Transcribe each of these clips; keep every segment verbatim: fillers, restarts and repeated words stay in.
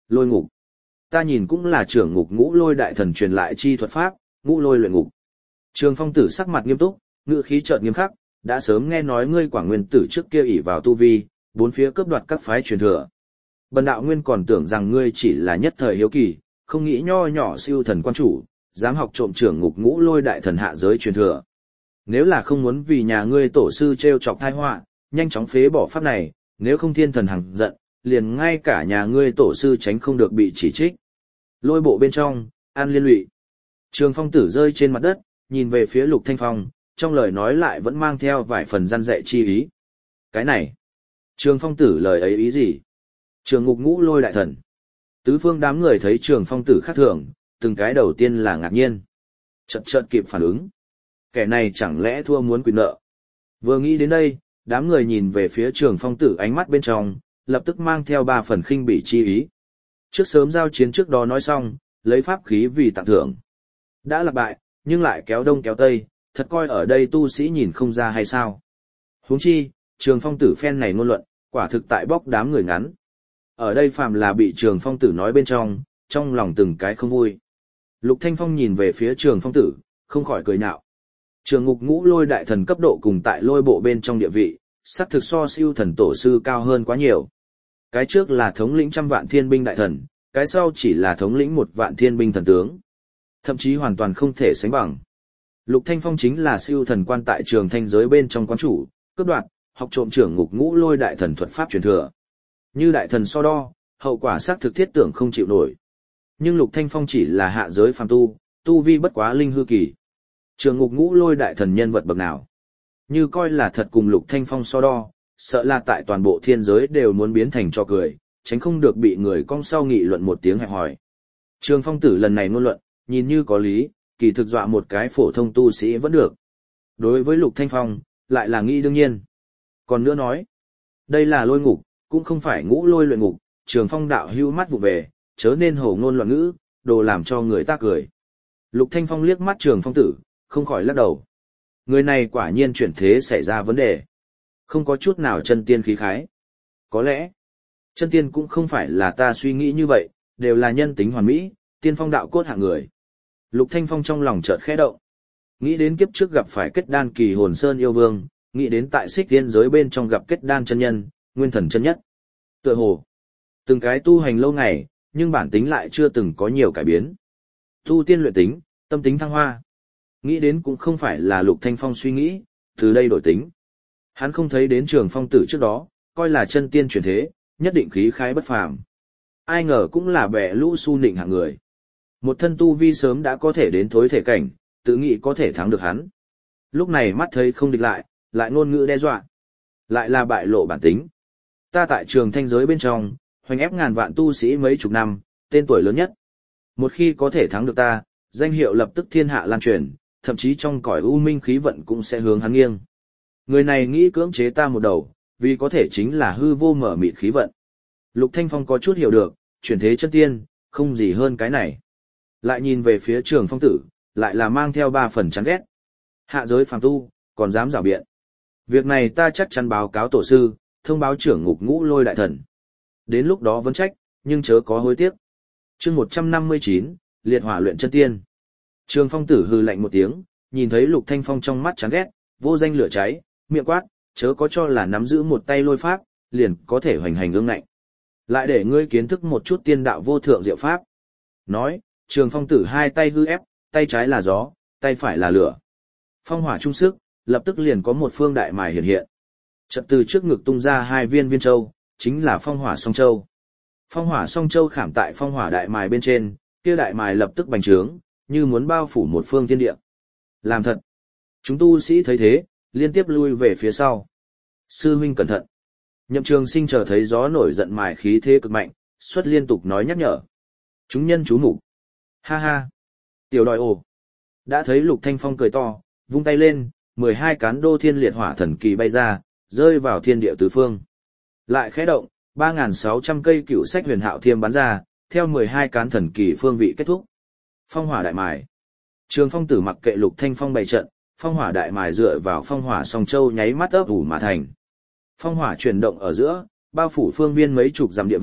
lôi ngục. Ta nhìn cũng là trưởng ngục ngũ lôi đại thần truyền lại chi thuật pháp, ngũ lôi luyện ngục. Trường Phong Tử sắc mặt nghiêm túc, ngữ khí chợt nghiêm khắc, đã sớm nghe nói ngươi Quảng Nguyên Tử trước kia ỷ vào tu vi, bốn phía cướp đoạt các phái truyền thừa. Bần đạo nguyên còn tưởng rằng ngươi chỉ là nhất thời hiếu kỳ, không nghĩ nho nhỏ siêu thần quan chủ, dám học trộm trưởng ngục ngũ lôi đại thần hạ giới truyền thừa. Nếu là không muốn vì nhà ngươi tổ sư treo chọc tai họa, nhanh chóng phế bỏ pháp này, nếu không thiên thần hằng giận, liền ngay cả nhà ngươi tổ sư tránh không được bị chỉ trích. Lôi bộ bên trong, an liên lụy. Trường Phong Tử rơi trên mặt đất, nhìn về phía Lục Thanh Phong, trong lời nói lại vẫn mang theo vài phần răn dạy chi ý. Cái này, Trường Phong Tử lời ấy ý gì? Trường ngục ngũ lôi đại thần. Tứ phương đám người thấy Trường Phong Tử khác thường, từng cái đầu tiên là ngạc nhiên. Chợt chợt kịp phản ứng. Kẻ này chẳng lẽ thua muốn quyền nợ? Vừa nghĩ đến đây, đám người nhìn về phía Trường Phong Tử ánh mắt bên trong, lập tức mang theo ba phần khinh bỉ chi ý. Trước sớm giao chiến trước đó nói xong, lấy pháp khí vì tặng thưởng. Đã lạc bại, nhưng lại kéo đông kéo tây, thật coi ở đây tu sĩ nhìn không ra hay sao? Huống chi, Trường Phong Tử phen này ngôn luận, quả thực tại bóc đám người ngắn. Ở đây phàm là bị Trường Phong Tử nói bên trong, trong lòng từng cái không vui. Lục Thanh Phong nhìn về phía Trường Phong Tử, không khỏi cười nhạo. Trường ngục ngũ lôi đại thần cấp độ cùng tại lôi bộ bên trong địa vị, sắc thực so siêu thần tổ sư cao hơn quá nhiều. Cái trước là thống lĩnh trăm vạn thiên binh đại thần, cái sau chỉ là thống lĩnh một vạn thiên binh thần tướng. Thậm chí hoàn toàn không thể sánh bằng. Lục Thanh Phong chính là siêu thần quan tại trường thanh giới bên trong quán chủ, cướp đoạt, học trộm trưởng ngục ngũ lôi đại thần thuật pháp truyền thừa. Như đại thần so đo, hậu quả xác thực thiết tưởng không chịu nổi. Nhưng Lục Thanh Phong chỉ là hạ giới phàm tu, tu vi bất quá linh hư kỳ. Trường ngục ngũ lôi đại thần nhân vật bậc nào? Như coi là thật cùng Lục Thanh Phong so đo, sợ là tại toàn bộ thiên giới đều muốn biến thành trò cười, tránh không được bị người cong sau nghị luận một tiếng hẹp hòi. Trường Phong Tử lần này ngôn luận, nhìn như có lý, kỳ thực dọa một cái phổ thông tu sĩ vẫn được. Đối với Lục Thanh Phong, lại là nghĩ đương nhiên. Còn nữa nói, đây là lôi ngục, cũng không phải ngũ lôi luyện ngục, Trường Phong đạo hưu mắt vụ về, chớ nên hồ ngôn loạn ngữ, đồ làm cho người ta cười. Lục Thanh Phong liếc mắt Trường Phong Tử, không khỏi lắc đầu. Người này quả nhiên chuyển thế xảy ra vấn đề. Không có chút nào chân tiên khí khái. Có lẽ, chân tiên cũng không phải là ta suy nghĩ như vậy, đều là nhân tính hoàn mỹ, tiên phong đạo cốt hạng người. Lục Thanh Phong trong lòng chợt khẽ động. Nghĩ đến kiếp trước gặp phải kết đan kỳ hồn sơn yêu vương, nghĩ đến tại xích tiên giới bên trong gặp kết đan chân nhân, nguyên thần chân nhất. Tựa hồ, từng cái tu hành lâu ngày, nhưng bản tính lại chưa từng có nhiều cải biến. Tu tiên luyện tính, tâm tính thăng hoa. Nghĩ đến cũng không phải là Lục Thanh Phong suy nghĩ, từ đây đổi tính. Hắn không thấy đến Trường Phong Tử trước đó, coi là chân tiên chuyển thế, nhất định khí khái bất phàm. Ai ngờ cũng là bẻ lũ su nịnh hạng người. Một thân tu vi sớm đã có thể đến thối thể cảnh, tự nghĩ có thể thắng được hắn. Lúc này mắt thấy không địch lại, lại ngôn ngữ đe dọa. Lại là bại lộ bản tính. Ta tại trường thanh giới bên trong, hoành ép ngàn vạn tu sĩ mấy chục năm, tên tuổi lớn nhất. Một khi có thể thắng được ta, danh hiệu lập tức thiên hạ lan truyền, thậm chí trong cõi u minh khí vận cũng sẽ hướng hắn nghiêng. Người này nghĩ cưỡng chế ta một đầu, vì có thể chính là hư vô mở mịt khí vận. Lục Thanh Phong có chút hiểu được, chuyển thế chân tiên, không gì hơn cái này. Lại nhìn về phía Trường Phong Tử, lại là mang theo ba phần chán ghét. Hạ giới phàm tu, còn dám rảo biện. Việc này ta chắc chắn báo cáo tổ sư, thông báo trưởng ngục ngũ lôi đại thần. Đến lúc đó vẫn trách, nhưng chớ có hối tiếc. Chương một trăm năm mươi chín, liệt hỏa luyện chân tiên. Trường Phong Tử hừ lạnh một tiếng, nhìn thấy Lục Thanh Phong trong mắt chán ghét, vô danh lửa cháy, miệng quát, chớ có cho là nắm giữ một tay lôi pháp, liền có thể hoành hành ương ngạnh. Lại để ngươi kiến thức một chút tiên đạo vô thượng diệu pháp. Nói, Trường Phong Tử hai tay hư ép, tay trái là gió, tay phải là lửa. Phong hỏa chung sức, lập tức liền có một phương đại mài hiện hiện. Chợt từ trước ngực tung ra hai viên viên châu, chính là phong hỏa song châu. Phong hỏa song châu khảm tại phong hỏa đại mài bên trên, kia đại mài lập tức bành trướng, như muốn bao phủ một phương thiên địa. Làm thật. Chúng tu sĩ thấy thế, liên tiếp lui về phía sau. Sư huynh cẩn thận. Nhậm Trường Sinh chờ thấy gió nổi giận mài khí thế cực mạnh, xuất liên tục nói nhắc nhở. Chúng nhân chú mục. Ha ha. Tiểu đòi ồ. Đã thấy Lục Thanh Phong cười to, vung tay lên, mười hai cán đô thiên liệt hỏa thần kỳ bay ra, rơi vào thiên địa tứ phương. Lại khẽ động, ba nghìn sáu trăm cây cựu sách huyền hạo thiêm bắn ra, theo mười hai cán thần kỳ phương vị kết thúc. Phong hỏa đại mài. Trường Phong Tử mặc kệ Lục Thanh Phong bày trận, phong hỏa đại mài dựa vào phong hỏa song châu nháy mắt ấp ủ mà thành. Phong hỏa chuyển động ở giữa, bao phủ phương viên mấy chục dặm địa vực,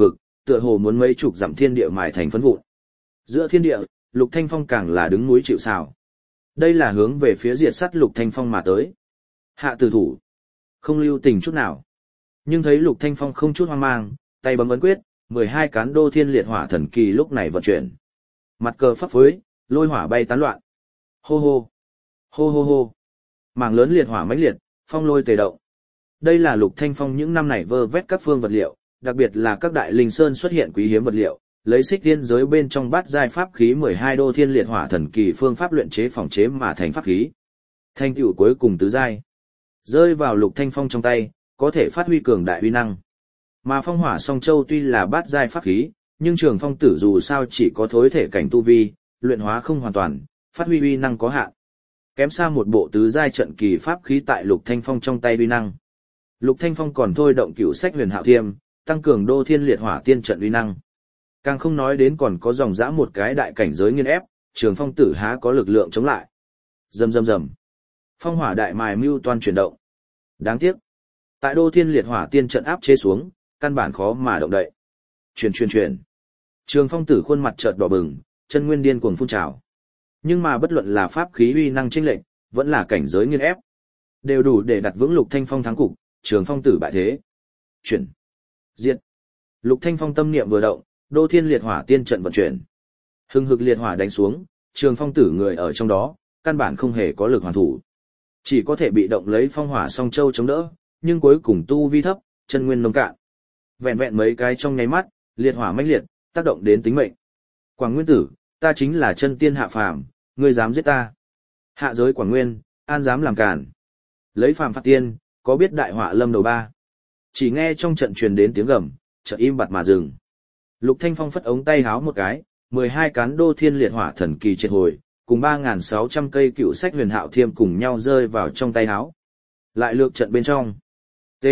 tựa hồ muốn mấy chục dặm thiên địa mài thành phấn vụn. Giữa thiên địa, Lục Thanh Phong càng là đứng núi chịu sào. Đây là hướng về phía diệt sát Lục Thanh Phong mà tới. Hạ tử thủ, không lưu tình chút nào. Nhưng thấy Lục Thanh Phong không chút hoang mang, tay bấm ấn quyết, mười hai cán đô thiên liệt hỏa thần kỳ lúc này vận chuyển. Mặt cờ phấp phới, lôi hỏa bay tán loạn. Hô hô, hô hô hô. Mảng lớn liệt hỏa mãnh liệt, phong lôi tề động. Đây là Lục Thanh Phong những năm này vơ vét các phương vật liệu, đặc biệt là các đại linh sơn xuất hiện quý hiếm vật liệu, lấy xích tiên giới bên trong bát giai pháp khí mười hai đô thiên liệt hỏa thần kỳ phương pháp luyện chế phòng chế mà thành pháp khí. Thành tựu cuối cùng tứ giai, rơi vào Lục Thanh Phong trong tay, có thể phát huy cường đại uy năng. Mà Phong Hỏa Song Châu tuy là bát giai pháp khí, nhưng Trường Phong Tử dù sao chỉ có thối thể cảnh tu vi, luyện hóa không hoàn toàn, phát huy uy năng có hạn. Kém xa một bộ tứ giai trận kỳ pháp khí tại Lục Thanh Phong trong tay uy năng. Lục Thanh Phong còn thôi động cửu sách huyền hạo thiêm, tăng cường đô thiên liệt hỏa tiên trận uy năng. Càng không nói đến còn có dòng dã một cái đại cảnh giới nghiên ép, Trường Phong Tử há có lực lượng chống lại. Rầm rầm rầm. Phong hỏa đại mài mưu toan chuyển động. Đáng tiếc, tại đô thiên liệt hỏa tiên trận áp chế xuống, căn bản khó mà động đậy. Truyền truyền truyền. Trường Phong Tử khuôn mặt chợt đỏ bừng, chân nguyên điên cuồng phun trào. Nhưng mà bất luận là pháp khí uy năng chênh lệch, vẫn là cảnh giới nghiên ép, đều đủ để đặt vững Lục Thanh Phong thắng cục, Trường Phong Tử bại thế. Chuyển. Diệt. Lục Thanh Phong tâm niệm vừa động, đô thiên liệt hỏa tiên trận vận chuyển. Hưng hực liệt hỏa đánh xuống, Trường Phong Tử người ở trong đó, căn bản không hề có lực hoàn thủ. Chỉ có thể bị động lấy Phong Hỏa Song Châu chống đỡ, nhưng cuối cùng tu vi thấp, chân nguyên nông cạn. Vẹn vẹn mấy cái trong nháy mắt, liệt hỏa mãnh liệt, tác động đến tính mệnh. Quảng Nguyên Tử, ta chính là chân tiên hạ phàm, ngươi dám giết ta? Hạ giới Quảng Nguyên, an dám làm cản. Lấy phàm phạt tiên, có biết đại họa lâm đầu ba? Chỉ nghe trong trận truyền đến tiếng gầm, chợt im bặt mà dừng. Lục Thanh Phong phất ống tay háo một cái, mười hai cán đô thiên liệt hỏa thần kỳ triệt hồi, cùng ba nghìn sáu trăm cây cựu sách huyền hạo thiêm cùng nhau rơi vào trong tay háo. Lại lược trận bên trong. T.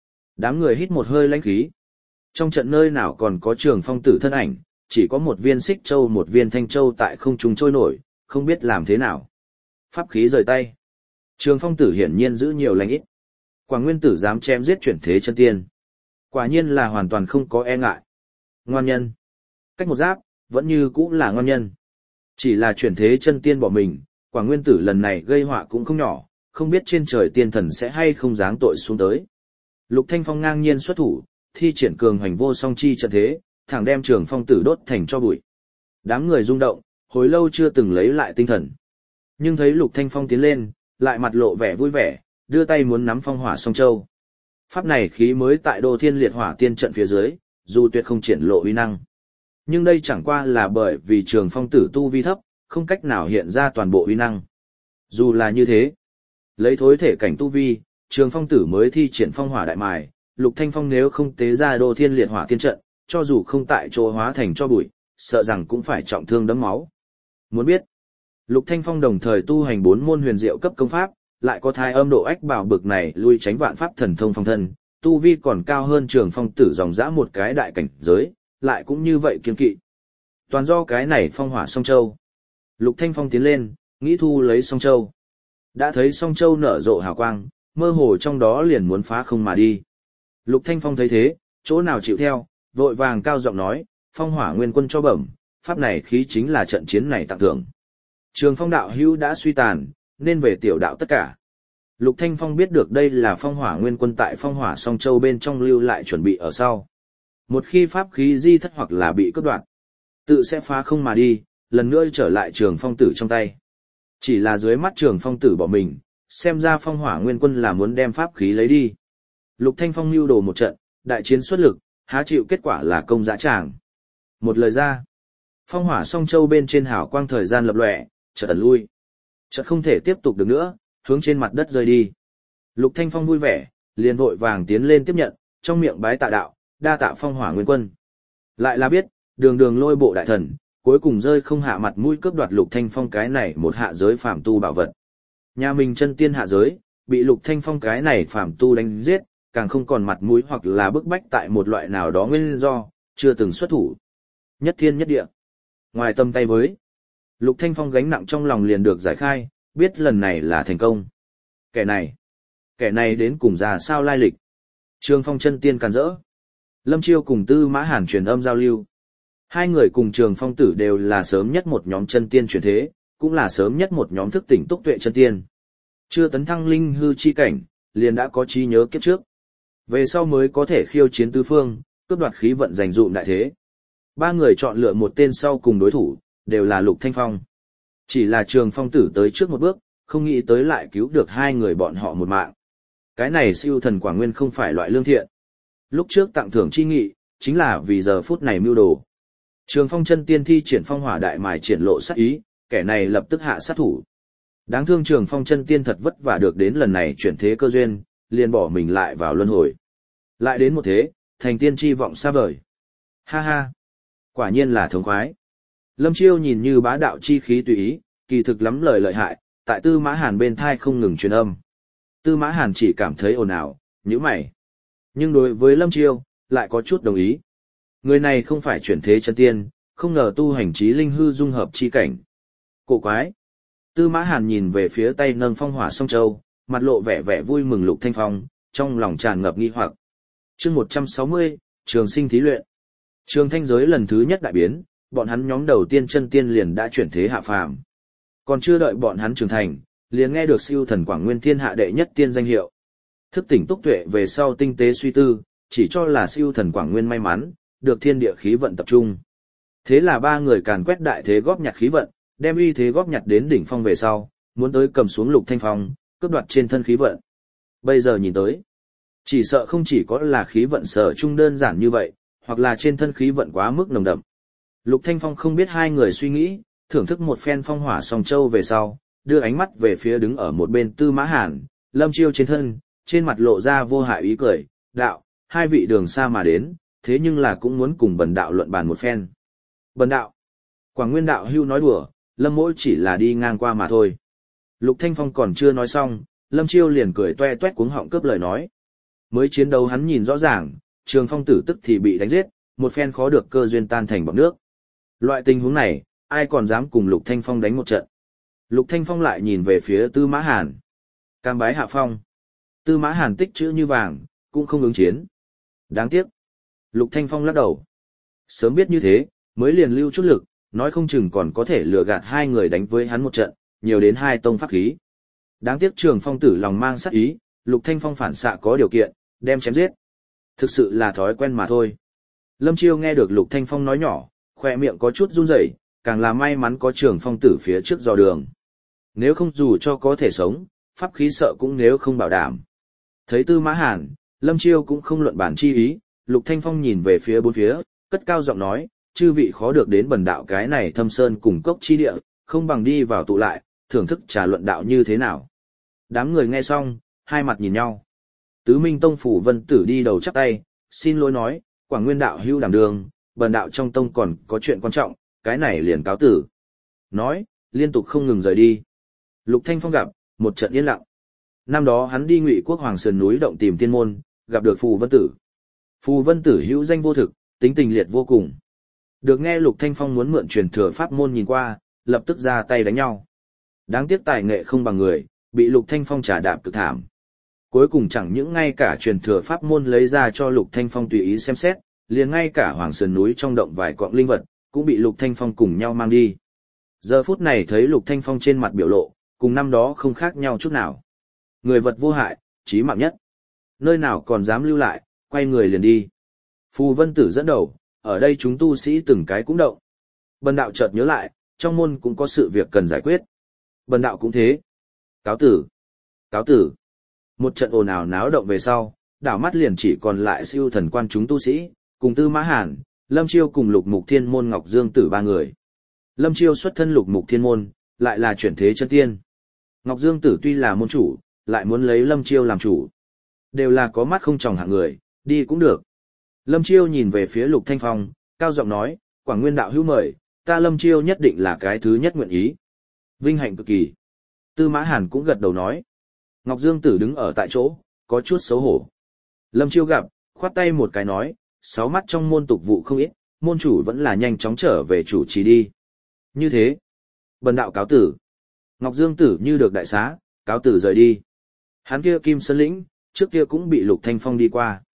Đám người hít một hơi lãnh khí. Trong trận nơi nào còn có Trường Phong Tử thân ảnh, chỉ có một viên xích châu một viên thanh châu tại không trung trôi nổi, không biết làm thế nào. Pháp khí rời tay. Trường Phong Tử hiển nhiên giữ nhiều lành ít. Quảng Nguyên Tử dám chém giết chuyển thế chân tiên. Quả nhiên là hoàn toàn không có e ngại. Ngoan nhân. Cách một giáp, vẫn như cũ là ngoan nhân. Chỉ là chuyển thế chân tiên bỏ mình, Quảng Nguyên Tử lần này gây họa cũng không nhỏ, không biết trên trời tiên thần sẽ hay không giáng tội xuống tới. Lục Thanh Phong ngang nhiên xuất thủ, thi triển cường hành vô song chi trận thế, thẳng đem Trường Phong Tử đốt thành cho bụi. Đám người rung động, hồi lâu chưa từng lấy lại tinh thần. Nhưng thấy Lục Thanh Phong tiến lên, lại mặt lộ vẻ vui vẻ, đưa tay muốn nắm Phong Hỏa Song Châu. Pháp này khí mới tại đô thiên liệt hỏa tiên trận phía dưới, dù tuyệt không triển lộ uy năng. Nhưng đây chẳng qua là bởi vì Trường Phong Tử tu vi thấp, không cách nào hiện ra toàn bộ uy năng. Dù là như thế, lấy thối thể cảnh tu vi, Trường Phong Tử mới thi triển phong hỏa đại mài, Lục Thanh Phong nếu không tế ra đô thiên liệt hỏa tiên trận, cho dù không tại chỗ hóa thành cho bụi, sợ rằng cũng phải trọng thương đẫm máu. Muốn biết, Lục Thanh Phong đồng thời tu hành bốn môn huyền diệu cấp công pháp, lại có thai âm độ ách bảo bực này lui tránh vạn pháp thần thông phong thân, tu vi còn cao hơn Trường Phong Tử dòng dã một cái đại cảnh giới, lại cũng như vậy kiên kỵ. Toàn do cái này phong hỏa song châu. Lục Thanh Phong tiến lên, nghĩ thu lấy song châu. Đã thấy song châu nở rộ hào quang, mơ hồ trong đó liền muốn phá không mà đi. Lục Thanh Phong thấy thế, chỗ nào chịu theo, vội vàng cao giọng nói, phong hỏa nguyên quân cho bẩm, pháp này khí chính là trận chiến này tặng thưởng. Trường Phong đạo hữu đã suy tàn, nên về tiểu đạo tất cả. Lục Thanh Phong biết được đây là phong hỏa nguyên quân tại phong hỏa song châu bên trong lưu lại chuẩn bị ở sau. Một khi pháp khí di thất hoặc là bị cướp đoạt, tự sẽ phá không mà đi, lần nữa trở lại Trường Phong Tử trong tay. Chỉ là dưới mắt Trường Phong Tử bỏ mình, xem ra phong hỏa nguyên quân là muốn đem pháp khí lấy đi. Lục Thanh Phong lưu đồ một trận, đại chiến xuất lực, há chịu kết quả là công dã tràng. Một lời ra, phong hỏa song châu bên trên hào quang thời gian lập lòe, chợt ẩn lui. Chợt không thể tiếp tục được nữa, hướng trên mặt đất rơi đi. Lục Thanh Phong vui vẻ, liền vội vàng tiến lên tiếp nhận, trong miệng bái tạ đạo, đa tạ phong hỏa nguyên quân. Lại là biết, đường đường lôi bộ đại thần, cuối cùng rơi không hạ mặt mũi cướp đoạt Lục Thanh Phong cái này một hạ giới phàm tu bảo vật. Nhà mình chân tiên hạ giới, bị Lục Thanh Phong cái này phàm tu đánh giết, càng không còn mặt mũi hoặc là bức bách tại một loại nào đó nguyên do, chưa từng xuất thủ. Nhất thiên nhất địa. Ngoài tâm tay với, Lục Thanh Phong gánh nặng trong lòng liền được giải khai, biết lần này là thành công. Kẻ này, kẻ này đến cùng ra sao lai lịch. Trường Phong chân tiên càn rỡ. Lâm Chiêu cùng Tư Mã Hàn truyền âm giao lưu. Hai người cùng Trường Phong Tử đều là sớm nhất một nhóm chân tiên chuyển thế, cũng là sớm nhất một nhóm thức tỉnh túc tuệ chân tiên. Chưa tấn thăng linh hư chi cảnh, liền đã có trí nhớ kiếp trước. Về sau mới có thể khiêu chiến tứ phương, cướp đoạt khí vận giành dụm đại thế. Ba người chọn lựa một tên sau cùng đối thủ, đều là Lục Thanh Phong. Chỉ là Trường Phong Tử tới trước một bước, không nghĩ tới lại cứu được hai người bọn họ một mạng. Cái này siêu thần quả nguyên không phải loại lương thiện. Lúc trước tặng thưởng chi nghị, chính là vì giờ phút này mưu đồ. Trường Phong chân tiên thi triển phong hỏa đại mài triển lộ sát ý, kẻ này lập tức hạ sát thủ. Đáng thương Trường Phong chân tiên thật vất vả được đến lần này chuyển thế cơ duyên, liền bỏ mình lại vào luân hồi. Lại đến một thế, thành tiên chi vọng xa vời. Ha ha, quả nhiên là thống khoái. Lâm Chiêu nhìn như bá đạo chi khí tùy ý, kỳ thực lắm lời lợi hại, tại Tư Mã Hàn bên thai không ngừng truyền âm. Tư Mã Hàn chỉ cảm thấy ồn ào, nhíu mày. Nhưng đối với Lâm Chiêu, lại có chút đồng ý. Người này không phải chuyển thế chân tiên, không ngờ tu hành trí linh hư dung hợp chi cảnh. Cổ quái. Tư Mã Hàn nhìn về phía tay nâng phong hỏa song châu, mặt lộ vẻ vẻ vui mừng Lục Thanh Phong, trong lòng tràn ngập nghi hoặc. Chương một trăm sáu mươi, Trường Sinh thí luyện. Trường Thanh giới lần thứ nhất đại biến, bọn hắn nhóm đầu tiên chân tiên liền đã chuyển thế hạ phàm. Còn chưa đợi bọn hắn trưởng thành, liền nghe được siêu thần Quảng Nguyên Thiên hạ đệ nhất tiên danh hiệu. Thức tỉnh túc tuệ về sau tinh tế suy tư, chỉ cho là siêu thần Quảng Nguyên may mắn, được thiên địa khí vận tập trung. Thế là ba người càn quét đại thế góp nhặt khí vận, đem uy thế góp nhặt đến đỉnh phong về sau, muốn tới cầm xuống Lục Thanh Phong, cướp đoạt trên thân khí vận. Bây giờ nhìn tới, chỉ sợ không chỉ có là khí vận sở chung đơn giản như vậy, hoặc là trên thân khí vận quá mức nồng đậm. Lục Thanh Phong không biết hai người suy nghĩ, thưởng thức một phen phong hỏa song châu về sau, đưa ánh mắt về phía đứng ở một bên Tư Mã Hàn, Lâm Chiêu trên thân, trên mặt lộ ra vô hại ý cười, đạo, hai vị đường xa mà đến, thế nhưng là cũng muốn cùng bần đạo luận bàn một phen. Bần đạo, Quảng Nguyên đạo hưu nói đùa, Lâm mỗi chỉ là đi ngang qua mà thôi. Lục Thanh Phong còn chưa nói xong, Lâm Chiêu liền cười toe toét cuống họng cướp lời nói. Mới chiến đấu hắn nhìn rõ ràng, Trường Phong tử tức thì bị đánh giết, một phen khó được cơ duyên tan thành bọt nước. Loại tình huống này, ai còn dám cùng Lục Thanh Phong đánh một trận. Lục Thanh Phong lại nhìn về phía Tư Mã Hàn. Cam bái hạ phong. Tư Mã Hàn tích chữ như vàng, cũng không ứng chiến. Đáng tiếc. Lục Thanh Phong lắc đầu. Sớm biết như thế, mới liền lưu chút lực, nói không chừng còn có thể lừa gạt hai người đánh với hắn một trận, nhiều đến hai tông pháp khí. Đáng tiếc Trường Phong tử lòng mang sát ý, Lục Thanh Phong phản xạ có điều kiện, đem chém giết. Thực sự là thói quen mà thôi. Lâm Chiêu nghe được Lục Thanh Phong nói nhỏ, khoe miệng có chút run rẩy, càng là may mắn có Trường Phong tử phía trước dò đường. Nếu không dù cho có thể sống, pháp khí sợ cũng nếu không bảo đảm. Thấy Tư Mã Hàn, Lâm Chiêu cũng không luận bản chi ý, Lục Thanh Phong nhìn về phía bốn phía, cất cao giọng nói, chư vị khó được đến bần đạo cái này thâm sơn cùng cốc chi địa, không bằng đi vào tụ lại, thưởng thức trà luận đạo như thế nào. Đám người nghe xong, hai mặt nhìn nhau. Tứ Minh Tông Phủ Vân Tử đi đầu chắp tay, xin lỗi nói, Quảng Nguyên đạo hưu đảm đường, bần đạo trong tông còn có chuyện quan trọng, cái này liền cáo tử. Nói, liên tục không ngừng rời đi. Lục Thanh Phong gặp, một trận yên lặng. Năm đó hắn đi Ngụy Quốc Hoàng Sơn núi động tìm tiên môn, gặp được Phù Vân Tử. Phù Vân Tử hữu danh vô thực, tính tình liệt vô cùng. Được nghe Lục Thanh Phong muốn mượn truyền thừa pháp môn nhìn qua, lập tức ra tay đánh nhau. Đáng tiếc tài nghệ không bằng người, bị Lục Thanh Phong trả đạp cực thảm. Cuối cùng chẳng những ngay cả truyền thừa pháp môn lấy ra cho Lục Thanh Phong tùy ý xem xét, liền ngay cả Hoàng Sơn núi trong động vài cọng linh vật, cũng bị Lục Thanh Phong cùng nhau mang đi. Giờ phút này thấy Lục Thanh Phong trên mặt biểu lộ, cùng năm đó không khác nhau chút nào. Người vật vô hại, chí mạng nhất. Nơi nào còn dám lưu lại, quay người liền đi. Phù Vân Tử dẫn đầu, ở đây chúng tu sĩ từng cái cũng động. Bần đạo chợt nhớ lại, trong môn cũng có sự việc cần giải quyết. Bần đạo cũng thế. Cáo tử. Cáo tử. Một trận ồn ào náo động về sau, đảo mắt liền chỉ còn lại siêu thần quan chúng tu sĩ, cùng Tư Mã Hàn, Lâm Chiêu cùng Lục Mục Thiên môn Ngọc Dương Tử ba người. Lâm Chiêu xuất thân Lục Mục Thiên môn, lại là chuyển thế chân tiên. Ngọc Dương Tử tuy là môn chủ, lại muốn lấy Lâm Chiêu làm chủ. Đều là có mắt không tròng hạng người, đi cũng được. Lâm Chiêu nhìn về phía Lục Thanh Phong, cao giọng nói, Quảng Nguyên đạo hữu mời, ta Lâm Chiêu nhất định là cái thứ nhất nguyện ý. Vinh hạnh cực kỳ. Tư Mã Hàn cũng gật đầu nói. Ngọc Dương Tử đứng ở tại chỗ, có chút xấu hổ. Lâm Chiêu gặp, khoát tay một cái nói, sáu mắt trong môn tục vụ không ít, môn chủ vẫn là nhanh chóng trở về chủ trì đi. Như thế, bần đạo cáo tử. Ngọc Dương Tử như được đại xá, cáo tử rời đi. Hắn kia Kim Sơn Lĩnh, trước kia cũng bị Lục Thanh Phong đi qua.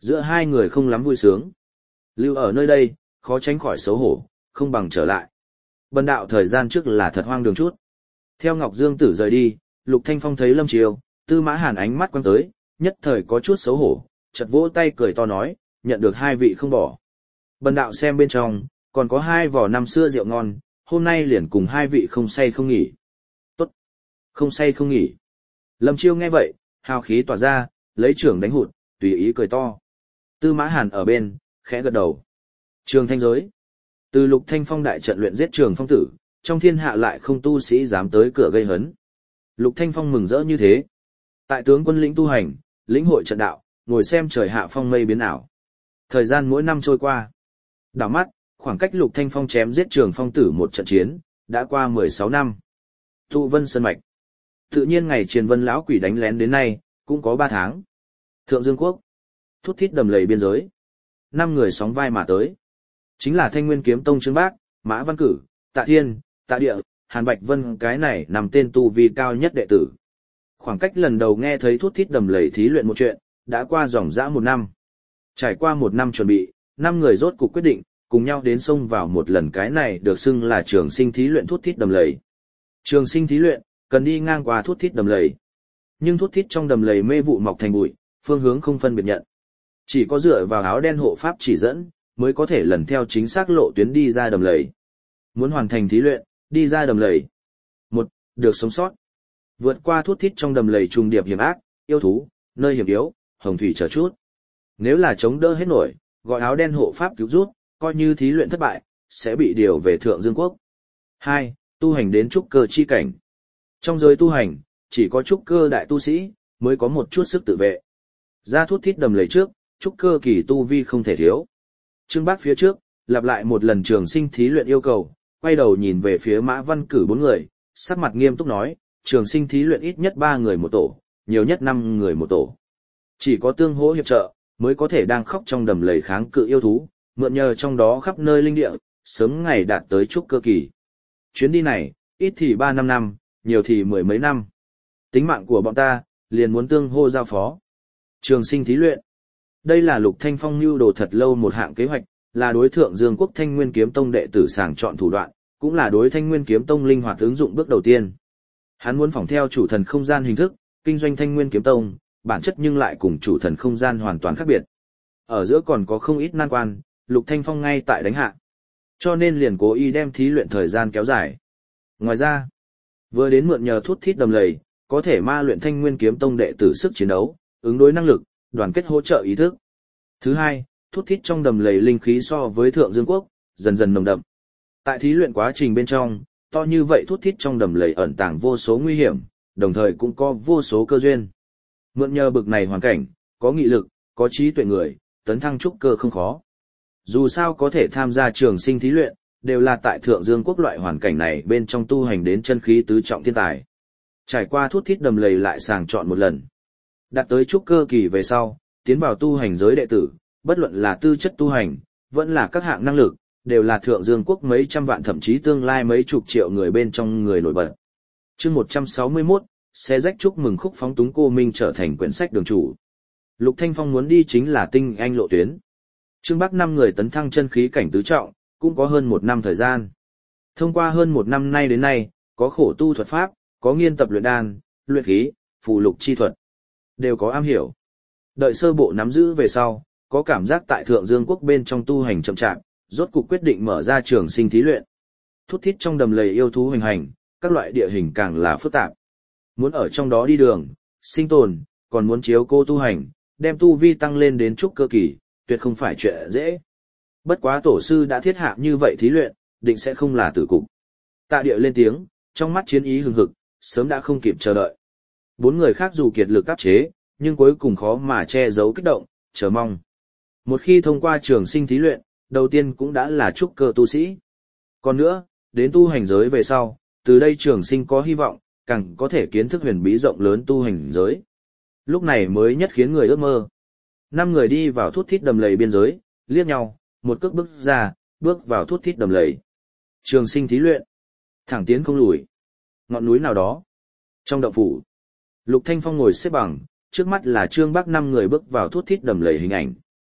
Giữa hai người không lắm vui sướng. Lưu ở nơi đây, khó tránh khỏi xấu hổ, không bằng trở lại. Bần đạo thời gian trước là thật hoang đường chút. Theo Ngọc Dương Tử rời đi, Lục Thanh Phong thấy Lâm Chiêu, Tư Mã Hàn ánh mắt quăng tới, nhất thời có chút xấu hổ, chợt vỗ tay cười to nói, nhận được hai vị không bỏ. Bần đạo xem bên trong, còn có hai vò năm xưa rượu ngon, hôm nay liền cùng hai vị không say không nghỉ. Tốt, không say không nghỉ. Lâm Chiêu nghe vậy, hào khí tỏa ra, lấy trưởng đánh hụt, tùy ý cười to. Tư Mã Hàn ở bên, khẽ gật đầu. Trường Thanh giới. Từ Lục Thanh Phong đại trận luyện giết Trường Phong tử, trong thiên hạ lại không tu sĩ dám tới cửa gây hấn. Lục Thanh Phong mừng rỡ như thế. Tại tướng quân lĩnh tu hành, lĩnh hội trận đạo, ngồi xem trời hạ phong mây biến ảo. Thời gian mỗi năm trôi qua. Đảo mắt, khoảng cách Lục Thanh Phong chém giết Trường Phong tử một trận chiến, đã qua mười sáu năm. Tụ Vân Sơn Mạch. Tự nhiên ngày Triền Vân lão quỷ đánh lén đến nay, cũng có ba tháng. Thượng Dương Quốc. Thút thít đầm lầy biên giới. Năm người sóng vai mà tới. Chính là Thanh Nguyên Kiếm Tông Trương Bác, Mã Văn Cử, Tạ Thiên, Tạ Địa, Hàn Bạch Vân, cái này nằm tên tu vi cao nhất đệ tử. Khoảng cách lần đầu nghe thấy thút thít đầm lầy thí luyện một chuyện, đã qua dòng dã một năm. Trải qua một năm chuẩn bị, năm người rốt cuộc quyết định, cùng nhau đến sông vào một lần cái này được xưng là trường sinh thí luyện thút thít đầm lầy. Trường sinh thí luyện, cần đi ngang qua thút thít đầm lầy. Nhưng thút thít trong đầm lầy mê vụ mọc thành bụi, phương hướng không phân biệt nhận. Chỉ có dựa vào áo đen hộ pháp chỉ dẫn, mới có thể lần theo chính xác lộ tuyến đi ra đầm lầy. Muốn hoàn thành thí luyện, đi ra đầm lầy. Một, được sống sót. Vượt qua thút thít trong đầm lầy trùng điệp hiểm ác, yêu thú, nơi hiểm yếu, hồng thủy chờ chút. Nếu là chống đỡ hết nổi, gọi áo đen hộ pháp cứu rút, coi như thí luyện thất bại, sẽ bị điều về Thượng Dương Quốc. Hai, tu hành đến trúc cơ chi cảnh. Trong giới tu hành, chỉ có trúc cơ đại tu sĩ, mới có một chút sức tự vệ. Ra thút thít đầm lầy trước, trúc cơ kỳ tu vi không thể thiếu. Trương Bác phía trước, lặp lại một lần trường sinh thí luyện yêu cầu, quay đầu nhìn về phía Mã Văn Cử bốn người, sắc mặt nghiêm túc nói, trường sinh thí luyện ít nhất ba người một tổ, nhiều nhất năm người một tổ. Chỉ có tương hỗ hiệp trợ, mới có thể đang khóc trong đầm lầy kháng cự yêu thú, mượn nhờ trong đó khắp nơi linh địa, sớm ngày đạt tới trúc cơ kỳ. Chuyến đi này, ít thì ba năm năm, nhiều thì mười mấy năm. Tính mạng của bọn ta, liền muốn tương hô giao phó. Trường sinh thí luyện. Đây là Lục Thanh Phong mưu đồ thật lâu một hạng kế hoạch, là đối Thượng Dương Quốc Thanh Nguyên Kiếm Tông đệ tử sàng chọn thủ đoạn, cũng là đối Thanh Nguyên Kiếm Tông linh hoạt ứng dụng bước đầu tiên. Hắn muốn phỏng theo chủ thần không gian hình thức, kinh doanh Thanh Nguyên Kiếm Tông, bản chất nhưng lại cùng chủ thần không gian hoàn toàn khác biệt. Ở giữa còn có không ít nan quan, Lục Thanh Phong ngay tại đánh hạ. Cho nên liền cố ý đem thí luyện thời gian kéo dài. Ngoài ra, vừa đến mượn nhờ thút thít đầm lầy, có thể ma luyện Thanh Nguyên Kiếm Tông đệ tử sức chiến đấu, ứng đối năng lực, đoàn kết hỗ trợ ý thức. Thứ hai, thút thít trong đầm lầy linh khí so với Thượng Dương Quốc, dần dần nồng đậm. Tại thí luyện quá trình bên trong, to như vậy thút thít trong đầm lầy ẩn tàng vô số nguy hiểm, đồng thời cũng có vô số cơ duyên. Mượn nhờ bực này hoàn cảnh, có nghị lực, có trí tuệ người, tấn thăng trúc cơ không khó. Dù sao có thể tham gia trường sinh thí luyện, đều là tại Thượng Dương Quốc loại hoàn cảnh này bên trong tu hành đến chân khí tứ trọng thiên tài. Trải qua thút thít đầm lầy lại sàng chọn một lần. Đạt tới trúc cơ kỳ về sau, tiến vào tu hành giới đệ tử, bất luận là tư chất tu hành, vẫn là các hạng năng lực, đều là Thượng Dương Quốc mấy trăm vạn thậm chí tương lai mấy chục triệu người bên trong người nổi bật. Chương một trăm sáu mươi mốt, xe rách chúc mừng khúc phóng túng cô Minh trở thành quyển sách đường chủ. Lục Thanh Phong muốn đi chính là tinh anh lộ tuyến. Trương Bắc năm người tấn thăng chân khí cảnh tứ trọng, cũng có hơn một năm thời gian. Thông qua hơn một năm nay đến nay, có khổ tu thuật pháp, có nghiên tập luyện đan, luyện khí, phù lục chi thuật, đều có am hiểu. Đợi sơ bộ nắm giữ về sau, có cảm giác tại Thượng Dương Quốc bên trong tu hành chậm chạp, rốt cuộc quyết định mở ra trường sinh thí luyện. Thút thít trong đầm lầy yêu thú hoành hành, các loại địa hình càng là phức tạp. Muốn ở trong đó đi đường, sinh tồn, còn muốn chiếu cô tu hành, đem tu vi tăng lên đến trúc cơ kỳ, tuyệt không phải chuyện dễ. Bất quá tổ sư đã thiết hạ như vậy thí luyện, định sẽ không là tử cục. Tạ Địa lên tiếng, trong mắt chiến ý hừng hực, sớm đã không kịp chờ đợi. Bốn người khác dù kiệt lực áp chế, nhưng cuối cùng khó mà che giấu kích động, chờ mong. Một khi thông qua trường sinh thí luyện, đầu tiên cũng đã là trúc cơ tu sĩ. Còn nữa, đến tu hành giới về sau, từ đây trường sinh có hy vọng, càng có thể kiến thức huyền bí rộng lớn tu hành giới. Lúc này mới nhất khiến người ước mơ. Năm người đi vào thút thít đầm lầy biên giới, liếc nhau, một cước bước ra, bước vào thút thít đầm lầy. Trường sinh thí luyện, thẳng tiến không lùi. Ngọn núi nào đó, trong động phủ, Lục Thanh Phong ngồi xếp bằng, trước mắt là Trương Bắc năm người bước vào thút thít đầm lầy hình ảnh,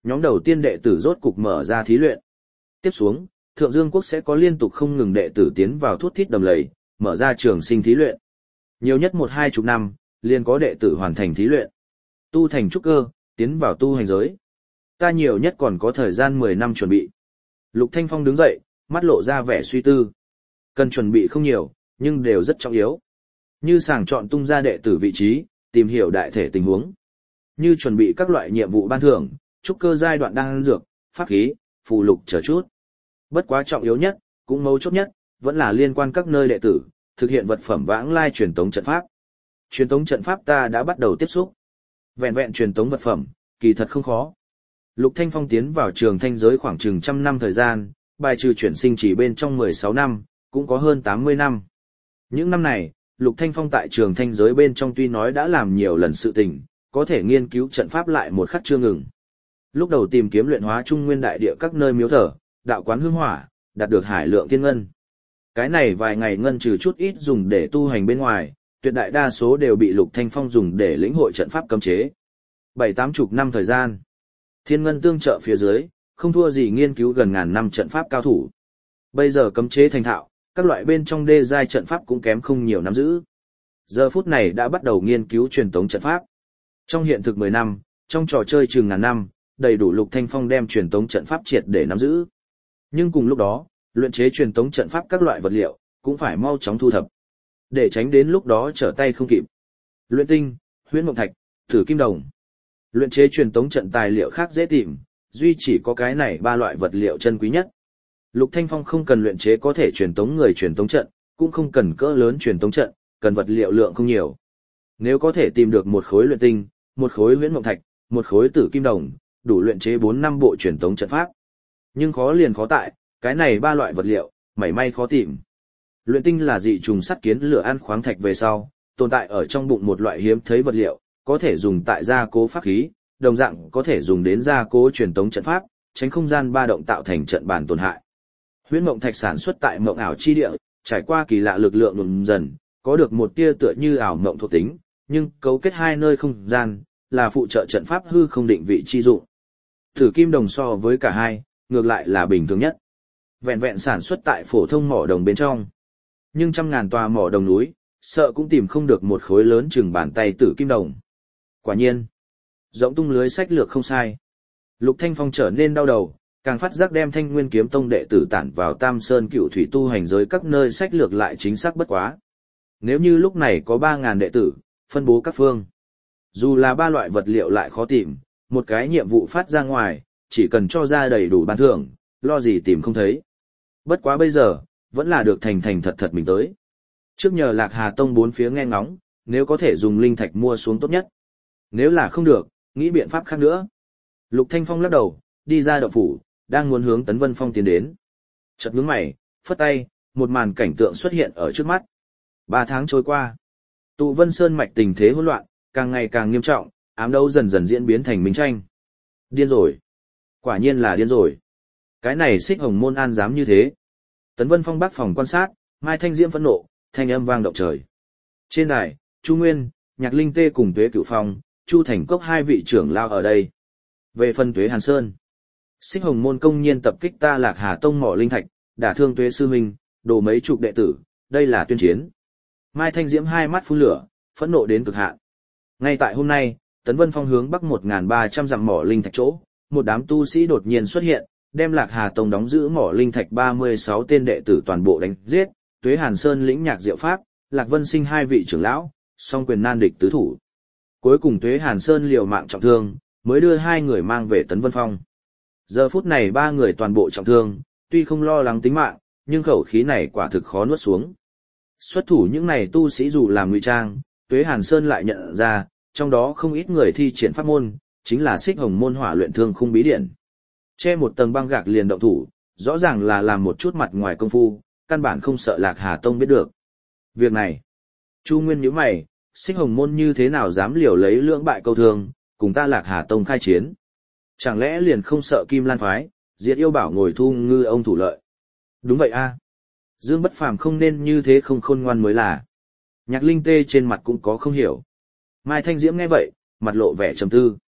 Nhóm đầu tiên đệ tử rốt cục mở ra thí luyện. Tiếp xuống, Thượng Dương Quốc sẽ có liên tục không ngừng đệ tử tiến vào thút thít đầm lầy, mở ra trường sinh thí luyện. Nhiều nhất một hai chục năm, liền có đệ tử hoàn thành thí luyện. Tu thành trúc cơ, tiến vào tu hành giới. Ta nhiều nhất còn có thời gian mười năm chuẩn bị. Lục Thanh Phong đứng dậy, mắt lộ ra vẻ suy tư. Cần chuẩn bị không nhiều, nhưng đều rất trọng yếu. Như sàng chọn tung ra đệ tử vị trí, tìm hiểu đại thể tình huống. Như chuẩn bị các loại nhiệm vụ ban thưởng, trúc cơ giai đoạn đang dược, pháp khí, phù lục chờ chút. Bất quá trọng yếu nhất, cũng mấu chốt nhất, vẫn là liên quan các nơi đệ tử, thực hiện vật phẩm vãng lai truyền tống trận pháp. Truyền tống trận pháp ta đã bắt đầu tiếp xúc. Vẹn vẹn truyền tống vật phẩm, kỳ thật không khó. Lục Thanh Phong tiến vào trường thanh giới khoảng chừng trăm năm thời gian, bài trừ chuyển sinh chỉ bên trong mười sáu năm, cũng có hơn tám mươi năm. Những năm này, Lục Thanh Phong tại trường thanh giới bên trong tuy nói đã làm nhiều lần sự tình, có thể nghiên cứu trận pháp lại một khắc chưa ngừng. Lúc đầu tìm kiếm luyện hóa trung nguyên đại địa các nơi miếu thờ, đạo quán hương hỏa, đạt được hải lượng thiên ngân. Cái này vài ngày ngân trừ chút ít dùng để tu hành bên ngoài, tuyệt đại đa số đều bị Lục Thanh Phong dùng để lĩnh hội trận pháp cấm chế. Bảy tám chục năm thời gian, thiên ngân tương trợ phía dưới, không thua gì nghiên cứu gần ngàn năm trận pháp cao thủ. Bây giờ cấm chế thành thạo, các loại bên trong đê giai trận pháp cũng kém không nhiều nắm giữ. Giờ phút này đã bắt đầu nghiên cứu truyền tống trận pháp. Trong hiện thực mười năm, trong trò chơi chừng ngàn năm, đầy đủ Lục Thanh Phong đem truyền tống trận pháp triệt để nắm giữ. Nhưng cùng lúc đó, luyện chế truyền tống trận pháp các loại vật liệu, cũng phải mau chóng thu thập. Để tránh đến lúc đó trở tay không kịp. Luyện tinh, huyễn mộng thạch, thử kim đồng. Luyện chế truyền tống trận tài liệu khác dễ tìm, duy chỉ có cái này ba loại vật liệu chân quý nhất. Lục Thanh Phong không cần luyện chế có thể truyền tống người truyền tống trận, cũng không cần cỡ lớn truyền tống trận, cần vật liệu lượng không nhiều. Nếu có thể tìm được một khối luyện tinh, một khối huyễn mộng thạch, một khối tử kim đồng, đủ luyện chế bốn năm bộ truyền tống trận pháp. Nhưng khó liền khó tại, cái này ba loại vật liệu, mảy may khó tìm. Luyện tinh là dị trùng sắt kiến lửa ăn khoáng thạch về sau, tồn tại ở trong bụng một loại hiếm thấy vật liệu, có thể dùng tại gia cố pháp khí, đồng dạng có thể dùng đến gia cố truyền tống trận pháp, tránh không gian ba động tạo thành trận bàn tổn hại. Huyễn mộng thạch sản xuất tại mộng ảo chi địa, trải qua kỳ lạ lực lượng dần dần, có được một tia tựa như ảo mộng thuộc tính, nhưng cấu kết hai nơi không gian, là phụ trợ trận pháp hư không định vị chi dụng. Thử kim đồng so với cả hai, ngược lại là bình thường nhất. Vẹn vẹn sản xuất tại phổ thông mỏ đồng bên trong. Nhưng trăm ngàn tòa mỏ đồng núi, sợ cũng tìm không được một khối lớn chừng bàn tay tử kim đồng. Quả nhiên, rộng tung lưới sách lược không sai. Lục Thanh Phong trở nên đau đầu, càng phát giác đem Thanh Nguyên Kiếm Tông đệ tử tản vào Tam Sơn Cựu Thủy tu hành giới các nơi sách lược lại chính xác bất quá. Nếu như lúc này có ba ngàn đệ tử, phân bố các phương. Dù là ba loại vật liệu lại khó tìm, một cái nhiệm vụ phát ra ngoài, chỉ cần cho ra đầy đủ ban thưởng, lo gì tìm không thấy. Bất quá bây giờ, vẫn là được thành thành thật thật mình tới. Trước nhờ Lạc Hà Tông bốn phía nghe ngóng, nếu có thể dùng linh thạch mua xuống tốt nhất. Nếu là không được, nghĩ biện pháp khác nữa. Lục Thanh Phong lắc đầu, đi ra động phủ, đang muốn hướng Tấn Vân Phong tiến đến. Chợt nhướng mày, phất tay, một màn cảnh tượng xuất hiện ở trước mắt. Ba tháng trôi qua, Tụ Vân Sơn mạch tình thế hỗn loạn, càng ngày càng nghiêm trọng, ám đấu dần dần diễn biến thành minh tranh. Điên rồi. Quả nhiên là điên rồi. Cái này Xích Hồng Môn an dám như thế. Tấn Vân Phong bắc phòng quan sát, Mai Thanh Diễm phẫn nộ, thanh âm vang động trời. Trên đài, Chu Nguyên, Nhạc Linh Tê cùng Tuế Cửu Phong, Chu Thành Cốc hai vị trưởng lao ở đây. Về phần Tuế Hàn Sơn, Xích Hồng Môn công nhiên tập kích ta Lạc Hà Tông mỏ linh thạch, đả thương Tuế sư huynh, đổ mấy chục đệ tử, đây là tuyên chiến. Mai Thanh Diễm hai mắt phun lửa, phẫn nộ đến cực hạn. Ngay tại hôm nay, Tấn Vân Phong hướng bắc một nghìn ba trăm dặm mỏ linh thạch chỗ, một đám tu sĩ đột nhiên xuất hiện, đem Lạc Hà Tông đóng giữ mỏ linh thạch ba mươi sáu tên đệ tử toàn bộ đánh giết, Tuế Hàn Sơn lĩnh Nhạc Diệu Pháp, Lạc Vân Sinh hai vị trưởng lão, song quyền nan địch tứ thủ. Cuối cùng Tuế Hàn Sơn liều mạng trọng thương, mới đưa hai người mang về Tấn Vân Phong. Giờ phút này ba người toàn bộ trọng thương, tuy không lo lắng tính mạng, nhưng khẩu khí này quả thực khó nuốt xuống. Xuất thủ những này tu sĩ dù làm ngụy trang, Tuế Hàn Sơn lại nhận ra, trong đó không ít người thi triển pháp môn, chính là Xích Hồng Môn Hỏa Luyện Thương Khung bí điển. Che một tầng băng gạc liền động thủ, rõ ràng là làm một chút mặt ngoài công phu, căn bản không sợ Lạc Hà Tông biết được. Việc này, Chu Nguyên nhíu mày, Xích Hồng Môn như thế nào dám liều lấy lưỡng bại câu thương, cùng ta Lạc Hà Tông khai chiến? Chẳng lẽ liền không sợ Kim Lan phái, diệt yêu bảo ngồi thu ngư ông thủ lợi? Đúng vậy a. Dương Bất Phàm không nên như thế không khôn ngoan mới là. Nhạc Linh Tê trên mặt cũng có không hiểu. Mai Thanh Diễm nghe vậy, mặt lộ vẻ trầm tư.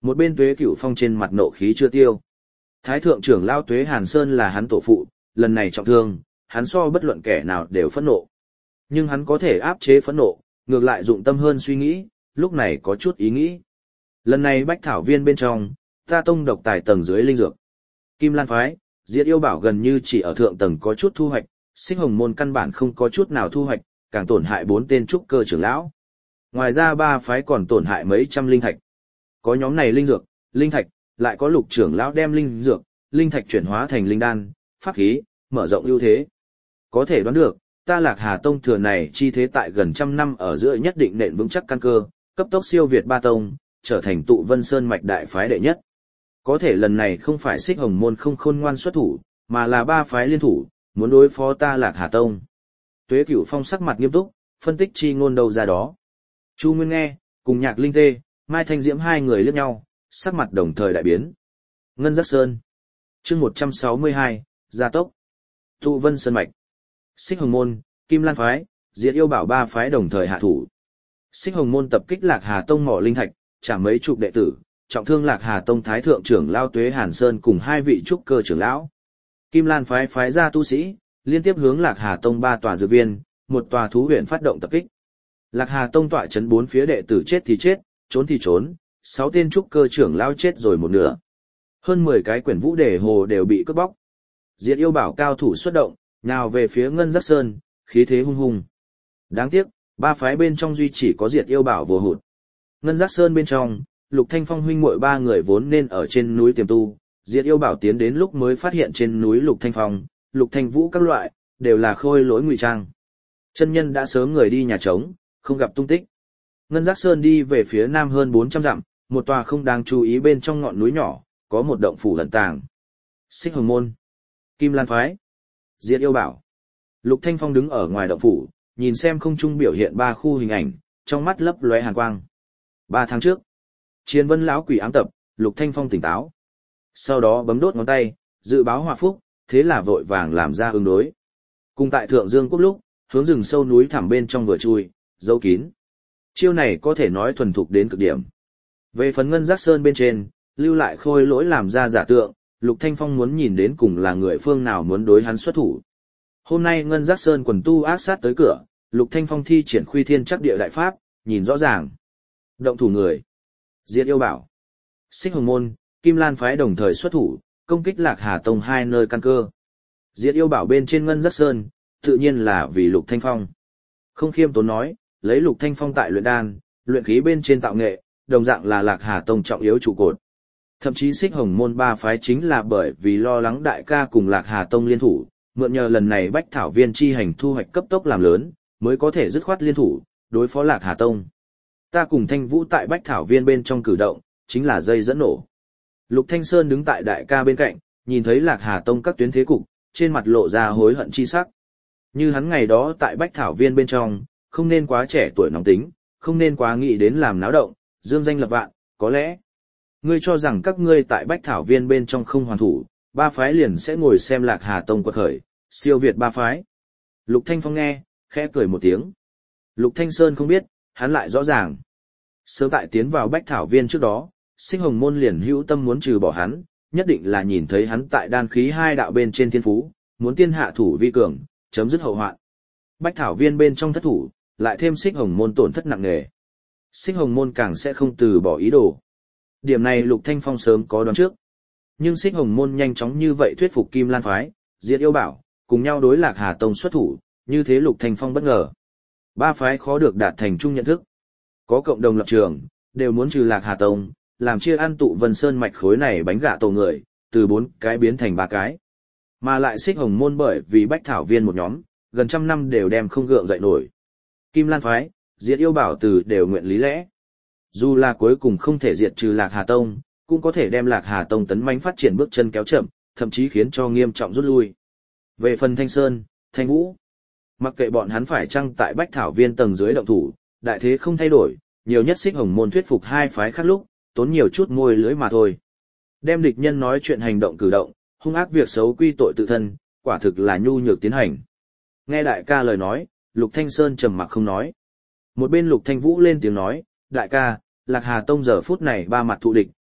Một bên Tuế Cửu Phong trên mặt nộ khí chưa tiêu. Thái thượng trưởng lao Tuế Hàn Sơn là hắn tổ phụ, lần này trọng thương, hắn so bất luận kẻ nào đều phẫn nộ. Nhưng hắn có thể áp chế phẫn nộ, ngược lại dụng tâm hơn suy nghĩ, lúc này có chút ý nghĩ. Lần này bách thảo viên bên trong, ta tông độc tài tầng dưới linh dược. Kim Lan phái, Diệt Yêu Bảo gần như chỉ ở thượng tầng có chút thu hoạch, Xích Hồng môn căn bản không có chút nào thu hoạch, càng tổn hại bốn tên trúc cơ trưởng lão. Ngoài ra ba phái còn tổn hại mấy trăm linh thạch. Có nhóm này linh dược, linh thạch, lại có lục trưởng lão đem linh dược, linh thạch chuyển hóa thành linh đan, pháp khí, mở rộng ưu thế. Có thể đoán được, ta Lạc Hà tông thừa này chi thế tại gần trăm năm ở giữa nhất định nền vững chắc căn cơ, cấp tốc siêu việt ba tông, trở thành tụ Vân Sơn mạch đại phái đệ nhất. Có thể lần này không phải Xích Hồng môn không khôn ngoan xuất thủ, mà là ba phái liên thủ, muốn đối phó ta Lạc Hà tông. Tuế Cửu Phong sắc mặt nghiêm túc, phân tích chi ngôn đâu ra đó. Chu Nguyên nghe, cùng Nhạc Linh Tê, Mai Thanh Diễm hai người liếc nhau, sắc mặt đồng thời đại biến. Ngân Giác Sơn. Chương một trăm sáu mươi hai, gia tốc. Tụ Vân Sơn mạch. Xích Hồng môn, Kim Lan phái, Diệt Yêu Bảo ba phái đồng thời hạ thủ. Xích Hồng môn tập kích Lạc Hà tông mỏ linh thạch, trả mấy chục đệ tử, trọng thương Lạc Hà tông thái thượng trưởng lão Tuế Hàn Sơn cùng hai vị trúc cơ trưởng lão. Kim Lan phái phái ra tu sĩ, liên tiếp hướng Lạc Hà tông ba tòa dược viên, một tòa thú huyện phát động tập kích. Lạc Hà tông tọa chấn bốn phía đệ tử chết thì chết, trốn thì trốn, sáu tên trúc cơ trưởng lão chết rồi một nửa. Hơn mười cái quyển vũ đề hồ đều bị cướp bóc. Diệt Yêu Bảo cao thủ xuất động, nhào về phía Ngân Giác Sơn, khí thế hung hùng. Đáng tiếc, ba phái bên trong duy chỉ có Diệt Yêu Bảo vô hụt. Ngân Giác Sơn bên trong, Lục Thanh Phong huynh muội ba người vốn nên ở trên núi tiềm tu, Diệt Yêu Bảo tiến đến lúc mới phát hiện trên núi Lục Thanh Phong, Lục Thanh Vũ các loại, đều là khôi lỗi ngụy trang. Chân nhân đã sớm người đi nhà trống, không gặp tung tích. Ngân Giác Sơn đi về phía nam hơn bốn trăm dặm, một tòa không đáng chú ý bên trong ngọn núi nhỏ, có một động phủ lẩn tàng. Xích Hồng môn, Kim Lan phái, Diệt Yêu Bảo. Lục Thanh Phong đứng ở ngoài động phủ, nhìn xem không trung biểu hiện ba khu hình ảnh, trong mắt lấp lóe hàn quang. Ba tháng trước, Chiến Vân lão quỷ ám tập, Lục Thanh Phong tỉnh táo. Sau đó bấm đốt ngón tay, dự báo hòa phúc, thế là vội vàng làm ra ứng đối. Cùng tại Thượng Dương Quốc lúc, hướng rừng sâu núi thẳm bên trong vừa chui, giấu kín. Chiêu này có thể nói thuần thục đến cực điểm. Về phần Ngân Giác Sơn bên trên, lưu lại khôi lỗi làm ra giả tượng, Lục Thanh Phong muốn nhìn đến cùng là người phương nào muốn đối hắn xuất thủ. Hôm nay Ngân Giác Sơn quần tu ác sát tới cửa, Lục Thanh Phong thi triển Khuy Thiên Chắc Địa đại pháp, nhìn rõ ràng. Động thủ người, Diệt Yêu Bảo, Xích Hồng môn, Kim Lan phái đồng thời xuất thủ, công kích Lạc Hà tông hai nơi căn cơ. Diệt Yêu Bảo bên trên Ngân Giác Sơn, tự nhiên là vì Lục Thanh Phong. Không khiêm tốn nói, lấy Lục Thanh Phong tại luyện đan, luyện khí bên trên tạo nghệ, đồng dạng là Lạc Hà tông trọng yếu trụ cột. Thậm chí Xích Hồng môn ba phái chính là bởi vì lo lắng đại ca cùng Lạc Hà tông liên thủ, mượn nhờ lần này Bách Thảo Viên chi hành thu hoạch cấp tốc làm lớn, mới có thể dứt khoát liên thủ, đối phó Lạc Hà tông. Ta cùng Thanh Vũ tại Bách Thảo Viên bên trong cử động, chính là dây dẫn nổ. Lục Thanh Sơn đứng tại đại ca bên cạnh, nhìn thấy Lạc Hà tông các tuyến thế cục, trên mặt lộ ra hối hận chi sắc. Như hắn ngày đó tại Bách Thảo Viên bên trong, không nên quá trẻ tuổi nóng tính, không nên quá nghĩ đến làm náo động, dương danh lập vạn, có lẽ ngươi cho rằng các ngươi tại Bách Thảo Viên bên trong không hoàn thủ, ba phái liền sẽ ngồi xem Lạc Hà tông quật khởi, siêu việt ba phái. Lục Thanh Phong nghe, khẽ cười một tiếng. Lục Thanh Sơn không biết, hắn lại rõ ràng. Sớm tại tiến vào Bách Thảo Viên trước đó, Xích Hồng môn liền hữu tâm muốn trừ bỏ hắn, nhất định là nhìn thấy hắn tại đan khí hai đạo bên trên thiên phú, muốn tiên hạ thủ vi cường, chấm dứt hậu hoạn. Bách Thảo Viên bên trong thất thủ, lại thêm Xích Hồng môn tổn thất nặng nề. Xích Hồng môn càng sẽ không từ bỏ ý đồ. Điểm này Lục Thanh Phong sớm có đoán trước. Nhưng Xích Hồng môn nhanh chóng như vậy thuyết phục Kim Lan phái, Diệt Yêu Bảo, cùng nhau đối Lạc Hà tông xuất thủ, như thế Lục Thanh Phong bất ngờ. Ba phái khó được đạt thành chung nhận thức. Có cộng đồng lập trường, đều muốn trừ Lạc Hà tông, làm chia ăn tụ Vân Sơn mạch khối này bánh gạ tổ người, từ bốn cái biến thành ba cái. Mà lại Xích Hồng môn bởi vì Bách Thảo Viên một nhóm, gần trăm năm đều đem không gượng dậy nổi. Kim Lan phái, Diệt Yêu Bảo từ đều nguyện lý lẽ. Dù là cuối cùng không thể diệt trừ Lạc Hà tông, cũng có thể đem Lạc Hà tông tấn mãnh phát triển bước chân kéo chậm, thậm chí khiến cho nghiêm trọng rút lui. Về phần Thanh Sơn, Thanh Vũ, mặc kệ bọn hắn phải chăng tại Bách Thảo Viên tầng dưới động thủ, đại thế không thay đổi, nhiều nhất Xích Hồng môn thuyết phục hai phái khác lúc, tốn nhiều chút môi lưỡi mà thôi. Đem địch nhân nói chuyện hành động cử động, hung ác việc xấu quy tội tự thân, quả thực là nhu nhược tiến hành. Nghe đại ca lời nói, Lục Thanh Sơn trầm mặc không nói. Một bên Lục Thanh Vũ lên tiếng nói, đại ca, Lạc Hà tông giờ phút này ba mặt thù địch,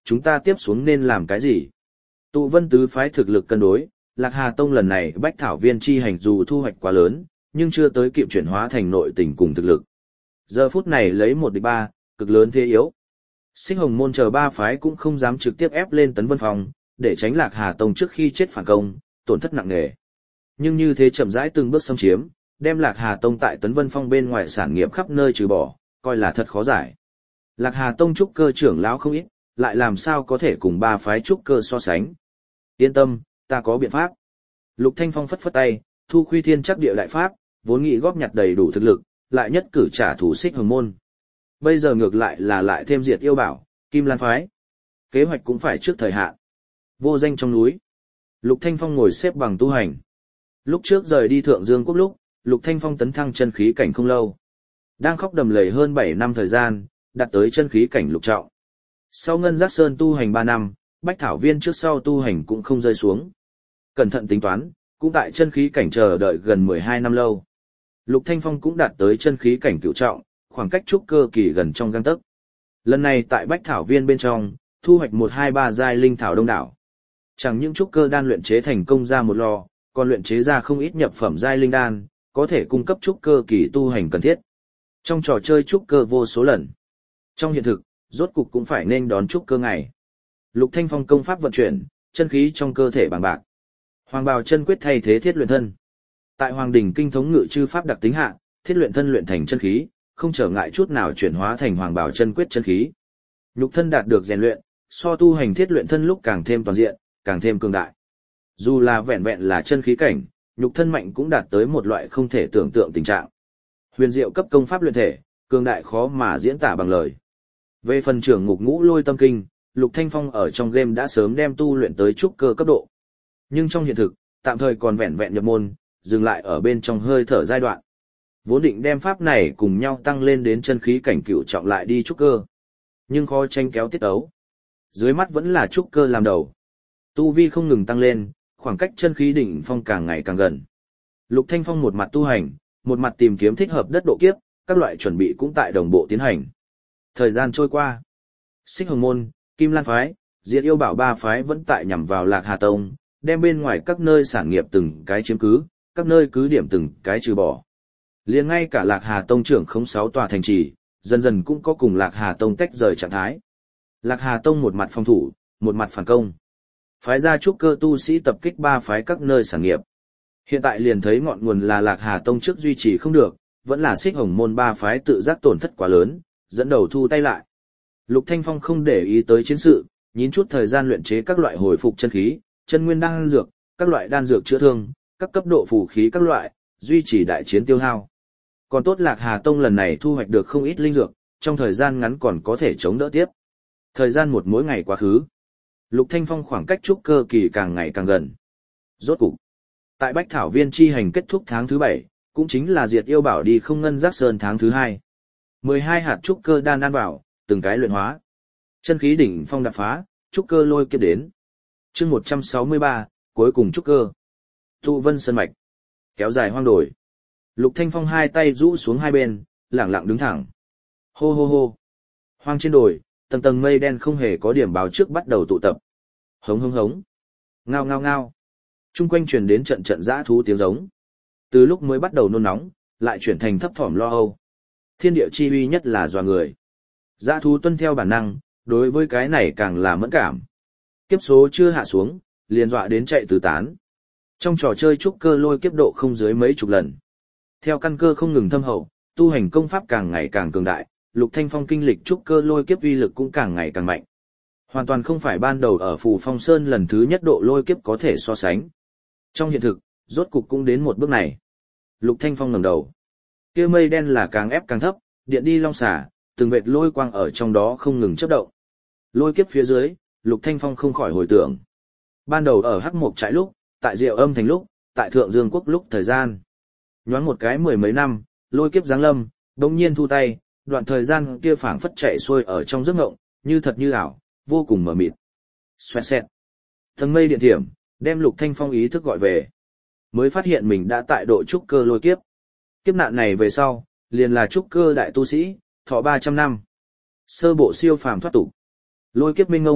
chúng ta tiếp xuống nên làm cái gì? Tụ Vân tứ phái thực lực cân đối, Lạc Hà Tông lần này bách thảo viên chi hành dù thu hoạch quá lớn, nhưng chưa tới kịp chuyển hóa thành nội tình cùng thực lực. Giờ phút này lấy một địch ba, cực lớn thế yếu. Sinh Hồng Môn chờ ba phái cũng không dám trực tiếp ép lên Tấn Vân Phong, để tránh Lạc Hà Tông trước khi chết phản công, tổn thất nặng nề. Nhưng như thế chậm rãi từng bước xâm chiếm, đem Lạc Hà Tông tại Tấn Vân Phong bên ngoài sản nghiệp khắp nơi trừ bỏ, coi là thật khó giải. Lạc Hà Tông trúc cơ trưởng lão không ít, lại làm sao có thể cùng ba phái trúc cơ so sánh. Yên tâm, ta có biện pháp. Lục Thanh Phong phất phất tay, thu Khuy Thiên chắc địa đại pháp, vốn nghĩ góp nhặt đầy đủ thực lực, lại nhất cử trả thù Xích Hồng Môn. Bây giờ ngược lại là lại thêm diệt yêu bảo, Kim Lan phái. Kế hoạch cũng phải trước thời hạn. Vô danh trong núi. Lục Thanh Phong ngồi xếp bằng tu hành. Lúc trước rời đi Thượng Dương Quốc lúc, Lục Thanh Phong tấn thăng chân khí cảnh không lâu. Đang khóc đầm lầy hơn bảy năm thời gian, đạt tới chân khí cảnh lục trọng. Sau Ngân Giác Sơn tu hành ba năm, Bách Thảo Viên trước sau tu hành cũng không rơi xuống. Cẩn thận tính toán, cũng tại chân khí cảnh chờ đợi gần mười hai năm lâu. Lục Thanh Phong cũng đạt tới chân khí cảnh cửu trọng, khoảng cách trúc cơ kỳ gần trong gang tấc. Lần này tại Bách Thảo Viên bên trong, thu hoạch một hai ba giai linh thảo đông đảo. Chẳng những trúc cơ đan luyện chế thành công ra một lò, còn luyện chế ra không ít nhập phẩm giai linh đan, có thể cung cấp trúc cơ kỳ tu hành cần thiết. Trong trò chơi trúc cơ vô số lần. Trong hiện thực, rốt cục cũng phải nên đón trúc cơ ngày. Lục Thanh Phong công pháp vận chuyển, chân khí trong cơ thể bằng bạc. Hoàng bào chân quyết thay thế thiết luyện thân. Tại Hoàng đỉnh kinh thống ngự chư pháp đặc tính hạ, thiết luyện thân luyện thành chân khí, không trở ngại chút nào chuyển hóa thành hoàng bào chân quyết chân khí. Nhục thân đạt được rèn luyện, so tu hành thiết luyện thân lúc càng thêm toàn diện, càng thêm cường đại. Dù là vẹn vẹn là chân khí cảnh, nhục thân mạnh cũng đạt tới một loại không thể tưởng tượng tình trạng. Huyền diệu cấp công pháp luyện thể, cường đại khó mà diễn tả bằng lời. Về phần trưởng ngục ngũ lôi tâm kinh, Lục Thanh Phong ở trong game đã sớm đem tu luyện tới trúc cơ cấp độ. Nhưng trong hiện thực, tạm thời còn vẹn vẹn nhập môn, dừng lại ở bên trong hơi thở giai đoạn. Vốn định đem pháp này cùng nhau tăng lên đến chân khí cảnh cửu trọng lại đi trúc cơ. Nhưng khó tranh kéo tiết ấu. Dưới mắt vẫn là trúc cơ làm đầu. Tu vi không ngừng tăng lên, khoảng cách chân khí đỉnh phong càng ngày càng gần. Lục Thanh Phong một mặt tu hành, một mặt tìm kiếm thích hợp đất độ kiếp, các loại chuẩn bị cũng tại đồng bộ tiến hành. Thời gian trôi qua. Xích Hồng Môn, Kim Lan phái, Diệt Yêu Bảo ba phái vẫn tại nhằm vào Lạc Hà Tông, đem bên ngoài các nơi sản nghiệp từng cái chiếm cứ, các nơi cứ điểm từng cái trừ bỏ. Liền ngay cả Lạc Hà Tông trưởng không sáu tòa thành trì, dần dần cũng có cùng Lạc Hà Tông tách rời trạng thái. Lạc Hà Tông một mặt phòng thủ, một mặt phản công. Phái ra trúc cơ tu sĩ tập kích ba phái các nơi sản nghiệp. Hiện tại liền thấy ngọn nguồn là Lạc Hà Tông trước duy trì không được, vẫn là Xích Hồng Môn ba phái tự giác tổn thất quá lớn, dẫn đầu thu tay lại. Lục Thanh Phong không để ý tới chiến sự, nhín chút thời gian luyện chế các loại hồi phục chân khí, chân nguyên đan dược, các loại đan dược chữa thương, các cấp độ phù khí các loại, duy trì đại chiến tiêu hao. Còn tốt Lạc Hà Tông lần này thu hoạch được không ít linh dược, trong thời gian ngắn còn có thể chống đỡ tiếp. Thời gian một mỗi ngày quá khứ. Lục Thanh Phong khoảng cách trúc cơ kỳ càng ngày càng gần. Rốt cục, tại Bách Thảo Viên chi hành kết thúc tháng thứ bảy, cũng chính là Diệt Yêu Bảo đi không Ngân Giác Sơn tháng thứ hai. mười hai hạt trúc cơ đan ăn vào, từng cái luyện hóa. Chân khí đỉnh phong đạp phá, trúc cơ lôi kiếp đến. Chương một trăm sáu mươi ba, cuối cùng trúc cơ. Tụ Vân Sơn mạch, kéo dài hoang đồi. Lục Thanh Phong hai tay rũ xuống hai bên, lẳng lặng đứng thẳng. Hô hô hô. Hoang trên đồi, tầng tầng mây đen không hề có điểm báo trước bắt đầu tụ tập. Hống hống hống. Ngao ngao ngao. Trung quanh truyền đến trận trận dã thú tiếng giống. Từ lúc mới bắt đầu nôn nóng, lại chuyển thành thấp thỏm lo âu. Thiên địa chi uy nhất là dọa người. Dã thú tuân theo bản năng, đối với cái này càng là mẫn cảm. Kiếp số chưa hạ xuống, liền dọa đến chạy tứ tán. Trong trò chơi trúc cơ lôi kiếp độ không dưới mấy chục lần. Theo căn cơ không ngừng thâm hậu, tu hành công pháp càng ngày càng cường đại, Lục Thanh Phong kinh lịch trúc cơ lôi kiếp uy lực cũng càng ngày càng mạnh. Hoàn toàn không phải ban đầu ở Phù Phong Sơn lần thứ nhất độ lôi kiếp có thể so sánh. Trong hiện thực, rốt cục cũng đến một bước này. Lục Thanh Phong ngẩng đầu. Kia mây đen là càng ép càng thấp, điện đi long xả, từng vệt lôi quang ở trong đó không ngừng chớp động. Lôi kiếp phía dưới, Lục Thanh Phong không khỏi hồi tưởng. Ban đầu ở Hắc Mộc trại lúc, tại Diệu Âm thành lúc, tại Thượng Dương quốc lúc thời gian. Nhoáng một cái mười mấy năm, lôi kiếp giáng lâm, đột nhiên thu tay, đoạn thời gian kia phảng phất chạy xuôi ở trong giấc mộng, như thật như ảo, vô cùng mờ mịt. Xoẹt xẹt. Tầng mây điện thiểm, đem Lục Thanh Phong ý thức gọi về. Mới phát hiện mình đã tại độ trúc cơ lôi kiếp. Kiếp nạn này về sau, liền là trúc cơ đại tu sĩ, thọ ba trăm năm. Sơ bộ siêu phàm thoát tục. Lôi kiếp minh ngông,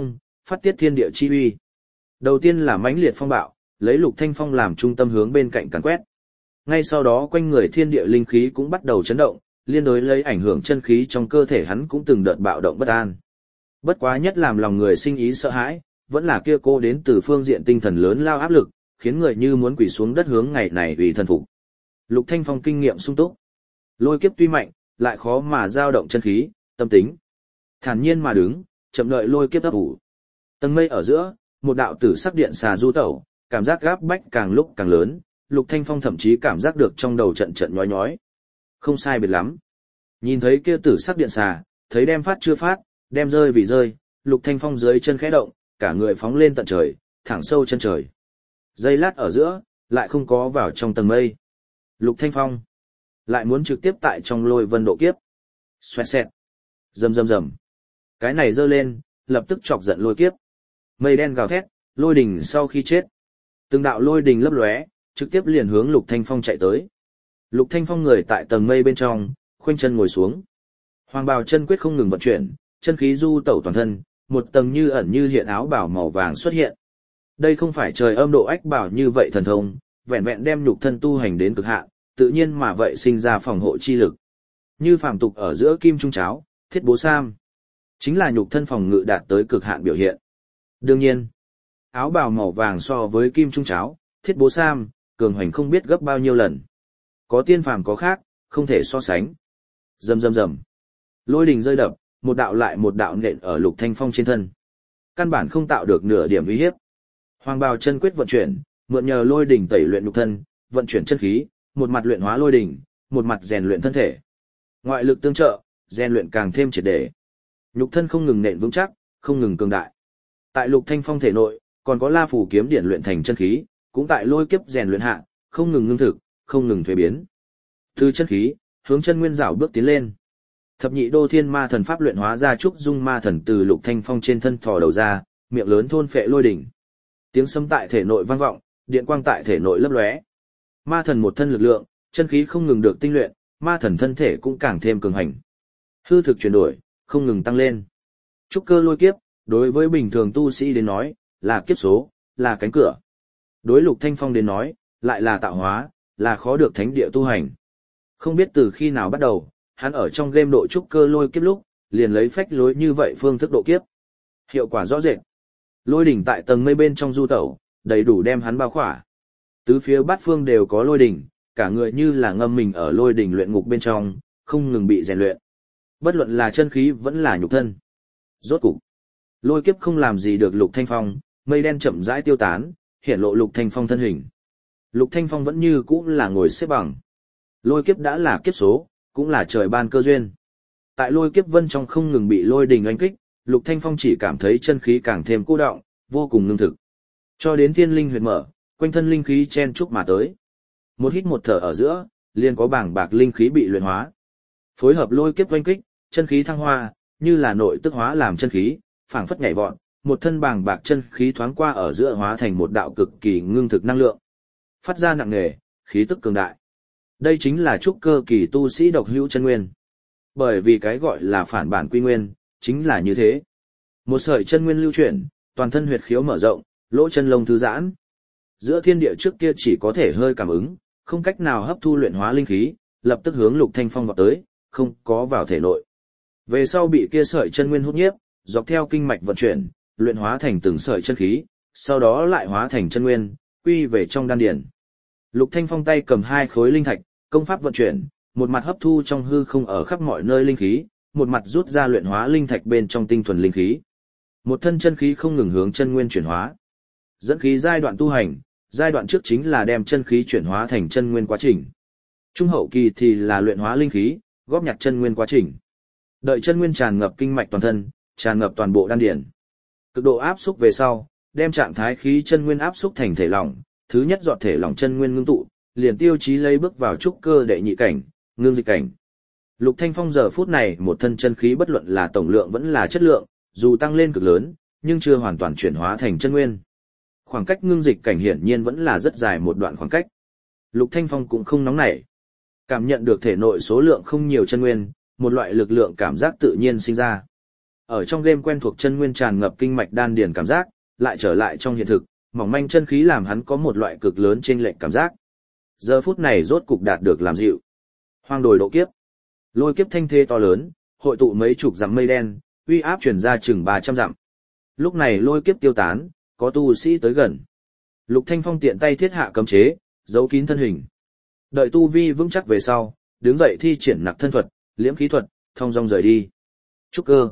phát tiết thiên địa chi uy. Đầu tiên là mãnh liệt phong bạo, lấy Lục Thanh Phong làm trung tâm hướng bên cạnh càn quét. Ngay sau đó quanh người thiên địa linh khí cũng bắt đầu chấn động, liên đối lấy ảnh hưởng chân khí trong cơ thể hắn cũng từng đợt bạo động bất an. Bất quá nhất làm lòng người sinh ý sợ hãi, vẫn là kia cô đến từ phương diện tinh thần lớn lao áp lực, khiến người như muốn quỳ xuống đất hướng ngày này vì thần phục. Lục Thanh Phong kinh nghiệm sung túc. Lôi kiếp tuy mạnh, lại khó mà dao động chân khí, tâm tính. Thản nhiên mà đứng, chậm đợi lôi kiếp ấp ủ. Tầng mây ở giữa, một đạo tử sắc điện xà du tẩu, cảm giác gáp bách càng lúc càng lớn, Lục Thanh Phong thậm chí cảm giác được trong đầu trận trận nhói nhói. Không sai biệt lắm. Nhìn thấy kia tử sắc điện xà, thấy đem phát chưa phát, đem rơi vì rơi, Lục Thanh Phong dưới chân khẽ động, cả người phóng lên tận trời, thẳng sâu chân trời. Giây lát ở giữa, lại không có vào trong tầng mây. Lục Thanh Phong lại muốn trực tiếp tại trong lôi vân độ kiếp. Xoẹt xẹt. Rầm rầm rầm. Cái này giơ lên, lập tức chọc giận lôi kiếp. Mây đen gào thét, lôi đỉnh sau khi chết. Từng đạo lôi đỉnh lấp lóe, trực tiếp liền hướng Lục Thanh Phong chạy tới. Lục Thanh Phong người tại tầng mây bên trong, khoanh chân ngồi xuống. Hoàng bào chân quyết không ngừng vận chuyển, chân khí du tẩu toàn thân, một tầng như ẩn như hiện áo bào màu vàng xuất hiện. Đây không phải trời âm độ ách bảo như vậy thần thông, vẹn vẹn đem nhục thân tu hành đến cực hạn, tự nhiên mà vậy sinh ra phòng hộ chi lực. Như phàm tục ở giữa kim trung cháo, thiết bố sam, chính là nhục thân phòng ngự đạt tới cực hạn biểu hiện. Đương nhiên, áo bào màu vàng so với kim trung cháo, thiết bố sam, cường hoành không biết gấp bao nhiêu lần. Có tiên phàm có khác, không thể so sánh. Rầm rầm rầm. Lôi đình rơi đập, một đạo lại một đạo nện ở Lục Thanh Phong trên thân. Căn bản không tạo được nửa điểm uy hiếp. Hoàng bào chân quyết vận chuyển, mượn nhờ lôi đỉnh tẩy luyện nhục thân, vận chuyển chân khí, một mặt luyện hóa lôi đỉnh, một mặt rèn luyện thân thể. Ngoại lực tương trợ, rèn luyện càng thêm triệt để. Nhục thân không ngừng nện vững chắc, không ngừng cường đại. Tại Lục Thanh Phong thể nội, còn có La Phủ kiếm điển luyện thành chân khí, cũng tại lôi kiếp rèn luyện hạ, không ngừng ngưng thực, không ngừng thuế biến. Từ chân khí, hướng chân nguyên rảo bước tiến lên. Thập nhị đô thiên ma thần pháp luyện hóa ra trúc dung ma thần từ Lục Thanh Phong trên thân thò đầu ra, miệng lớn thôn phệ lôi đỉnh. Tiếng sấm tại thể nội vang vọng, điện quang tại thể nội lấp lóe. Ma thần một thân lực lượng, chân khí không ngừng được tinh luyện, ma thần thân thể cũng càng thêm cường hành. Hư thực chuyển đổi, không ngừng tăng lên. Trúc cơ lôi kiếp, đối với bình thường tu sĩ đến nói, là kiếp số, là cánh cửa. Đối Lục Thanh Phong đến nói, lại là tạo hóa, là khó được thánh địa tu hành. Không biết từ khi nào bắt đầu, hắn ở trong game độ trúc cơ lôi kiếp lúc, liền lấy phách lối như vậy phương thức độ kiếp. Hiệu quả rõ rệt. Lôi đỉnh tại tầng mây bên trong du tẩu, đầy đủ đem hắn bao khỏa. Tứ phía bát phương đều có lôi đỉnh, cả người như là ngâm mình ở lôi đỉnh luyện ngục bên trong, không ngừng bị rèn luyện. Bất luận là chân khí vẫn là nhục thân. Rốt cục, lôi kiếp không làm gì được Lục Thanh Phong, mây đen chậm rãi tiêu tán, hiển lộ Lục Thanh Phong thân hình. Lục Thanh Phong vẫn như cũ là ngồi xếp bằng. Lôi kiếp đã là kiếp số, cũng là trời ban cơ duyên. Tại lôi kiếp vân trong không ngừng bị lôi đình oanh kích, Lục Thanh Phong chỉ cảm thấy chân khí càng thêm cô đọng, vô cùng ngưng thực. Cho đến thiên linh huyệt mở, quanh thân linh khí chen chúc mà tới. Một hít một thở ở giữa, liền có bảng bạc linh khí bị luyện hóa. Phối hợp lôi kiếp oanh kích, chân khí thăng hoa, như là nội tức hóa làm chân khí, phảng phất nhảy vọt, một thân bảng bạc chân khí thoáng qua ở giữa hóa thành một đạo cực kỳ ngưng thực năng lượng. Phát ra nặng nề, khí tức cường đại. Đây chính là trúc cơ kỳ tu sĩ độc hữu chân nguyên. Bởi vì cái gọi là phản bản quy nguyên, chính là như thế. Một sợi chân nguyên lưu chuyển, toàn thân huyệt khiếu mở rộng, lỗ chân lông thư giãn. Giữa thiên địa trước kia chỉ có thể hơi cảm ứng, không cách nào hấp thu luyện hóa linh khí, lập tức hướng Lục Thanh Phong vào tới, không có vào thể nội. Về sau bị kia sợi chân nguyên hút nhiếp, dọc theo kinh mạch vận chuyển, luyện hóa thành từng sợi chân khí, sau đó lại hóa thành chân nguyên, quy về trong đan điền. Lục Thanh Phong tay cầm hai khối linh thạch, công pháp vận chuyển, một mặt hấp thu trong hư không ở khắp mọi nơi linh khí, một mặt rút ra luyện hóa linh thạch bên trong tinh thuần linh khí. Một thân chân khí không ngừng hướng chân nguyên chuyển hóa. Dẫn khí giai đoạn tu hành, giai đoạn trước chính là đem chân khí chuyển hóa thành chân nguyên quá trình. Trung hậu kỳ thì là luyện hóa linh khí, góp nhặt chân nguyên quá trình. Đợi chân nguyên tràn ngập kinh mạch toàn thân, tràn ngập toàn bộ đan điển. Cực độ áp xúc về sau, đem trạng thái khí chân nguyên áp xúc thành thể lỏng, thứ nhất giọt thể lỏng chân nguyên ngưng tụ, liền tiêu chí lấy bước vào trúc cơ đệ nhị cảnh, ngưng dịch cảnh. Lục Thanh Phong giờ phút này một thân chân khí bất luận là tổng lượng vẫn là chất lượng, dù tăng lên cực lớn, nhưng chưa hoàn toàn chuyển hóa thành chân nguyên. Khoảng cách ngưng dịch cảnh hiển nhiên vẫn là rất dài một đoạn khoảng cách. Lục Thanh Phong cũng không nóng nảy. Cảm nhận được thể nội số lượng không nhiều chân nguyên, một loại lực lượng cảm giác tự nhiên sinh ra. Ở trong game quen thuộc chân nguyên tràn ngập kinh mạch đan điền cảm giác, lại trở lại trong hiện thực, mỏng manh chân khí làm hắn có một loại cực lớn chênh lệch cảm giác. Giờ phút này rốt cục đạt được làm dịu. Hoang đồi độ kiếp. Lôi kiếp thanh thế to lớn, hội tụ mấy chục dặm mây đen, uy áp truyền ra chừng ba trăm dặm. Lúc này lôi kiếp tiêu tán, có tu sĩ tới gần. Lục Thanh Phong tiện tay thiết hạ cấm chế, giấu kín thân hình. Đợi tu vi vững chắc về sau, đứng dậy thi triển nặc thân thuật, liễm khí thuật, thông dong rời đi. Trúc cơ.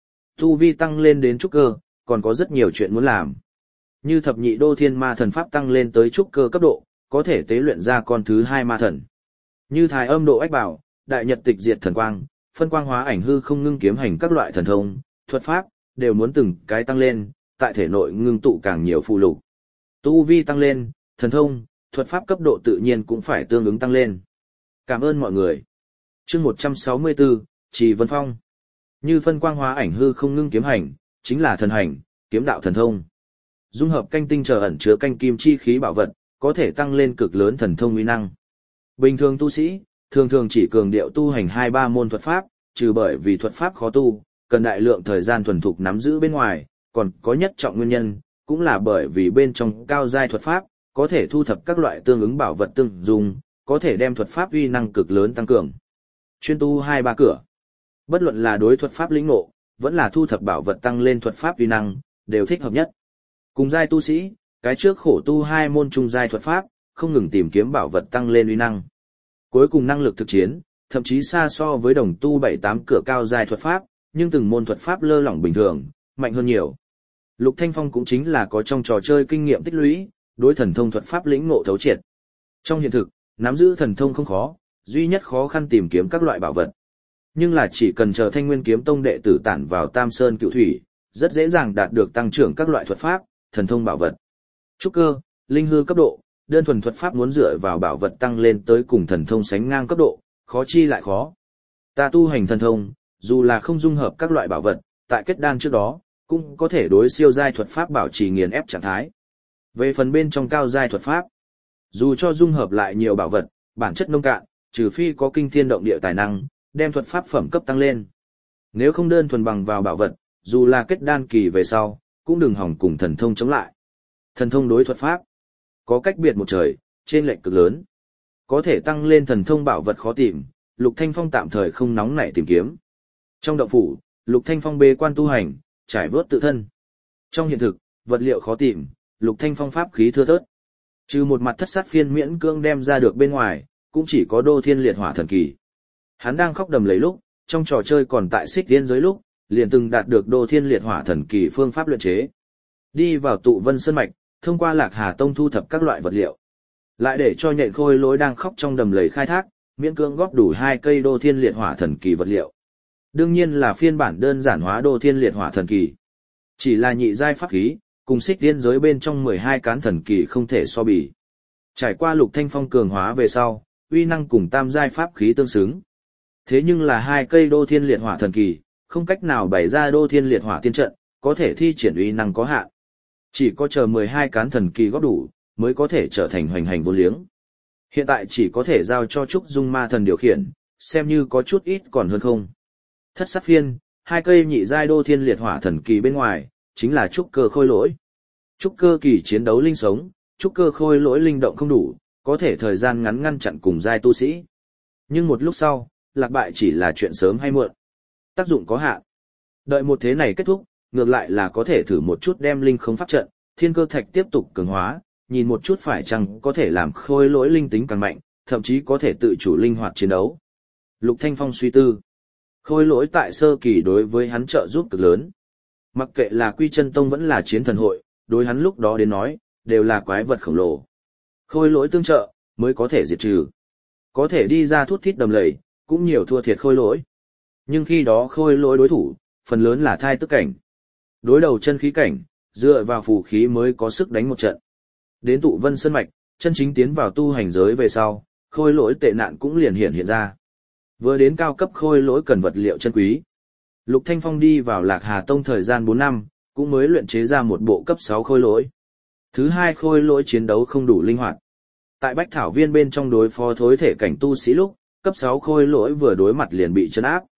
Tu vi tăng lên đến trúc cơ, còn có rất nhiều chuyện muốn làm. Như thập nhị đô thiên ma thần pháp tăng lên tới trúc cơ cấp độ, có thể tế luyện ra con thứ hai ma thần. Như thái âm độ ách bảo, đại nhật tịch diệt thần quang, phân quang hóa ảnh hư không ngưng kiếm hành các loại thần thông, thuật pháp, đều muốn từng cái tăng lên, tại thể nội ngưng tụ càng nhiều phù lục. Tu vi tăng lên, thần thông, thuật pháp cấp độ tự nhiên cũng phải tương ứng tăng lên. Cảm ơn mọi người. Chương một trăm sáu mươi tư, Trì Vân Phong. Như phân quang hóa ảnh hư không ngưng kiếm hành, chính là thần hành, kiếm đạo thần thông. Dung hợp canh tinh chờ ẩn chứa canh kim chi khí bảo vật, có thể tăng lên cực lớn thần thông uy năng. Bình thường tu sĩ, thường thường chỉ cường điệu tu hành hai ba môn thuật pháp, trừ bởi vì thuật pháp khó tu, cần đại lượng thời gian thuần thục nắm giữ bên ngoài, còn có nhất trọng nguyên nhân, cũng là bởi vì bên trong cao giai thuật pháp, có thể thu thập các loại tương ứng bảo vật tương dùng, có thể đem thuật pháp uy năng cực lớn tăng cường. Chuyên tu hai ba cửa. Bất luận là đối thuật pháp lĩnh ngộ, vẫn là thu thập bảo vật tăng lên thuật pháp uy năng, đều thích hợp nhất. Cùng giai tu sĩ, cái trước khổ tu hai môn trung giai thuật pháp, không ngừng tìm kiếm bảo vật tăng lên uy năng. Cuối cùng năng lực thực chiến, thậm chí xa so với đồng tu bảy tám cửa cao giai thuật pháp, nhưng từng môn thuật pháp lơ lỏng bình thường, mạnh hơn nhiều. Lục Thanh Phong cũng chính là có trong trò chơi kinh nghiệm tích lũy, đối thần thông thuật pháp lĩnh ngộ thấu triệt. Trong hiện thực, nắm giữ thần thông không khó, duy nhất khó khăn tìm kiếm các loại bảo vật. Nhưng là chỉ cần chờ Thanh Nguyên Kiếm Tông đệ tử tản vào Tam Sơn Cựu Thủy, rất dễ dàng đạt được tăng trưởng các loại thuật pháp, thần thông bảo vật. Trúc cơ, linh hư cấp độ, đơn thuần thuật pháp muốn dựa vào bảo vật tăng lên tới cùng thần thông sánh ngang cấp độ, khó chi lại khó. Ta tu hành thần thông, dù là không dung hợp các loại bảo vật, tại kết đan trước đó, cũng có thể đối siêu giai thuật pháp bảo trì nghiền ép trạng thái. Về phần bên trong cao giai thuật pháp, dù cho dung hợp lại nhiều bảo vật, bản chất nông cạn, trừ phi có kinh thiên động địa tài năng, đem thuật pháp phẩm cấp tăng lên. Nếu không đơn thuần bằng vào bảo vật, dù là kết đan kỳ về sau, cũng đừng hỏng cùng thần thông chống lại. Thần thông đối thuật pháp, có cách biệt một trời, trên lệch cực lớn. Có thể tăng lên thần thông bảo vật khó tìm, Lục Thanh Phong tạm thời không nóng nảy tìm kiếm. Trong động phủ, Lục Thanh Phong bế quan tu hành, trải vớt tự thân. Trong hiện thực, vật liệu khó tìm, Lục Thanh Phong pháp khí thưa thớt. Trừ một mặt thất sát phiên miễn cương đem ra được bên ngoài, cũng chỉ có Đô Thiên Liệt Hỏa Thần Kỳ. Hắn đang khóc đầm lấy lúc, trong trò chơi còn tại Xích Tiên giới lúc, liền từng đạt được Đô Thiên Liệt Hỏa Thần Kỳ phương pháp luyện chế. Đi vào Tụ Vân Sơn mạch, thông qua Lạc Hà Tông thu thập các loại vật liệu. Lại để cho Nhện Khôi Lỗi đang khóc trong đầm lầy khai thác, miễn cương góp đủ hai cây Đô Thiên Liệt Hỏa Thần Kỳ vật liệu. Đương nhiên là phiên bản đơn giản hóa Đô Thiên Liệt Hỏa Thần Kỳ. Chỉ là nhị giai pháp khí, cùng Xích Tiên giới bên trong mười hai cán thần kỳ không thể so bì. Trải qua Lục Thanh Phong cường hóa về sau, uy năng cùng tam giai pháp khí tương xứng. Thế nhưng là hai cây Đô Thiên Liệt Hỏa Thần Kỳ, không cách nào bày ra Đô Thiên Liệt Hỏa tiên trận, có thể thi triển uy năng có hạn. Chỉ có chờ mười hai cán thần kỳ góp đủ, mới có thể trở thành hoành hành vô liếng. Hiện tại chỉ có thể giao cho Trúc Dung Ma Thần điều khiển, xem như có chút ít còn hơn không. Thất sát phiên, hai cây nhị giai Đô Thiên Liệt Hỏa Thần Kỳ bên ngoài, chính là trúc cơ khôi lỗi. Trúc cơ kỳ chiến đấu linh sống, trúc cơ khôi lỗi linh động không đủ, có thể thời gian ngắn ngăn chặn cùng giai tu sĩ. Nhưng một lúc sau, lạc bại chỉ là chuyện sớm hay muộn. Tác dụng có hạn. Đợi một thế này kết thúc, ngược lại là có thể thử một chút đem linh không pháp trận, thiên cơ thạch tiếp tục cường hóa, nhìn một chút phải chăng có thể làm khôi lỗi linh tính càng mạnh, thậm chí có thể tự chủ linh hoạt chiến đấu. Lục Thanh Phong suy tư. Khôi lỗi tại sơ kỳ đối với hắn trợ giúp cực lớn. Mặc kệ là Quy Chân Tông vẫn là Chiến Thần Hội, đối hắn lúc đó đến nói, đều là quái vật khổng lồ. Khôi lỗi tương trợ, mới có thể diệt trừ. Có thể đi ra thút thít đầm lầy, cũng nhiều thua thiệt khôi lỗi. Nhưng khi đó khôi lỗi đối thủ, phần lớn là thai tức cảnh. Đối đầu chân khí cảnh, dựa vào phù khí mới có sức đánh một trận. Đến Tụ Vân Sơn mạch, chân chính tiến vào tu hành giới về sau, khôi lỗi tệ nạn cũng liền hiện hiện ra. Vừa đến cao cấp khôi lỗi cần vật liệu chân quý. Lục Thanh Phong đi vào Lạc Hà Tông thời gian bốn năm, cũng mới luyện chế ra một bộ cấp sáu khôi lỗi. Thứ hai khôi lỗi chiến đấu không đủ linh hoạt. Tại Bách Thảo Viên bên trong đối phó thối thể cảnh tu sĩ lúc, cấp sáu khôi lỗi vừa đối mặt liền bị trấn áp.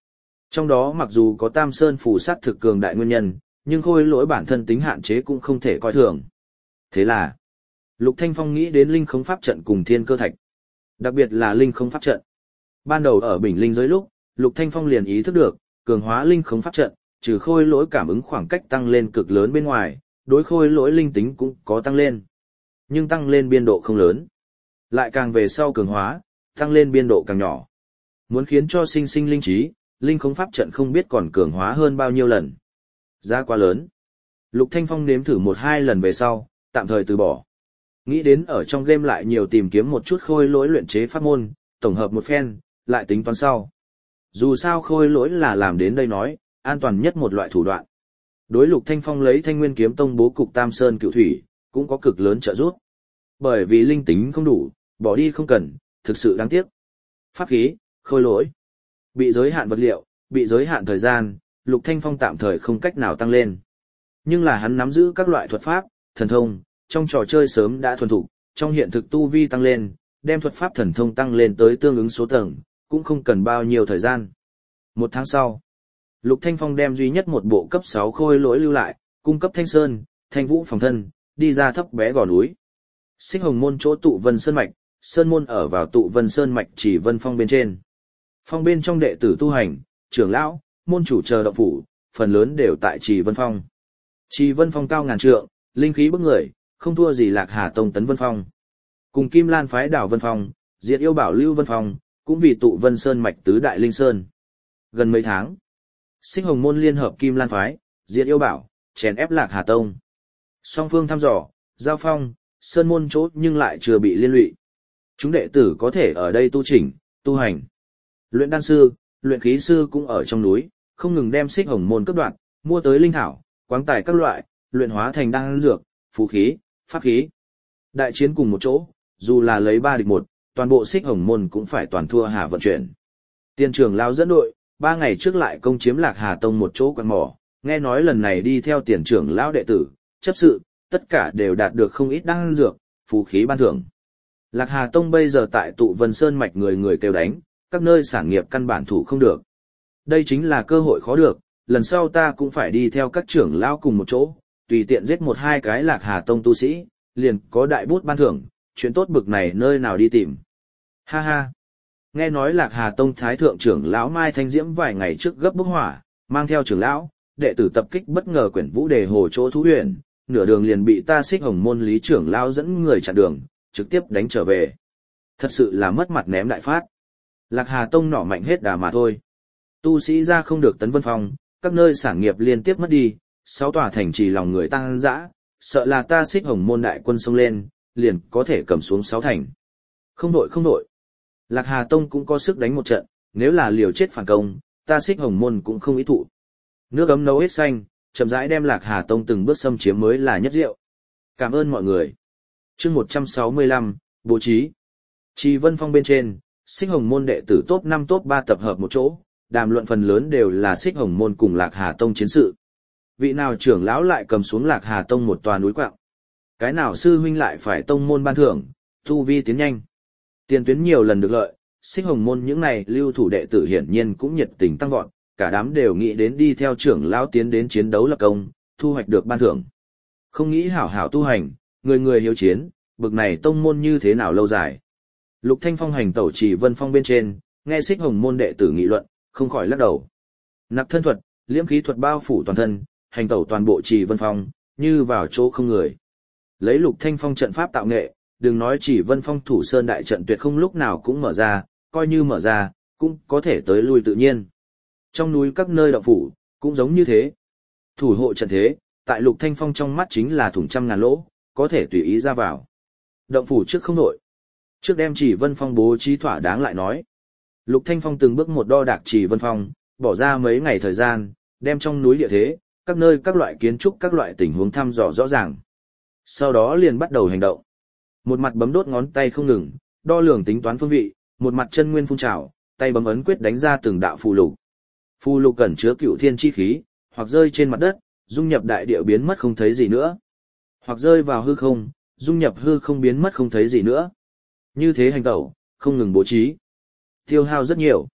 Trong đó mặc dù có Tam Sơn phù sát thực cường đại nguyên nhân, nhưng khôi lỗi bản thân tính hạn chế cũng không thể coi thường. Thế là, Lục Thanh Phong nghĩ đến linh khống pháp trận cùng thiên cơ thạch. Đặc biệt là linh khống pháp trận. Ban đầu ở Bình Linh giới lúc, Lục Thanh Phong liền ý thức được, cường hóa linh khống pháp trận, trừ khôi lỗi cảm ứng khoảng cách tăng lên cực lớn bên ngoài, đối khôi lỗi linh tính cũng có tăng lên. Nhưng tăng lên biên độ không lớn. Lại càng về sau cường hóa, tăng lên biên độ càng nhỏ. Muốn khiến cho sinh sinh linh trí, linh khống pháp trận không biết còn cường hóa hơn bao nhiêu lần. Giá quá lớn. Lục Thanh Phong nếm thử một hai lần về sau, tạm thời từ bỏ. Nghĩ đến ở trong game lại nhiều tìm kiếm một chút khôi lỗi luyện chế pháp môn, tổng hợp một phen, lại tính toán sau. Dù sao khôi lỗi là làm đến đây nói, an toàn nhất một loại thủ đoạn. Đối Lục Thanh Phong lấy Thanh Nguyên Kiếm Tông bố cục Tam Sơn Cựu Thủy, cũng có cực lớn trợ giúp. Bởi vì linh tính không đủ, bỏ đi không cần, thực sự đáng tiếc. Pháp khí, khôi lỗi, bị giới hạn vật liệu, bị giới hạn thời gian, Lục Thanh Phong tạm thời không cách nào tăng lên. Nhưng là hắn nắm giữ các loại thuật pháp, thần thông, trong trò chơi sớm đã thuần thục, trong hiện thực tu vi tăng lên, đem thuật pháp thần thông tăng lên tới tương ứng số tầng, cũng không cần bao nhiêu thời gian. Một tháng sau, Lục Thanh Phong đem duy nhất một bộ cấp sáu khôi lỗi lưu lại, cung cấp Thanh Sơn, Thanh Vũ phòng thân, đi ra thấp bé gò núi. Xích Hồng môn chỗ tụ Vân Sơn mạch, Sơn môn ở vào tụ Vân Sơn mạch chỉ Vân Phong bên trên. Phong bên trong đệ tử tu hành, trưởng lão, môn chủ chờ động phủ, phần lớn đều tại Trì Vân Phong. Trì Vân Phong cao ngàn trượng, linh khí bức người, không thua gì Lạc Hà Tông Tấn Vân Phong. Cùng Kim Lan phái đảo Vân Phong, Diệt Yêu Bảo Lưu Vân Phong, cũng vì tụ Vân Sơn mạch tứ đại linh sơn. Gần mấy tháng, Xích Hồng môn liên hợp Kim Lan phái, Diệt Yêu Bảo, chèn ép Lạc Hà Tông. Song phương thăm dò, giao phong, sơn môn chốt nhưng lại chưa bị liên lụy. Chúng đệ tử có thể ở đây tu chỉnh, tu hành. Luyện đan sư, luyện khí sư cũng ở trong núi, không ngừng đem Xích Hồng môn cấp đoạn, mua tới linh thảo, quáng tài các loại, luyện hóa thành đan dược, phú khí, pháp khí. Đại chiến cùng một chỗ, dù là lấy ba địch một, toàn bộ Xích Hồng môn cũng phải toàn thua Hà vận chuyển. Tiền trưởng lão dẫn đội, ba ngày trước lại công chiếm Lạc Hà Tông một chỗ quan mỏ, nghe nói lần này đi theo tiền trưởng lão đệ tử, chấp sự, tất cả đều đạt được không ít đan dược, phú khí ban thưởng. Lạc Hà Tông bây giờ tại tụ Vân Sơn mạch người người kêu đánh, các nơi sản nghiệp căn bản thủ không được. Đây chính là cơ hội khó được, lần sau ta cũng phải đi theo các trưởng lão cùng một chỗ, tùy tiện giết một hai cái Lạc Hà Tông tu sĩ, liền có đại bút ban thưởng, chuyện tốt bực này nơi nào đi tìm. Ha ha. Nghe nói Lạc Hà Tông Thái Thượng trưởng lão Mai Thanh Diễm vài ngày trước gấp bốc hỏa, mang theo trưởng lão, đệ tử tập kích bất ngờ quyển vũ đề hồ chỗ thú huyền, nửa đường liền bị ta Xích Hồng môn Lý trưởng lão dẫn người chặn đường, trực tiếp đánh trở về. Thật sự là mất mặt ném đại phát. Lạc Hà Tông nỏ mạnh hết đà mà thôi. Tu sĩ ra không được Tấn Vân Phong, các nơi sản nghiệp liên tiếp mất đi, sáu tòa thành trì lòng người tăng dã, sợ là ta Xích Hồng môn đại quân xông lên, liền có thể cầm xuống sáu thành. Không đội không đội. Lạc Hà Tông cũng có sức đánh một trận, nếu là liều chết phản công, ta Xích Hồng môn cũng không ý thụ. Nước ấm nấu hết xanh, chậm rãi đem Lạc Hà Tông từng bước xâm chiếm mới là nhất diệu. Cảm ơn mọi người. Chương một trăm sáu mươi lăm, bố trí. Trì Vân Phong bên trên, Xích Hồng môn đệ tử top năm top ba tập hợp một chỗ, đàm luận phần lớn đều là Xích Hồng môn cùng Lạc Hà Tông chiến sự. Vị nào trưởng lão lại cầm xuống Lạc Hà Tông một tòa núi quạng. Cái nào sư huynh lại phải tông môn ban thưởng, tu vi tiến nhanh. Tiền tuyến nhiều lần được lợi, Xích Hồng môn những này lưu thủ đệ tử hiển nhiên cũng nhiệt tình tăng vọt, cả đám đều nghĩ đến đi theo trưởng lão tiến đến chiến đấu lập công, thu hoạch được ban thưởng. Không nghĩ hảo hảo tu hành, người người hiếu chiến, bực này tông môn như thế nào lâu dài. Lục Thanh Phong hành tẩu Trì Vân Phong bên trên, nghe Xích Hồng môn đệ tử nghị luận, không khỏi lắc đầu. Nặc thân thuật, liễm khí thuật bao phủ toàn thân, hành tẩu toàn bộ Trì Vân Phong, như vào chỗ không người. Lấy Lục Thanh Phong trận pháp tạo nghệ, đừng nói Trì Vân Phong thủ sơn đại trận tuyệt không lúc nào cũng mở ra, coi như mở ra, cũng có thể tới lui tự nhiên. Trong núi các nơi động phủ, cũng giống như thế. Thủ hộ trận thế, tại Lục Thanh Phong trong mắt chính là thủng trăm ngàn lỗ, có thể tùy ý ra vào. Động phủ trước không nội. Trước đem Trì Vân Phong bố trí thỏa đáng lại nói. Lục Thanh Phong từng bước một đo đạc Trì Vân Phong, bỏ ra mấy ngày thời gian, đem trong núi địa thế, các nơi các loại kiến trúc các loại tình huống thăm dò rõ ràng. Sau đó liền bắt đầu hành động. Một mặt bấm đốt ngón tay không ngừng, đo lường tính toán phương vị, một mặt chân nguyên phun trào, tay bấm ấn quyết đánh ra từng đạo phù lục. Phù lục cẩn chứa cựu thiên chi khí, hoặc rơi trên mặt đất, dung nhập đại địa biến mất không thấy gì nữa. Hoặc rơi vào hư không, dung nhập hư không biến mất không thấy gì nữa. Như thế hành tẩu, không ngừng bố trí. Tiêu hao rất nhiều.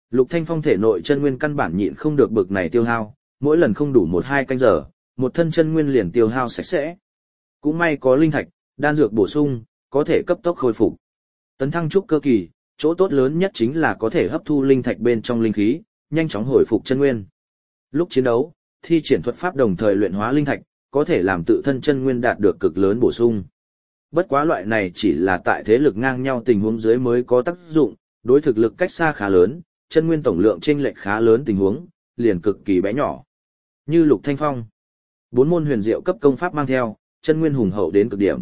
Lục Thanh Phong thể nội chân nguyên căn bản nhịn không được bực này tiêu hao, mỗi lần không đủ một hai canh giờ, một thân chân nguyên liền tiêu hao sạch sẽ. Cũng may có linh thạch, đan dược bổ sung, có thể cấp tốc khôi phục. Tấn thăng trúc cơ kỳ, chỗ tốt lớn nhất chính là có thể hấp thu linh thạch bên trong linh khí, nhanh chóng hồi phục chân nguyên. Lúc chiến đấu, thi triển thuật pháp đồng thời luyện hóa linh thạch, có thể làm tự thân chân nguyên đạt được cực lớn bổ sung. Bất quá loại này chỉ là tại thế lực ngang nhau tình huống dưới mới có tác dụng, đối thực lực cách xa khá lớn, chân nguyên tổng lượng chênh lệch khá lớn tình huống, liền cực kỳ bé nhỏ. Như Lục Thanh Phong, bốn môn huyền diệu cấp công pháp mang theo, chân nguyên hùng hậu đến cực điểm.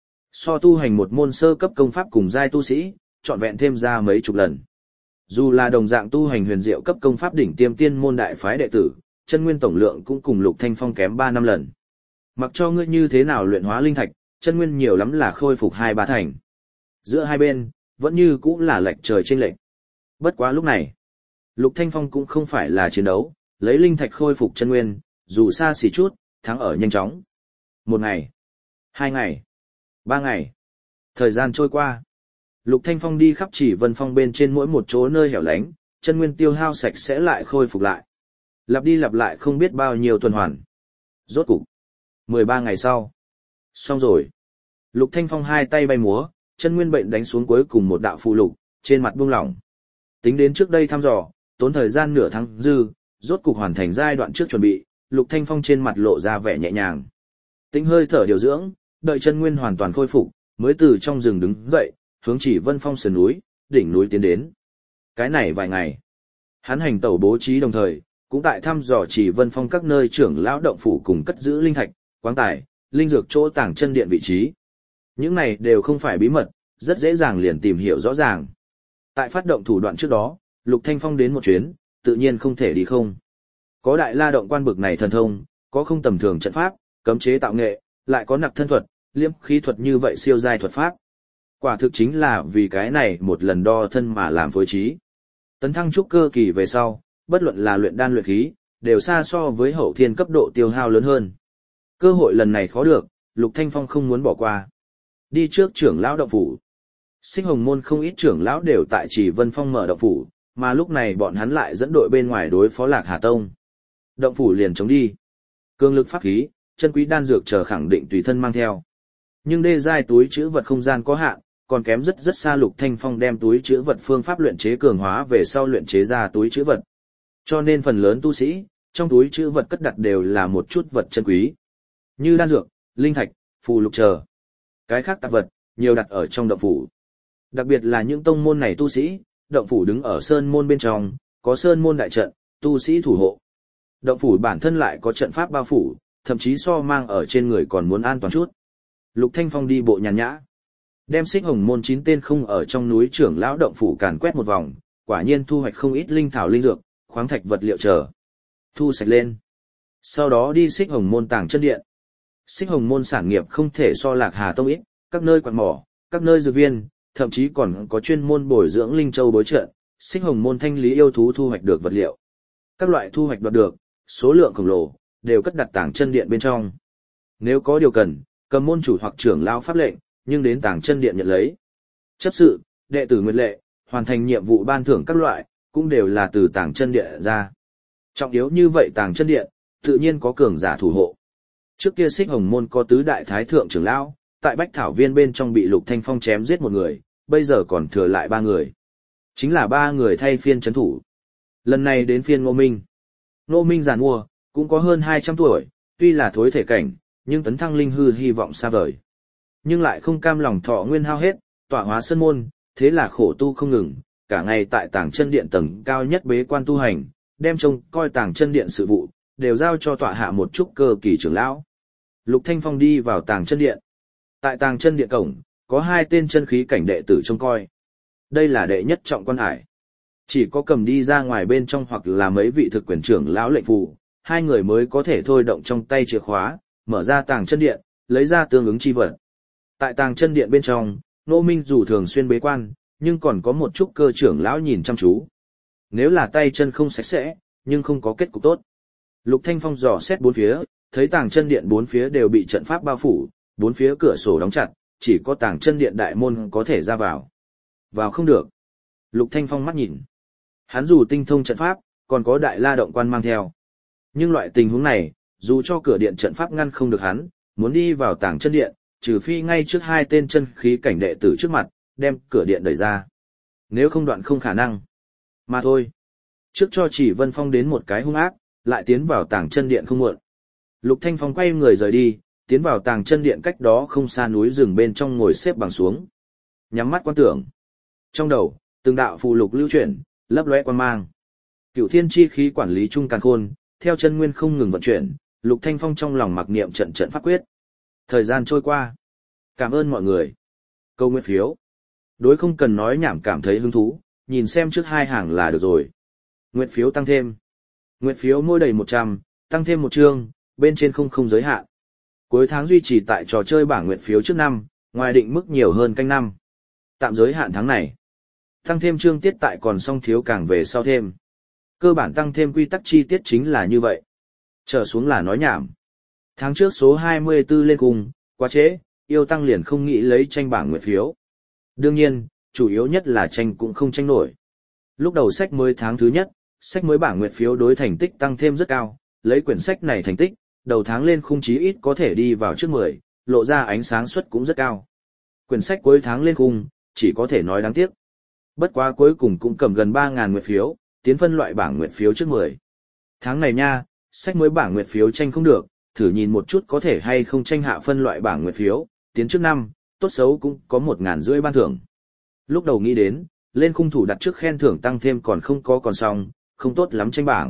So tu hành một môn sơ cấp công pháp cùng giai tu sĩ, trọn vẹn thêm ra mấy chục lần. Dù là đồng dạng tu hành huyền diệu cấp công pháp đỉnh tiêm tiên môn đại phái đệ tử, chân nguyên tổng lượng cũng cùng Lục Thanh Phong kém ba năm lần. Mặc cho ngươi như thế nào luyện hóa linh thạch, chân nguyên nhiều lắm là khôi phục hai ba thành. Giữa hai bên, vẫn như cũng là lệch trời chênh lệch. Bất quá lúc này, Lục Thanh Phong cũng không phải là chiến đấu, lấy linh thạch khôi phục chân nguyên, dù xa xỉ chút, thắng ở nhanh chóng. Một ngày, hai ngày, ba ngày. Thời gian trôi qua. Lục Thanh Phong đi khắp Chỉ Vân Phong bên trên mỗi một chỗ nơi hẻo lánh, chân nguyên tiêu hao sạch sẽ lại khôi phục lại. Lặp đi lặp lại không biết bao nhiêu tuần hoàn. Rốt cục, mười ba ngày sau. Xong rồi. Lục Thanh Phong hai tay bay múa, chân nguyên bệnh đánh xuống cuối cùng một đạo phụ lục, trên mặt buông lỏng. Tính đến trước đây thăm dò, tốn thời gian nửa tháng dư, rốt cục hoàn thành giai đoạn trước chuẩn bị, Lục Thanh Phong trên mặt lộ ra vẻ nhẹ nhàng. Tĩnh hơi thở điều dưỡng, đợi chân nguyên hoàn toàn khôi phục, mới từ trong rừng đứng dậy, hướng Chỉ Vân Phong sườn núi, đỉnh núi tiến đến. Cái này vài ngày, hắn hành tẩu bố trí đồng thời, cũng tại thăm dò Chỉ Vân Phong các nơi trưởng lão động phủ cùng cất giữ linh thạch, quáng tài, linh dược chỗ tàng chân điện vị trí. Những này đều không phải bí mật, rất dễ dàng liền tìm hiểu rõ ràng. Tại phát động thủ đoạn trước đó, Lục Thanh Phong đến một chuyến, tự nhiên không thể đi không. Có đại la động quan bực này thần thông, có không tầm thường trận pháp, cấm chế tạo nghệ, lại có nặc thân thuật, liêm khí thuật như vậy siêu giai thuật pháp. Quả thực chính là vì cái này một lần đo thân mà làm phối trí. Tấn thăng trúc cơ kỳ về sau, bất luận là luyện đan luyện khí, đều xa so với hậu thiên cấp độ tiêu hao lớn hơn. Cơ hội lần này khó được, Lục Thanh Phong không muốn bỏ qua. Đi trước trưởng lão động phủ. Sinh Hồng môn không ít trưởng lão đều tại Chỉ Vân Phong mở động phủ, mà lúc này bọn hắn lại dẫn đội bên ngoài đối phó Lạc Hà Tông. Động phủ liền chống đi. Cương lực pháp khí, chân quý đan dược chờ khẳng định tùy thân mang theo. Nhưng đê giai túi trữ vật không gian có hạn, còn kém rất rất xa. Lục Thanh Phong đem túi trữ vật phương pháp luyện chế cường hóa về sau luyện chế ra túi trữ vật. Cho nên phần lớn tu sĩ, trong túi trữ vật cất đặt đều là một chút vật chân quý. Như đan dược, linh thạch, phù lục chờ. Cái khác tạp vật, nhiều đặt ở trong động phủ. Đặc biệt là những tông môn này tu sĩ, động phủ đứng ở sơn môn bên trong, có sơn môn đại trận, tu sĩ thủ hộ. Động phủ bản thân lại có trận pháp bao phủ, thậm chí so mang ở trên người còn muốn an toàn chút. Lục Thanh Phong đi bộ nhàn nhã, đem Xích Hồng môn chín tên không ở trong núi trưởng lão động phủ càn quét một vòng, quả nhiên thu hoạch không ít linh thảo linh dược, khoáng thạch vật liệu chờ. Thu sạch lên. Sau đó đi Xích Hồng môn tàng chân điện. Xích Hồng môn sản nghiệp không thể so Lạc Hà Tông ít, các nơi quặng mỏ, các nơi dược viên, thậm chí còn có chuyên môn bồi dưỡng linh châu bối trận, Xích Hồng môn thanh lý yêu thú thu hoạch được vật liệu. Các loại thu hoạch đoạt được, số lượng khổng lồ, đều cất đặt tàng chân điện bên trong. Nếu có điều cần, cầm môn chủ hoặc trưởng lão pháp lệnh, nhưng đến tàng chân điện nhận lấy. Chấp sự, đệ tử nguyệt lệ, hoàn thành nhiệm vụ ban thưởng các loại, cũng đều là từ tàng chân điện ra. Trọng yếu như vậy tàng chân điện, tự nhiên có cường giả thủ hộ. Trước kia Xích Hồng môn có tứ đại thái thượng trưởng lão, tại Bách Thảo Viên bên trong bị Lục Thanh Phong chém giết một người, bây giờ còn thừa lại ba người. Chính là ba người thay phiên trấn thủ. Lần này đến phiên Ngô Minh. Ngô Minh giàn mua, cũng có hơn hai trăm tuổi, tuy là thối thể cảnh, nhưng tấn thăng linh hư hy vọng xa vời. Nhưng lại không cam lòng thọ nguyên hao hết, tọa hóa sơn môn, thế là khổ tu không ngừng, cả ngày tại tàng chân điện tầng cao nhất bế quan tu hành, đem trông coi tàng chân điện sự vụ, đều giao cho tọa hạ một chút cơ kỳ trưởng lão. Lục Thanh Phong đi vào tàng chân điện. Tại tàng chân điện cổng, có hai tên chân khí cảnh đệ tử trông coi. Đây là đệ nhất trọng quan hải. Chỉ có cầm đi ra ngoài bên trong hoặc là mấy vị thực quyền trưởng lão lệnh phù, hai người mới có thể thôi động trong tay chìa khóa, mở ra tàng chân điện, lấy ra tương ứng chi vật. Tại tàng chân điện bên trong, Ngô Minh dù thường xuyên bế quan, nhưng còn có một chút cơ trưởng lão nhìn chăm chú. Nếu là tay chân không sạch sẽ, nhưng không có kết cục tốt. Lục Thanh Phong dò xét bốn phía, thấy tàng chân điện bốn phía đều bị trận pháp bao phủ, bốn phía cửa sổ đóng chặt, chỉ có tàng chân điện đại môn có thể ra vào. Vào không được. Lục Thanh Phong mắt nhìn. Hắn dù tinh thông trận pháp, còn có đại la động quan mang theo. Nhưng loại tình huống này, dù cho cửa điện trận pháp ngăn không được hắn, muốn đi vào tàng chân điện, trừ phi ngay trước hai tên chân khí cảnh đệ tử trước mặt, đem cửa điện đẩy ra. Nếu không đoạn không khả năng. Mà thôi. Trước cho Chỉ Vân Phong đến một cái hung ác, lại tiến vào tàng chân điện không muộn. Lục Thanh Phong quay người rời đi, tiến vào tàng chân điện cách đó không xa núi rừng bên trong ngồi xếp bằng xuống. Nhắm mắt quan tưởng. Trong đầu, từng đạo phù lục lưu chuyển, lấp lóe quan mang. Cửu thiên chi khí quản lý trung càn khôn, theo chân nguyên không ngừng vận chuyển, Lục Thanh Phong trong lòng mặc niệm trận trận pháp quyết. Thời gian trôi qua. Cảm ơn mọi người. Câu nguyện phiếu. Đối không cần nói nhảm cảm thấy hứng thú, nhìn xem trước hai hàng là được rồi. Nguyện phiếu tăng thêm. Nguyện phiếu mỗi đầy một trăm, tăng thêm một chương, bên trên không không giới hạn. Cuối tháng duy trì tại trò chơi bảng nguyện phiếu trước năm, ngoài định mức nhiều hơn canh năm. Tạm giới hạn tháng này. Tăng thêm chương tiết tại còn song thiếu càng về sau thêm. Cơ bản tăng thêm quy tắc chi tiết chính là như vậy. Trở xuống là nói nhảm. Tháng trước số hai mươi tư lên cùng, quá trễ, yêu tăng liền không nghĩ lấy tranh bảng nguyện phiếu. Đương nhiên, chủ yếu nhất là tranh cũng không tranh nổi. Lúc đầu sách mới tháng thứ nhất, sách mới bảng nguyện phiếu đối thành tích tăng thêm rất cao, lấy quyển sách này thành tích, đầu tháng lên khung chí ít có thể đi vào trước mười, lộ ra ánh sáng suất cũng rất cao. Quyển sách cuối tháng lên khung, chỉ có thể nói đáng tiếc. Bất quá cuối cùng cũng cầm gần ba nghìn nguyện phiếu, tiến phân loại bảng nguyện phiếu trước mười. Tháng này nha, sách mới bảng nguyện phiếu tranh không được, thử nhìn một chút có thể hay không tranh hạ phân loại bảng nguyện phiếu, tiến trước năm, tốt xấu cũng có một ngàn rưỡi ban thưởng. Lúc đầu nghĩ đến, lên khung thủ đặt trước khen thưởng tăng thêm còn không có còn xong, không tốt lắm tranh bảng.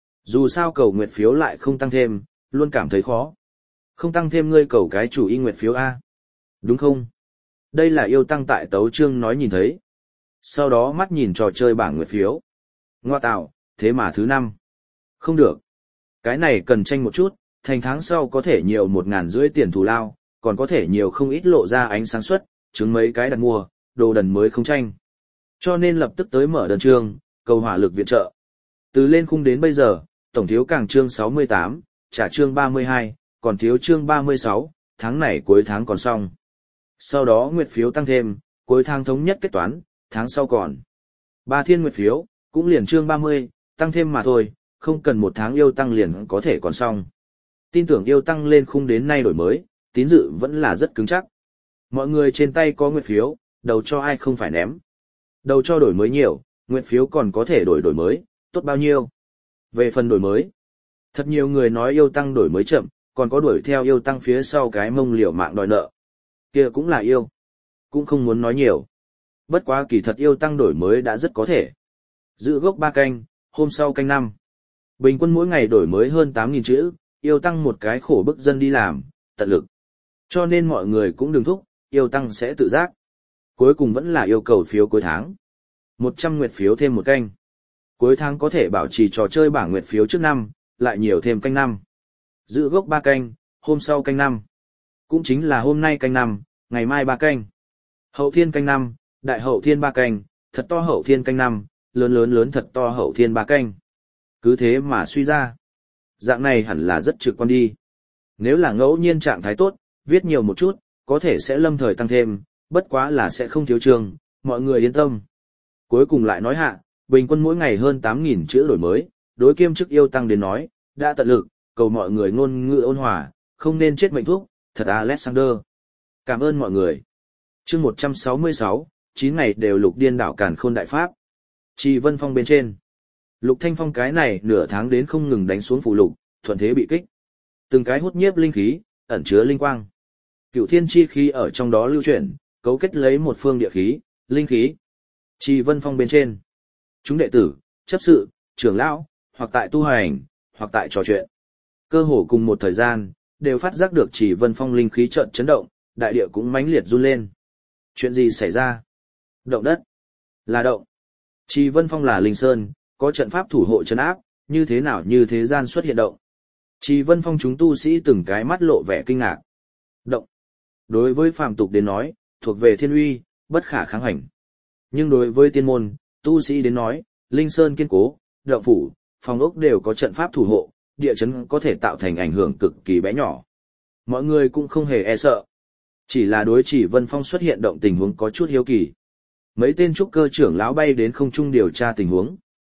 Dù sao cầu nguyện phiếu lại không tăng thêm, luôn cảm thấy khó. Không tăng thêm ngươi cầu cái chủ y nguyện phiếu A. Đúng không? Đây là yêu tăng tại tấu chương nói nhìn thấy. Sau đó mắt nhìn trò chơi bảng nguyện phiếu. Ngoa tạo, thế mà thứ năm. Không được. Cái này cần tranh một chút, thành tháng sau có thể nhiều một ngàn rưỡi tiền thù lao, còn có thể nhiều không ít lộ ra ánh sáng suất, chứng mấy cái đặt mua, đồ đần mới không tranh. Cho nên lập tức tới mở đơn chương, cầu hỏa lực viện trợ. Từ lên khung đến bây giờ, tổng thiếu càng chương sáu mươi tám, trả chương ba mươi hai, còn thiếu chương ba mươi sáu, tháng này cuối tháng còn xong. Sau đó nguyệt phiếu tăng thêm, cuối tháng thống nhất kết toán, tháng sau còn. Ba thiên nguyệt phiếu, cũng liền chương ba mươi, tăng thêm mà thôi, không cần một tháng yêu tăng liền có thể còn xong. Tin tưởng yêu tăng lên khung đến nay đổi mới, tín dự vẫn là rất cứng chắc. Mọi người trên tay có nguyệt phiếu, đầu cho ai không phải ném. Đầu cho đổi mới nhiều, nguyệt phiếu còn có thể đổi đổi mới, tốt bao nhiêu. Về phần đổi mới, thật nhiều người nói yêu tăng đổi mới chậm, còn có đuổi theo yêu tăng phía sau cái mông liều mạng đòi nợ. Kia cũng là yêu. Cũng không muốn nói nhiều. Bất quá kỳ thật yêu tăng đổi mới đã rất có thể. Giữ gốc ba canh, hôm sau canh năm. Bình quân mỗi ngày đổi mới hơn tám nghìn chữ, yêu tăng một cái khổ bức dân đi làm, tận lực. Cho nên mọi người cũng đừng thúc, yêu tăng sẽ tự giác. Cuối cùng vẫn là yêu cầu phiếu cuối tháng. một trăm nguyệt phiếu thêm một canh. Cuối tháng có thể bảo trì trò chơi bảng nguyệt phiếu trước năm, lại nhiều thêm canh năm. Giữ gốc ba canh, hôm sau canh năm. Cũng chính là hôm nay canh năm, ngày mai ba canh. Hậu thiên canh năm, đại hậu thiên ba canh, thật to hậu thiên canh năm, lớn lớn lớn thật to hậu thiên ba canh. Cứ thế mà suy ra. Dạng này hẳn là rất trực quan đi. Nếu là ngẫu nhiên trạng thái tốt, viết nhiều một chút, có thể sẽ lâm thời tăng thêm, bất quá là sẽ không thiếu chương, mọi người yên tâm. Cuối cùng lại nói hạ, bình quân mỗi ngày hơn tám nghìn chữ đổi mới, đối kiêm chức yêu tăng đến nói, đã tận lực, cầu mọi người ngôn ngữ ôn hòa, không nên chết mệnh thuốc, thật Alexander. Cảm ơn mọi người. Chương một trăm sáu mươi sáu, chín ngày đều lục điên đảo càn khôn đại pháp. Trì Vân Phong bên trên. Lục Thanh Phong cái này nửa tháng đến không ngừng đánh xuống phù lục, thuận thế bị kích. Từng cái hút nhiếp linh khí, ẩn chứa linh quang. Cửu thiên chi khí ở trong đó lưu chuyển, cấu kết lấy một phương địa khí, linh khí. Trì Vân Phong bên trên. Chúng đệ tử, chấp sự, trưởng lão, hoặc tại tu hành, hoặc tại trò chuyện. Cơ hồ cùng một thời gian, đều phát giác được Trì Vân Phong linh khí chợt chấn động, đại địa cũng mãnh liệt run lên. Chuyện gì xảy ra? Động đất. Là động. Trì Vân Phong là linh sơn, có trận pháp thủ hộ trấn áp, như thế nào như thế gian xuất hiện động. Trì Vân Phong chúng tu sĩ từng cái mắt lộ vẻ kinh ngạc. Động. Đối với phàm tục đến nói, thuộc về thiên uy, bất khả kháng hành. Nhưng đối với tiên môn, tu sĩ đến nói, linh sơn kiên cố, động phủ, phòng ốc đều có trận pháp thủ hộ, địa chấn có thể tạo thành ảnh hưởng cực kỳ bé nhỏ. Mọi người cũng không hề e sợ. Chỉ là đối Trì Vân Phong xuất hiện động tình huống có chút hiếu kỳ. Mấy tên trúc cơ trưởng lão bay đến không trung điều tra tình huống.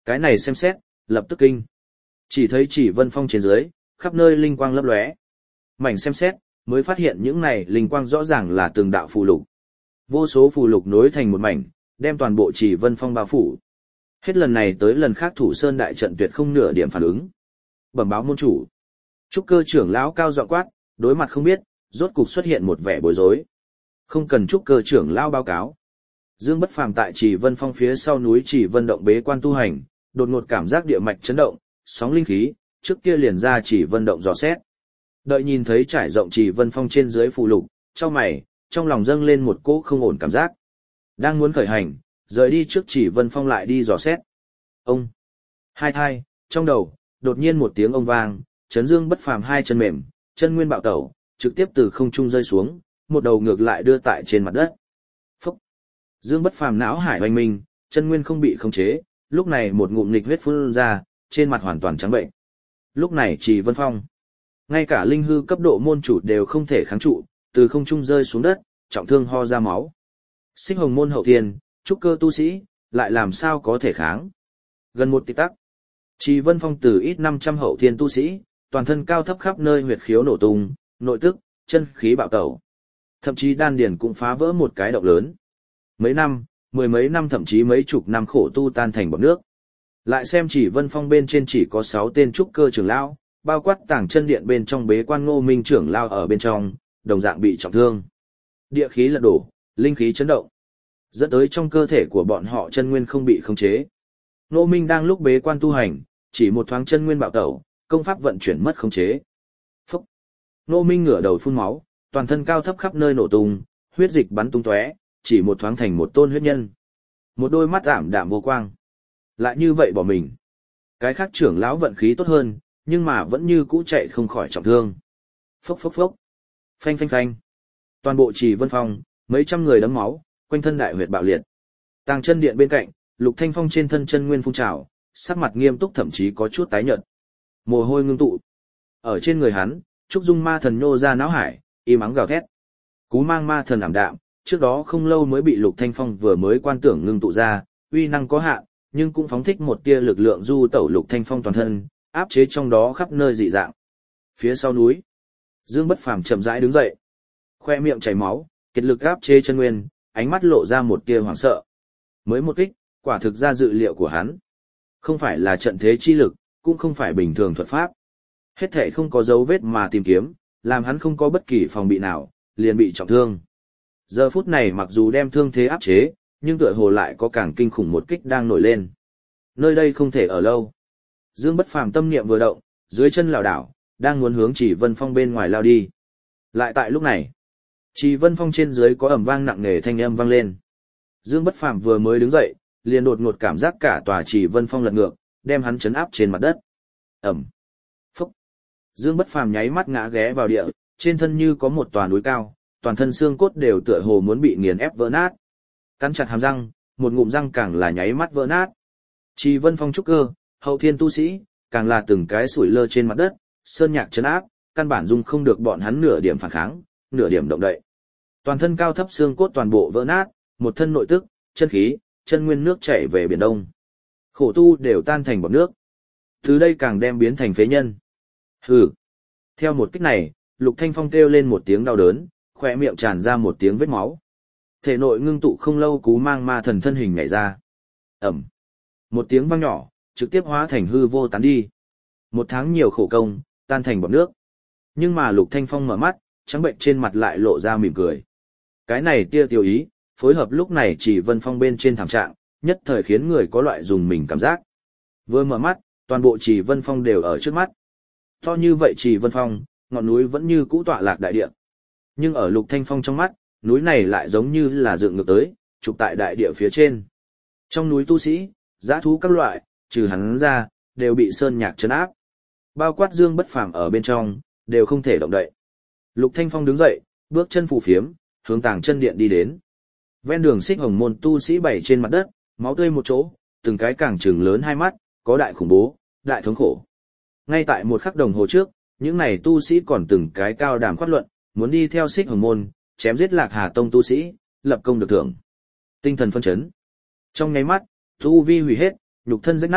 Cái này xem xét, lập tức kinh. Chỉ thấy Chỉ Vân Phong trên dưới, khắp nơi linh quang lấp lóe. Mảnh xem xét, mới phát hiện những này linh quang rõ ràng là từng đạo phù lục. Vô số phù lục nối thành một mảnh, đem toàn bộ Chỉ Vân Phong bao phủ. Hết lần này tới lần khác Thủ Sơn đại trận tuyệt không nửa điểm phản ứng. Bẩm báo môn chủ. Trúc Cơ trưởng lão cao giọng quát, đối mặt không biết, rốt cục xuất hiện một vẻ bối rối. Không cần Trúc Cơ trưởng lão báo cáo. Dương Bất Phàm tại Chỉ Vân Phong phía sau núi Chỉ Vân động bế quan tu hành, đột ngột cảm giác địa mạch chấn động, sóng linh khí, trước kia liền ra Chỉ Vân động dò xét. Đợi nhìn thấy trải rộng Chỉ Vân Phong trên dưới phù lục, chau mày, trong lòng dâng lên một cỗ không ổn cảm giác. Đang muốn khởi hành, rời đi trước Chỉ Vân Phong lại đi dò xét. Ông, hai thai, trong đầu, đột nhiên một tiếng ông vang, chấn Dương Bất Phàm hai chân mềm, chân nguyên bạo tẩu, trực tiếp từ không trung rơi xuống, một đầu ngược lại đưa tại trên mặt đất. Phúc! Dương Bất Phàm não hải oanh minh, chân nguyên không bị khống chế, lúc này một ngụm nghịch huyết phun ra, trên mặt hoàn toàn trắng bệnh. Lúc này Chỉ Vân Phong, ngay cả linh hư cấp độ môn chủ đều không thể kháng trụ, từ không trung rơi xuống đất, trọng thương ho ra máu. Xích Hồng môn hậu thiên, trúc cơ tu sĩ, lại làm sao có thể kháng? Gần một tích tắc, Chỉ Vân Phong từ ít năm trăm hậu thiên tu sĩ, toàn thân cao thấp khắp nơi huyệt khiếu nổ tung, nội tức, chân khí bạo tẩu. Thậm chí đan điền cũng phá vỡ một cái động lớn. Mấy năm, mười mấy năm thậm chí mấy chục năm khổ tu tan thành bọt nước. Lại xem Chỉ Vân Phong bên trên chỉ có sáu tên trúc cơ trưởng lão, bao quát tàng chân điện bên trong bế quan Ngô Minh trưởng lão ở bên trong, đồng dạng bị trọng thương. Địa khí lật đổ, linh khí chấn động, dẫn tới trong cơ thể của bọn họ chân nguyên không bị khống chế. Ngô Minh đang lúc bế quan tu hành, chỉ một thoáng chân nguyên bạo tẩu, công pháp vận chuyển mất khống chế. Phúc! Ngô Minh ngửa đầu phun máu, toàn thân cao thấp khắp nơi nổ tung, huyết dịch bắn tung tóe, chỉ một thoáng thành một tôn huyết nhân. Một đôi mắt ảm đạm vô quang. Lại như vậy bỏ mình. Cái khác trưởng lão vận khí tốt hơn, nhưng mà vẫn như cũ chạy không khỏi trọng thương. Phốc phốc phốc. Phanh phanh phanh. Toàn bộ Chỉ Vân Phong, mấy trăm người đấm máu, quanh thân đại huyệt bạo liệt. Tàng chân điện bên cạnh, Lục Thanh Phong trên thân chân nguyên phun trào, sắc mặt nghiêm túc thậm chí có chút tái nhợt. Mồ hôi ngưng tụ. Ở trên người hắn, trúc dung ma thần nhô ra não hải, im ắng gào thét. Cú mang ma thần ảm đạm, trước đó không lâu mới bị Lục Thanh Phong vừa mới quan tưởng ngưng tụ ra, uy năng có hạn, nhưng cũng phóng thích một tia lực lượng du tẩu Lục Thanh Phong toàn thân, áp chế trong đó khắp nơi dị dạng. Phía sau núi, Dương Bất Phàm chậm rãi đứng dậy, khoe miệng chảy máu, kiệt lực áp chế chân nguyên, ánh mắt lộ ra một tia hoảng sợ. Mới một kích, quả thực ra dự liệu của hắn. Không phải là trận thế chi lực, cũng không phải bình thường thuật pháp. Hết thảy không có dấu vết mà tìm kiếm, làm hắn không có bất kỳ phòng bị nào, liền bị trọng thương. Giờ phút này mặc dù đem thương thế áp chế, nhưng tựa hồ lại có càng kinh khủng một kích đang nổi lên. Nơi đây không thể ở lâu. Dương Bất Phàm tâm niệm vừa động, dưới chân lảo đảo, đang muốn hướng Chỉ Vân Phong bên ngoài lao đi. Lại tại lúc này, Chỉ Vân Phong trên dưới có ầm vang nặng nề thanh âm vang lên. Dương Bất Phàm vừa mới đứng dậy, liền đột ngột cảm giác cả tòa Chỉ Vân Phong lật ngược, đem hắn chấn áp trên mặt đất. Ầm. Phúc. Dương Bất Phàm nháy mắt ngã ghé vào địa, trên thân như có một tòa núi cao, toàn thân xương cốt đều tựa hồ muốn bị nghiền ép vỡ nát. Cắn chặt hàm răng, một ngụm răng càng là nháy mắt vỡ nát. Chỉ Vân Phong trúc cơ, hậu thiên tu sĩ, càng là từng cái sủi lơ trên mặt đất, sơn nhạc chấn áp, căn bản dung không được bọn hắn nửa điểm phản kháng, nửa điểm động đậy. Toàn thân cao thấp xương cốt toàn bộ vỡ nát, một thân nội tức, chân khí, chân nguyên nước chảy về biển đông. Khổ tu đều tan thành bọt nước. Từ đây càng đem biến thành phế nhân. Hừ. Theo một kích này, Lục Thanh Phong kêu lên một tiếng đau đớn, khỏe miệng tràn ra một tiếng vết máu. Thể nội ngưng tụ không lâu cú mang ma thần thân hình nhảy ra. Ẩm. Một tiếng vang nhỏ, trực tiếp hóa thành hư vô tán đi. Một tháng nhiều khổ công, tan thành bọt nước. Nhưng mà Lục Thanh Phong mở mắt, trắng bệnh trên mặt lại lộ ra mỉm cười. Cái này tia tiêu ý, phối hợp lúc này Chỉ Vân Phong bên trên thảm trạng, nhất thời khiến người có loại dùng mình cảm giác. Vừa mở mắt, toàn bộ Chỉ Vân Phong đều ở trước mắt. To như vậy Chỉ Vân Phong, ngọn núi vẫn như cũ tọa lạc đại địa. Nhưng ở Lục Thanh Phong trong mắt, núi này lại giống như là dựng ngược tới, trục tại đại địa phía trên. Trong núi tu sĩ, dã thú các loại, trừ hắn ra, đều bị sơn nhạc trấn áp. Bao quát Dương Bất Phàm ở bên trong, đều không thể động đậy. Lục Thanh Phong đứng dậy, bước chân phù phiếm, hướng tàng chân điện đi đến. Ven đường Xích Hồng môn tu sĩ bày trên mặt đất, máu tươi một chỗ, từng cái càng trừng lớn hai mắt, có đại khủng bố, đại thống khổ. Ngay tại một khắc đồng hồ trước, những này tu sĩ còn từng cái cao đàm khoát luận, muốn đi theo Xích Hồng môn, chém giết Lạc Hà tông tu sĩ, lập công được thưởng. Tinh thần phân chấn. Trong nháy mắt, tu vi hủy hết, nhục thân rách nát,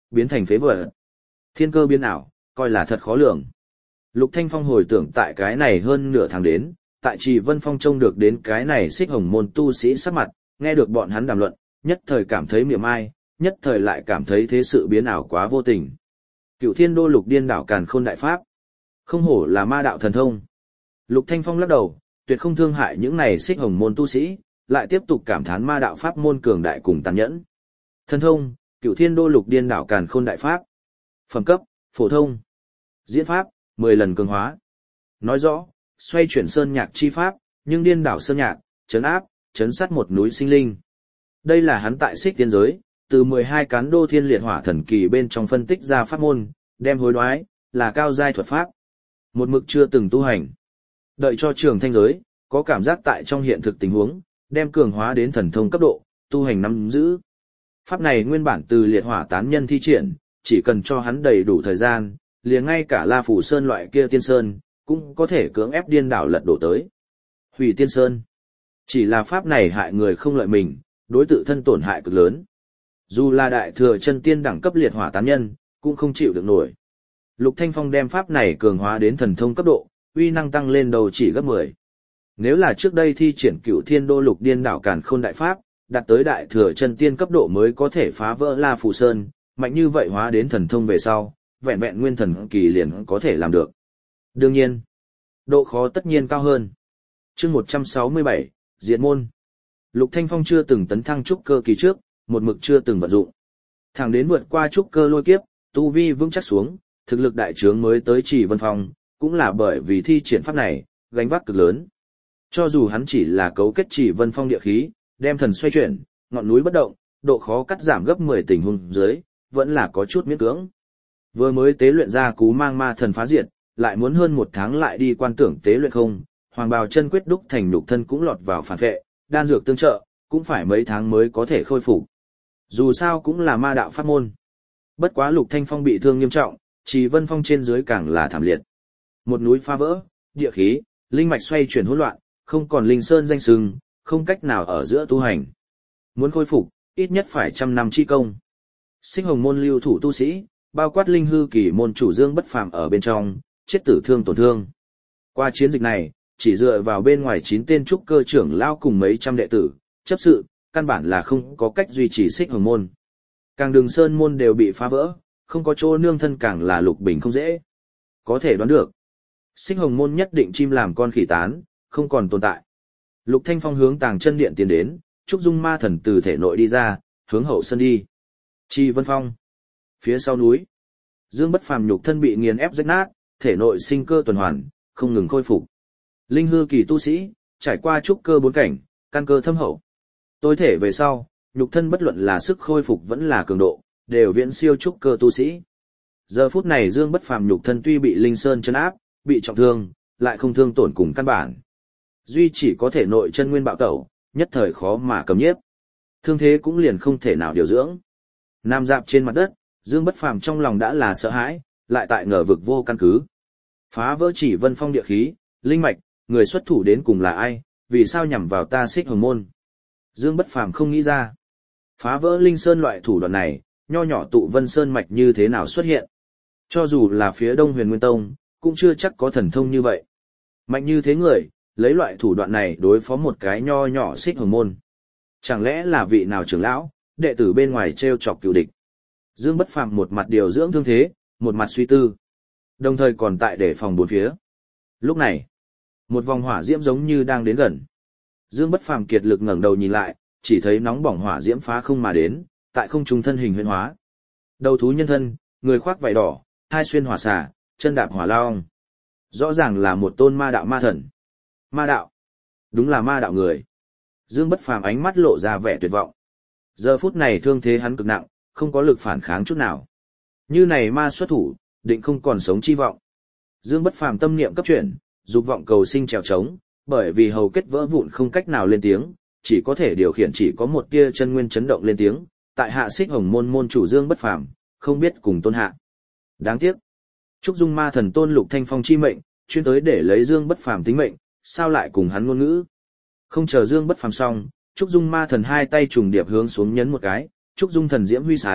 biến thành phế vật. Thiên cơ biến ảo, coi là thật khó lường. Lục Thanh Phong hồi tưởng tại cái này hơn nửa tháng đến, tại Trì Vân Phong trông được đến cái này xích hồng môn tu sĩ sắc mặt, nghe được bọn hắn đàm luận, nhất thời cảm thấy miệng ai, nhất thời lại cảm thấy thế sự biến ảo quá vô tình. Cựu Thiên Đô Lục Điên Đảo Càn Khôn Đại Pháp, không hổ là ma đạo thần thông. Lục Thanh Phong lắc đầu, tuyệt không thương hại những này xích hồng môn tu sĩ, lại tiếp tục cảm thán ma đạo pháp môn cường đại cùng tàn nhẫn. Thần thông, Cựu Thiên Đô Lục Điên Đảo Càn Khôn Đại Pháp. Phẩm cấp, phổ thông. Diễn pháp, mười lần cường hóa. Nói rõ, xoay chuyển sơn nhạc chi pháp, nhưng điên đảo sơn nhạc, chấn áp, chấn sát một núi sinh linh. Đây là hắn tại xích tiên giới, từ mười hai cán đô thiên liệt hỏa thần kỳ bên trong phân tích ra pháp môn, đem hối đoái, là cao giai thuật pháp. Một mực chưa từng tu hành. Đợi cho trường thanh giới, có cảm giác tại trong hiện thực tình huống, đem cường hóa đến thần thông cấp độ, tu hành nắm giữ. Pháp này nguyên bản từ liệt hỏa tán nhân thi triển, chỉ cần cho hắn đầy đủ thời gian, liền ngay cả La Phủ Sơn loại kia tiên sơn, cũng có thể cưỡng ép điên đảo lật đổ tới. Hủy tiên sơn. Chỉ là pháp này hại người không lợi mình, đối tự thân tổn hại cực lớn. Dù là đại thừa chân tiên đẳng cấp liệt hỏa tán nhân, cũng không chịu được nổi. Lục Thanh Phong đem pháp này cường hóa đến thần thông cấp độ, uy năng tăng lên đầu chỉ gấp mười. Nếu là trước đây thi triển Cửu Thiên Đô Lục Điên Đảo Càn Khôn Đại Pháp, đạt tới đại thừa chân tiên cấp độ mới có thể phá vỡ La Phủ Sơn, mạnh như vậy hóa đến thần thông về sau, vẹn vẹn nguyên thần kỳ liền có thể làm được. Đương nhiên, độ khó tất nhiên cao hơn. Chương một trăm sáu mươi bảy, Diệt môn. Lục Thanh Phong chưa từng tấn thăng trúc cơ kỳ trước, một mực chưa từng vận dụng. Thẳng đến vượt qua trúc cơ lôi kiếp, tu vi vững chắc xuống, thực lực đại trướng mới tới Trì Vân Phong, cũng là bởi vì thi triển pháp này, gánh vác cực lớn. Cho dù hắn chỉ là cấu kết Trì Vân Phong địa khí, đem thần xoay chuyển, ngọn núi bất động, độ khó cắt giảm gấp mười tình huống dưới, vẫn là có chút miễn cưỡng. Vừa mới tế luyện ra cú mang ma thần phá diệt, lại muốn hơn một tháng lại đi quan tưởng tế luyện không, hoàng bào chân quyết đúc thành nhục thân cũng lọt vào phản vệ, đan dược tương trợ, cũng phải mấy tháng mới có thể khôi phục. Dù sao cũng là ma đạo pháp môn. Bất quá Lục Thanh Phong bị thương nghiêm trọng, Trì Vân Phong trên dưới càng là thảm liệt. Một núi phá vỡ, địa khí, linh mạch xoay chuyển hỗn loạn, không còn linh sơn danh sừng, không cách nào ở giữa tu hành. Muốn khôi phục, ít nhất phải trăm năm chi công. Xích hồng môn lưu thủ tu sĩ, bao quát linh hư kỳ môn chủ Dương Bất Phàm ở bên trong, chết tử thương tổn thương. Qua chiến dịch này, chỉ dựa vào bên ngoài chín tên trúc cơ trưởng lao cùng mấy trăm đệ tử, chấp sự, căn bản là không có cách duy trì xích hồng môn. Càng đường sơn môn đều bị phá vỡ, không có chỗ nương thân càng là lục bình không dễ. Có thể đoán được, xích hồng môn nhất định chim làm con khỉ tán, không còn tồn tại. Lục Thanh Phong hướng Tàng Chân Điện tiến đến, Trúc Dung Ma Thần từ thể nội đi ra, hướng hậu sân đi. Trì Vân Phong. Phía sau núi, Dương Bất Phàm nhục thân bị nghiền ép rách nát, thể nội sinh cơ tuần hoàn, không ngừng khôi phục. Linh hư kỳ tu sĩ, trải qua trúc cơ bốn cảnh, căn cơ thâm hậu. Tối thể về sau, nhục thân bất luận là sức khôi phục vẫn là cường độ, đều viễn siêu trúc cơ tu sĩ. Giờ phút này Dương Bất Phàm nhục thân tuy bị Linh Sơn trấn áp, bị trọng thương, lại không thương tổn cùng căn bản. Duy chỉ có thể nội chân nguyên bạo tẩu, nhất thời khó mà cầm nhiếp. Thương thế cũng liền không thể nào điều dưỡng. Nam dạp trên mặt đất, Dương Bất Phàm trong lòng đã là sợ hãi, lại tại ngờ vực vô căn cứ. Phá vỡ Trì Vân Phong địa khí, linh mạch, người xuất thủ đến cùng là ai, vì sao nhằm vào ta xích hồng môn. Dương Bất Phàm không nghĩ ra. Phá vỡ Linh Sơn loại thủ đoạn này, nho nhỏ tụ Vân Sơn mạch như thế nào xuất hiện. Cho dù là phía Đông Huyền Nguyên Tông, cũng chưa chắc có thần thông như vậy. Mạnh như thế người, lấy loại thủ đoạn này đối phó một cái nho nhỏ xích hồng môn. Chẳng lẽ là vị nào trưởng lão, đệ tử bên ngoài treo chọc cựu địch. Dương Bất Phàm một mặt điều dưỡng thương thế, một mặt suy tư. Đồng thời còn tại để phòng bốn phía. Lúc này, một vòng hỏa diễm giống như đang đến gần. Dương Bất Phàm kiệt lực ngẩng đầu nhìn lại, chỉ thấy nóng bỏng hỏa diễm phá không mà đến, tại không trung thân hình huyễn hóa. Đầu thú nhân thân, người khoác vải đỏ, hai xuyên hỏa xà, chân đạp hỏa long. Rõ ràng là một tôn ma đạo ma thần. Ma đạo. Đúng là ma đạo người. Dương Bất Phàm ánh mắt lộ ra vẻ tuyệt vọng. Giờ phút này thương thế hắn cực nặng, không có lực phản kháng chút nào. Như này ma xuất thủ, định không còn sống chi vọng. Dương Bất Phàm tâm niệm cấp chuyển, dục vọng cầu sinh trèo trống, bởi vì hầu kết vỡ vụn không cách nào lên tiếng, chỉ có thể điều khiển chỉ có một tia chân nguyên chấn động lên tiếng, tại hạ xích hồng môn môn chủ Dương Bất Phàm, không biết cùng tôn hạ. Đáng tiếc, Trúc Dung Ma Thần tôn Lục Thanh Phong chi mệnh, chuyên tới để lấy Dương Bất Phàm tính mệnh, sao lại cùng hắn ngôn ngữ. Không chờ Dương Bất Phàm xong, Trúc Dung Ma Thần hai tay trùng điệp hướng xuống nhấn một cái, Trúc Dung thần diễm huy sái,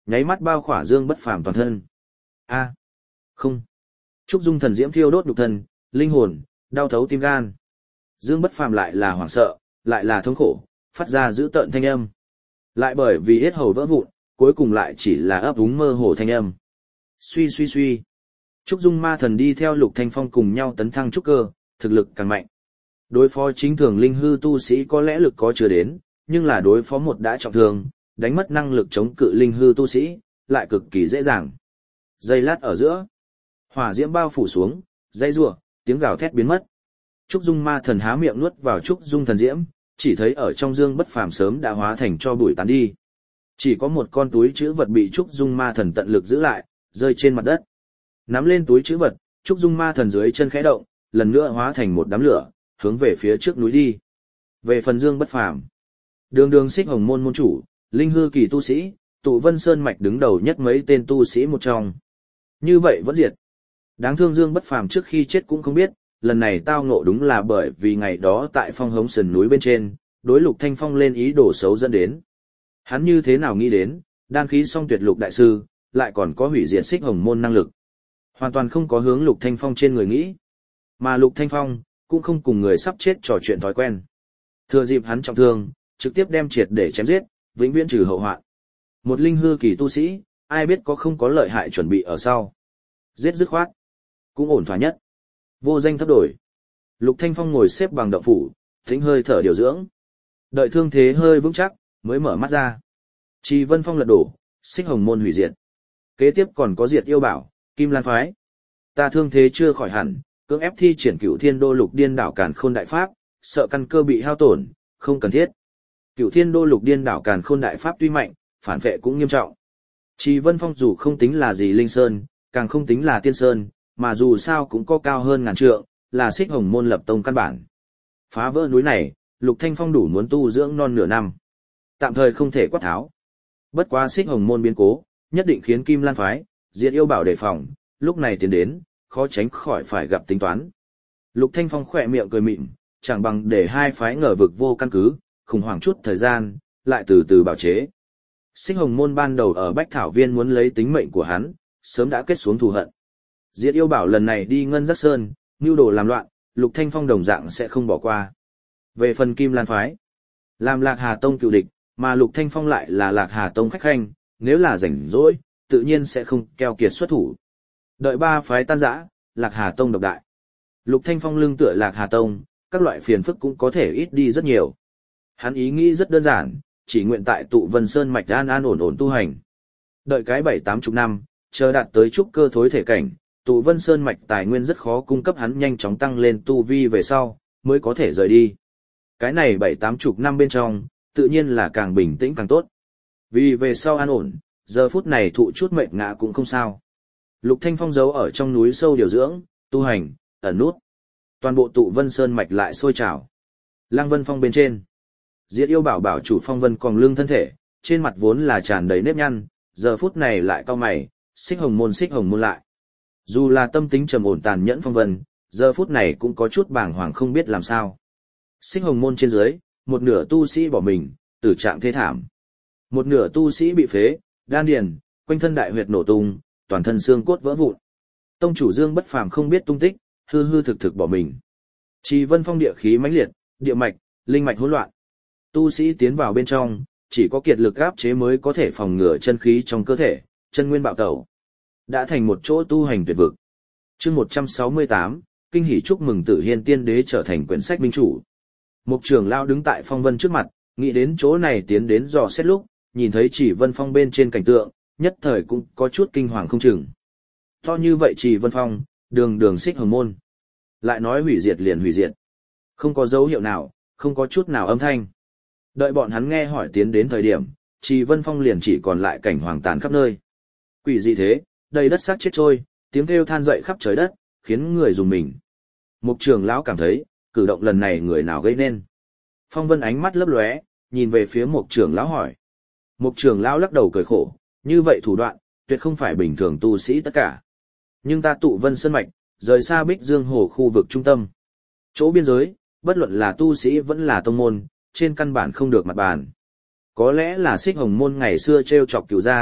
nháy mắt bao khỏa Dương Bất Phàm toàn thân. A, không. Trúc Dung thần diễm thiêu đốt nhục thân, linh hồn, đau thấu tim gan. Dương Bất Phàm lại là hoảng sợ, lại là thống khổ, phát ra dữ tợn thanh âm. Lại bởi vì yết hầu vỡ vụn, cuối cùng lại chỉ là ấp úng mơ hồ thanh âm. Suy suy suy. Trúc Dung ma thần đi theo Lục Thanh Phong cùng nhau tấn thăng trúc cơ, thực lực càng mạnh. Đối phó chính thường linh hư tu sĩ có lẽ lực có chưa đến, nhưng là đối phó một đã trọng thương, đánh mất năng lực chống cự linh hư tu sĩ, lại cực kỳ dễ dàng. Giây lát ở giữa, hỏa diễm bao phủ xuống, dây rủa, tiếng gào thét biến mất. Trúc Dung ma thần há miệng nuốt vào Trúc Dung thần diễm, chỉ thấy ở trong Dương Bất Phàm sớm đã hóa thành cho bụi tán đi. Chỉ có một con túi trữ vật bị Trúc Dung ma thần tận lực giữ lại, rơi trên mặt đất. Nắm lên túi trữ vật, Trúc Dung ma thần dưới chân khẽ động, lần nữa hóa thành một đám lửa, hướng về phía trước núi đi. Về phần Dương Bất Phàm, đường đường Xích Hồng môn môn chủ, linh hư kỳ tu sĩ, tụ Vân Sơn mạch đứng đầu nhất mấy tên tu sĩ một trong. Như vậy vẫn diệt. Đáng thương Dương Bất Phàm trước khi chết cũng không biết, lần này tao ngộ đúng là bởi vì ngày đó tại Phong Hống sườn núi bên trên, đối Lục Thanh Phong lên ý đồ xấu dẫn đến. Hắn như thế nào nghĩ đến, đan khí song tuyệt lục đại sư, lại còn có hủy diệt Xích Hồng môn năng lực. Hoàn toàn không có hướng Lục Thanh Phong trên người nghĩ. Mà Lục Thanh Phong, cũng không cùng người sắp chết trò chuyện thói quen. Thừa dịp hắn trọng thương, trực tiếp đem triệt để chém giết, vĩnh viễn trừ hậu hoạn. Một linh hư kỳ tu sĩ, ai biết có không có lợi hại chuẩn bị ở sau. Giết dứt khoát, cũng ổn thỏa nhất. Vô danh thấp đổi. Lục Thanh Phong ngồi xếp bằng động phủ, thính hơi thở điều dưỡng. Đợi thương thế hơi vững chắc, mới mở mắt ra. Trì Vân Phong lật đổ, Xích Hồng môn hủy diệt. Kế tiếp còn có diệt yêu bảo, Kim Lan phái. Ta thương thế chưa khỏi hẳn, cưỡng ép thi triển Cửu Thiên Đô Lục Điên Đảo Càn Khôn Đại Pháp, sợ căn cơ bị hao tổn, không cần thiết. Cửu Thiên Đô Lục Điên Đảo Càn Khôn Đại Pháp tuy mạnh, phản vệ cũng nghiêm trọng. Trì Vân Phong dù không tính là gì linh sơn, càng không tính là tiên sơn, mà dù sao cũng có cao hơn ngàn trượng, là Xích Hồng môn lập tông căn bản. Phá vỡ núi này, Lục Thanh Phong đủ muốn tu dưỡng non nửa năm. Tạm thời không thể quát tháo. Bất quá Xích Hồng môn biến cố, nhất định khiến Kim Lan phái, Diệt yêu bảo đề phòng, lúc này tiến đến, khó tránh khỏi phải gặp tính toán. Lục Thanh Phong khỏe miệng cười mịn, chẳng bằng để hai phái ngờ vực vô căn cứ, khủng hoảng chút thời gian, lại từ từ bảo chế. Xích Hồng môn ban đầu ở Bách Thảo Viên muốn lấy tính mệnh của hắn, sớm đã kết xuống thù hận. Diệt yêu bảo lần này đi Ngân Giác Sơn, mưu đồ làm loạn, Lục Thanh Phong đồng dạng sẽ không bỏ qua. Về phần Kim Lan phái, làm Lạc Hà Tông cựu địch, mà Lục Thanh Phong lại là Lạc Hà Tông khách khanh, nếu là rảnh rỗi, tự nhiên sẽ không keo kiệt xuất thủ. Đợi ba phái tan rã, Lạc Hà Tông độc đại. Lục Thanh Phong lưng tựa Lạc Hà Tông, các loại phiền phức cũng có thể ít đi rất nhiều. Hắn ý nghĩ rất đơn giản, chỉ nguyện tại tụ Vân Sơn mạch an an ổn ổn tu hành. Đợi cái bảy tám chục năm, chờ đạt tới trúc cơ thối thể cảnh, tụ Vân Sơn mạch tài nguyên rất khó cung cấp hắn nhanh chóng tăng lên tu vi về sau, mới có thể rời đi. Cái này bảy tám chục năm bên trong, tự nhiên là càng bình tĩnh càng tốt. Vì về sau an ổn, giờ phút này thụ chút mệt ngã cũng không sao. Lục Thanh Phong giấu ở trong núi sâu điều dưỡng, tu hành, ẩn nút. Toàn bộ tụ Vân Sơn mạch lại sôi trào. Lăng Vân Phong bên trên, Diệt yêu bảo bảo chủ Phong Vân còn lưng thân thể, trên mặt vốn là tràn đầy nếp nhăn, giờ phút này lại cau mày, Xích Hồng môn Xích Hồng môn lại. Dù là tâm tính trầm ổn tàn nhẫn Phong Vân, giờ phút này cũng có chút bàng hoàng không biết làm sao. Xích Hồng môn trên dưới, một nửa tu sĩ bỏ mình, tử trạng thê thảm. Một nửa tu sĩ bị phế, đan điền, quanh thân đại huyệt nổ tung, toàn thân xương cốt vỡ vụn. Tông chủ Dương Bất Phàm không biết tung tích, hư hư thực thực bỏ mình. Trì Vân Phong địa khí mãnh liệt, địa mạch, linh mạch hỗn loạn. Tu sĩ tiến vào bên trong, chỉ có kiệt lực áp chế mới có thể phòng ngừa chân khí trong cơ thể, chân nguyên bạo tẩu. Đã thành một chỗ tu hành tuyệt vực. Chương một trăm sáu mươi tám, kinh hỉ chúc mừng Tử Hiên Tiên Đế trở thành quyển sách minh chủ. Một trưởng lão đứng tại Phong Vân trước mặt, nghĩ đến chỗ này tiến đến dò xét lúc, nhìn thấy Trì Vân Phong bên trên cảnh tượng, nhất thời cũng có chút kinh hoàng không chừng. To như vậy Trì Vân Phong, đường đường Xích Hồng môn. Lại nói hủy diệt liền hủy diệt. Không có dấu hiệu nào, không có chút nào âm thanh. Đợi bọn hắn nghe hỏi tiến đến thời điểm, Trì Vân Phong liền chỉ còn lại cảnh hoàng tàn khắp nơi. Quỷ gì thế, đầy đất xác chết trôi, tiếng kêu than dậy khắp trời đất, khiến người dùng mình. Mục trưởng lão cảm thấy, cử động lần này người nào gây nên. Phong Vân ánh mắt lấp lóe, nhìn về phía mục trưởng lão hỏi. Mục trưởng lão lắc đầu cười khổ, như vậy thủ đoạn, tuyệt không phải bình thường tu sĩ tất cả. Nhưng ta tụ Vân Sơn mạch, rời xa Bích Dương Hồ khu vực trung tâm. Chỗ biên giới, bất luận là tu sĩ vẫn là tông môn, trên căn bản không được mặt bàn. Có lẽ là Xích Hồng môn ngày xưa treo chọc cửu gia,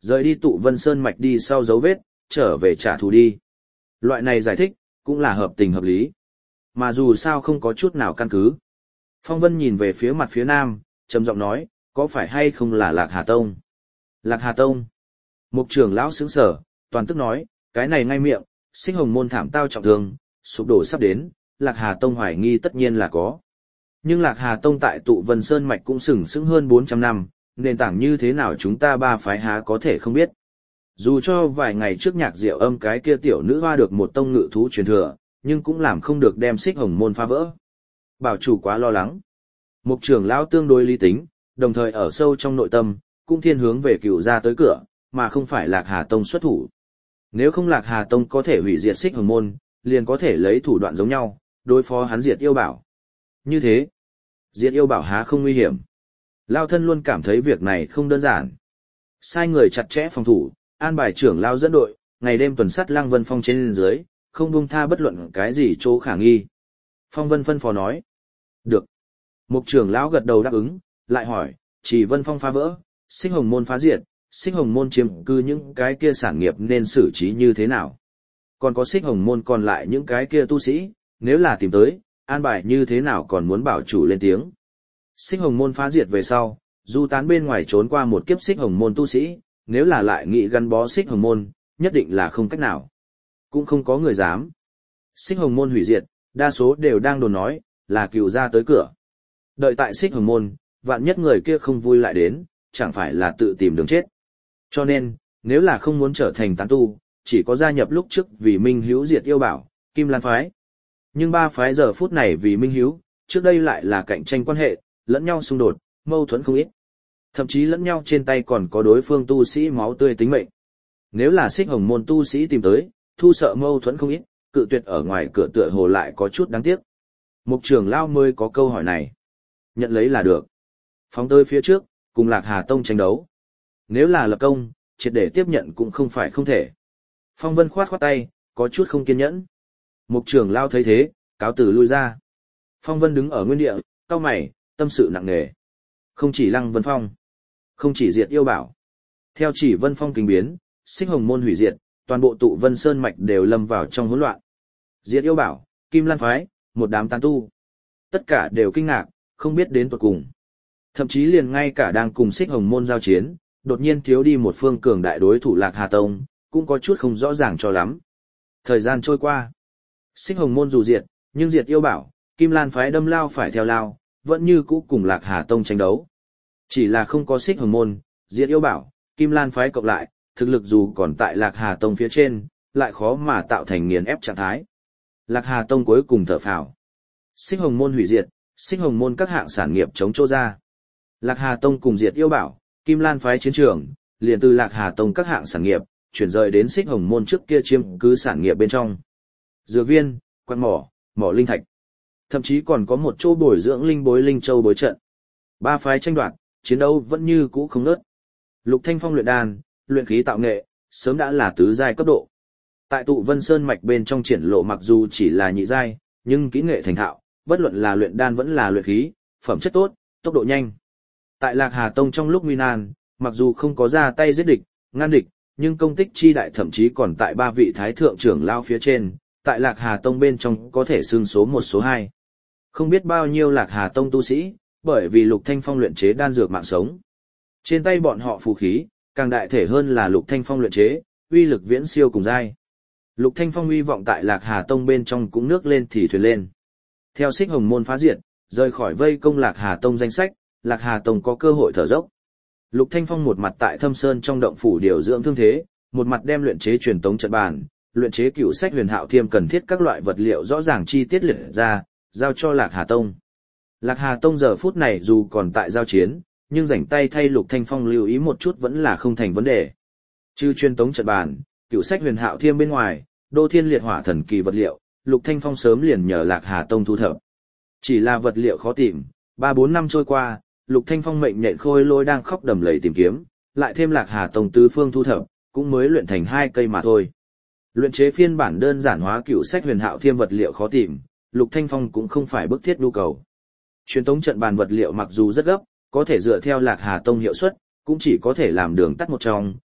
Rời đi tụ Vân Sơn mạch đi sau dấu vết, trở về trả thù đi. Loại này giải thích, cũng là hợp tình hợp lý. Mà dù sao không có chút nào căn cứ. Phong Vân nhìn về phía mặt phía nam, trầm giọng nói, có phải hay không là Lạc Hà Tông? Lạc Hà Tông. Mục trưởng lão sững sờ, toàn tức nói, cái này ngay miệng, Xích Hồng môn thảm tao trọng thương, sụp đổ sắp đến, Lạc Hà Tông hoài nghi tất nhiên là có. Nhưng Lạc Hà Tông tại tụ Vân Sơn mạch cũng sừng sững hơn bốn trăm năm, nền tảng như thế nào chúng ta ba phái há có thể không biết. Dù cho vài ngày trước Nhạc Diệu Âm cái kia tiểu nữ hoa được một tông ngự thú truyền thừa, nhưng cũng làm không được đem Xích Hồng môn phá vỡ. Bảo chủ quá lo lắng. Mục trưởng lão tương đối lý tính, đồng thời ở sâu trong nội tâm, cũng thiên hướng về Cửu gia tới cửa, mà không phải Lạc Hà Tông xuất thủ. Nếu không Lạc Hà Tông có thể hủy diệt Xích Hồng môn, liền có thể lấy thủ đoạn giống nhau, đối phó hắn diệt yêu bảo. Như thế, diệt yêu bảo há không nguy hiểm. Lao thân luôn cảm thấy việc này không đơn giản. Sai người chặt chẽ phòng thủ, an bài trưởng lao dẫn đội, ngày đêm tuần sát Lăng Vân Phong trên dưới, không buông tha bất luận cái gì chỗ khả nghi. Phong Vân phân phó nói. Được. Mục trưởng lão gật đầu đáp ứng, lại hỏi, chỉ Vân Phong phá vỡ, Xích Hồng môn phá diệt, Xích Hồng môn chiếm cư những cái kia sản nghiệp nên xử trí như thế nào? Còn có Xích Hồng môn còn lại những cái kia tu sĩ, nếu là tìm tới, an bài như thế nào còn muốn bảo chủ lên tiếng? Xích Hồng môn phá diệt về sau, du tán bên ngoài trốn qua một kiếp Xích Hồng môn tu sĩ, nếu là lại nghị gắn bó Xích Hồng môn, nhất định là không cách nào. Cũng không có người dám. Xích Hồng môn hủy diệt, đa số đều đang đồn nói, là Cửu gia tới cửa. Đợi tại Xích Hồng môn, vạn nhất người kia không vui lại đến, chẳng phải là tự tìm đường chết. Cho nên, nếu là không muốn trở thành tán tu, chỉ có gia nhập lúc trước vì Minh Hiếu diệt yêu bảo, Kim Lan phái. Nhưng ba phái giờ phút này vì Minh Hiếu, trước đây lại là cạnh tranh quan hệ, lẫn nhau xung đột, mâu thuẫn không ít. Thậm chí lẫn nhau trên tay còn có đối phương tu sĩ máu tươi tính mệnh. Nếu là Xích Hồng môn tu sĩ tìm tới, thu sợ mâu thuẫn không ít, cự tuyệt ở ngoài cửa tựa hồ lại có chút đáng tiếc. Mục trưởng lão mới có câu hỏi này. Nhận lấy là được. Phóng tới phía trước, cùng Lạc Hà Tông tranh đấu. Nếu là lập công, triệt để tiếp nhận cũng không phải không thể. Phong Vân khoát khoát tay, có chút không kiên nhẫn. Mục trưởng lão thấy thế, cáo từ lui ra. Phong Vân đứng ở nguyên địa, cau mày, tâm sự nặng nề. Không chỉ Lăng Vân Phong, không chỉ diệt yêu bảo. Theo chỉ Vân Phong kinh biến, Xích Hồng môn hủy diệt, toàn bộ tụ Vân Sơn mạch đều lâm vào trong hỗn loạn. Diệt yêu bảo, Kim Lan phái, một đám tán tu. Tất cả đều kinh ngạc, không biết đến tuột cùng. Thậm chí liền ngay cả đang cùng Xích Hồng môn giao chiến, đột nhiên thiếu đi một phương cường đại đối thủ Lạc Hà Tông, cũng có chút không rõ ràng cho lắm. Thời gian trôi qua, Xích Hồng môn dù diệt, nhưng diệt yêu bảo, Kim Lan phái đâm lao phải theo lao, vẫn như cũ cùng Lạc Hà Tông tranh đấu. Chỉ là không có Xích Hồng môn, diệt yêu bảo, Kim Lan phái cộng lại, thực lực dù còn tại Lạc Hà Tông phía trên, lại khó mà tạo thành nghiền ép trạng thái. Lạc Hà Tông cuối cùng thở phào. Xích Hồng môn hủy diệt, Xích Hồng môn các hạng sản nghiệp chống chô ra. Lạc Hà Tông cùng diệt yêu bảo, Kim Lan phái chiến trường, liền từ Lạc Hà Tông các hạng sản nghiệp, chuyển rời đến Xích Hồng môn trước kia chiếm cứ sản nghiệp bên trong. Dược viên, quan mỏ, mỏ linh thạch. Thậm chí còn có một chỗ bồi dưỡng linh bối linh châu bối trận. Ba phái tranh đoạt, chiến đấu vẫn như cũ không ngớt. Lục Thanh Phong luyện đan, luyện khí tạo nghệ, sớm đã là tứ giai cấp độ. Tại tụ Vân Sơn mạch bên trong triển lộ mặc dù chỉ là nhị giai, nhưng kỹ nghệ thành thạo, bất luận là luyện đan vẫn là luyện khí, phẩm chất tốt, tốc độ nhanh. Tại Lạc Hà Tông trong lúc nguy nan, mặc dù không có ra tay giết địch, ngăn địch, nhưng công tích chi đại thậm chí còn tại ba vị thái thượng trưởng lao phía trên, tại Lạc Hà Tông bên trong có thể xưng số một số hai. Không biết bao nhiêu Lạc Hà Tông tu sĩ, bởi vì Lục Thanh Phong luyện chế đan dược mạng sống. Trên tay bọn họ phù khí, càng đại thể hơn là Lục Thanh Phong luyện chế, uy lực viễn siêu cùng giai. Lục Thanh Phong uy vọng tại Lạc Hà Tông bên trong cũng nước lên thì thuyền lên. Theo Xích Hồng môn phá diệt, rời khỏi vây công Lạc Hà Tông danh sách, Lạc Hà Tông có cơ hội thở dốc. Lục Thanh Phong một mặt tại Thâm Sơn trong động phủ điều dưỡng thương thế, một mặt đem luyện chế truyền tống trận bàn, luyện chế cựu sách huyền hạo thiêm cần thiết các loại vật liệu rõ ràng chi tiết liệt ra, giao cho Lạc Hà Tông. Lạc Hà Tông giờ phút này dù còn tại giao chiến, nhưng rảnh tay thay Lục Thanh Phong lưu ý một chút vẫn là không thành vấn đề. Trừ truyền tống trận bàn, cựu sách huyền hạo thiêm bên ngoài, đô thiên liệt hỏa thần kỳ vật liệu, Lục Thanh Phong sớm liền nhờ Lạc Hà Tông thu thập. Chỉ là vật liệu khó tìm, ba bốn năm trôi qua, Lục Thanh Phong mệnh nhện khôi lôi đang khóc đầm lầy tìm kiếm, lại thêm Lạc Hà Tông tứ phương thu thập, cũng mới luyện thành hai cây mà thôi. Luyện chế phiên bản đơn giản hóa cựu sách huyền hạo thiêm vật liệu khó tìm, Lục Thanh Phong cũng không phải bức thiết nhu cầu. Truyền tống trận bàn vật liệu mặc dù rất gấp, có thể dựa theo Lạc Hà Tông hiệu suất, cũng chỉ có thể làm đường tắt một trong,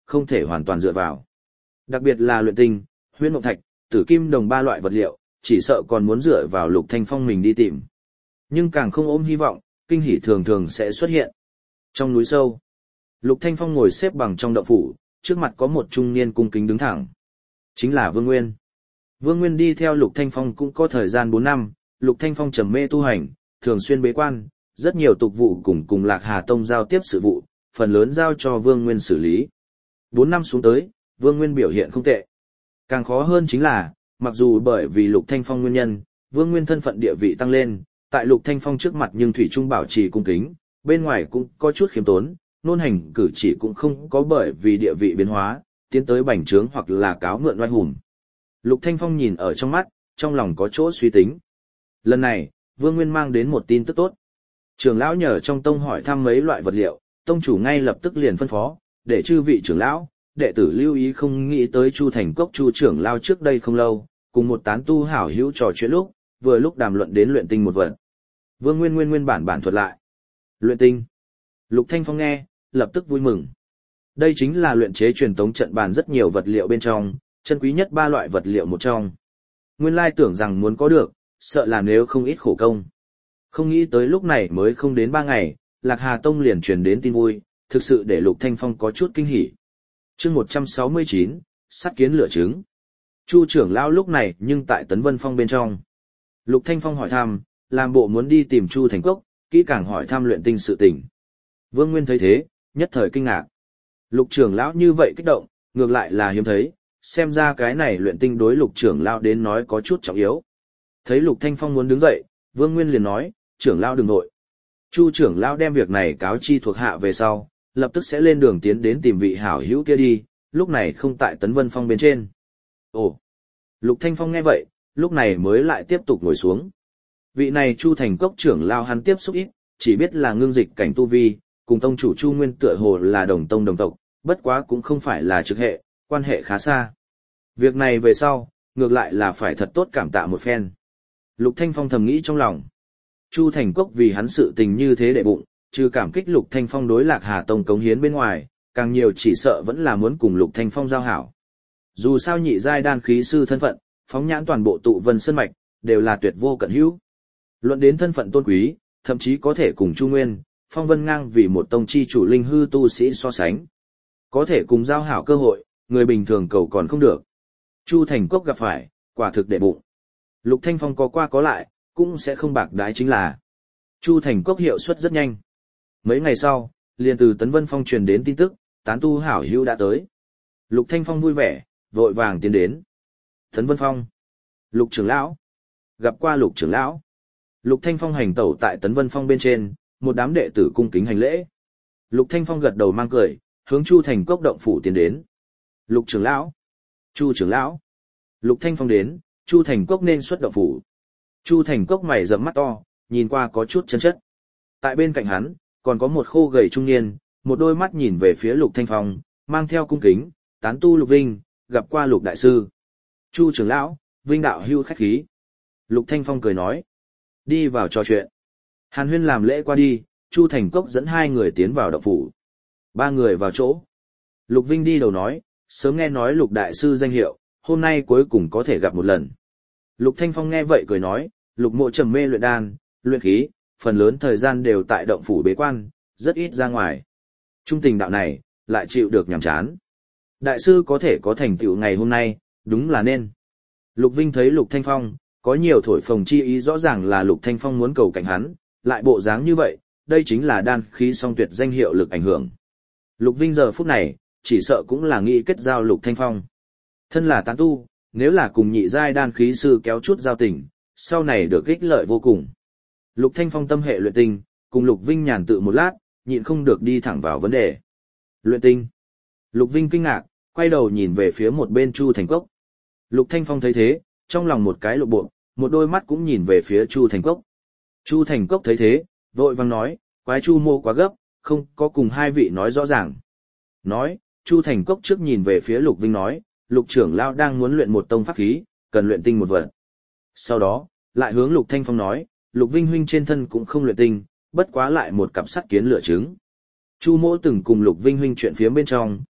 không thể hoàn toàn dựa vào. Đặc biệt là luyện tinh, huyễn mộng thạch, tử kim đồng ba loại vật liệu, chỉ sợ còn muốn dựa vào Lục Thanh Phong mình đi tìm. Nhưng càng không ôm hy vọng, kinh hỉ thường thường sẽ xuất hiện. Trong núi sâu, Lục Thanh Phong ngồi xếp bằng trong động phủ, trước mặt có một trung niên cung kính đứng thẳng. Chính là Vương Nguyên. Vương Nguyên đi theo Lục Thanh Phong cũng có thời gian bốn năm, Lục Thanh Phong trầm mê tu hành, thường xuyên bế quan, rất nhiều tục vụ cùng cùng Lạc Hà Tông giao tiếp sự vụ, phần lớn giao cho Vương Nguyên xử lý. Bốn năm xuống tới, Vương Nguyên biểu hiện không tệ. Càng khó hơn chính là, mặc dù bởi vì Lục Thanh Phong nguyên nhân, Vương Nguyên thân phận địa vị tăng lên, tại Lục Thanh Phong trước mặt nhưng thủy trung bảo trì cung kính, bên ngoài cũng có chút khiêm tốn, nôn hành cử chỉ cũng không có bởi vì địa vị biến hóa, tiến tới bành trướng hoặc là cáo mượn oai hùng. Lục Thanh Phong nhìn ở trong mắt, trong lòng có chỗ suy tính. Lần này, Vương Nguyên mang đến một tin tức tốt. Trưởng lão nhờ trong tông hỏi thăm mấy loại vật liệu, tông chủ ngay lập tức liền phân phó, để chư vị trưởng lão, đệ tử lưu ý không nghĩ tới Chu Thành Cốc Chu trưởng lão trước đây không lâu, cùng một tán tu hảo hữu trò chuyện lúc, vừa lúc đàm luận đến luyện tinh một vật. Vương Nguyên nguyên nguyên bản bản thuật lại. Luyện tinh. Lục Thanh Phong nghe, lập tức vui mừng. Đây chính là luyện chế truyền tống trận bàn rất nhiều vật liệu bên trong, chân quý nhất ba loại vật liệu một trong. Nguyên lai tưởng rằng muốn có được, sợ là nếu không ít khổ công. Không nghĩ tới lúc này mới không đến ba ngày, Lạc Hà Tông liền truyền đến tin vui, thực sự để Lục Thanh Phong có chút kinh hỉ. Chương một trăm sáu mươi chín, sắt kiến lửa trứng. Chu trưởng lão lúc này nhưng tại Tấn Vân Phong bên trong. Lục Thanh Phong hỏi thăm, làm bộ muốn đi tìm Chu Thành Cốc, kỹ càng hỏi thăm luyện tinh sự tình. Vương Nguyên thấy thế, nhất thời kinh ngạc. Lục trưởng lão như vậy kích động, ngược lại là hiếm thấy, xem ra cái này luyện tinh đối Lục trưởng lão đến nói có chút trọng yếu. Thấy Lục Thanh Phong muốn đứng dậy, Vương Nguyên liền nói, trưởng lão đừng nội. Chu trưởng lão đem việc này cáo chi thuộc hạ về sau, lập tức sẽ lên đường tiến đến tìm vị hảo hữu kia đi, lúc này không tại Tấn Vân Phong bên trên. Ồ! Lục Thanh Phong nghe vậy, lúc này mới lại tiếp tục ngồi xuống. Vị này Chu Thành Cốc trưởng lão hắn tiếp xúc ít, chỉ biết là ngưng dịch cảnh tu vi, cùng tông chủ Chu Nguyên tựa hồ là đồng tông đồng tộc, bất quá cũng không phải là trực hệ, quan hệ khá xa. Việc này về sau, ngược lại là phải thật tốt cảm tạ một phen. Lục Thanh Phong thầm nghĩ trong lòng. Chu Thành Cốc vì hắn sự tình như thế để bụng, trừ cảm kích Lục Thanh Phong đối Lạc Hà Tông cống hiến bên ngoài, càng nhiều chỉ sợ vẫn là muốn cùng Lục Thanh Phong giao hảo. Dù sao nhị giai đan khí sư thân phận, phóng nhãn toàn bộ tụ vân sơn mạch, đều là tuyệt vô cận hữu. Luận đến thân phận tôn quý, thậm chí có thể cùng Chu Nguyên, Phong Vân ngang vì một tông chi chủ linh hư tu sĩ so sánh. Có thể cùng giao hảo cơ hội, người bình thường cầu còn không được. Chu Thành Cốc gặp phải, quả thực để bụng. Lục Thanh Phong có qua có lại, cũng sẽ không bạc đái chính là. Chu Thành Cốc hiệu suất rất nhanh. Mấy ngày sau, liền từ Tấn Vân Phong truyền đến tin tức, tán tu hảo hữu đã tới. Lục Thanh Phong vui vẻ, vội vàng tiến đến. Tấn Vân Phong. Lục trưởng lão. Gặp qua Lục trưởng lão. Lục Thanh Phong hành tẩu tại Tấn Vân Phong bên trên, một đám đệ tử cung kính hành lễ. Lục Thanh Phong gật đầu mang cười, hướng Chu Thành Cốc động phủ tiến đến. Lục trưởng lão. Chu trưởng lão. Lục Thanh Phong đến, Chu Thành Cốc nên xuất động phủ. Chu Thành Cốc mày rậm mắt to, nhìn qua có chút chân chất. Tại bên cạnh hắn, còn có một khô gầy trung niên, một đôi mắt nhìn về phía Lục Thanh Phong, mang theo cung kính, tán tu Lục Vinh, gặp qua Lục đại sư. Chu trưởng lão, Vinh đạo hưu khách khí. Lục Thanh Phong cười nói. Đi vào trò chuyện. Hàn Huyên làm lễ qua đi, Chu Thành Cốc dẫn hai người tiến vào động phủ. Ba người vào chỗ. Lục Vinh đi đầu nói, sớm nghe nói Lục đại sư danh hiệu, hôm nay cuối cùng có thể gặp một lần. Lục Thanh Phong nghe vậy cười nói, Lục mộ trầm mê luyện đan, luyện khí, phần lớn thời gian đều tại động phủ bế quan, rất ít ra ngoài. Trung tình đạo này, lại chịu được nhàm chán. Đại sư có thể có thành tựu ngày hôm nay, đúng là nên. Lục Vinh thấy Lục Thanh Phong, có nhiều thổi phồng chi ý rõ ràng là Lục Thanh Phong muốn cầu cảnh hắn, lại bộ dáng như vậy, đây chính là đan khí song tuyệt danh hiệu lực ảnh hưởng. Lục Vinh giờ phút này, chỉ sợ cũng là nghĩ kết giao Lục Thanh Phong. Thân là tán tu, nếu là cùng nhị giai đan khí sư kéo chút giao tình, sau này được ích lợi vô cùng. Lục Thanh Phong tâm hệ luyện tinh, cùng Lục Vinh nhàn tự một lát, nhịn không được đi thẳng vào vấn đề. Luyện tinh. Lục Vinh kinh ngạc, quay đầu nhìn về phía một bên Chu Thành Cốc. Lục Thanh Phong thấy thế, trong lòng một cái lộ bộ, một đôi mắt cũng nhìn về phía Chu Thành Cốc. Chu Thành Cốc thấy thế, vội vàng nói, quái Chu mô quá gấp, không có cùng hai vị nói rõ ràng. Nói, Chu Thành Cốc trước nhìn về phía Lục Vinh nói, Lục trưởng lão đang muốn luyện một tông pháp khí, cần luyện tinh một vật. Sau đó, lại hướng Lục Thanh Phong nói, Lục Vinh huynh trên thân cũng không luyện tinh, bất quá lại một cặp sắt kiến lửa trứng. Chu mỗ từng cùng Lục Vinh huynh chuyện phía bên trong,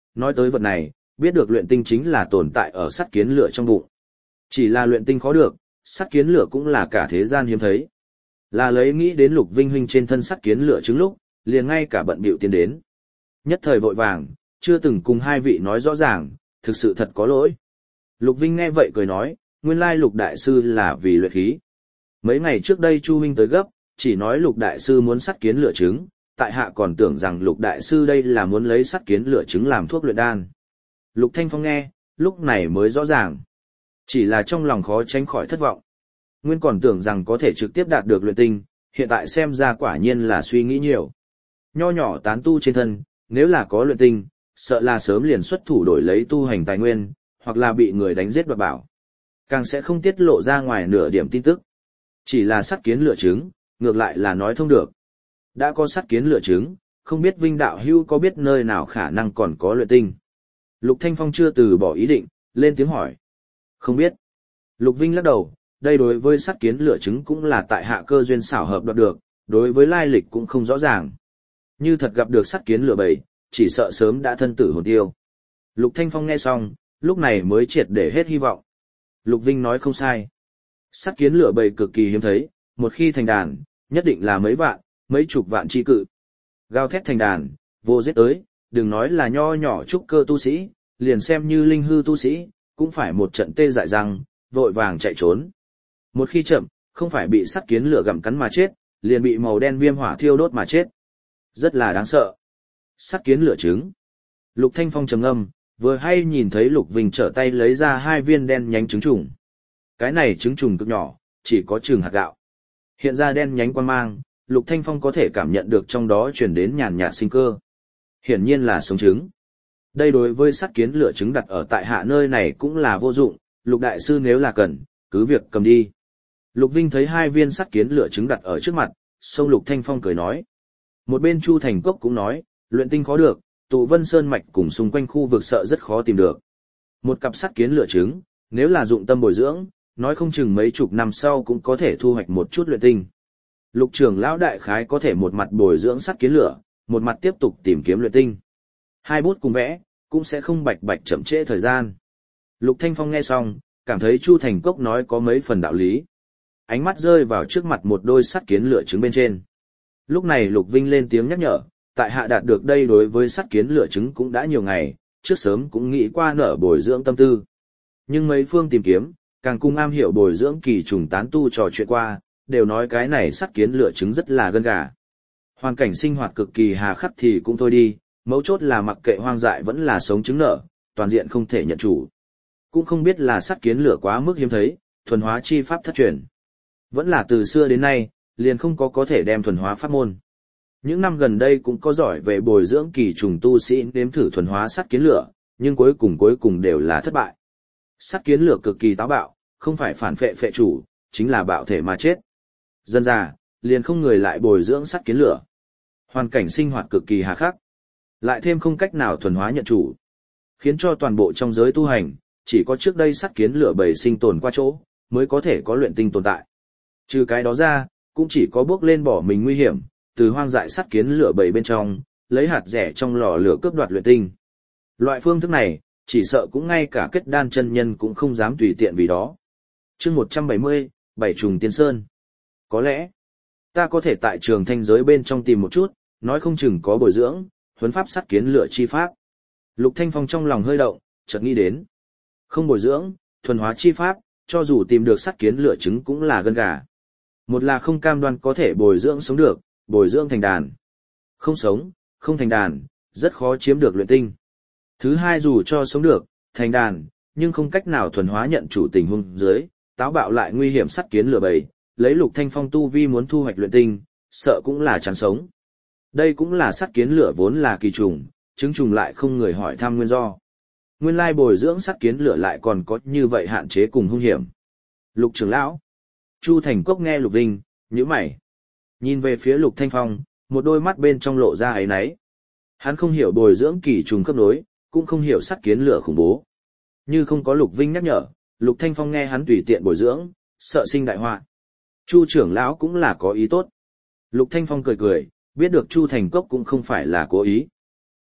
nói tới vật này, biết được luyện tinh chính là tồn tại ở sắt kiến lửa trong bụng. Chỉ là luyện tinh khó được, sắt kiến lửa cũng là cả thế gian hiếm thấy. Là lấy nghĩ đến Lục Vinh huynh trên thân sắt kiến lửa trứng lúc, liền ngay cả bận bịu tiến đến. Nhất thời vội vàng, chưa từng cùng hai vị nói rõ ràng, thực sự thật có lỗi. Lục Vinh nghe vậy cười nói, nguyên lai Lục đại sư là vì luyện khí. Mấy ngày trước đây Chu huynh tới gấp, chỉ nói Lục đại sư muốn sắt kiến lửa trứng, tại hạ còn tưởng rằng Lục đại sư đây là muốn lấy sắt kiến lửa trứng làm thuốc luyện đan. Lục Thanh Phong nghe, lúc này mới rõ ràng. Chỉ là trong lòng khó tránh khỏi thất vọng. Nguyên còn tưởng rằng có thể trực tiếp đạt được luyện tinh, hiện tại xem ra quả nhiên là suy nghĩ nhiều. Nho nhỏ tán tu trên thân, nếu là có luyện tinh, sợ là sớm liền xuất thủ đổi lấy tu hành tài nguyên, hoặc là bị người đánh giết đoạt bảo. Càng sẽ không tiết lộ ra ngoài nửa điểm tin tức. Chỉ là sắt kiến lửa trứng, ngược lại là nói thông được. Đã có sắt kiến lửa trứng, không biết Vinh đạo hưu có biết nơi nào khả năng còn có luyện tinh. Lục Thanh Phong chưa từ bỏ ý định, lên tiếng hỏi. Không biết. Lục Vinh lắc đầu, đây đối với sắt kiến lửa trứng cũng là tại hạ cơ duyên xảo hợp đoạt được, đối với lai lịch cũng không rõ ràng. Như thật gặp được sắt kiến lửa bầy, chỉ sợ sớm đã thân tử hồn tiêu. Lục Thanh Phong nghe xong, lúc này mới triệt để hết hy vọng. Lục Vinh nói không sai. Sắt kiến lửa bầy cực kỳ hiếm thấy, một khi thành đàn, nhất định là mấy vạn, mấy chục vạn chi cự. Gào thét thành đàn, vô giết tới, đừng nói là nho nhỏ trúc cơ tu sĩ, liền xem như linh hư tu sĩ, cũng phải một trận tê dại răng, vội vàng chạy trốn. Một khi chậm, không phải bị sắt kiến lửa gặm cắn mà chết, liền bị màu đen viêm hỏa thiêu đốt mà chết. Rất là đáng sợ. Sắt kiến lửa trứng. Lục Thanh Phong trầm ngâm, vừa hay nhìn thấy Lục Vinh trở tay lấy ra hai viên đen nhánh trứng trùng. Cái này trứng trùng cực nhỏ, chỉ có chừng hạt gạo. Hiện ra đen nhánh quang mang, Lục Thanh Phong có thể cảm nhận được trong đó truyền đến nhàn nhạt sinh cơ. Hiển nhiên là sống trứng. Đây đối với sắt kiến lửa trứng đặt ở tại hạ nơi này cũng là vô dụng, Lục đại sư nếu là cần, cứ việc cầm đi. Lục Vinh thấy hai viên sắt kiến lửa trứng đặt ở trước mặt, xông Lục Thanh Phong cười nói. Một bên Chu Thành Cốc cũng nói, luyện tinh khó được, tụ Vân Sơn mạch cùng xung quanh khu vực sợ rất khó tìm được. Một cặp sắt kiến lửa trứng, nếu là dụng tâm bồi dưỡng, nói không chừng mấy chục năm sau cũng có thể thu hoạch một chút luyện tinh. Lục trưởng lão đại khái có thể một mặt bồi dưỡng sắt kiến lửa, một mặt tiếp tục tìm kiếm luyện tinh. Hai bút cùng vẽ, cũng sẽ không bạch bạch chậm trễ thời gian. Lục Thanh Phong nghe xong, cảm thấy Chu Thành Cốc nói có mấy phần đạo lý. Ánh mắt rơi vào trước mặt một đôi sắt kiến lửa trứng bên trên. Lúc này Lục Vinh lên tiếng nhắc nhở, tại hạ đạt được đây đối với sắt kiến lửa trứng cũng đã nhiều ngày, trước sớm cũng nghĩ qua nở bồi dưỡng tâm tư. Nhưng mấy phương tìm kiếm, càng cung am hiểu bồi dưỡng kỳ trùng tán tu trò chuyện qua, đều nói cái này sắt kiến lửa trứng rất là gân gà. Hoàn cảnh sinh hoạt cực kỳ hà khắc thì cũng thôi đi, mấu chốt là mặc kệ hoang dại vẫn là sống trứng nở, toàn diện không thể nhận chủ. Cũng không biết là sắt kiến lửa quá mức hiếm thấy, thuần hóa chi pháp thất truyền. Vẫn là từ xưa đến nay, liền không có có thể đem thuần hóa pháp môn. Những năm gần đây cũng có giỏi về bồi dưỡng kỳ trùng tu sĩ nếm thử thuần hóa sắt kiến lửa, nhưng cuối cùng cuối cùng đều là thất bại. Sắt kiến lửa cực kỳ táo bạo, không phải phản phệ phệ chủ, chính là bạo thể mà chết. Dân già, liền không người lại bồi dưỡng sắt kiến lửa. Hoàn cảnh sinh hoạt cực kỳ hà khắc, lại thêm không cách nào thuần hóa nhận chủ, khiến cho toàn bộ trong giới tu hành, chỉ có trước đây sắt kiến lửa bầy sinh tồn qua chỗ, mới có thể có luyện tinh tồn tại. Trừ cái đó ra, cũng chỉ có bước lên bỏ mình nguy hiểm, từ hoang dại sắt kiến lửa bầy bên trong, lấy hạt rẻ trong lò lửa cướp đoạt luyện tinh. Loại phương thức này, chỉ sợ cũng ngay cả kết đan chân nhân cũng không dám tùy tiện vì đó. Chương một trăm bảy mươi, Bảy trùng tiên sơn. Có lẽ, ta có thể tại trường thanh giới bên trong tìm một chút, nói không chừng có bồi dưỡng, huấn pháp sắt kiến lửa chi pháp. Lục Thanh Phong trong lòng hơi động, chợt nghĩ đến. Không bồi dưỡng, thuần hóa chi pháp, cho dù tìm được sắt kiến lửa trứng cũng là gân gà. Một là không cam đoan có thể bồi dưỡng sống được, bồi dưỡng thành đàn. Không sống, không thành đàn, rất khó chiếm được luyện tinh. Thứ hai dù cho sống được, thành đàn, nhưng không cách nào thuần hóa nhận chủ tình huống dưới, táo bạo lại nguy hiểm sắt kiến lửa bầy, lấy Lục Thanh Phong tu vi muốn thu hoạch luyện tinh, sợ cũng là chán sống. Đây cũng là sắt kiến lửa vốn là kỳ trùng, trứng trùng lại không người hỏi thăm nguyên do. Nguyên lai bồi dưỡng sắt kiến lửa lại còn có như vậy hạn chế cùng hung hiểm. Lục trưởng lão, Chu Thành Cốc nghe Lục Vinh, nhíu mày. Nhìn về phía Lục Thanh Phong, một đôi mắt bên trong lộ ra ấy náy. Hắn không hiểu bồi dưỡng kỳ trùng cấp đối, cũng không hiểu sắt kiến lửa khủng bố. Như không có Lục Vinh nhắc nhở, Lục Thanh Phong nghe hắn tùy tiện bồi dưỡng, sợ sinh đại họa. Chu trưởng lão cũng là có ý tốt. Lục Thanh Phong cười cười, biết được Chu Thành Cốc cũng không phải là cố ý.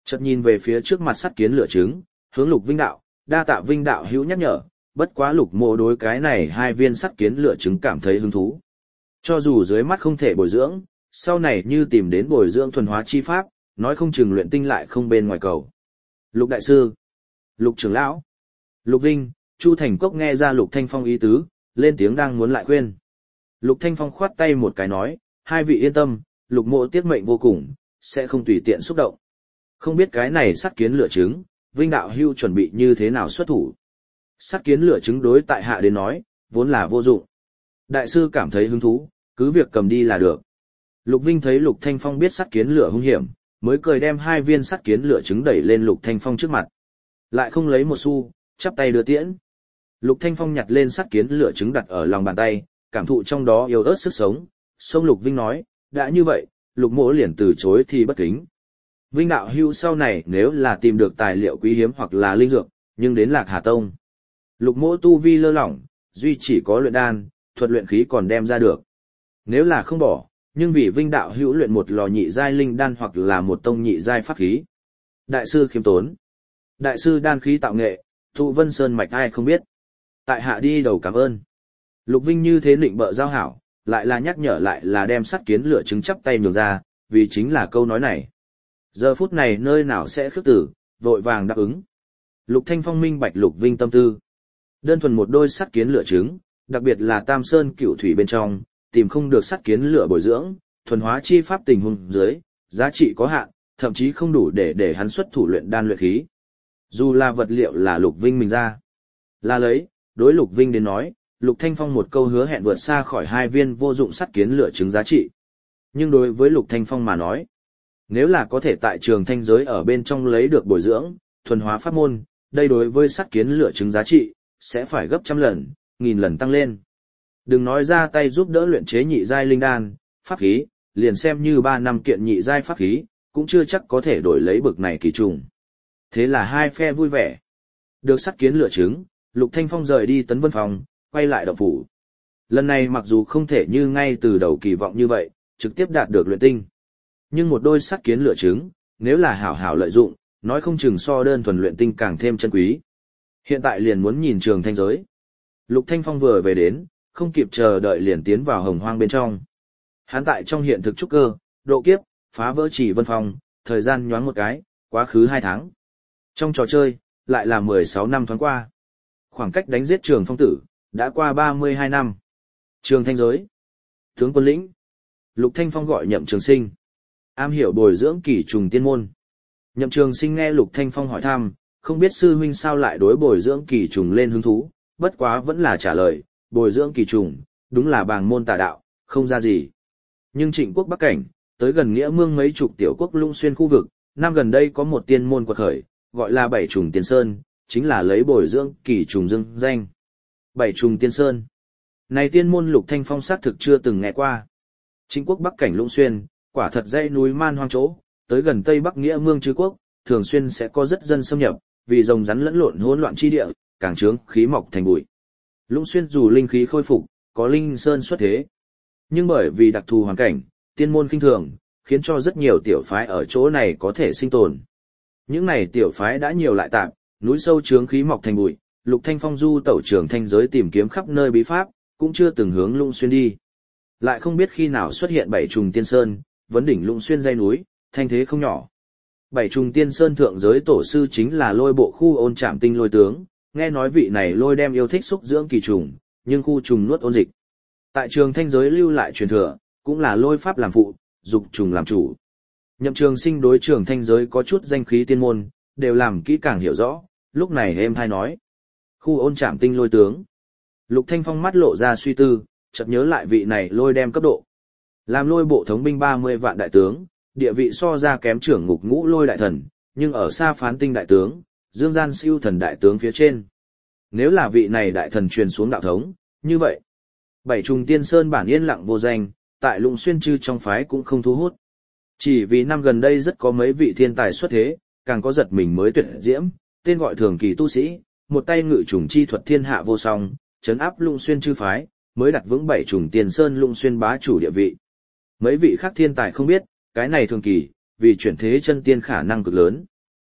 Chợt nhìn về phía trước mặt sắt kiến lửa trứng, hướng Lục Vinh đạo, đa tạ Vinh đạo hữu nhắc nhở, bất quá Lục Mộ đối cái này hai viên sắt kiến lửa trứng cảm thấy hứng thú. Cho dù dưới mắt không thể bồi dưỡng, sau này như tìm đến bồi dưỡng thuần hóa chi pháp, nói không chừng luyện tinh lại không bên ngoài cầu. Lục đại sư, Lục trưởng lão, Lục Vinh, Chu Thành Cốc nghe ra Lục Thanh Phong ý tứ, lên tiếng đang muốn lại khuyên. Lục Thanh Phong khoát tay một cái nói, hai vị yên tâm, Lục Mộ tiết mệnh vô cùng, sẽ không tùy tiện xúc động. Không biết cái này sắt kiến lửa trứng, Vinh đạo hưu chuẩn bị như thế nào xuất thủ. Sắt kiến lửa trứng đối tại hạ đến nói, vốn là vô dụng. Đại sư cảm thấy hứng thú, cứ việc cầm đi là được. Lục Vinh thấy Lục Thanh Phong biết sắt kiến lửa hung hiểm, mới cười đem hai viên sắt kiến lửa trứng đẩy lên Lục Thanh Phong trước mặt. Lại không lấy một xu, chắp tay đưa tiễn. Lục Thanh Phong nhặt lên sắt kiến lửa trứng đặt ở lòng bàn tay, cảm thụ trong đó yếu ớt sức sống. Sông Lục Vinh nói, đã như vậy, Lục Mỗ liền từ chối thì bất kính. Vinh đạo hưu sau này nếu là tìm được tài liệu quý hiếm hoặc là linh dược, nhưng đến Lạc Hà Tông. Lục Mỗ tu vi lơ lỏng, duy chỉ có luyện đan, thuật luyện khí còn đem ra được. Nếu là không bỏ, nhưng vì Vinh đạo hữu luyện một lò nhị giai linh đan hoặc là một tông nhị giai pháp khí. Đại sư khiêm tốn. Đại sư đan khí tạo nghệ, Thụ Vân Sơn mạch ai không biết. Tại hạ đi đầu cảm ơn. Lục Vinh như thế định bợ giao hảo, lại là nhắc nhở lại là đem sắt kiến lửa trứng chắp tay nhường ra, vì chính là câu nói này. Giờ phút này nơi nào sẽ khước tử, vội vàng đáp ứng. Lục Thanh Phong minh bạch Lục Vinh tâm tư. Đơn thuần một đôi sắt kiến lửa trứng, đặc biệt là Tam Sơn Cửu Thủy bên trong, tìm không được sắt kiến lửa bồi dưỡng, thuần hóa chi pháp tình huống dưới, giá trị có hạn, thậm chí không đủ để để hắn xuất thủ luyện đan luyện khí. Dù là vật liệu là Lục Vinh mình ra. Là lấy, đối Lục Vinh đến nói, Lục Thanh Phong một câu hứa hẹn vượt xa khỏi hai viên vô dụng sắt kiến lửa trứng giá trị. Nhưng đối với Lục Thanh Phong mà nói, nếu là có thể tại trường thanh giới ở bên trong lấy được bồi dưỡng, thuần hóa pháp môn, đây đối với sắt kiến lửa trứng giá trị, sẽ phải gấp trăm lần, nghìn lần tăng lên. Đừng nói ra tay giúp đỡ luyện chế nhị giai linh đan, pháp khí, liền xem như ba năm kiện nhị giai pháp khí, cũng chưa chắc có thể đổi lấy bực này kỳ trùng. Thế là hai phe vui vẻ. Được sắt kiến lửa trứng, Lục Thanh Phong rời đi Tấn Vân Phòng, quay lại động phủ. Lần này mặc dù không thể như ngay từ đầu kỳ vọng như vậy, trực tiếp đạt được luyện tinh. Nhưng một đôi sắt kiến lửa trứng, nếu là hảo hảo lợi dụng, nói không chừng so đơn thuần luyện tinh càng thêm chân quý. Hiện tại liền muốn nhìn trường thanh giới. Lục Thanh Phong vừa về đến, không kịp chờ đợi liền tiến vào hồng hoang bên trong. Hắn tại trong hiện thực trúc cơ, độ kiếp, phá vỡ chỉ vân phong, thời gian nhoáng một cái, quá khứ hai tháng. Trong trò chơi, lại là mười sáu năm thoáng qua. Khoảng cách đánh giết Trường Phong tử, đã qua ba mươi hai năm. Trường thanh giới. Tướng quân lĩnh. Lục Thanh Phong gọi Nhậm Trường Sinh. Am hiểu bồi dưỡng kỳ trùng tiên môn. Nhậm Trường Sinh nghe Lục Thanh Phong hỏi thăm, không biết sư huynh sao lại đối bồi dưỡng kỳ trùng lên hứng thú, bất quá vẫn là trả lời, bồi dưỡng kỳ trùng, đúng là bàng môn tà đạo, không ra gì. Nhưng Trịnh quốc Bắc Cảnh, tới gần Nghĩa Mương mấy chục tiểu quốc lũng xuyên khu vực, năm gần đây có một tiên môn quật khởi, gọi là Bảy Trùng Tiên Sơn, chính là lấy bồi dưỡng kỳ trùng dưng danh. Bảy Trùng Tiên Sơn. Này tiên môn Lục Thanh Phong xác thực chưa từng nghe qua. Trịnh quốc Bắc Cảnh lũng xuyên, quả thật dãy núi man hoang chỗ, tới gần Tây Bắc Nghĩa Mương Trư quốc, thường xuyên sẽ có rất dân xâm nhập, vì rồng rắn lẫn lộn hỗn loạn chi địa, càng trướng khí mọc thành bụi. Lũng xuyên dù linh khí khôi phục, có linh sơn xuất thế, nhưng bởi vì đặc thù hoàn cảnh, tiên môn khinh thường, khiến cho rất nhiều tiểu phái ở chỗ này có thể sinh tồn. Những này tiểu phái đã nhiều lại tạm, núi sâu trướng khí mọc thành bụi, Lục Thanh Phong du tẩu trường thanh giới tìm kiếm khắp nơi bí pháp, cũng chưa từng hướng Lũng xuyên đi. Lại không biết khi nào xuất hiện Bảy Trùng Tiên Sơn, vấn đỉnh Lũng xuyên dãy núi, thanh thế không nhỏ. Bảy Trùng Tiên Sơn thượng giới tổ sư chính là Lôi Bộ khu Ôn Trảm Tinh Lôi tướng, nghe nói vị này Lôi đem yêu thích xúc dưỡng kỳ trùng, nhưng khu trùng nuốt ôn dịch. Tại trường thanh giới lưu lại truyền thừa, cũng là Lôi pháp làm phụ, dục trùng làm chủ. Nhậm Trường Sinh đối trường thanh giới có chút danh khí tiên môn, đều làm kỹ càng hiểu rõ, lúc này êm thay nói. Khu Ôn Trảm Tinh Lôi tướng. Lục Thanh Phong mắt lộ ra suy tư, chợt nhớ lại vị này Lôi đem cấp độ. Làm Lôi bộ thống binh ba mươi vạn đại tướng, địa vị so ra kém trưởng ngục ngũ Lôi đại thần, nhưng ở xa Phán Tinh đại tướng, Dương Gian Siêu thần đại tướng phía trên. Nếu là vị này đại thần truyền xuống đạo thống, như vậy, Bảy Trùng Tiên Sơn bản yên lặng vô danh, tại Lũng xuyên chư trong phái cũng không thu hút. Chỉ vì năm gần đây rất có mấy vị thiên tài xuất thế, càng có giật mình mới tuyệt diễm, tên gọi thường kỳ tu sĩ, một tay ngự trùng chi thuật thiên hạ vô song, trấn áp Lũng xuyên chư phái, mới đặt vững Bảy Trùng Tiên Sơn Lũng xuyên bá chủ địa vị. Mấy vị khác thiên tài không biết, cái này thường kỳ, vì chuyển thế chân tiên khả năng cực lớn.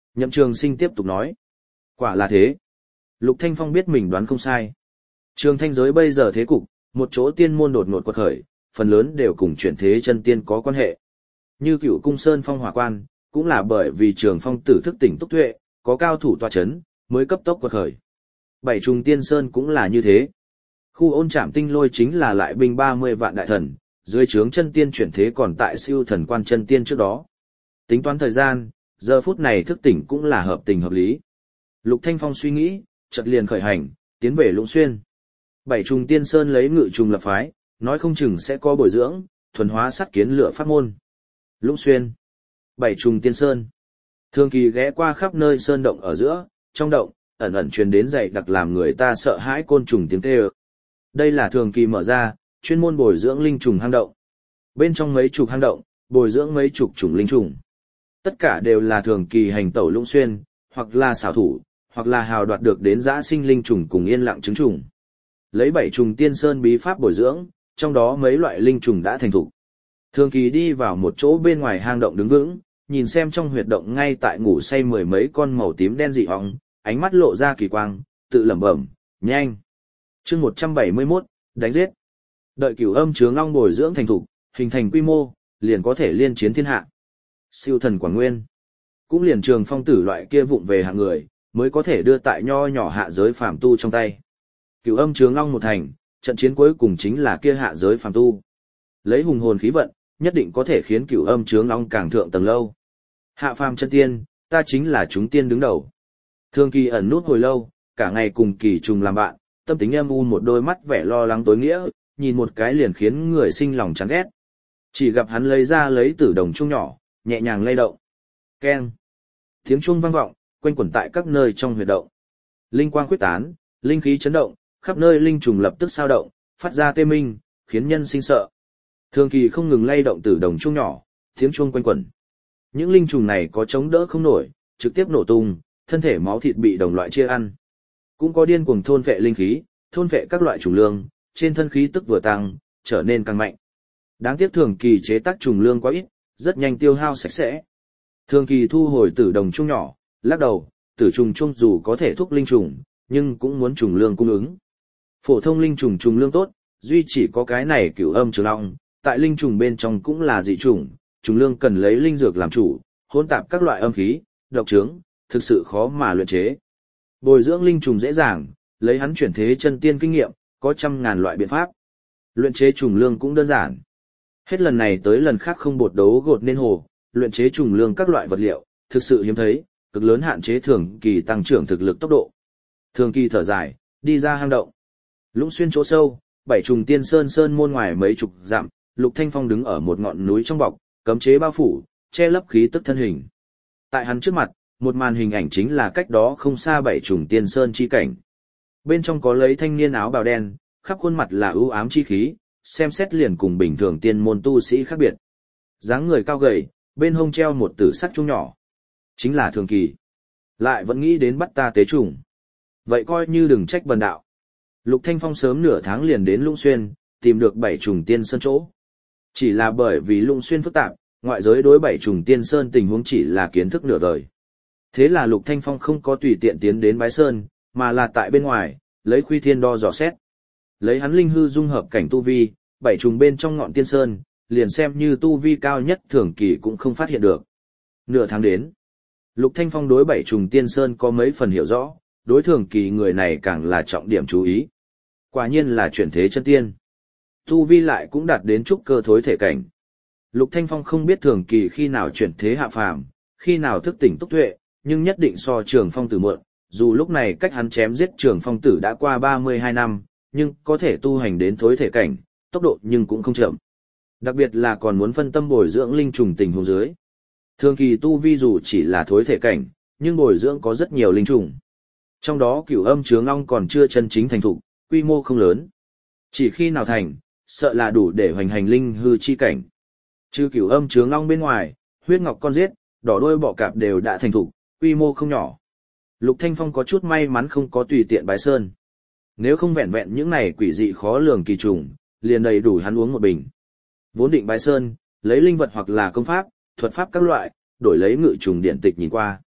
Nhậm Trường Sinh tiếp tục nói. Quả là thế. Lục Thanh Phong biết mình đoán không sai. Trường thanh giới bây giờ thế cục, một chỗ tiên môn đột ngột quật khởi, phần lớn đều cùng chuyển thế chân tiên có quan hệ. Như Cửu Cung Sơn Phong Hỏa Quan, cũng là bởi vì Trường Phong tử thức tỉnh túc tuệ, có cao thủ tọa chấn, mới cấp tốc quật khởi. Bảy Trùng Tiên Sơn cũng là như thế. Khu Ôn Trảm Tinh Lôi chính là lại binh ba mươi vạn đại thần, dưới trướng chân tiên chuyển thế còn tại siêu thần quan chân tiên trước đó. Tính toán thời gian, giờ phút này thức tỉnh cũng là hợp tình hợp lý. Lục Thanh Phong suy nghĩ, chợt liền khởi hành, tiến về Lũng Xuyên. Bảy Trùng Tiên Sơn lấy ngự trùng lập phái, nói không chừng sẽ có bồi dưỡng, thuần hóa sắt kiến lửa pháp môn. Lũng Xuyên, Bảy Trùng Tiên Sơn. Thường Kỳ ghé qua khắp nơi sơn động ở giữa, trong động, ẩn ẩn truyền đến dày đặc làm người ta sợ hãi côn trùng tiếng kêu. Đây là Thường Kỳ mở ra, chuyên môn bồi dưỡng linh trùng hang động. Bên trong mấy chục hang động, bồi dưỡng mấy chục chủng linh trùng. Tất cả đều là Thường Kỳ hành tẩu Lũng Xuyên, hoặc là xảo thủ, hoặc là hào đoạt được đến dã sinh linh trùng cùng yên lặng trứng trùng. Lấy Bảy Trùng Tiên Sơn bí pháp bồi dưỡng, trong đó mấy loại linh trùng đã thành thục. Thường Kỳ đi vào một chỗ bên ngoài hang động đứng vững, nhìn xem trong huyệt động ngay tại ngủ say mười mấy con màu tím đen dị ong, ánh mắt lộ ra kỳ quang, tự lẩm bẩm, nhanh. Chương một trăm bảy mươi mốt, đánh giết. Đợi Cửu Âm Chướng Long bồi dưỡng thành thục, hình thành quy mô, liền có thể liên chiến thiên hạ. Siêu thần Quảng Nguyên, cũng liền Trường Phong tử loại kia vụng về hạng người, mới có thể đưa tại nho nhỏ hạ giới phàm tu trong tay. Cửu Âm Chướng Long một thành, trận chiến cuối cùng chính là kia hạ giới phàm tu. Lấy hùng hồn khí vận, nhất định có thể khiến Cửu Âm Chướng Long càng thượng tầng lâu. Hạ phàm chân tiên, ta chính là chúng tiên đứng đầu. Thường Kỳ ẩn nút hồi lâu, cả ngày cùng Kỳ Trùng làm bạn, tâm tính âm u một đôi mắt vẻ lo lắng tối nghĩa, nhìn một cái liền khiến người sinh lòng chán ghét. Chỉ gặp hắn lấy ra lấy tử đồng chuông nhỏ, nhẹ nhàng lay động. Keng. Tiếng chuông vang vọng, quanh quẩn tại các nơi trong huyệt động. Linh quang khuyết tán, linh khí chấn động, khắp nơi linh trùng lập tức sao động, phát ra tê minh, khiến nhân sinh sợ. Thường Kỳ không ngừng lay động tử đồng chuông nhỏ, tiếng chuông quanh quẩn. Những linh trùng này có chống đỡ không nổi, trực tiếp nổ tung, thân thể máu thịt bị đồng loại chia ăn. Cũng có điên cuồng thôn phệ linh khí, thôn phệ các loại trùng lương, trên thân khí tức vừa tăng, trở nên càng mạnh. Đáng tiếc Thường Kỳ chế tác trùng lương quá ít, rất nhanh tiêu hao sạch sẽ. Thường Kỳ thu hồi tử đồng chuông nhỏ, lắc đầu, tử trùng chuông dù có thể thúc linh trùng, nhưng cũng muốn trùng lương cung ứng. Phổ thông linh trùng trùng lương tốt, duy chỉ có cái này Cửu Âm Chướng Long, tại linh trùng bên trong cũng là dị trùng, trùng lương cần lấy linh dược làm chủ, hỗn tạp các loại âm khí, độc trướng, thực sự khó mà luyện chế. Bồi dưỡng linh trùng dễ dàng, lấy hắn chuyển thế chân tiên kinh nghiệm, có trăm ngàn loại biện pháp. Luyện chế trùng lương cũng đơn giản. Hết lần này tới lần khác không bột đấu gột nên hồ, luyện chế trùng lương các loại vật liệu, thực sự hiếm thấy, cực lớn hạn chế Thường Kỳ tăng trưởng thực lực tốc độ. Thường Kỳ thở dài, đi ra hang động. Lũng Xuyên chỗ sâu, Bảy Trùng Tiên Sơn sơn môn ngoài mấy chục dặm, Lục Thanh Phong đứng ở một ngọn núi trong bọc, cấm chế bao phủ, che lấp khí tức thân hình. Tại hắn trước mặt, một màn hình ảnh chính là cách đó không xa Bảy Trùng Tiên Sơn chi cảnh. Bên trong có lấy thanh niên áo bào đen, khắp khuôn mặt là ưu ám chi khí, xem xét liền cùng bình thường tiên môn tu sĩ khác biệt. Dáng người cao gầy, bên hông treo một tử sắc chuông nhỏ. Chính là Thường Kỳ. Lại vẫn nghĩ đến bắt ta tế trùng. Vậy coi như đừng trách bần đạo. Lục Thanh Phong sớm nửa tháng liền đến Lũng Xuyên, tìm được Bảy Trùng Tiên Sơn chỗ. Chỉ là bởi vì Lũng Xuyên phức tạp, ngoại giới đối Bảy Trùng Tiên Sơn tình huống chỉ là kiến thức nửa vời. Thế là Lục Thanh Phong không có tùy tiện tiến đến Bái Sơn, mà là tại bên ngoài, lấy khuy thiên đo dò xét. Lấy hắn linh hư dung hợp cảnh tu vi, bảy trùng bên trong ngọn tiên sơn, liền xem như tu vi cao nhất Thường Kỳ cũng không phát hiện được. Nửa tháng đến, Lục Thanh Phong đối bảy trùng tiên sơn có mấy phần hiểu rõ, đối Thường Kỳ người này càng là trọng điểm chú ý. Quả nhiên là chuyển thế chân tiên. Tu vi lại cũng đạt đến trúc cơ thối thể cảnh. Lục Thanh Phong không biết Thường Kỳ khi nào chuyển thế hạ phàm, khi nào thức tỉnh túc tuệ, nhưng nhất định so Trường Phong Tử muộn, dù lúc này cách hắn chém giết Trường Phong Tử đã qua ba mươi hai năm, nhưng có thể tu hành đến thối thể cảnh, tốc độ nhưng cũng không chậm. Đặc biệt là còn muốn phân tâm bồi dưỡng linh trùng tình huống dưới. Thường Kỳ tu vi dù chỉ là thối thể cảnh, nhưng bồi dưỡng có rất nhiều linh trùng. Trong đó Cửu Âm Chướng Long còn chưa chân chính thành thục, quy mô không lớn. Chỉ khi nào thành, sợ là đủ để hoành hành linh hư chi cảnh. Trừ Cửu Âm Chướng Long bên ngoài, huyết ngọc con giết, đỏ đuôi bọ cạp đều đã thành thục, quy mô không nhỏ. Lục Thanh Phong có chút may mắn không có tùy tiện bái sơn. Nếu không vẹn vẹn những này quỷ dị khó lường kỳ trùng, liền đầy đủ hắn uống một bình. Vốn định bái sơn, lấy linh vật hoặc là công pháp, thuật pháp các loại, đổi lấy ngự trùng điện tịch nhìn qua.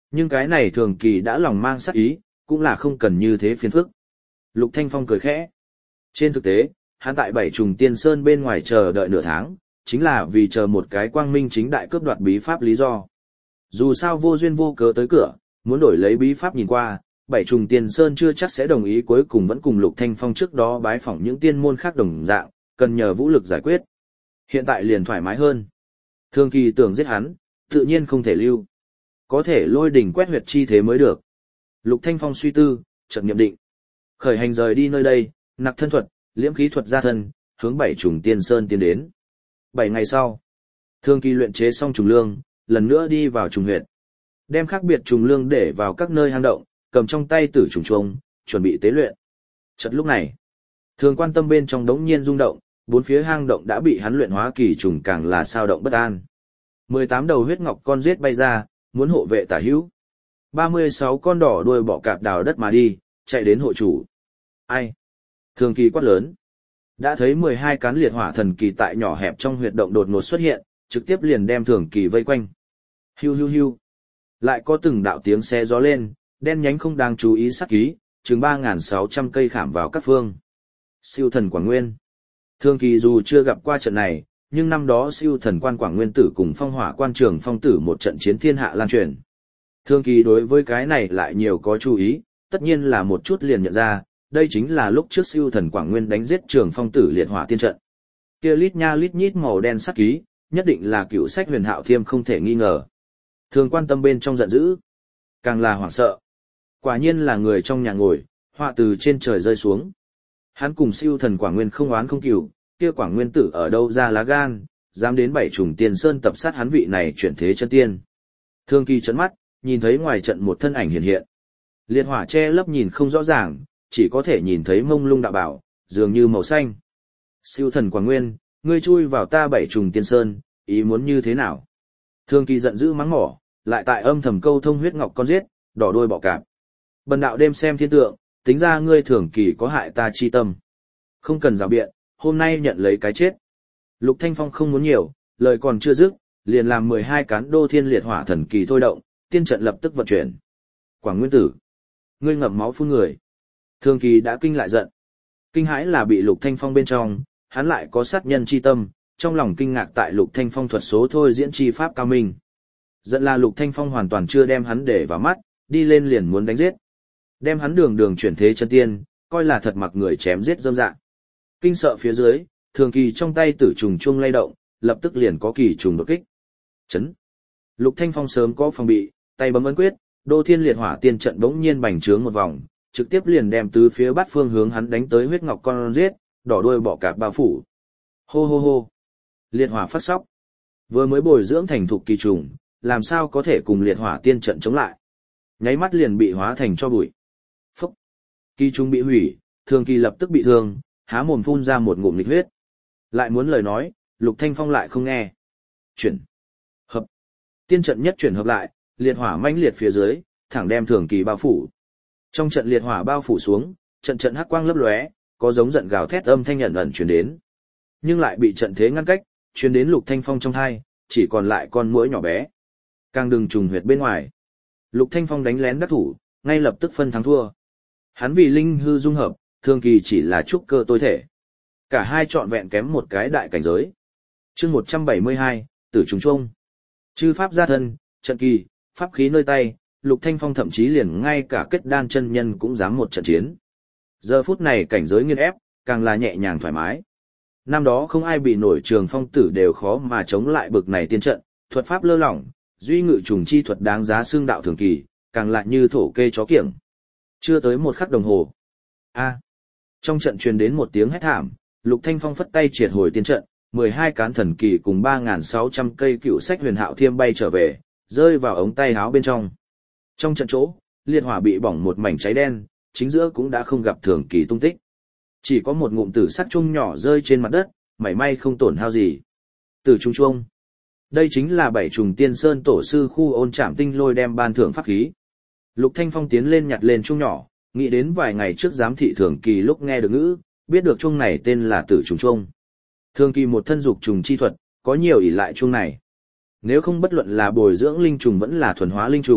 Nhưng cái này thường kỳ đã lòng mang sát ý, cũng là không cần như thế phiền phức. Lục Thanh Phong cười khẽ. Trên thực tế, hắn tại bảy trùng tiên sơn bên ngoài chờ đợi nửa tháng, chính là vì chờ một cái quang minh chính đại cướp đoạt bí pháp lý do. Dù sao vô duyên vô cớ tới cửa, muốn đổi lấy bí pháp nhìn qua, bảy trùng tiên sơn chưa chắc sẽ đồng ý, cuối cùng vẫn cùng Lục Thanh Phong trước đó bái phỏng những tiên môn khác đồng dạng, cần nhờ vũ lực giải quyết. Hiện tại liền thoải mái hơn. Thường kỳ tưởng giết hắn, tự nhiên không thể lưu. Có thể lôi đỉnh quét huyệt chi thế mới được. Lục Thanh Phong suy tư, chợt niệm định. Khởi hành rời đi nơi đây, nặc thân thuật, liễm khí thuật ra thân, hướng bảy trùng tiên sơn tiến đến. Bảy ngày sau, Thường kỳ luyện chế xong trùng lương, lần nữa đi vào trùng huyệt. Đem khác biệt trùng lương để vào các nơi hang động, cầm trong tay tử trùng chuông, chuẩn bị tế luyện. Chợt lúc này, Thường quan tâm bên trong đống nhiên rung động, bốn phía hang động đã bị hắn luyện hóa kỳ trùng càng là sao động bất an. mười tám đầu huyết ngọc con giết bay ra, muốn hộ vệ tả hữu. ba mươi sáu con đỏ đuôi bọ cạp đào đất mà đi, chạy đến hộ chủ. Ai? Thường kỳ quát lớn. Đã thấy mười hai cán liệt hỏa thần kỳ tại nhỏ hẹp trong huyệt động đột ngột xuất hiện, trực tiếp liền đem thường kỳ vây quanh. Hiu hiu hiu. Lại có từng đạo tiếng xe gió lên, đen nhánh không đáng chú ý sát ký, chừng ba nghìn sáu trăm cây khảm vào các phương. Siêu thần Quảng Nguyên. Thường kỳ dù chưa gặp qua trận này, nhưng năm đó siêu thần quan Quảng Nguyên tử cùng phong hỏa quan trường phong tử một trận chiến thiên hạ lan truyền. Thường kỳ đối với cái này lại nhiều có chú ý, tất nhiên là một chút liền nhận ra, đây chính là lúc trước siêu thần Quảng Nguyên đánh giết trường phong tử liệt hỏa tiên trận. Kia lít nha lít nhít màu đen sắc ký, nhất định là cựu sách huyền hạo thiêm không thể nghi ngờ. Thường quan tâm bên trong giận dữ, càng là hoảng sợ. Quả nhiên là người trong nhà ngồi, họa từ trên trời rơi xuống. Hắn cùng siêu thần Quảng Nguyên không oán không cừu, kia Quảng Nguyên tử ở đâu ra lá gan, dám đến bảy trùng tiên sơn tập sát hắn vị này chuyển thế chân tiên. Thường kỳ chấn mắt, nhìn thấy ngoài trận một thân ảnh hiện hiện. Liệt hỏa che lấp nhìn không rõ ràng, chỉ có thể nhìn thấy mông lung đạo bảo, dường như màu xanh. Siêu thần Quảng Nguyên, ngươi chui vào ta bảy trùng tiên sơn, ý muốn như thế nào? Thường kỳ giận dữ mắng mỏ, lại tại âm thầm câu thông huyết ngọc con giết, đỏ đuôi bọ cạp. Bần đạo đêm xem thiên tượng, tính ra ngươi thường kỳ có hại ta chi tâm. Không cần rào biện, hôm nay nhận lấy cái chết. Lục Thanh Phong không muốn nhiều, lời còn chưa dứt, liền làm mười hai cán đô thiên liệt hỏa thần kỳ thôi động, tiên trận lập tức vận chuyển. Quảng Nguyên tử, ngươi ngậm máu phun người. Thường kỳ đã kinh lại giận. Kinh hãi là bị Lục Thanh Phong bên trong, hắn lại có sát nhân chi tâm, trong lòng kinh ngạc tại Lục Thanh Phong thuật số thôi diễn chi pháp cao minh. Giận là Lục Thanh Phong hoàn toàn chưa đem hắn để vào mắt, đi lên liền muốn đánh giết. Đem hắn đường đường chuyển thế chân tiên, coi là thật mặc người chém giết dâm dạ. Kinh sợ phía dưới, thường kỳ trong tay tử trùng chuông lay động, lập tức liền có kỳ trùng đột kích. Chấn. Lục Thanh Phong sớm có phòng bị, tay bấm ấn quyết, đô thiên liệt hỏa tiên trận bỗng nhiên bành trướng một vòng, trực tiếp liền đem tứ phía bát phương hướng hắn đánh tới huyết ngọc con giết, đỏ đuôi bọ cạp bao phủ. Hô hô hô. Liệt hỏa phát sóc. Vừa mới bồi dưỡng thành thục kỳ trùng, làm sao có thể cùng liệt hỏa tiên trận chống lại. Nháy mắt liền bị hóa thành cho bụi. Phúc. Kỳ trùng bị hủy, thường kỳ lập tức bị thương, há mồm phun ra một ngụm nghịch huyết. Lại muốn lời nói, Lục Thanh Phong lại không nghe. Chuyển. Hợp. Tiên trận nhất chuyển hợp lại, liệt hỏa mãnh liệt phía dưới, thẳng đem thường kỳ bao phủ. Trong trận liệt hỏa bao phủ xuống, trận trận hắc quang lấp lóe, có giống giận gào thét âm thanh ẩn ẩn truyền đến. Nhưng lại bị trận thế ngăn cách, truyền đến Lục Thanh Phong trong tai, chỉ còn lại con muỗi nhỏ bé. Càng đừng trùng huyệt bên ngoài. Lục Thanh Phong đánh lén đắc thủ, ngay lập tức phân thắng thua. Hắn vì linh hư dung hợp, thường kỳ chỉ là trúc cơ tối thể. Cả hai trọn vẹn kém một cái đại cảnh giới. Chương một trăm bảy mươi hai, Tử trùng chuông. Chư pháp gia thân, trận kỳ, pháp khí nơi tay, Lục Thanh Phong thậm chí liền ngay cả kết đan chân nhân cũng dám một trận chiến. Giờ phút này cảnh giới nghiên ép, càng là nhẹ nhàng thoải mái. Năm đó không ai bị nổi Trường Phong tử đều khó mà chống lại bực này tiên trận, thuật pháp lơ lỏng, duy ngự trùng chi thuật đáng giá xương đạo thường kỳ, càng lại như thổ kê chó kiểng. Chưa tới một khắc đồng hồ. A. Trong trận truyền đến một tiếng hét thảm, Lục Thanh Phong phất tay triệt hồi tiên trận, mười hai cán thần kỳ cùng ba nghìn sáu trăm cây cựu sách huyền hạo thiêm bay trở về, rơi vào ống tay áo bên trong. Trong trận chỗ, liệt hỏa bị bỏng một mảnh cháy đen, chính giữa cũng đã không gặp thường kỳ tung tích. Chỉ có một ngụm tử sắc chung nhỏ rơi trên mặt đất, mảy may không tổn hao gì. Tử trung chuông. Đây chính là bảy trùng tiên sơn tổ sư khu ôn trảm tinh lôi đem ban thưởng pháp khí. Lục Thanh Phong tiến lên nhặt lên chung nhỏ, nghĩ đến vài ngày trước giám thị thường kỳ lúc nghe được ngữ, biết được chung này tên là tử trùng chuông. Thường kỳ một thân dục trùng chi thuật, có nhiều ỷ lại chung này. Nếu không bất luận là bồi dưỡng linh trùng vẫn là thuần hóa linh trùng,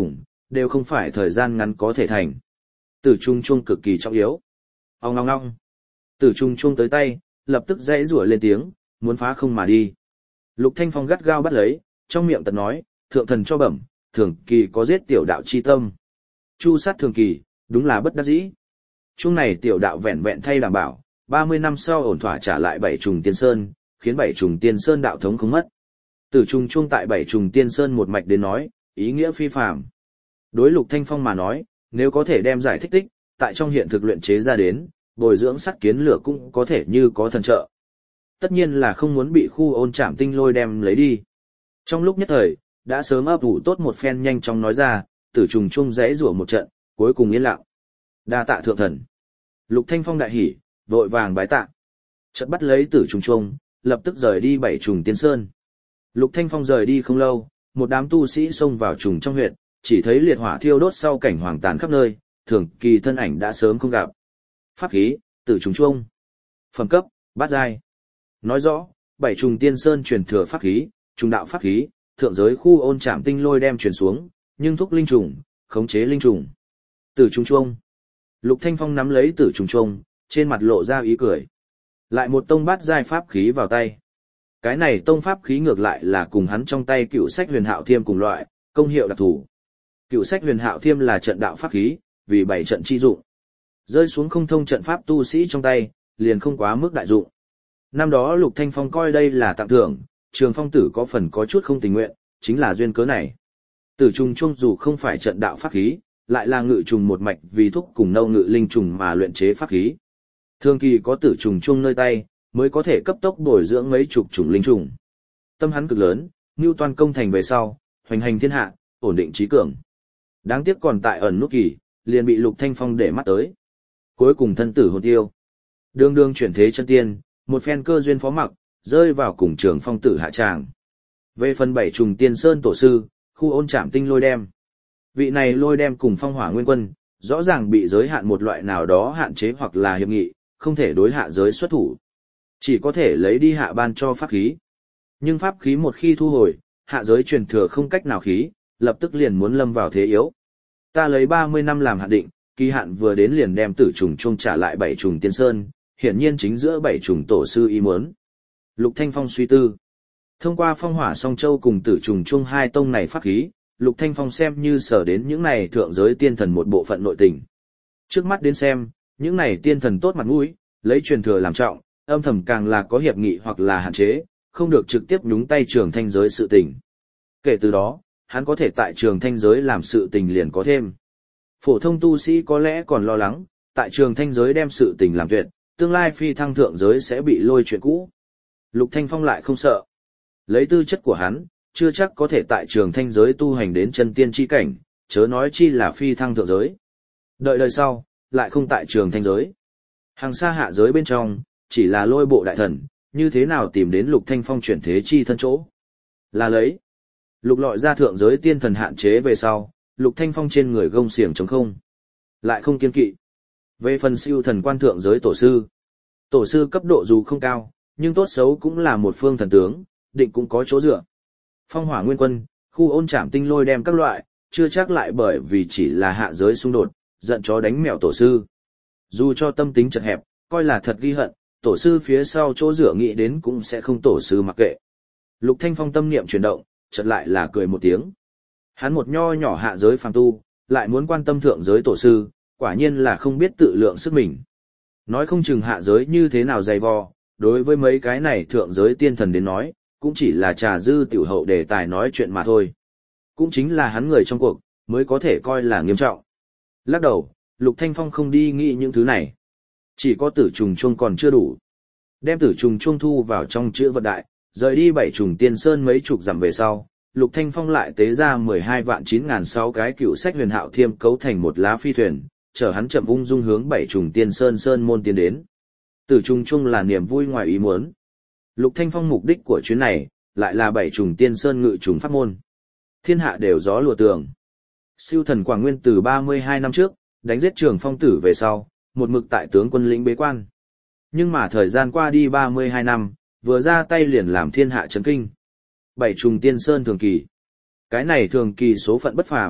đều không phải thời gian ngắn có thể thành. Tử trung chuông cực kỳ trọng yếu. Ong ong ong. Tử trung chuông tới tay, lập tức dãy rủa lên tiếng, muốn phá không mà đi. Lục Thanh Phong gắt gao bắt lấy, trong miệng tật nói, thượng thần cho bẩm, thường kỳ có giết tiểu đạo chi tâm. Chu sát thường kỳ, đúng là bất đắc dĩ. Chung này tiểu đạo vẹn vẹn thay đảm bảo, ba mươi năm sau ổn thỏa trả lại bảy trùng tiên sơn, khiến bảy trùng tiên sơn đạo thống không mất. Tử trùng chuông tại bảy trùng tiên sơn một mạch đến nói, ý nghĩa phi phàm. Đối Lục Thanh Phong mà nói, nếu có thể đem giải thích tích, tại trong hiện thực luyện chế ra đến, bồi dưỡng sắt kiến lửa cũng có thể như có thần trợ. Tất nhiên là không muốn bị khu ôn trảm tinh lôi đem lấy đi. Trong lúc nhất thời, đã sớm ấp ủ tốt một phen nhanh chóng nói ra, tử trùng chuông rẽ rủa một trận, cuối cùng yên lặng. Đa tạ thượng thần. Lục Thanh Phong đại hỉ, vội vàng bái tạ. Chợt bắt lấy tử trùng chuông, lập tức rời đi bảy trùng tiên sơn. Lục Thanh Phong rời đi không lâu, một đám tu sĩ xông vào trùng trong huyện, chỉ thấy liệt hỏa thiêu đốt sau cảnh hoàng tàn khắp nơi, thường kỳ thân ảnh đã sớm không gặp. Pháp khí, tử trùng chuông. Phẩm cấp, bát giai. Nói rõ, bảy trùng tiên sơn truyền thừa pháp khí, trùng đạo pháp khí, thượng giới khu ôn trảm tinh lôi đem truyền xuống, nhưng thúc linh trùng, khống chế linh trùng. Tử trùng chuông. Lục Thanh Phong nắm lấy tử trùng chuông, trên mặt lộ ra ý cười. Lại một tông bát giai pháp khí vào tay. Cái này tông pháp khí ngược lại là cùng hắn trong tay cựu sách huyền hạo thiêm cùng loại, công hiệu đặc thù. Cựu sách huyền hạo thiêm là trận đạo pháp khí, vì bảy trận chi dụng. Rơi xuống không thông trận pháp tu sĩ trong tay, liền không quá mức đại dụng. Năm đó Lục Thanh Phong coi đây là tặng thưởng, Trường Phong tử có phần có chút không tình nguyện, chính là duyên cớ này. Tử trùng chuông dù không phải trận đạo pháp khí, lại là ngự trùng một mạch vì thúc cùng nâu ngự linh trùng mà luyện chế pháp khí. Thường kỳ có tử trùng chuông nơi tay, mới có thể cấp tốc bồi dưỡng mấy chục chủng linh trùng. Tâm hắn cực lớn, Ngưu Toan công thành về sau, hoành hành thiên hạ, ổn định trí cường. Đáng tiếc còn tại ẩn nút kỳ, liền bị Lục Thanh Phong để mắt tới. Cuối cùng thân tử hồn tiêu. Đương đương chuyển thế chân tiên, một phen cơ duyên phó mặc, rơi vào cùng Trường Phong tử hạ tràng. Về phần bảy trùng tiên sơn tổ sư, khu ôn trảm tinh lôi đem. Vị này lôi đem cùng phong hỏa nguyên quân, rõ ràng bị giới hạn một loại nào đó hạn chế hoặc là hiệp nghị, không thể đối hạ giới xuất thủ. Chỉ có thể lấy đi hạ ban cho pháp khí. Nhưng pháp khí một khi thu hồi, hạ giới truyền thừa không cách nào khí, lập tức liền muốn lâm vào thế yếu. Ta lấy ba mươi năm làm hạn định, kỳ hạn vừa đến liền đem tử trùng chuông trả lại bảy trùng tiên sơn, hiển nhiên chính giữa bảy trùng tổ sư ý muốn. Lục Thanh Phong suy tư. Thông qua phong hỏa song châu cùng tử trùng chuông hai tông này pháp khí, Lục Thanh Phong xem như sở đến những này thượng giới tiên thần một bộ phận nội tình. Trước mắt đến xem, những này tiên thần tốt mặt mũi, lấy truyền thừa làm trọng, âm thầm càng là có hiệp nghị hoặc là hạn chế, không được trực tiếp nhúng tay trường thanh giới sự tình. Kể từ đó, hắn có thể tại trường thanh giới làm sự tình liền có thêm. Phổ thông tu sĩ có lẽ còn lo lắng, tại trường thanh giới đem sự tình làm tuyệt, tương lai phi thăng thượng giới sẽ bị lôi chuyện cũ. Lục Thanh Phong lại không sợ. Lấy tư chất của hắn, chưa chắc có thể tại trường thanh giới tu hành đến chân tiên chi cảnh, chớ nói chi là phi thăng thượng giới. Đợi đời sau, lại không tại trường thanh giới. Hàng xa hạ giới bên trong, chỉ là lôi bộ đại thần, như thế nào tìm đến Lục Thanh Phong chuyển thế chi thân chỗ. Là lấy. Lục lọi ra thượng giới tiên thần hạn chế về sau, Lục Thanh Phong trên người gông xiềng trống không. Lại không kiên kỵ. Về phần siêu thần quan thượng giới tổ sư. Tổ sư cấp độ dù không cao, nhưng tốt xấu cũng là một phương thần tướng, định cũng có chỗ dựa. Phong hỏa nguyên quân, khu ôn trảm tinh lôi đem các loại, chưa chắc lại bởi vì chỉ là hạ giới xung đột, giận chó đánh mèo tổ sư. Dù cho tâm tính chật hẹp, coi là thật ghi hận, tổ sư phía sau chỗ dựa nghĩ đến cũng sẽ không tổ sư mặc kệ. Lục Thanh Phong tâm niệm chuyển động, chợt lại là cười một tiếng. Hắn một nho nhỏ hạ giới phàm tu, lại muốn quan tâm thượng giới tổ sư, quả nhiên là không biết tự lượng sức mình. Nói không chừng hạ giới như thế nào dày vò, đối với mấy cái này thượng giới tiên thần đến nói, cũng chỉ là trà dư tiểu hậu đề tài nói chuyện mà thôi. Cũng chính là hắn người trong cuộc, mới có thể coi là nghiêm trọng. Lắc đầu, Lục Thanh Phong không đi nghĩ những thứ này. Chỉ có tử trùng chuông còn chưa đủ. Đem tử trùng chuông thu vào trong chữ vật đại, rời đi bảy trùng tiên sơn mấy chục dặm về sau, Lục Thanh Phong lại tế ra mười hai vạn chín ngàn sáu cái cựu sách huyền hạo thiêm cấu thành một lá phi thuyền, chở hắn chậm ung dung hướng bảy trùng tiên sơn sơn môn tiến đến. Tử trùng chuông là niềm vui ngoài ý muốn. Lục Thanh Phong mục đích của chuyến này, lại là bảy trùng tiên sơn ngự trùng pháp môn. Thiên hạ đều gió lùa tường. Siêu thần Quảng Nguyên từ ba mươi hai năm trước, đánh giết Trường Phong tử về sau, một mực tại tướng quân lĩnh bế quan. Nhưng mà thời gian qua đi ba mươi hai năm, vừa ra tay liền làm thiên hạ chấn kinh. Bảy trùng tiên sơn thường kỳ. Cái này thường kỳ số phận bất phàm,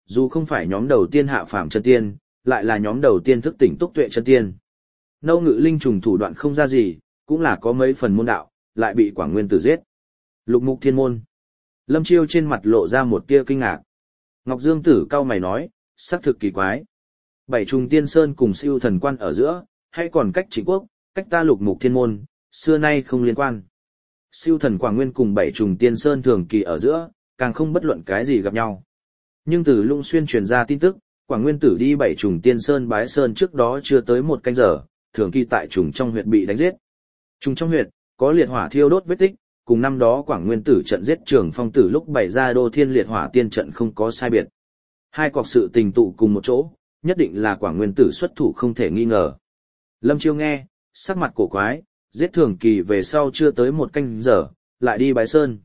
dù không phải nhóm đầu tiên hạ phàm chân tiên, lại là nhóm đầu tiên thức tỉnh túc tuệ chân tiên. Nâu ngự linh trùng thủ đoạn không ra gì, cũng là có mấy phần môn đạo, lại bị Quảng Nguyên Tử giết. Lục mục thiên môn. Lâm Chiêu trên mặt lộ ra một tia kinh ngạc. Ngọc Dương Tử cau mày nói, xác thực kỳ quái. Bảy trùng tiên sơn cùng siêu thần quan ở giữa, hay còn cách Trịnh quốc, cách ta lục mục thiên môn, xưa nay không liên quan. Siêu thần Quảng Nguyên cùng bảy trùng tiên sơn thường kỳ ở giữa, càng không bất luận cái gì gặp nhau. Nhưng từ Lũng Xuyên truyền ra tin tức, Quảng Nguyên Tử đi bảy trùng tiên sơn bái sơn trước đó chưa tới một canh giờ, thường kỳ tại trùng trong huyệt bị đánh giết. Trùng trong huyệt, có liệt hỏa thiêu đốt vết tích, cùng năm đó Quảng Nguyên Tử trận giết Trường Phong Tử lúc bày ra đô thiên liệt hỏa tiên trận không có sai biệt. Hai cọc sự tình tụ cùng một chỗ, nhất định là Quảng Nguyên Tử xuất thủ không thể nghi ngờ. Lâm Chiêu nghe, sắc mặt cổ quái, giết thường kỳ về sau chưa tới một canh giờ, lại đi bái sơn.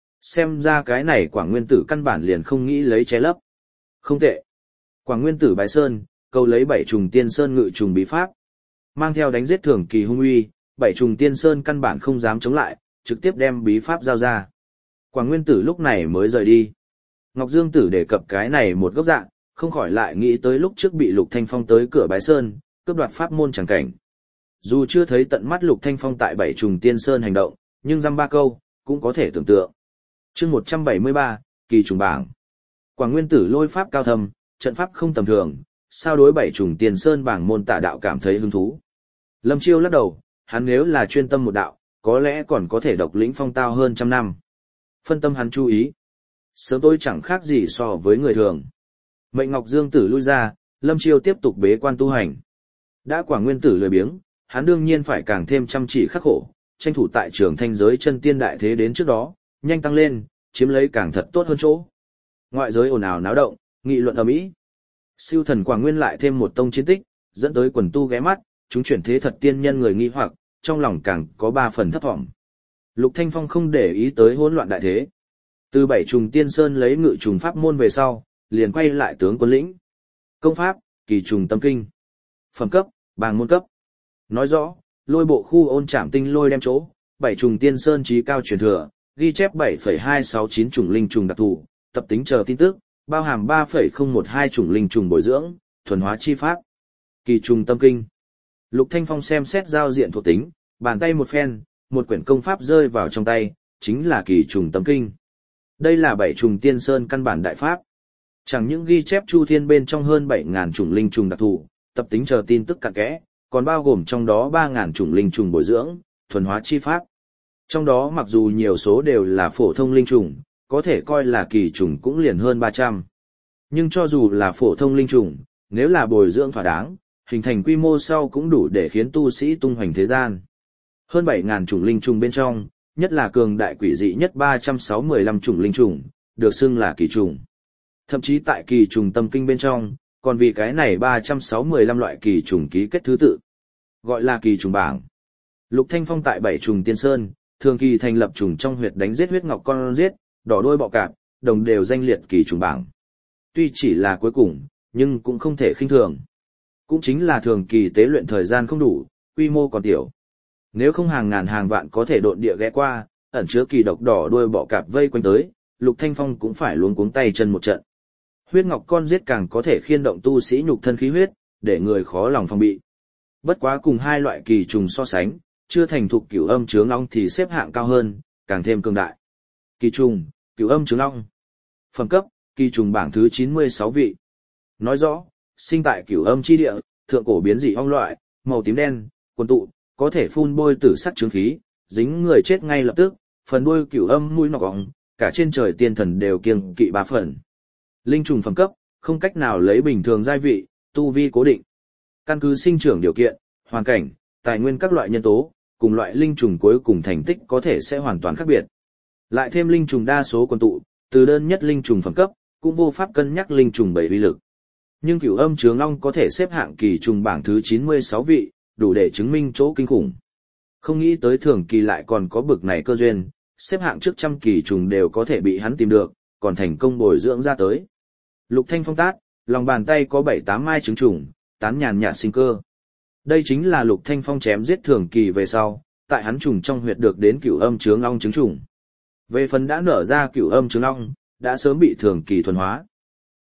Xem ra cái này Quảng Nguyên Tử căn bản liền không nghĩ lấy che lấp. Không tệ. Quảng Nguyên Tử bái sơn, câu lấy bảy trùng tiên sơn ngự trùng bí pháp. Mang theo đánh giết thường kỳ hung uy, bảy trùng tiên sơn căn bản không dám chống lại, trực tiếp đem bí pháp giao ra. Quảng Nguyên Tử lúc này mới rời đi. Ngọc Dương Tử đề cập cái này một góc dạng, không khỏi lại nghĩ tới lúc trước bị Lục Thanh Phong tới cửa bái sơn, cướp đoạt pháp môn chẳng cảnh. Dù chưa thấy tận mắt Lục Thanh Phong tại bảy trùng tiên sơn hành động, nhưng dăm ba câu, cũng có thể tưởng tượng. Chương một trăm bảy mươi ba, kỳ trùng bảng. Quảng Nguyên Tử lôi pháp cao thâm, trận pháp không tầm thường, sao đối bảy trùng tiên sơn bảng môn tả đạo cảm thấy hứng thú. Lâm Chiêu lắc đầu, hắn nếu là chuyên tâm một đạo, có lẽ còn có thể độc lĩnh phong tao hơn trăm năm. Phân tâm hắn chú ý. Sớm tôi chẳng khác gì so với người thường. Mệnh Ngọc Dương Tử lui ra, Lâm Chiêu tiếp tục bế quan tu hành. Đã Quảng Nguyên Tử lười biếng, hắn đương nhiên phải càng thêm chăm chỉ khắc khổ, tranh thủ tại trường thanh giới chân tiên đại thế đến trước đó, nhanh tăng lên, chiếm lấy càng thật tốt hơn chỗ. Ngoại giới ồn ào náo động, nghị luận ầm ĩ. Siêu thần Quảng Nguyên lại thêm một tông chiến tích, dẫn tới quần tu ghé mắt, chúng chuyển thế thật tiên nhân người nghi hoặc, trong lòng càng có ba phần thấp vọng. Lục Thanh Phong không để ý tới hỗn loạn đại thế. Từ bảy trùng tiên sơn lấy ngự trùng pháp môn về sau, liền quay lại tướng quân lĩnh. Công pháp, kỳ trùng tâm kinh. Phẩm cấp, bàng môn cấp. Nói rõ, lôi bộ khu ôn trảm tinh lôi đem chỗ, bảy trùng tiên sơn trí cao truyền thừa, ghi chép bảy phẩy hai sáu chín chủng linh trùng đặc thù, tập tính chờ tin tức, bao hàm ba phẩy không một hai chủng linh trùng bồi dưỡng, thuần hóa chi pháp. Kỳ trùng tâm kinh. Lục Thanh Phong xem xét giao diện thuộc tính, bàn tay một phen, một quyển công pháp rơi vào trong tay, chính là kỳ trùng tâm kinh. Đây là bảy trùng tiên sơn căn bản đại pháp. Chẳng những ghi chép chu thiên bên trong hơn bảy nghìn chủng linh trùng đặc thù, tập tính chờ tin tức cặn kẽ, còn bao gồm trong đó ba nghìn chủng linh trùng bồi dưỡng, thuần hóa chi pháp. Trong đó mặc dù nhiều số đều là phổ thông linh trùng, có thể coi là kỳ trùng cũng liền hơn ba trăm. Nhưng cho dù là phổ thông linh trùng, nếu là bồi dưỡng thỏa đáng, hình thành quy mô sau cũng đủ để khiến tu sĩ tung hoành thế gian. Hơn bảy nghìn chủng linh trùng bên trong, nhất là cường đại quỷ dị nhất ba trăm sáu mươi lăm chủng linh trùng, được xưng là kỳ trùng. Thậm chí tại kỳ trùng tâm kinh bên trong, còn vì cái này ba trăm sáu mươi lăm loại kỳ trùng ký kết thứ tự, gọi là kỳ trùng bảng. Lục Thanh Phong tại bảy trùng tiên sơn, thường kỳ thành lập trùng trong huyệt đánh giết huyết ngọc con giết, đỏ đôi bọ cạp, đồng đều danh liệt kỳ trùng bảng. Tuy chỉ là cuối cùng, nhưng cũng không thể khinh thường. Cũng chính là thường kỳ tế luyện thời gian không đủ, quy mô còn tiểu. Nếu không hàng ngàn hàng vạn có thể độn địa ghé qua, ẩn chứa kỳ độc đỏ đuôi bọ cạp vây quanh tới, Lục Thanh Phong cũng phải luống cuống tay chân một trận. Huyết ngọc con giết càng có thể khiên động tu sĩ nhục thân khí huyết, để người khó lòng phòng bị. Bất quá cùng hai loại kỳ trùng so sánh, chưa thành thục cửu âm chướng long thì xếp hạng cao hơn, càng thêm cường đại. Kỳ trùng, cửu âm chướng long. Phẩm cấp, kỳ trùng bảng thứ chín mươi sáu vị. Nói rõ, sinh tại cửu âm chi địa, thượng cổ biến dị ong loại, màu tím đen, quần tụ, có thể phun bôi tử sắc trướng khí, dính người chết ngay lập tức, phần đuôi cửu âm mũi nọc ong, cả trên trời tiên thần đều kiêng kỵ ba phần. Linh trùng phẩm cấp, không cách nào lấy bình thường giai vị, tu vi cố định. Căn cứ sinh trưởng điều kiện, hoàn cảnh, tài nguyên các loại nhân tố, cùng loại linh trùng cuối cùng thành tích có thể sẽ hoàn toàn khác biệt. Lại thêm linh trùng đa số quần tụ, từ đơn nhất linh trùng phẩm cấp, cũng vô pháp cân nhắc linh trùng bảy uy lực. Nhưng cửu âm chướng long có thể xếp hạng kỳ trùng bảng thứ chín mươi sáu vị, đủ để chứng minh chỗ kinh khủng. Không nghĩ tới thường kỳ lại còn có bực này cơ duyên, xếp hạng trước trăm kỳ trùng đều có thể bị hắn tìm được, còn thành công bồi dưỡng ra tới. Lục Thanh Phong tát, lòng bàn tay có bảy tám mai trứng trùng, tán nhàn nhạt sinh cơ. Đây chính là Lục Thanh Phong chém giết thường kỳ về sau, tại hắn trùng trong huyệt được đến cửu âm chướng long trứng trùng. Về phần đã nở ra cửu âm chướng long, đã sớm bị thường kỳ thuần hóa.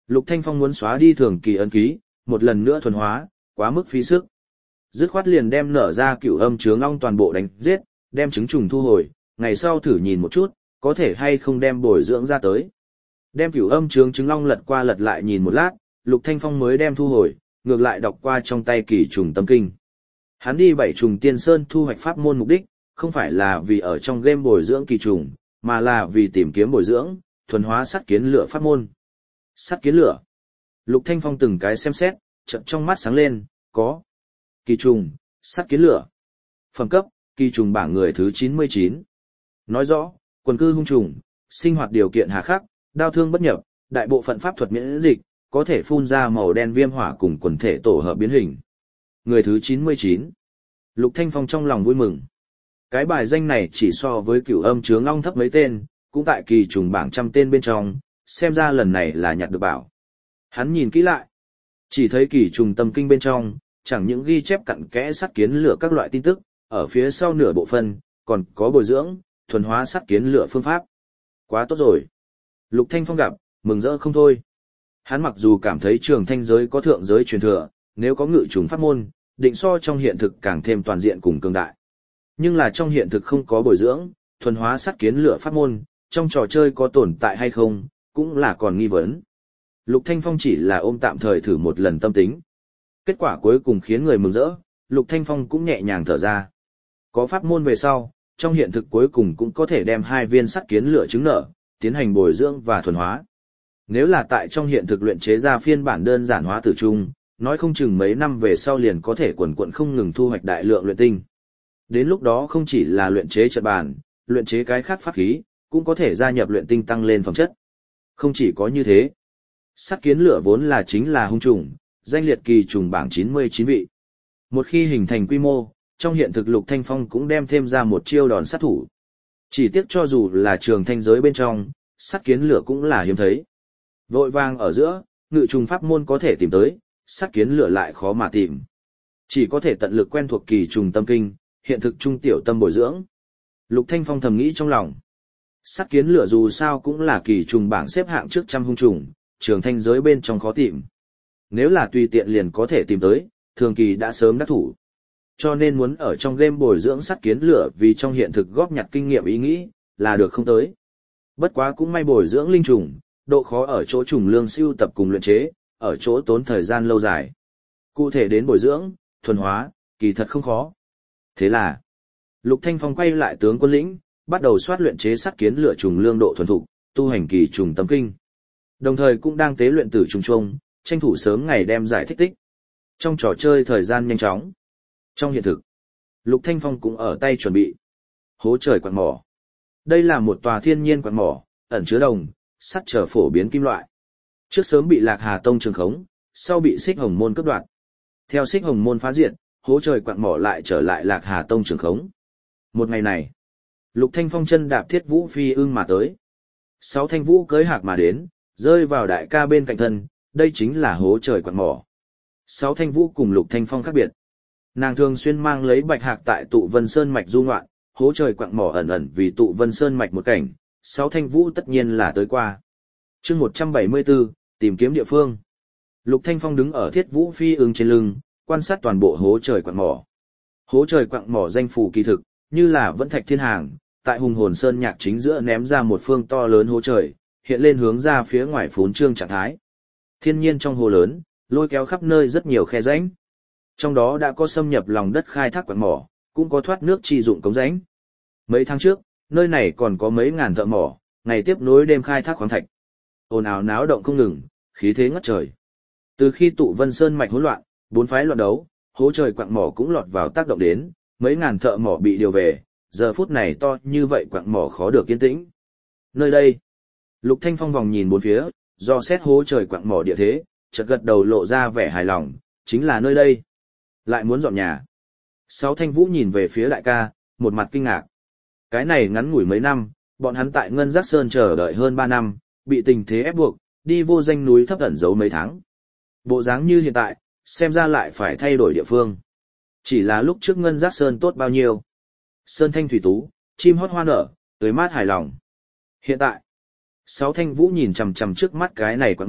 Lục Thanh Phong muốn xóa đi thường kỳ ấn ký, một lần nữa thuần hóa, quá mức phí sức. Dứt khoát liền đem nở ra cửu âm chướng ong toàn bộ đánh giết, đem trứng trùng thu hồi, ngày sau thử nhìn một chút, có thể hay không đem bồi dưỡng ra tới. Đem cửu âm chướng trứng ong lật qua lật lại nhìn một lát, Lục Thanh Phong mới đem thu hồi, ngược lại đọc qua trong tay kỳ trùng tâm kinh. Hắn đi bảy trùng tiên sơn thu hoạch pháp môn mục đích, không phải là vì ở trong game bồi dưỡng kỳ trùng, mà là vì tìm kiếm bồi dưỡng, thuần hóa sắt kiến lửa pháp môn. Sắt kiến lửa. Lục Thanh Phong từng cái xem xét, chợt trong mắt sáng lên, có kỳ trùng, sắt kiến lửa. Phẩm cấp, kỳ trùng bảng người thứ chín mươi chín. Nói rõ, quần cư hung trùng, sinh hoạt điều kiện hà khắc, đau thương bất nhập, đại bộ phận pháp thuật miễn dịch, có thể phun ra màu đen viêm hỏa cùng quần thể tổ hợp biến hình. Người thứ chín mươi chín. Lục Thanh Phong trong lòng vui mừng. Cái bài danh này chỉ so với cửu âm chướng ong thấp mấy tên, cũng tại kỳ trùng bảng trăm tên bên trong, xem ra lần này là nhặt được bảo. Hắn nhìn kỹ lại, chỉ thấy kỳ trùng tâm kinh bên trong, chẳng những ghi chép cặn kẽ sắt kiến lửa các loại tin tức, ở phía sau nửa bộ phân, còn có bồi dưỡng, thuần hóa sắt kiến lửa phương pháp. Quá tốt rồi. Lục Thanh Phong gặp, mừng rỡ không thôi. Hắn mặc dù cảm thấy trường thanh giới có thượng giới truyền thừa, nếu có ngự trùng pháp môn, định so trong hiện thực càng thêm toàn diện cùng cường đại. Nhưng là trong hiện thực không có bồi dưỡng, thuần hóa sắt kiến lửa pháp môn, trong trò chơi có tồn tại hay không, cũng là còn nghi vấn. Lục Thanh Phong chỉ là ôm tạm thời thử một lần tâm tính. Kết quả cuối cùng khiến người mừng rỡ, Lục Thanh Phong cũng nhẹ nhàng thở ra. Có pháp môn về sau, trong hiện thực cuối cùng cũng có thể đem hai viên sắt kiến lửa trứng nở, tiến hành bồi dưỡng và thuần hóa. Nếu là tại trong hiện thực luyện chế ra phiên bản đơn giản hóa tử trung, nói không chừng mấy năm về sau liền có thể quần quận không ngừng thu hoạch đại lượng luyện tinh. Đến lúc đó không chỉ là luyện chế trận bàn, luyện chế cái khác pháp khí, cũng có thể gia nhập luyện tinh tăng lên phẩm chất. Không chỉ có như thế, sắt kiến lửa vốn là chính là hung trùng, danh liệt kỳ trùng bảng chín mươi chín vị. Một khi hình thành quy mô, trong hiện thực Lục Thanh Phong cũng đem thêm ra một chiêu đòn sát thủ. Chỉ tiếc cho dù là trường thanh giới bên trong, sắt kiến lửa cũng là hiếm thấy. Vội vàng ở giữa, ngự trùng pháp môn có thể tìm tới, sắt kiến lửa lại khó mà tìm. Chỉ có thể tận lực quen thuộc kỳ trùng tâm kinh, hiện thực trung tiểu tâm bồi dưỡng. Lục Thanh Phong thầm nghĩ trong lòng. Sắt kiến lửa dù sao cũng là kỳ trùng bảng xếp hạng trước trăm hung trùng, trường thanh giới bên trong khó tìm. Nếu là tùy tiện liền có thể tìm tới, thường kỳ đã sớm đắc thủ. Cho nên muốn ở trong game bồi dưỡng sắt kiến lửa vì trong hiện thực góp nhặt kinh nghiệm ý nghĩ, là được không tới. Bất quá cũng may bồi dưỡng linh trùng, độ khó ở chỗ trùng lương siêu tập cùng luyện chế, ở chỗ tốn thời gian lâu dài. Cụ thể đến bồi dưỡng, thuần hóa, kỳ thật không khó. Thế là, Lục Thanh Phong quay lại tướng quân lĩnh, bắt đầu soát luyện chế sắt kiến lửa trùng lương độ thuần thục, tu hành kỳ trùng tâm kinh. Đồng thời cũng đang tế luyện tử trùng trùng, tranh thủ sớm ngày đem giải thích tích. Trong trò chơi thời gian nhanh chóng. Trong hiện thực, Lục Thanh Phong cũng ở tay chuẩn bị. Hố trời quặng mỏ. Đây là một tòa thiên nhiên quặng mỏ, ẩn chứa đồng, sắt trở phổ biến kim loại. Trước sớm bị Lạc Hà Tông trường khống, sau bị Xích Hồng Môn cướp đoạt. Theo Xích Hồng Môn phá diệt, hố trời quặng mỏ lại trở lại Lạc Hà Tông trường khống. Một ngày này, Lục Thanh Phong chân đạp thiết vũ phi ưng mà tới. Sáu thanh vũ cưỡi hạc mà đến, rơi vào đại ca bên cạnh thân, đây chính là hố trời quặng mỏ. Sáu thanh vũ cùng Lục Thanh Phong khác biệt. Nàng thường xuyên mang lấy bạch hạc tại tụ Vân Sơn mạch du ngoạn, hố trời quặng mỏ ẩn ẩn vì tụ Vân Sơn mạch một cảnh, sáu thanh vũ tất nhiên là tới qua. Chương một trăm bảy mươi tư, tìm kiếm địa phương. Lục Thanh Phong đứng ở thiết vũ phi ưng trên lưng, quan sát toàn bộ hố trời quặng mỏ. Hố trời quặng mỏ danh phủ kỳ thực, như là vẫn thạch thiên hàng, tại hùng hồn sơn nhạc chính giữa ném ra một phương to lớn hố trời, hiện lên hướng ra phía ngoài phốn trương trạng thái. Thiên nhiên trong hồ lớn, lôi kéo khắp nơi rất nhiều khe rãnh. Trong đó đã có xâm nhập lòng đất khai thác quặng mỏ, cũng có thoát nước chi dụng cống rãnh. Mấy tháng trước, nơi này còn có mấy ngàn thợ mỏ, ngày tiếp nối đêm khai thác khoáng thạch. Ồn ào náo động không ngừng, khí thế ngất trời. Từ khi tụ Vân Sơn mạch hỗn loạn, bốn phái loạn đấu, hố trời quặng mỏ cũng lọt vào tác động đến, mấy ngàn thợ mỏ bị điều về, giờ phút này to như vậy quặng mỏ khó được yên tĩnh. Nơi đây, Lục Thanh Phong vòng nhìn bốn phía, do xét hố trời quặng mỏ địa thế, chợt gật đầu lộ ra vẻ hài lòng, chính là nơi đây. Lại muốn dọn nhà. Sáu thanh vũ nhìn về phía đại ca, một mặt kinh ngạc. Cái này ngắn ngủi mấy năm, bọn hắn tại Ngân Giác Sơn chờ đợi hơn ba năm, bị tình thế ép buộc, đi vô danh núi thấp ẩn giấu mấy tháng. Bộ dáng như hiện tại, xem ra lại phải thay đổi địa phương. Chỉ là lúc trước Ngân Giác Sơn tốt bao nhiêu. Sơn thanh thủy tú, chim hót hoa nở, tươi mát hài lòng. Hiện tại, sáu thanh vũ nhìn chằm chằm trước mắt cái này quặng mỏ,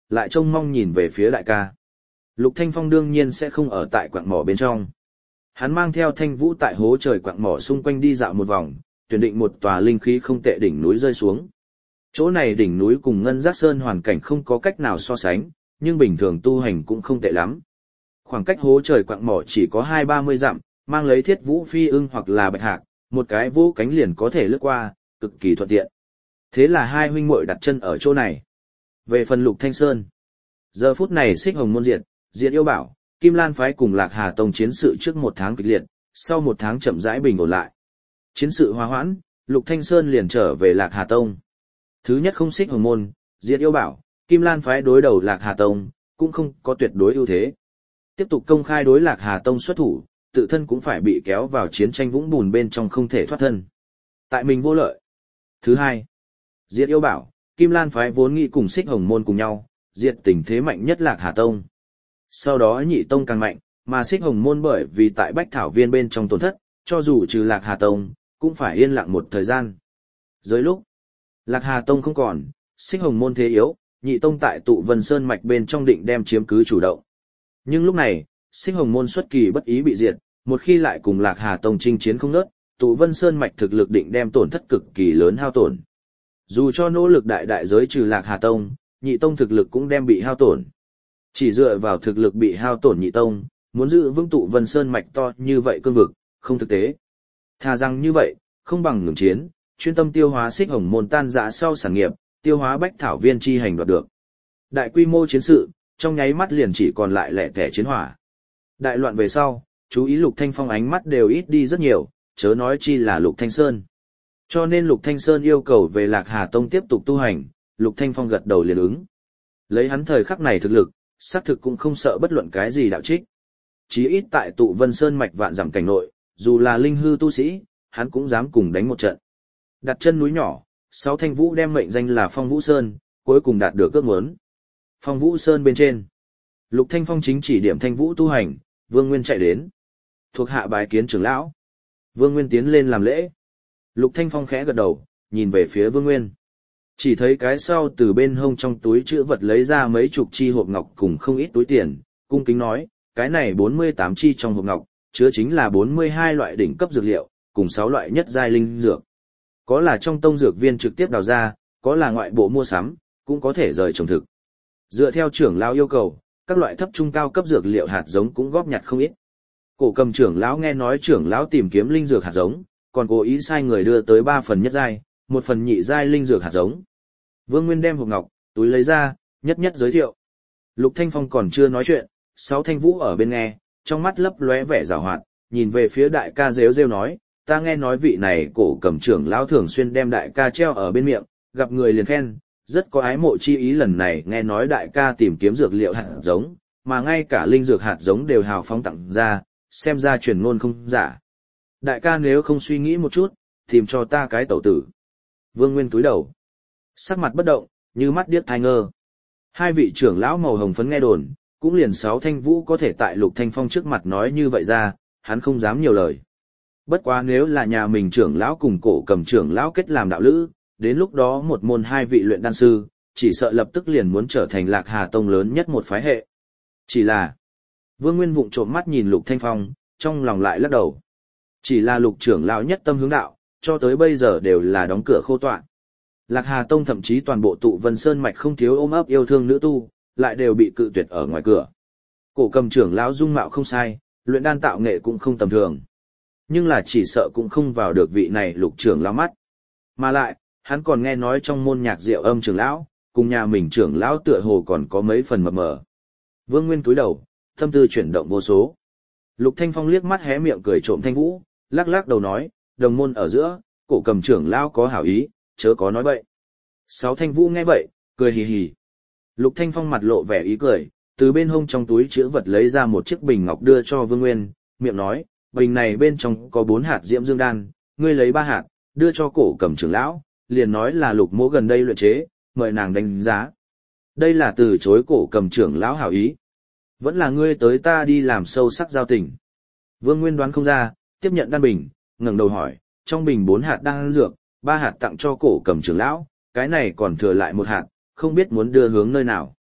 lại trông mong nhìn về phía đại ca. Lục Thanh Phong đương nhiên sẽ không ở tại quặng mỏ bên trong. Hắn mang theo Thanh Vũ tại hố trời quặng mỏ xung quanh đi dạo một vòng, tuyển định một tòa linh khí không tệ đỉnh núi rơi xuống. Chỗ này đỉnh núi cùng Ngân Giác Sơn hoàn cảnh không có cách nào so sánh, nhưng bình thường tu hành cũng không tệ lắm. Khoảng cách hố trời quặng mỏ chỉ có hai ba mươi dặm, mang lấy Thiết Vũ Phi ưng hoặc là Bạch Hạc, một cái vỗ cánh liền có thể lướt qua, cực kỳ thuận tiện. Thế là hai huynh muội đặt chân ở chỗ này. Về phần Lục Thanh Sơn, giờ phút này Xích Hồng môn diệt, diệt yêu bảo, Kim Lan phái cùng Lạc Hà Tông chiến sự trước một tháng kịch liệt, sau một tháng chậm rãi bình ổn lại. Chiến sự hòa hoãn, Lục Thanh Sơn liền trở về Lạc Hà Tông. Thứ nhất không Xích Hồng môn, diệt yêu bảo, Kim Lan phái đối đầu Lạc Hà Tông, cũng không có tuyệt đối ưu thế. Tiếp tục công khai đối Lạc Hà Tông xuất thủ, tự thân cũng phải bị kéo vào chiến tranh vũng bùn bên trong không thể thoát thân. Tại mình vô lợi. Thứ hai, diệt yêu bảo, Kim Lan phái vốn nghĩ cùng Xích Hồng môn cùng nhau, diệt tình thế mạnh nhất Lạc Hà Tông. Sau đó nhị tông càng mạnh, mà Xích Hồng môn bởi vì tại Bách Thảo Viên bên trong tổn thất, cho dù trừ Lạc Hà Tông, cũng phải yên lặng một thời gian. Dưới lúc, Lạc Hà Tông không còn, Xích Hồng môn thế yếu, nhị tông tại Tụ Vân Sơn mạch bên trong định đem chiếm cứ chủ động. Nhưng lúc này, Xích Hồng môn xuất kỳ bất ý bị diệt, một khi lại cùng Lạc Hà Tông chinh chiến không ngớt, Tụ Vân Sơn mạch thực lực định đem tổn thất cực kỳ lớn hao tổn. Dù cho nỗ lực đại đại giới trừ Lạc Hà Tông, nhị tông thực lực cũng đem bị hao tổn. Chỉ dựa vào thực lực bị hao tổn nhị tông, muốn giữ vững Tụ Vân Sơn mạch to như vậy cương vực, không thực tế. Thà rằng như vậy, không bằng ngừng chiến, chuyên tâm tiêu hóa Xích Hồng môn tan rã sau sản nghiệp, tiêu hóa Bách Thảo Viên chi hành đoạt được. Đại quy mô chiến sự, trong nháy mắt liền chỉ còn lại lẻ tẻ chiến hỏa. Đại loạn về sau, chú ý Lục Thanh Phong ánh mắt đều ít đi rất nhiều, chớ nói chi là Lục Thanh Sơn. Cho nên Lục Thanh Sơn yêu cầu về Lạc Hà Tông tiếp tục tu hành, Lục Thanh Phong gật đầu liền ứng. Lấy hắn thời khắc này thực lực, xác thực cũng không sợ bất luận cái gì đạo trích. Chí ít tại Tụ Vân Sơn mạch vạn dặm cảnh nội, dù là linh hư tu sĩ, hắn cũng dám cùng đánh một trận. Đặt chân núi nhỏ, sáu Thanh Vũ đem mệnh danh là Phong Vũ Sơn, cuối cùng đạt được ước muốn. Phong Vũ Sơn bên trên, Lục Thanh Phong chính chỉ điểm Thanh Vũ tu hành, Vương Nguyên chạy đến. Thuộc hạ bái kiến trưởng lão. Vương Nguyên tiến lên làm lễ. Lục Thanh Phong khẽ gật đầu, nhìn về phía Vương Nguyên. Chỉ thấy cái sau từ bên hông trong túi chữ vật lấy ra mấy chục chi hộp ngọc cùng không ít túi tiền, cung kính nói, cái này bốn mươi tám chi trong hộp ngọc, chứa chính là bốn mươi hai loại đỉnh cấp dược liệu, cùng sáu loại nhất giai linh dược. Có là trong tông dược viên trực tiếp đào ra, có là ngoại bộ mua sắm, cũng có thể rời trồng thực. Dựa theo trưởng lão yêu cầu, các loại thấp trung cao cấp dược liệu hạt giống cũng góp nhặt không ít. Cổ Cầm trưởng lão nghe nói trưởng lão tìm kiếm linh dược hạt giống, còn cố ý sai người đưa tới ba phần nhất giai, một phần nhị giai linh dược hạt giống. Vương Nguyên đem hộp ngọc, túi lấy ra, nhất nhất giới thiệu. Lục Thanh Phong còn chưa nói chuyện, sáu Thanh Vũ ở bên nghe, trong mắt lấp lóe vẻ giảo hoạt, nhìn về phía đại ca rêu rêu nói, ta nghe nói vị này Cổ Cầm trưởng lão thường xuyên đem đại ca treo ở bên miệng, gặp người liền khen, rất có ái mộ chi ý. Lần này nghe nói đại ca tìm kiếm dược liệu hạt giống, mà ngay cả linh dược hạt giống đều hào phóng tặng ra, xem ra truyền ngôn không giả. Đại ca nếu không suy nghĩ một chút, tìm cho ta cái tẩu tử. Vương Nguyên cúi đầu, sắc mặt bất động, như mắt điếc thai ngơ. Hai vị trưởng lão màu hồng phấn nghe đồn, cũng liền sáu Thanh Vũ có thể tại Lục Thanh Phong trước mặt nói như vậy ra, hắn không dám nhiều lời. Bất quá nếu là nhà mình trưởng lão cùng Cổ Cầm trưởng lão kết làm đạo lữ, đến lúc đó một môn hai vị luyện đan sư, chỉ sợ lập tức liền muốn trở thành Lạc Hà Tông lớn nhất một phái hệ. Chỉ là, Vương Nguyên vụng trộm mắt nhìn Lục Thanh Phong, trong lòng lại lắc đầu. Chỉ là Lục trưởng lão nhất tâm hướng đạo, cho tới bây giờ đều là đóng cửa khô tọa. Lạc Hà Tông thậm chí toàn bộ Tụ Vân Sơn mạch không thiếu ôm ấp yêu thương nữ tu, lại đều bị cự tuyệt ở ngoài cửa. Cổ Cầm trưởng lão dung mạo không sai, luyện đan tạo nghệ cũng không tầm thường. Nhưng là chỉ sợ cũng không vào được vị này Lục trưởng lão mắt. Mà lại, hắn còn nghe nói trong môn nhạc Diệu Âm trưởng lão, cùng nhà mình trưởng lão tựa hồ còn có mấy phần mập mờ. Vương Nguyên cúi đầu, tâm tư chuyển động vô số. Lục Thanh Phong liếc mắt hé miệng cười trộm Thanh Vũ, lắc lắc đầu nói, đồng môn ở giữa, Cổ Cầm trưởng lão có hảo ý, chớ có nói bậy. Sáu Thanh Vũ nghe vậy, cười hì hì. Lục Thanh Phong mặt lộ vẻ ý cười, từ bên hông trong túi chứa vật lấy ra một chiếc bình ngọc đưa cho Vương Nguyên, miệng nói, bình này bên trong có bốn hạt diễm dương đan, ngươi lấy ba hạt, đưa cho Cổ Cầm trưởng lão, liền nói là Lục mỗ gần đây luyện chế, mời nàng đánh giá. Đây là từ chối Cổ Cầm trưởng lão hảo ý. Vẫn là ngươi tới ta đi làm sâu sắc giao tình. Vương Nguyên đoán không ra, tiếp nhận đan bình, ngẩng đầu hỏi, trong bình bốn hạt đan dược, ba hạt tặng cho Cổ Cầm trưởng lão, cái này còn thừa lại một hạt, không biết muốn đưa hướng nơi nào.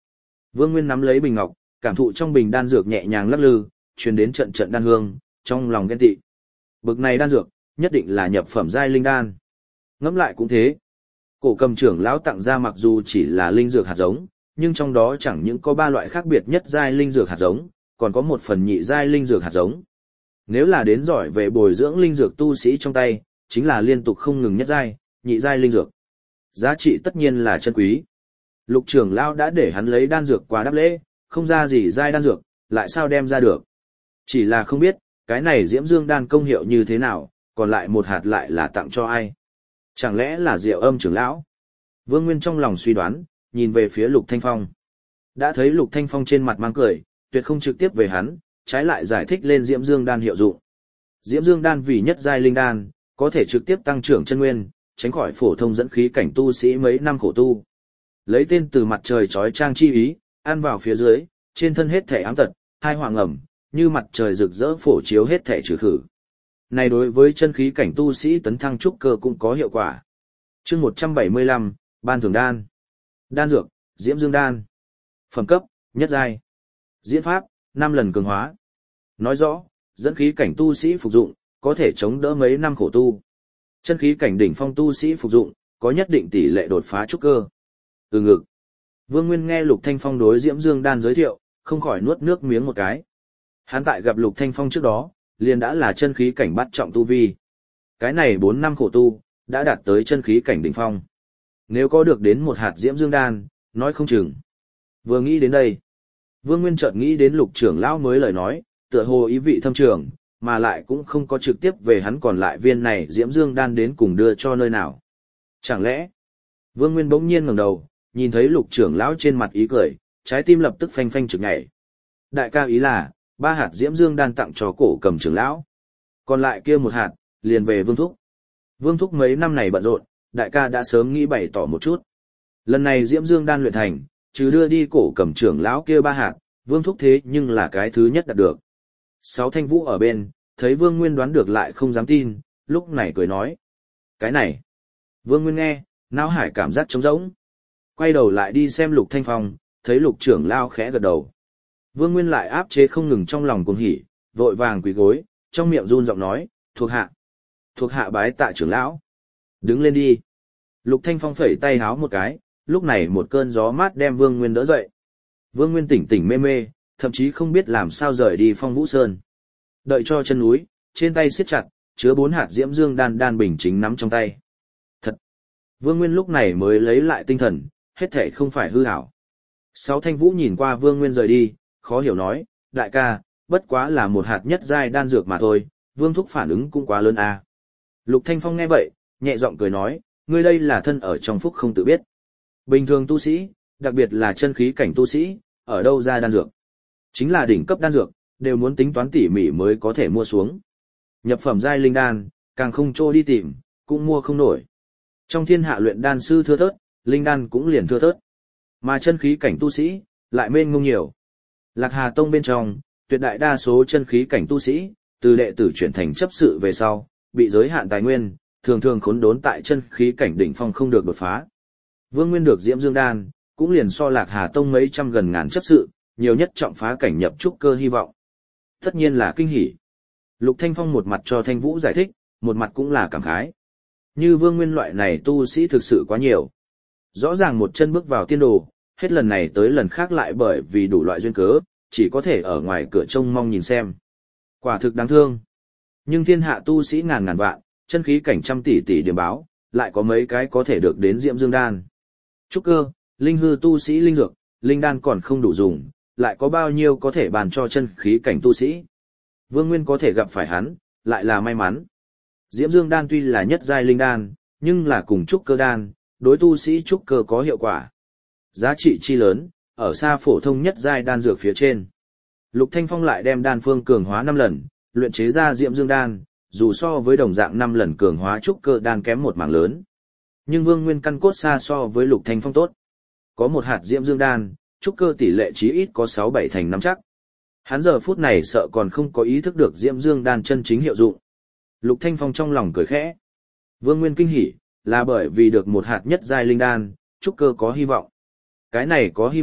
Vương Nguyên nắm lấy bình ngọc, cảm thụ trong bình đan dược nhẹ nhàng lắc lư, truyền đến trận trận đan hương, trong lòng ghen tị. Bực này đan dược, nhất định là nhập phẩm giai linh đan. Ngẫm lại cũng thế. Cổ Cầm trưởng lão tặng ra mặc dù chỉ là linh dược hạt giống, nhưng trong đó chẳng những có ba loại khác biệt nhất giai linh dược hạt giống, còn có một phần nhị giai linh dược hạt giống. Nếu là đến giỏi về bồi dưỡng linh dược tu sĩ trong tay, chính là liên tục không ngừng nhất giai, nhị giai linh dược. Giá trị tất nhiên là chân quý. Lục trưởng lão đã để hắn lấy đan dược qua đáp lễ, không ra gì giai đan dược, lại sao đem ra được. Chỉ là không biết, cái này Diễm Dương đan công hiệu như thế nào, còn lại một hạt lại là tặng cho ai. Chẳng lẽ là Diệu Âm trưởng lão? Vương Nguyên trong lòng suy đoán, nhìn về phía Lục Thanh Phong. Đã thấy Lục Thanh Phong trên mặt mang cười, tuyệt không trực tiếp về hắn, trái lại giải thích lên Diễm Dương đan hiệu dụng. Diễm Dương đan vì nhất giai linh đan, có thể trực tiếp tăng trưởng chân nguyên, tránh khỏi phổ thông dẫn khí cảnh tu sĩ mấy năm khổ tu. Lấy tên từ mặt trời chói chang chi ý, ăn vào phía dưới, trên thân hết thể ám tật, hai hoàng ẩm, như mặt trời rực rỡ phổ chiếu hết thể trừ khử. Này đối với chân khí cảnh tu sĩ tấn thăng trúc cơ cũng có hiệu quả. Chương một trăm bảy mươi lăm, ban thưởng đan. Đan dược, Diễm Dương đan. Phẩm cấp, nhất giai. Diễn pháp, năm lần cường hóa. Nói rõ, dẫn khí cảnh tu sĩ phục dụng, có thể chống đỡ mấy năm khổ tu. Chân khí cảnh đỉnh phong tu sĩ phục dụng, có nhất định tỷ lệ đột phá trúc cơ. Từ ngực. Vương Nguyên nghe Lục Thanh Phong đối Diễm Dương đan giới thiệu, không khỏi nuốt nước miếng một cái. Hắn tại gặp Lục Thanh Phong trước đó, liền đã là chân khí cảnh bắt trọng tu vi. Cái này bốn năm khổ tu, đã đạt tới chân khí cảnh đỉnh phong. Nếu có được đến một hạt Diễm Dương đan, nói không chừng. Vừa nghĩ đến đây, Vương Nguyên chợt nghĩ đến Lục trưởng lão mới lời nói, tựa hồ ý vị thâm trường, mà lại cũng không có trực tiếp về hắn còn lại viên này Diễm Dương đan đến cùng đưa cho nơi nào. Chẳng lẽ? Vương Nguyên bỗng nhiên ngẩng đầu, nhìn thấy Lục trưởng lão trên mặt ý cười, trái tim lập tức phanh phanh trực nhảy. Đại ca ý là, ba hạt Diễm Dương đan tặng cho Cổ Cầm trưởng lão. Còn lại kia một hạt, liền về Vương Thúc. Vương Thúc mấy năm này bận rộn, đại ca đã sớm nghĩ bày tỏ một chút. Lần này Diễm Dương đan luyện thành, trừ đưa đi Cổ Cầm trưởng lão kia ba hạt, Vương Thúc thế nhưng là cái thứ nhất đạt được. Sáu Thanh Vũ ở bên, thấy Vương Nguyên đoán được lại không dám tin, lúc này cười nói. Cái này. Vương Nguyên nghe, não hải cảm giác trống rỗng. Quay đầu lại đi xem Lục Thanh Phong, thấy Lục trưởng lão khẽ gật đầu. Vương Nguyên lại áp chế không ngừng trong lòng cuồng hỉ, vội vàng quỳ gối, trong miệng run giọng nói, thuộc hạ. Thuộc hạ bái tạ trưởng lão. Đứng lên đi. Lục Thanh Phong phẩy tay háo một cái, lúc này một cơn gió mát đem Vương Nguyên đỡ dậy. Vương Nguyên tỉnh tỉnh mê mê, thậm chí không biết làm sao rời đi Phong Vũ Sơn. Đợi cho chân núi, trên tay siết chặt, chứa bốn hạt Diễm Dương đan đan bình chính nắm trong tay. Thật! Vương Nguyên lúc này mới lấy lại tinh thần, hết thể không phải hư ảo. Sáu Thanh Vũ nhìn qua Vương Nguyên rời đi, khó hiểu nói, đại ca, bất quá là một hạt nhất giai đan dược mà thôi, Vương Thúc phản ứng cũng quá lớn à. Lục Thanh Phong nghe vậy, nhẹ giọng cười nói, ngươi đây là thân ở trong phúc không tự biết. Bình thường tu sĩ, đặc biệt là chân khí cảnh tu sĩ, ở đâu ra đan dược? Chính là đỉnh cấp đan dược, đều muốn tính toán tỉ mỉ mới có thể mua xuống. Nhập phẩm giai linh đan, càng không trô đi tìm, cũng mua không nổi. Trong thiên hạ luyện đan sư thưa thớt, linh đan cũng liền thưa thớt. Mà chân khí cảnh tu sĩ, lại mênh mông nhiều. Lạc Hà Tông bên trong, tuyệt đại đa số chân khí cảnh tu sĩ, từ đệ tử chuyển thành chấp sự về sau, bị giới hạn tài nguyên, thường thường khốn đốn tại chân khí cảnh đỉnh phong không được đột phá. Vương Nguyên được Diễm Dương đan, cũng liền so Lạc Hà Tông mấy trăm gần ngàn chấp sự, nhiều nhất trọng phá cảnh nhập trúc cơ hy vọng. Tất nhiên là kinh hỉ. Lục Thanh Phong một mặt cho Thanh Vũ giải thích, một mặt cũng là cảm khái. Như Vương Nguyên loại này tu sĩ thực sự quá nhiều. Rõ ràng một chân bước vào tiên đồ, hết lần này tới lần khác lại bởi vì đủ loại duyên cớ, chỉ có thể ở ngoài cửa trông mong nhìn xem. Quả thực đáng thương. Nhưng thiên hạ tu sĩ ngàn ngàn vạn, chân khí cảnh trăm tỷ tỷ điểm báo, lại có mấy cái có thể được đến Diễm Dương đan. Trúc cơ, linh hư tu sĩ linh dược, linh đan còn không đủ dùng, lại có bao nhiêu có thể bàn cho chân khí cảnh tu sĩ. Vương Nguyên có thể gặp phải hắn, lại là may mắn. Diễm Dương đan tuy là nhất giai linh đan, nhưng là cùng trúc cơ đan, đối tu sĩ trúc cơ có hiệu quả. Giá trị chi lớn, ở xa phổ thông nhất giai đan dược phía trên. Lục Thanh Phong lại đem đan phương cường hóa năm lần, luyện chế ra Diễm Dương đan, dù so với đồng dạng năm lần cường hóa trúc cơ đan kém một mảng lớn. Nhưng Vương Nguyên căn cốt xa so với Lục Thanh Phong tốt. Có một hạt Diễm Dương đan, trúc cơ tỷ lệ chí ít có sáu bảy thành nắm chắc. Hắn giờ phút này sợ còn không có ý thức được Diễm Dương đan chân chính hiệu dụng. Lục Thanh Phong trong lòng cười khẽ. Vương Nguyên kinh hỉ, là bởi vì được một hạt nhất giai linh đan, trúc cơ có hy vọng. Cái này có hy vọng,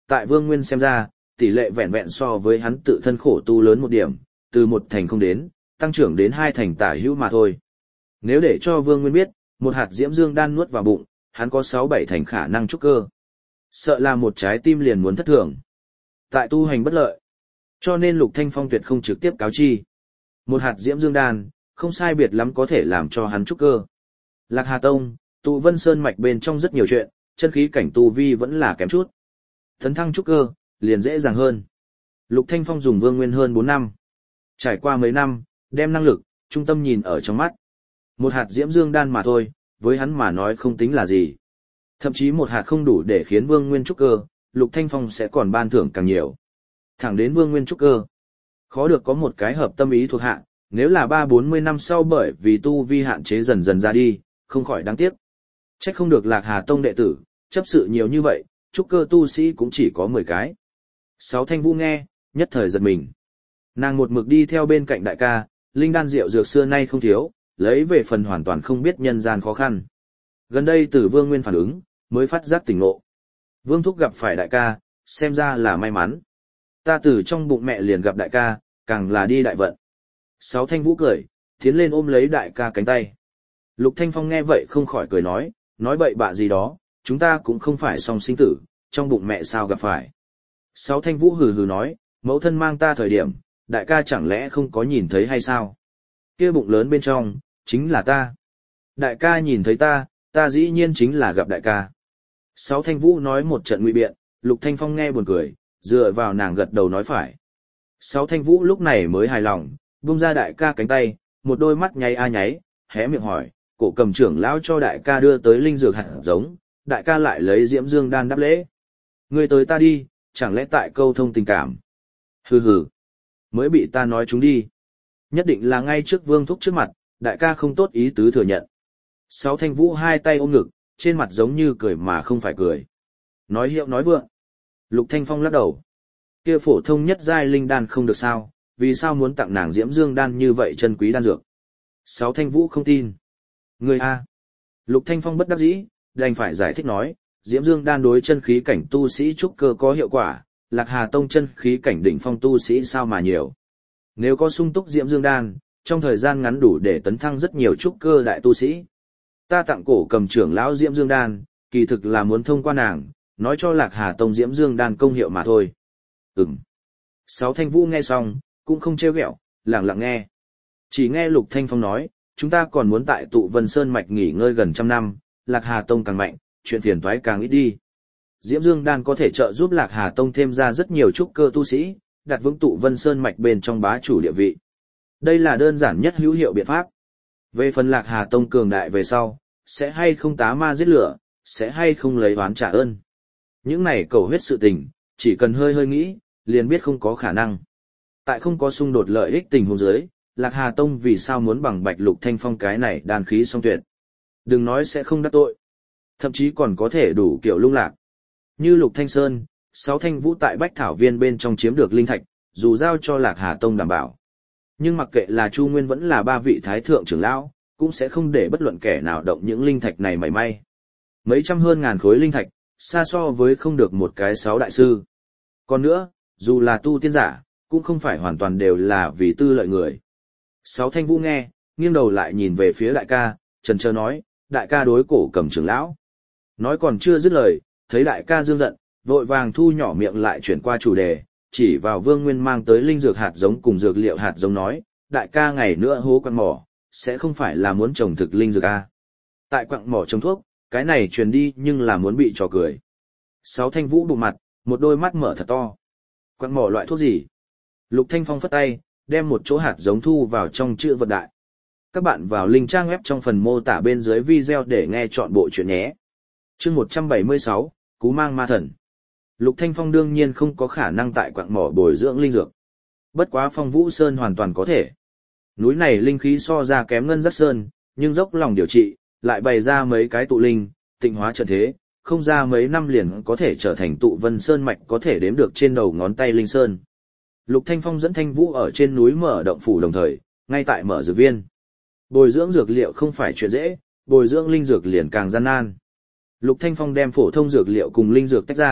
Tại Vương Nguyên xem ra, tỷ lệ vẹn vẹn so với hắn tự thân khổ tu lớn một điểm, từ một thành không đến, tăng trưởng đến hai thành tả hữu mà thôi. Nếu để cho Vương Nguyên biết, một hạt diễm dương đan nuốt vào bụng, hắn có sáu bảy thành khả năng trúc cơ. Sợ là một trái tim liền muốn thất thường. Tại tu hành bất lợi, cho nên Lục Thanh Phong tuyệt không trực tiếp cáo chi. Một hạt diễm dương đan, không sai biệt lắm có thể làm cho hắn trúc cơ. Lạc Hà Tông, Tụ Vân Sơn mạch bên trong rất nhiều chuyện, chân khí cảnh tu vi vẫn là kém chút. Tấn thăng trúc cơ, liền dễ dàng hơn. Lục Thanh Phong dùng Vương Nguyên hơn bốn năm. Trải qua mấy năm, đem năng lực, trung tâm nhìn ở trong mắt. Một hạt diễm dương đan mà thôi, với hắn mà nói không tính là gì. Thậm chí một hạt không đủ để khiến Vương Nguyên trúc cơ, Lục Thanh Phong sẽ còn ban thưởng càng nhiều. Thẳng đến Vương Nguyên trúc cơ. Khó được có một cái hợp tâm ý thuộc hạ, nếu là ba bốn mươi năm sau bởi vì tu vi hạn chế dần dần ra đi, không khỏi đáng tiếc. Trách không được Lạc Hà Tông đệ tử, chấp sự nhiều như vậy, trúc cơ tu sĩ cũng chỉ có mười cái. Sáu Thanh Vũ nghe, nhất thời giật mình. Nàng một mực đi theo bên cạnh đại ca, linh đan rượu dược xưa nay không thiếu, lấy về phần hoàn toàn không biết nhân gian khó khăn. Gần đây từ Vương Nguyên phản ứng, mới phát giác tỉnh ngộ. Vương Thúc gặp phải đại ca, xem ra là may mắn. Ta từ trong bụng mẹ liền gặp đại ca, càng là đi đại vận. Sáu Thanh Vũ cười, tiến lên ôm lấy đại ca cánh tay. Lục Thanh Phong nghe vậy không khỏi cười nói, nói bậy bạ gì đó, chúng ta cũng không phải song sinh tử, trong bụng mẹ sao gặp phải. Sáu Thanh Vũ hừ hừ nói, mẫu thân mang ta thời điểm, đại ca chẳng lẽ không có nhìn thấy hay sao? Kia bụng lớn bên trong, chính là ta. Đại ca nhìn thấy ta, ta dĩ nhiên chính là gặp đại ca. Sáu Thanh Vũ nói một trận ngụy biện, Lục Thanh Phong nghe buồn cười, dựa vào nàng gật đầu nói phải. Sáu Thanh Vũ lúc này mới hài lòng, buông ra đại ca cánh tay, một đôi mắt nháy a nháy, hé miệng hỏi, cổ cầm trưởng lão cho đại ca đưa tới linh dược hạt giống, đại ca lại lấy diễm dương đan đáp lễ. Ngươi tới ta đi, chẳng lẽ tại câu thông tình cảm? Hừ hừ, mới bị ta nói chúng đi. Nhất định là ngay trước Vương Thúc trước mặt, đại ca không tốt ý tứ thừa nhận. Sáu Thanh Vũ hai tay ôm ngực, trên mặt giống như cười mà không phải cười. Nói hiệu nói vượng. Lục Thanh Phong lắc đầu. Kia phổ thông nhất giai linh đan không được sao, vì sao muốn tặng nàng diễm dương đan như vậy chân quý đan dược? Sáu Thanh Vũ không tin. Người A. Lục Thanh Phong bất đắc dĩ, đành phải giải thích nói, diễm dương đan đối chân khí cảnh tu sĩ trúc cơ có hiệu quả, Lạc Hà Tông chân khí cảnh đỉnh phong tu sĩ sao mà nhiều. Nếu có sung túc diễm dương đan, trong thời gian ngắn đủ để tấn thăng rất nhiều trúc cơ đại tu sĩ. Ta tặng cổ cầm trưởng lão diễm dương đan, kỳ thực là muốn thông qua nàng, nói cho Lạc Hà Tông diễm dương đan công hiệu mà thôi. Ừm. Sáu Thanh Vũ nghe xong, cũng không trêu ghẹo, lặng lặng nghe. Chỉ nghe Lục Thanh Phong nói, chúng ta còn muốn tại Tụ Vân Sơn mạch nghỉ ngơi gần trăm năm, Lạc Hà Tông càng mạnh, chuyện phiền toái càng ít đi. Diễm Dương Đan có thể trợ giúp Lạc Hà Tông thêm ra rất nhiều trúc cơ tu sĩ, đặt vững Tụ Vân Sơn mạch bên trong bá chủ địa vị. Đây là đơn giản nhất hữu hiệu biện pháp. Về phần Lạc Hà Tông cường đại về sau, sẽ hay không tá ma giết lửa, sẽ hay không lấy oán trả ơn. Những này cầu huyết sự tình, chỉ cần hơi hơi nghĩ, liền biết không có khả năng. Tại không có xung đột lợi ích tình huống dưới, Lạc Hà Tông vì sao muốn bằng Bạch Lục Thanh Phong cái này đan khí song tuyệt. Đừng nói sẽ không đắc tội. Thậm chí còn có thể đủ kiểu lung lạc. Như Lục Thanh Sơn, Sáu Thanh Vũ tại Bách Thảo Viên bên trong chiếm được linh thạch, dù giao cho Lạc Hà Tông đảm bảo. Nhưng mặc kệ là Chu Nguyên vẫn là ba vị thái thượng trưởng lão, cũng sẽ không để bất luận kẻ nào động những linh thạch này mảy may. Mấy trăm hơn ngàn khối linh thạch, xa so với không được một cái sáu đại sư. Còn nữa, dù là tu tiên giả, cũng không phải hoàn toàn đều là vì tư lợi người. Sáu Thanh Vũ nghe, nghiêng đầu lại nhìn về phía đại ca, trần trơ nói, đại ca đối cổ cầm trưởng lão. Nói còn chưa dứt lời, thấy đại ca dương giận, vội vàng thu nhỏ miệng lại chuyển qua chủ đề, chỉ vào Vương Nguyên mang tới linh dược hạt giống cùng dược liệu hạt giống nói, đại ca ngày nữa hố quặng mỏ, sẽ không phải là muốn trồng thực linh dược a. Tại quặng mỏ trồng thuốc, cái này truyền đi nhưng là muốn bị trò cười. Sáu Thanh Vũ bụng mặt, một đôi mắt mở thật to. Quặng mỏ loại thuốc gì? Lục Thanh Phong phất tay, đem một chỗ hạt giống thu vào trong chữ vật đại. Các bạn vào link trang web trong phần mô tả bên dưới video để nghe chọn bộ chuyện nhé. Chương một trăm bảy mươi sáu, Cú mang ma thần. Lục Thanh Phong đương nhiên không có khả năng tại quặng mỏ bồi dưỡng linh dược. Bất quá Phong Vũ Sơn hoàn toàn có thể. Núi này linh khí so ra kém Ngân Giác Sơn, nhưng dốc lòng điều trị, lại bày ra mấy cái tụ linh, tịnh hóa trận thế, không ra mấy năm liền có thể trở thành Tụ Vân Sơn mạch có thể đếm được trên đầu ngón tay linh sơn. Lục Thanh Phong dẫn Thanh Vũ ở trên núi mở động phủ đồng thời, ngay tại mở dược viên. Bồi dưỡng dược liệu không phải chuyện dễ, bồi dưỡng linh dược liền càng gian nan. Lục Thanh Phong đem phổ thông dược liệu cùng linh dược tách ra,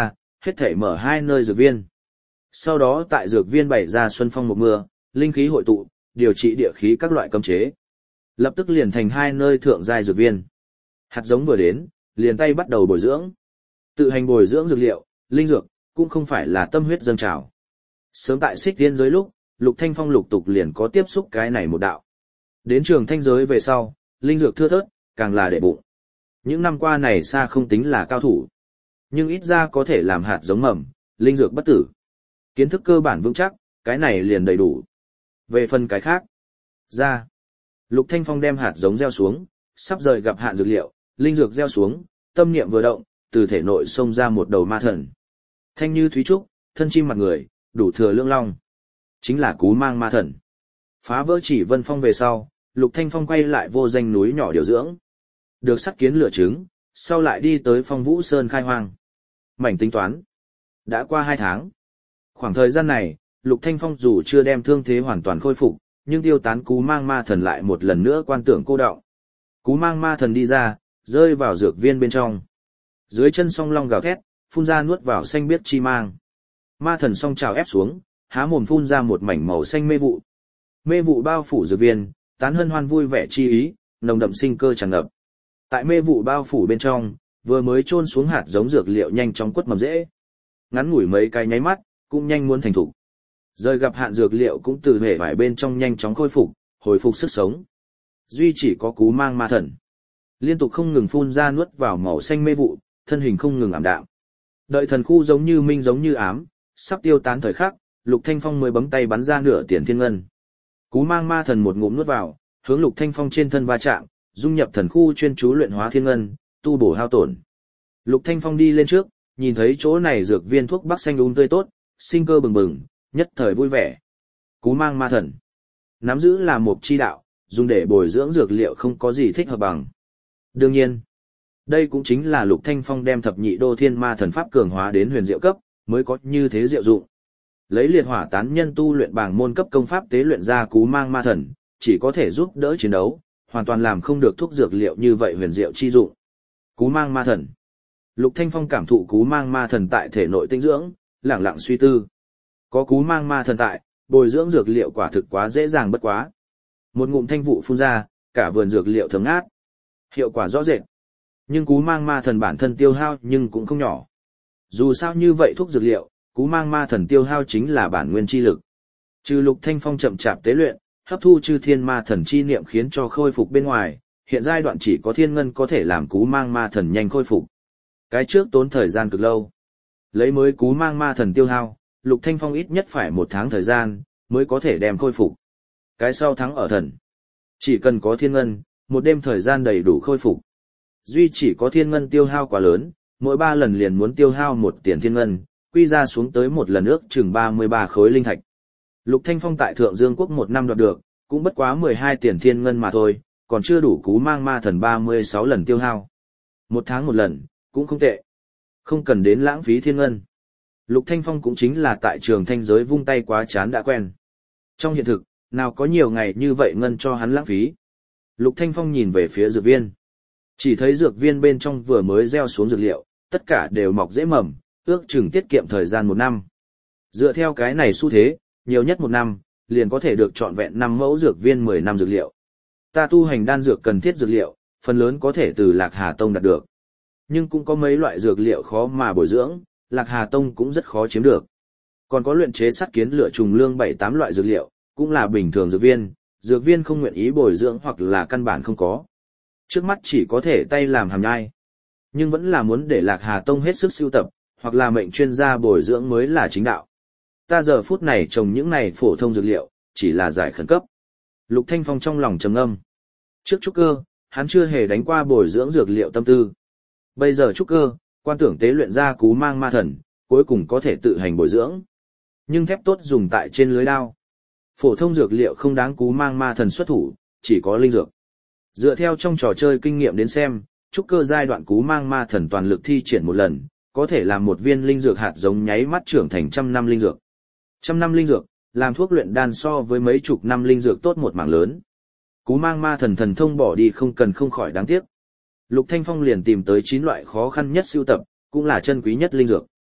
hết thể mở hai nơi dược viên. Sau đó tại dược viên bày ra xuân phong một mưa, linh khí hội tụ, điều trị địa khí các loại cấm chế. Lập tức liền thành hai nơi thượng giai dược viên. Hạt giống vừa đến, liền tay bắt đầu bồi dưỡng. Tự hành bồi dưỡng dược liệu, linh dược, cũng không phải là tâm huyết dâng trào. Sớm tại Xích Tiên giới lúc, Lục Thanh Phong lục tục liền có tiếp xúc cái này một đạo. Đến Trường Thanh giới về sau, linh dược thưa thớt, càng là để bụng. Những năm qua này xa không tính là cao thủ, nhưng ít ra có thể làm hạt giống mầm, linh dược bất tử. Kiến thức cơ bản vững chắc, cái này liền đầy đủ. Về phần cái khác, ra. Lục Thanh Phong đem hạt giống gieo xuống, sắp rời gặp hạn dược liệu, linh dược gieo xuống, tâm niệm vừa động, từ thể nội xông ra một đầu ma thần. Thanh như thúy trúc, thân chim mặt người, đủ thừa lưỡng long. Chính là Cú Mang ma thần. Phá vỡ Chỉ Vân Phong về sau, Lục Thanh Phong quay lại vô danh núi nhỏ điều dưỡng. Được sắt kiến lửa trứng, sau lại đi tới Phong Vũ Sơn khai hoang. Mảnh tính toán. Đã qua hai tháng. Khoảng thời gian này, Lục Thanh Phong dù chưa đem thương thế hoàn toàn khôi phục, nhưng tiêu tán Cú Mang ma thần lại một lần nữa quan tưởng cô đọng. Cú Mang ma thần đi ra, rơi vào dược viên bên trong. Dưới chân song long gào thét, phun ra nuốt vào xanh biếc chi mang. Ma thần song trào ép xuống, há mồm phun ra một mảnh màu xanh mê vụ. Mê vụ bao phủ dược viên, tán hân hoan vui vẻ chi ý, nồng đậm sinh cơ tràn ngập. Tại mê vụ bao phủ bên trong, vừa mới chôn xuống hạt giống dược liệu nhanh chóng quất mầm rễ. Ngắn ngủi mấy cái nháy mắt, cũng nhanh muốn thành thục. Rời gặp hạn dược liệu cũng từ hệ vải bên trong nhanh chóng khôi phục, hồi phục sức sống. Duy chỉ có Cú Mang ma thần, liên tục không ngừng phun ra nuốt vào màu xanh mê vụ, thân hình không ngừng ảm đạm. Đợi thần khu giống như minh giống như ám, sắp tiêu tán thời khắc, Lục Thanh Phong mới bấm tay bắn ra nửa tiền thiên ngân. Cú Mang ma thần một ngụm nuốt vào, hướng Lục Thanh Phong trên thân va chạm, dung nhập thần khu chuyên chú luyện hóa thiên ngân, tu bổ hao tổn. Lục Thanh Phong đi lên trước, nhìn thấy chỗ này dược viên thuốc bắc xanh um tươi tốt, sinh cơ bừng bừng, nhất thời vui vẻ. Cú Mang ma thần, nắm giữ là một chi đạo, dùng để bồi dưỡng dược liệu không có gì thích hợp bằng. Đương nhiên, đây cũng chính là Lục Thanh Phong đem thập nhị đô thiên ma thần pháp cường hóa đến huyền diệu cấp, mới có như thế diệu dụng. Lấy liệt hỏa tán nhân tu luyện bảng môn cấp công pháp tế luyện ra Cú Mang ma thần, chỉ có thể giúp đỡ chiến đấu, hoàn toàn làm không được thuốc dược liệu như vậy huyền diệu chi dụng. Cú Mang ma thần. Lục Thanh Phong cảm thụ Cú Mang ma thần tại thể nội tinh dưỡng, lẳng lặng suy tư. Có Cú Mang ma thần tại, bồi dưỡng dược liệu quả thực quá dễ dàng bất quá. Một ngụm thanh vụ phun ra, cả vườn dược liệu thấm ngát. Hiệu quả rõ rệt. Nhưng Cú Mang ma thần bản thân tiêu hao nhưng cũng không nhỏ. Dù sao như vậy thuốc dược liệu, Cú Mang ma thần tiêu hao chính là bản nguyên chi lực. Trừ Lục Thanh Phong chậm chạp tế luyện, hấp thu chư thiên ma thần chi niệm khiến cho khôi phục bên ngoài, hiện giai đoạn chỉ có thiên ngân có thể làm Cú Mang ma thần nhanh khôi phục. Cái trước tốn thời gian cực lâu. Lấy mới Cú Mang ma thần tiêu hao, Lục Thanh Phong ít nhất phải một tháng thời gian, mới có thể đem khôi phục. Cái sau thắng ở thần. Chỉ cần có thiên ngân, một đêm thời gian đầy đủ khôi phục. Duy chỉ có thiên ngân tiêu hao quá lớn, mỗi ba lần liền muốn tiêu hao một tiền thiên ngân, quy ra xuống tới một lần ước chừng ba mươi ba khối linh thạch. Lục Thanh Phong tại Thượng Dương Quốc một năm đoạt được, cũng bất quá mười hai tiền thiên ngân mà thôi, còn chưa đủ Cú Mang ma thần ba mươi sáu lần tiêu hao. Một tháng một lần, cũng không tệ. Không cần đến lãng phí thiên ngân. Lục Thanh Phong cũng chính là tại Trường Thanh giới vung tay quá chán đã quen. Trong hiện thực, nào có nhiều ngày như vậy ngân cho hắn lãng phí. Lục Thanh Phong nhìn về phía dược viên. Chỉ thấy dược viên bên trong vừa mới gieo xuống dược liệu, tất cả đều mọc dễ mầm, ước chừng tiết kiệm thời gian một năm. Dựa theo cái này xu thế, nhiều nhất một năm, liền có thể được trọn vẹn năm mẫu dược viên mười năm dược liệu. Ta tu hành đan dược cần thiết dược liệu, phần lớn có thể từ Lạc Hà Tông đạt được. Nhưng cũng có mấy loại dược liệu khó mà bồi dưỡng, Lạc Hà Tông cũng rất khó chiếm được. Còn có luyện chế sắt kiến lửa trùng lương bảy tám loại dược liệu, cũng là bình thường dược viên, dược viên không nguyện ý bồi dưỡng hoặc là căn bản không có. Trước mắt chỉ có thể tay làm hàm nhai. Nhưng vẫn là muốn để Lạc Hà Tông hết sức sưu tập, hoặc là mệnh chuyên gia bồi dưỡng mới là chính đạo. Ta giờ phút này trồng những này phổ thông dược liệu, chỉ là giải khẩn cấp. Lục Thanh Phong trong lòng trầm ngâm. Trước trúc cơ, hắn chưa hề đánh qua bồi dưỡng dược liệu tâm tư. Bây giờ trúc cơ, quan tưởng tế luyện ra Cú Mang ma thần, cuối cùng có thể tự hành bồi dưỡng. Nhưng thép tốt dùng tại trên lưới đao. Phổ thông dược liệu không đáng Cú Mang ma thần xuất thủ, chỉ có linh dược. Dựa theo trong trò chơi kinh nghiệm đến xem, trúc cơ giai đoạn Cú Mang ma thần toàn lực thi triển một lần, có thể làm một viên linh dược hạt giống nháy mắt trưởng thành trăm năm linh dược. Trăm năm linh dược, làm thuốc luyện đan so với mấy chục năm linh dược tốt một mảng lớn. Cú Mang ma thần thần thông bỏ đi không cần không khỏi đáng tiếc. Lục Thanh Phong liền tìm tới chín loại khó khăn nhất sưu tập, cũng là chân quý nhất linh dược.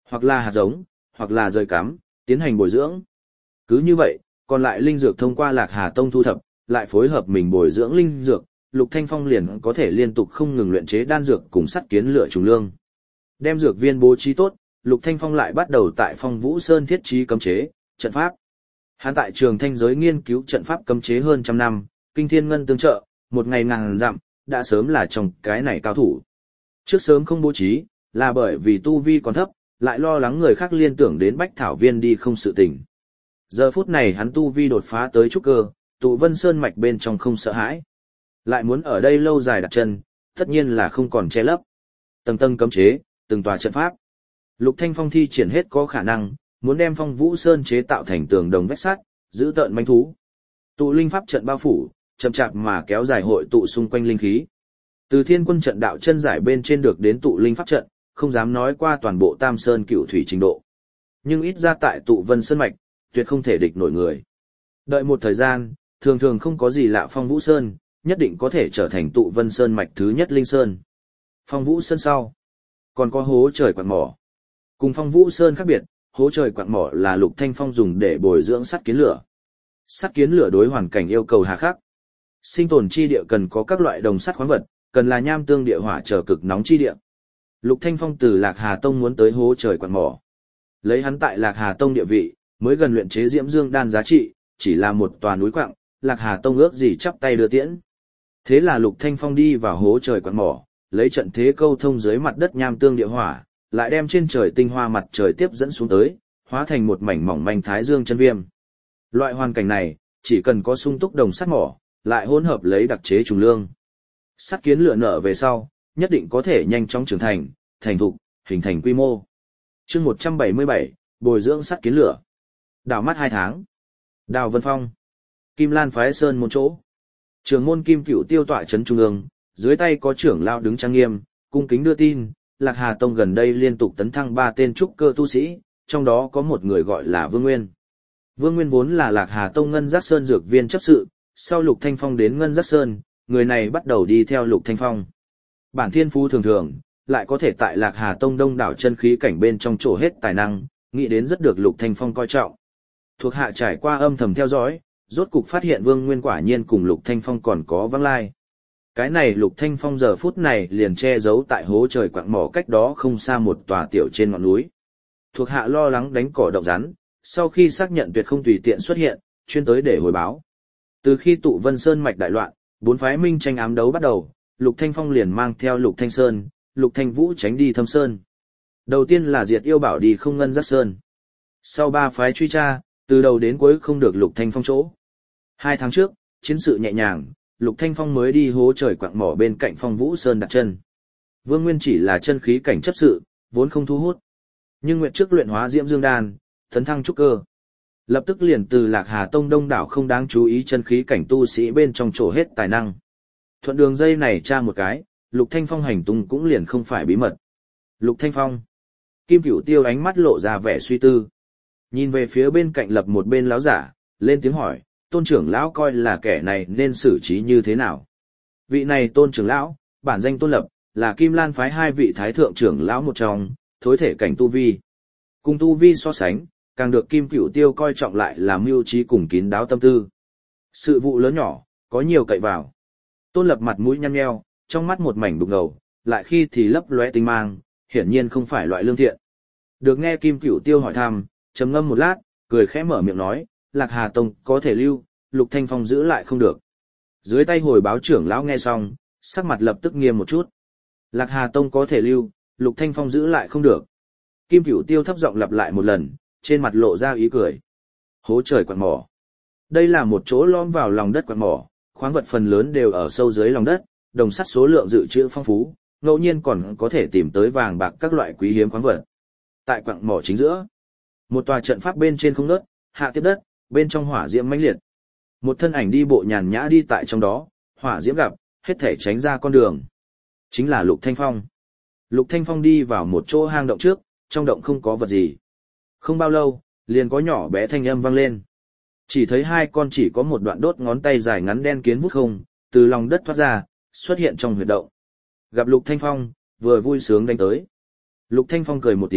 hoặc là hạt giống, hoặc là rời cắm, tiến hành bồi dưỡng. Cứ như vậy, còn lại linh dược thông qua Lạc Hà Tông thu thập, lại phối hợp mình bồi dưỡng linh dược, Lục Thanh Phong liền có thể liên tục không ngừng luyện chế đan dược cùng sắt kiến lửa trùng lương. Đem dược viên bố trí tốt, Lục Thanh Phong lại bắt đầu tại Phong Vũ Sơn thiết trí cấm chế, trận pháp. Hắn tại Trường Thanh giới nghiên cứu trận pháp cấm chế hơn trăm năm, kinh thiên ngân tương trợ, một ngày ngàn dặm, đã sớm là trong cái này cao thủ. Trước sớm không bố trí, là bởi vì tu vi còn thấp, lại lo lắng người khác liên tưởng đến Bách Thảo Viên đi không sự tình. Giờ phút này hắn tu vi đột phá tới trúc cơ, tụ Vân Sơn mạch bên trong không sợ hãi. Lại muốn ở đây lâu dài đặt chân, tất nhiên là không còn che lấp. Tầng tầng cấm chế, từng tòa trận pháp. Lục Thanh Phong thi triển hết có khả năng, muốn đem Phong Vũ Sơn chế tạo thành tường đồng vách sắt, giữ tợn manh thú. Tụ linh pháp trận bao phủ, chậm chạp mà kéo dài hội tụ xung quanh linh khí. Từ Thiên Quân trận đạo chân giải bên trên được đến tụ linh pháp trận, không dám nói qua toàn bộ Tam Sơn Cửu Thủy trình độ. Nhưng ít ra tại tụ Vân Sơn mạch, tuyệt không thể địch nổi người. Đợi một thời gian, thường thường không có gì lạ Phong Vũ Sơn, nhất định có thể trở thành tụ Vân Sơn mạch thứ nhất linh sơn. Phong Vũ Sơn sau, còn có hố trời quặng mỏ. Cùng Phong Vũ Sơn khác biệt, hố trời quặng mỏ là Lục Thanh Phong dùng để bồi dưỡng sắt kiến lửa. Sắt kiến lửa đối hoàn cảnh yêu cầu hà khắc. Sinh tồn chi địa cần có các loại đồng sắt khoáng vật, cần là nham tương địa hỏa trở cực nóng chi địa. Lục Thanh Phong từ Lạc Hà Tông muốn tới hố trời quặng mỏ. Lấy hắn tại Lạc Hà Tông địa vị, mới gần luyện chế Diễm Dương đan giá trị, chỉ là một tòa núi quặng, Lạc Hà Tông ước gì chắp tay đưa tiễn. Thế là Lục Thanh Phong đi vào hố trời quặng mỏ, lấy trận thế câu thông dưới mặt đất nham tương địa hỏa, lại đem trên trời tinh hoa mặt trời tiếp dẫn xuống tới, hóa thành một mảnh mỏng manh thái dương chân viêm. Loại hoàn cảnh này, chỉ cần có sung túc đồng sắt mỏ, lại hỗn hợp lấy đặc chế trùng lương. Sắt kiến lửa nở về sau, nhất định có thể nhanh chóng trưởng thành, thành thục, hình thành quy mô. Chương một trăm bảy mươi bảy, bồi dưỡng sắt kiến lửa. Đào mắt hai tháng. Đào Vân Phong. Kim Lan phái sơn một chỗ. Trường môn Kim Cửu Tiêu tọa trấn trung ương, dưới tay có trưởng lão đứng trang nghiêm, cung kính đưa tin, Lạc Hà Tông gần đây liên tục tấn thăng ba tên trúc cơ tu sĩ, trong đó có một người gọi là Vương Nguyên. Vương Nguyên vốn là Lạc Hà Tông Ngân Giác Sơn dược viên chấp sự, sau Lục Thanh Phong đến Ngân Giác Sơn, người này bắt đầu đi theo Lục Thanh Phong. Bản thiên phú thường thường, lại có thể tại Lạc Hà Tông đông đảo chân khí cảnh bên trong trổ hết tài năng, nghĩ đến rất được Lục Thanh Phong coi trọng. Thuộc hạ trải qua âm thầm theo dõi, rốt cục phát hiện Vương Nguyên quả nhiên cùng Lục Thanh Phong còn có vắng lai. Cái này Lục Thanh Phong giờ phút này liền che giấu tại hố trời quặng mỏ cách đó không xa một tòa tiểu trên ngọn núi. Thuộc hạ lo lắng đánh cỏ động rắn, sau khi xác nhận tuyệt không tùy tiện xuất hiện, chuyên tới để hồi báo. Từ khi tụ Vân Sơn mạch đại loạn, bốn phái minh tranh ám đấu bắt đầu, Lục Thanh Phong liền mang theo Lục Thanh Sơn, Lục Thanh Vũ tránh đi Thâm Sơn. Đầu tiên là diệt yêu bảo đi không Ngân Giác Sơn. Sau ba phái truy tra, từ đầu đến cuối không được Lục Thanh Phong chỗ. Hai tháng trước, chiến sự nhẹ nhàng, Lục Thanh Phong mới đi hố trời quặng mỏ bên cạnh Phong Vũ Sơn đặt chân. Vương Nguyên chỉ là chân khí cảnh chấp sự, vốn không thu hút. Nhưng nguyện trước luyện hóa Diễm Dương đan, tấn thăng trúc cơ. Lập tức liền từ Lạc Hà Tông đông đảo không đáng chú ý chân khí cảnh tu sĩ bên trong trổ hết tài năng. Thuận đường dây này tra một cái, Lục Thanh Phong hành tung cũng liền không phải bí mật. Lục Thanh Phong. Kim Cửu Tiêu ánh mắt lộ ra vẻ suy tư. Nhìn về phía bên cạnh lập một bên lão giả, lên tiếng hỏi, Tôn trưởng lão coi là kẻ này nên xử trí như thế nào? Vị này Tôn trưởng lão, bản danh Tôn Lập, là Kim Lan phái hai vị thái thượng trưởng lão một trong, thối thể cảnh tu vi. Cùng tu vi so sánh, càng được Kim Cửu Tiêu coi trọng lại là mưu trí cùng kín đáo tâm tư. Sự vụ lớn nhỏ, có nhiều cậy vào. Tôn Lập mặt mũi nhăn nheo, trong mắt một mảnh đục ngầu, lại khi thì lấp lóe tinh mang, hiển nhiên không phải loại lương thiện. Được nghe Kim Cửu Tiêu hỏi thăm, trầm ngâm một lát, cười khẽ mở miệng nói, Lạc Hà Tông có thể lưu, Lục Thanh Phong giữ lại không được. Dưới tay hồi báo trưởng lão nghe xong, sắc mặt lập tức nghiêm một chút. Lạc Hà Tông có thể lưu, Lục Thanh Phong giữ lại không được. Kim Cửu Tiêu thấp giọng lặp lại một lần, trên mặt lộ ra ý cười. Hố trời quặng mỏ. Đây là một chỗ lõm vào lòng đất quặng mỏ, khoáng vật phần lớn đều ở sâu dưới lòng đất, đồng sắt số lượng dự trữ phong phú, ngẫu nhiên còn có thể tìm tới vàng bạc các loại quý hiếm khoáng vật. Tại quặng mỏ chính giữa, một tòa trận pháp bên trên không nớt, hạ tiếp đất, bên trong hỏa diễm mãnh liệt. Một thân ảnh đi bộ nhàn nhã đi tại trong đó, hỏa diễm gặp, hết thể tránh ra con đường. Chính là Lục Thanh Phong. Lục Thanh Phong đi vào một chỗ hang động trước, trong động không có vật gì. Không bao lâu, liền có nhỏ bé thanh âm vang lên. Chỉ thấy hai con chỉ có một đoạn đốt ngón tay dài ngắn đen kiến vút không, từ lòng đất thoát ra, xuất hiện trong huyệt động. Gặp Lục Thanh Phong, vừa vui sướng đánh tới. Lục Thanh Phong cười một tiếng,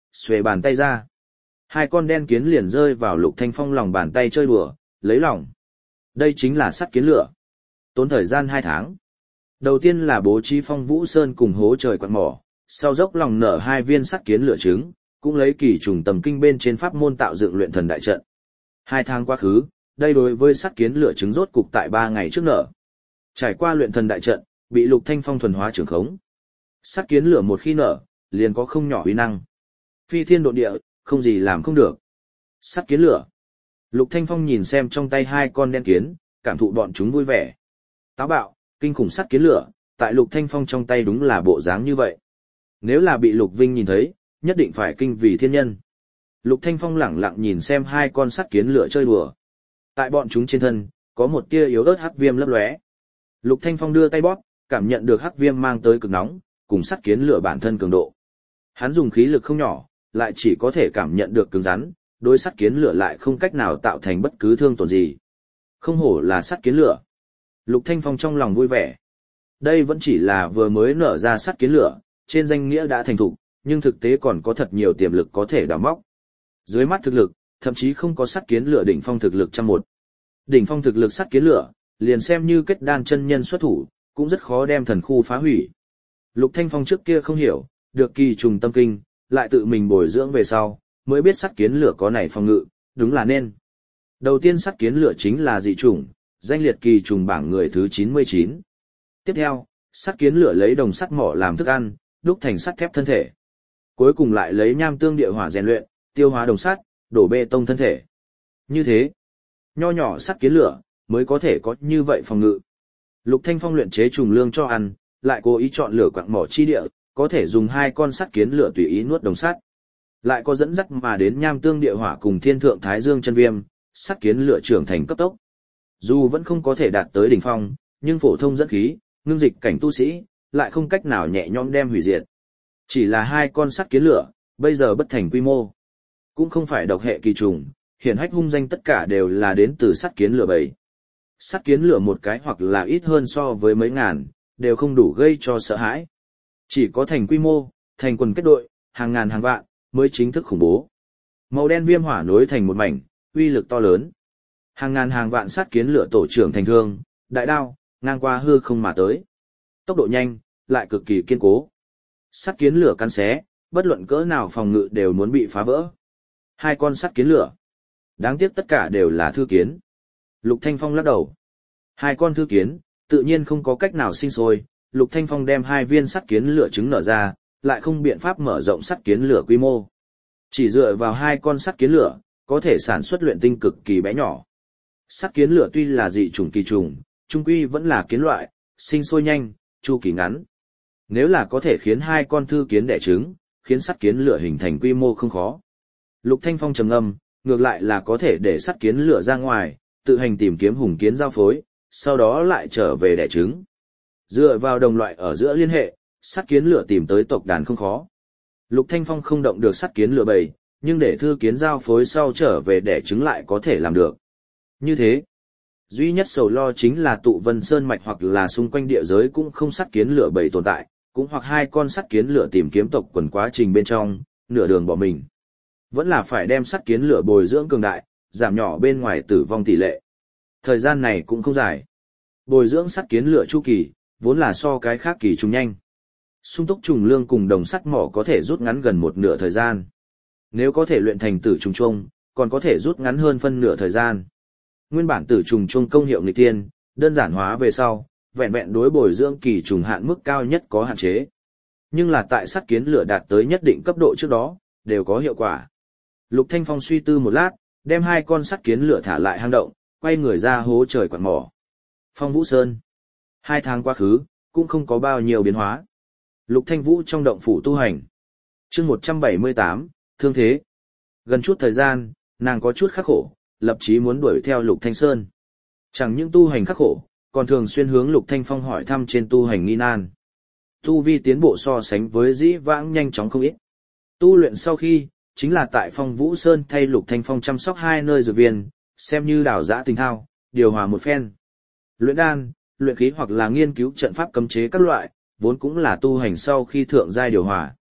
xuề bàn tay ra. Hai con đen kiến liền rơi vào Lục Thanh Phong lòng bàn tay chơi đùa, lấy lòng. Đây chính là sắt kiến lửa. Tốn thời gian hai tháng. Đầu tiên là bố trí Phong Vũ Sơn cùng hố trời quạt mỏ, sau dốc lòng nở hai viên sắt kiến lửa trứng, cũng lấy kỳ trùng tầm kinh bên trên pháp môn tạo dựng luyện thần đại trận. Hai tháng quá khứ, đây đối với sắt kiến lửa trứng rốt cục tại ba ngày trước nở. Trải qua luyện thần đại trận, bị Lục Thanh Phong thuần hóa trưởng khống. Sắt kiến lửa một khi nở, liền có không nhỏ uy năng. Phi thiên độ địa, không gì làm không được. Sắt kiến lửa. Lục Thanh Phong nhìn xem trong tay hai con đen kiến, cảm thụ bọn chúng vui vẻ. Táo bạo, kinh khủng sắt kiến lửa, tại Lục Thanh Phong trong tay đúng là bộ dáng như vậy. Nếu là bị Lục Vinh nhìn thấy, nhất định phải kinh vì thiên nhân. Lục Thanh Phong lẳng lặng nhìn xem hai con sắt kiến lửa chơi đùa. Tại bọn chúng trên thân, có một tia yếu ớt hắc viêm lấp lóe. Lục Thanh Phong đưa tay bóp, cảm nhận được hắc viêm mang tới cực nóng, cùng sắt kiến lửa bản thân cường độ. Hắn dùng khí lực không nhỏ, lại chỉ có thể cảm nhận được cứng rắn, đối sắt kiến lửa lại không cách nào tạo thành bất cứ thương tổn gì. Không hổ là sắt kiến lửa. Lục Thanh Phong trong lòng vui vẻ. Đây vẫn chỉ là vừa mới nở ra sắt kiến lửa, trên danh nghĩa đã thành thục, nhưng thực tế còn có thật nhiều tiềm lực có thể đào móc. Dưới mắt thực lực, thậm chí không có sắt kiến lửa đỉnh phong thực lực trăm một. Đỉnh phong thực lực sắt kiến lửa, liền xem như kết đan chân nhân xuất thủ, cũng rất khó đem thần khu phá hủy. Lục Thanh Phong trước kia không hiểu, được kỳ trùng tâm kinh, lại tự mình bồi dưỡng về sau, mới biết sắt kiến lửa có này phòng ngự, đúng là nên. Đầu tiên sắt kiến lửa chính là dị trùng, danh liệt kỳ trùng bảng người thứ chín mươi chín. Tiếp theo, sắt kiến lửa lấy đồng sắt mỏ làm thức ăn, đúc thành sắt thép thân thể. Cuối cùng lại lấy nham tương địa hỏa rèn luyện, tiêu hóa đồng sắt, đổ bê tông thân thể. Như thế, nho nhỏ sắt kiến lửa mới có thể có như vậy phòng ngự. Lục Thanh Phong luyện chế trùng lương cho ăn, lại cố ý chọn lửa quặng mỏ chi địa, có thể dùng hai con sắt kiến lửa tùy ý nuốt đồng sắt. Lại có dẫn dắt mà đến nham tương địa hỏa cùng thiên thượng thái dương chân viêm, sắt kiến lửa trưởng thành cấp tốc. Dù vẫn không có thể đạt tới đỉnh phong, nhưng phổ thông dẫn khí, ngưng dịch cảnh tu sĩ, lại không cách nào nhẹ nhõm đem hủy diệt. Chỉ là hai con sắt kiến lửa, bây giờ bất thành quy mô. Cũng không phải độc hệ kỳ trùng, hiển hách hung danh tất cả đều là đến từ sắt kiến lửa bầy. Sắt kiến lửa một cái hoặc là ít hơn so với mấy ngàn, đều không đủ gây cho sợ hãi. Chỉ có thành quy mô, thành quần kết đội, hàng ngàn hàng vạn, mới chính thức khủng bố. Màu đen viêm hỏa nối thành một mảnh, uy lực to lớn. Hàng ngàn hàng vạn sắt kiến lửa tổ trưởng thành thương, đại đao, ngang qua hư không mà tới. Tốc độ nhanh, lại cực kỳ kiên cố. Sắt kiến lửa cắn xé, bất luận cỡ nào phòng ngự đều muốn bị phá vỡ. Hai con sắt kiến lửa. Đáng tiếc tất cả đều là thư kiến. Lục Thanh Phong lắc đầu. Hai con thư kiến, tự nhiên không có cách nào sinh sôi. Lục Thanh Phong đem hai viên sắt kiến lửa trứng nở ra, lại không biện pháp mở rộng sắt kiến lửa quy mô. Chỉ dựa vào hai con sắt kiến lửa, có thể sản xuất luyện tinh cực kỳ bé nhỏ. Sắt kiến lửa tuy là dị chủng kỳ trùng, trung quy vẫn là kiến loại, sinh sôi nhanh, chu kỳ ngắn. Nếu là có thể khiến hai con thư kiến đẻ trứng, khiến sắt kiến lửa hình thành quy mô không khó. Lục Thanh Phong trầm ngâm, ngược lại là có thể để sắt kiến lửa ra ngoài, tự hành tìm kiếm hùng kiến giao phối, sau đó lại trở về đẻ trứng. Dựa vào đồng loại ở giữa liên hệ, sắt kiến lửa tìm tới tộc đàn không khó. Lục Thanh Phong không động được sắt kiến lửa bầy, nhưng để thư kiến giao phối sau trở về đẻ trứng lại có thể làm được. Như thế, duy nhất sầu lo chính là tụ Vân Sơn mạch hoặc là xung quanh địa giới cũng không sắt kiến lửa bầy tồn tại, cũng hoặc hai con sắt kiến lửa tìm kiếm tộc quần quá trình bên trong, nửa đường bỏ mình. Vẫn là phải đem sắt kiến lửa bồi dưỡng cường đại, giảm nhỏ bên ngoài tử vong tỷ lệ. Thời gian này cũng không dài. Bồi dưỡng sắt kiến lửa chu kỳ, vốn là so cái khác kỳ trùng nhanh. Sung túc trùng lương cùng đồng sắt mỏ có thể rút ngắn gần một nửa thời gian. Nếu có thể luyện thành tử trùng chuông, còn có thể rút ngắn hơn phân nửa thời gian. Nguyên bản tử trùng chuông công hiệu nghịch tiên, đơn giản hóa về sau, vẹn vẹn đối bồi dưỡng kỳ trùng hạn mức cao nhất có hạn chế. Nhưng là tại sắt kiến lửa đạt tới nhất định cấp độ trước đó, đều có hiệu quả. Lục Thanh Phong suy tư một lát, đem hai con sắt kiến lửa thả lại hang động, quay người ra hố trời quạt mỏ. Phong Vũ Sơn. Hai tháng quá khứ, cũng không có bao nhiêu biến hóa. Lục Thanh Vũ trong động phủ tu hành. Chương một trăm bảy mươi tám, thương thế. Gần chút thời gian, nàng có chút khắc khổ, lập chí muốn đuổi theo Lục Thanh Sơn. Chẳng những tu hành khắc khổ, còn thường xuyên hướng Lục Thanh Phong hỏi thăm trên tu hành nghi nan. Tu vi tiến bộ so sánh với dĩ vãng nhanh chóng không ít. Tu luyện sau khi, chính là tại Phong Vũ Sơn thay Lục Thanh Phong chăm sóc hai nơi dược viên, xem như đào giã tình thao, điều hòa một phen. Luyện đan, luyện khí hoặc là nghiên cứu trận pháp cấm chế các loại, vốn cũng là tu hành sau khi thượng giai điều hòa.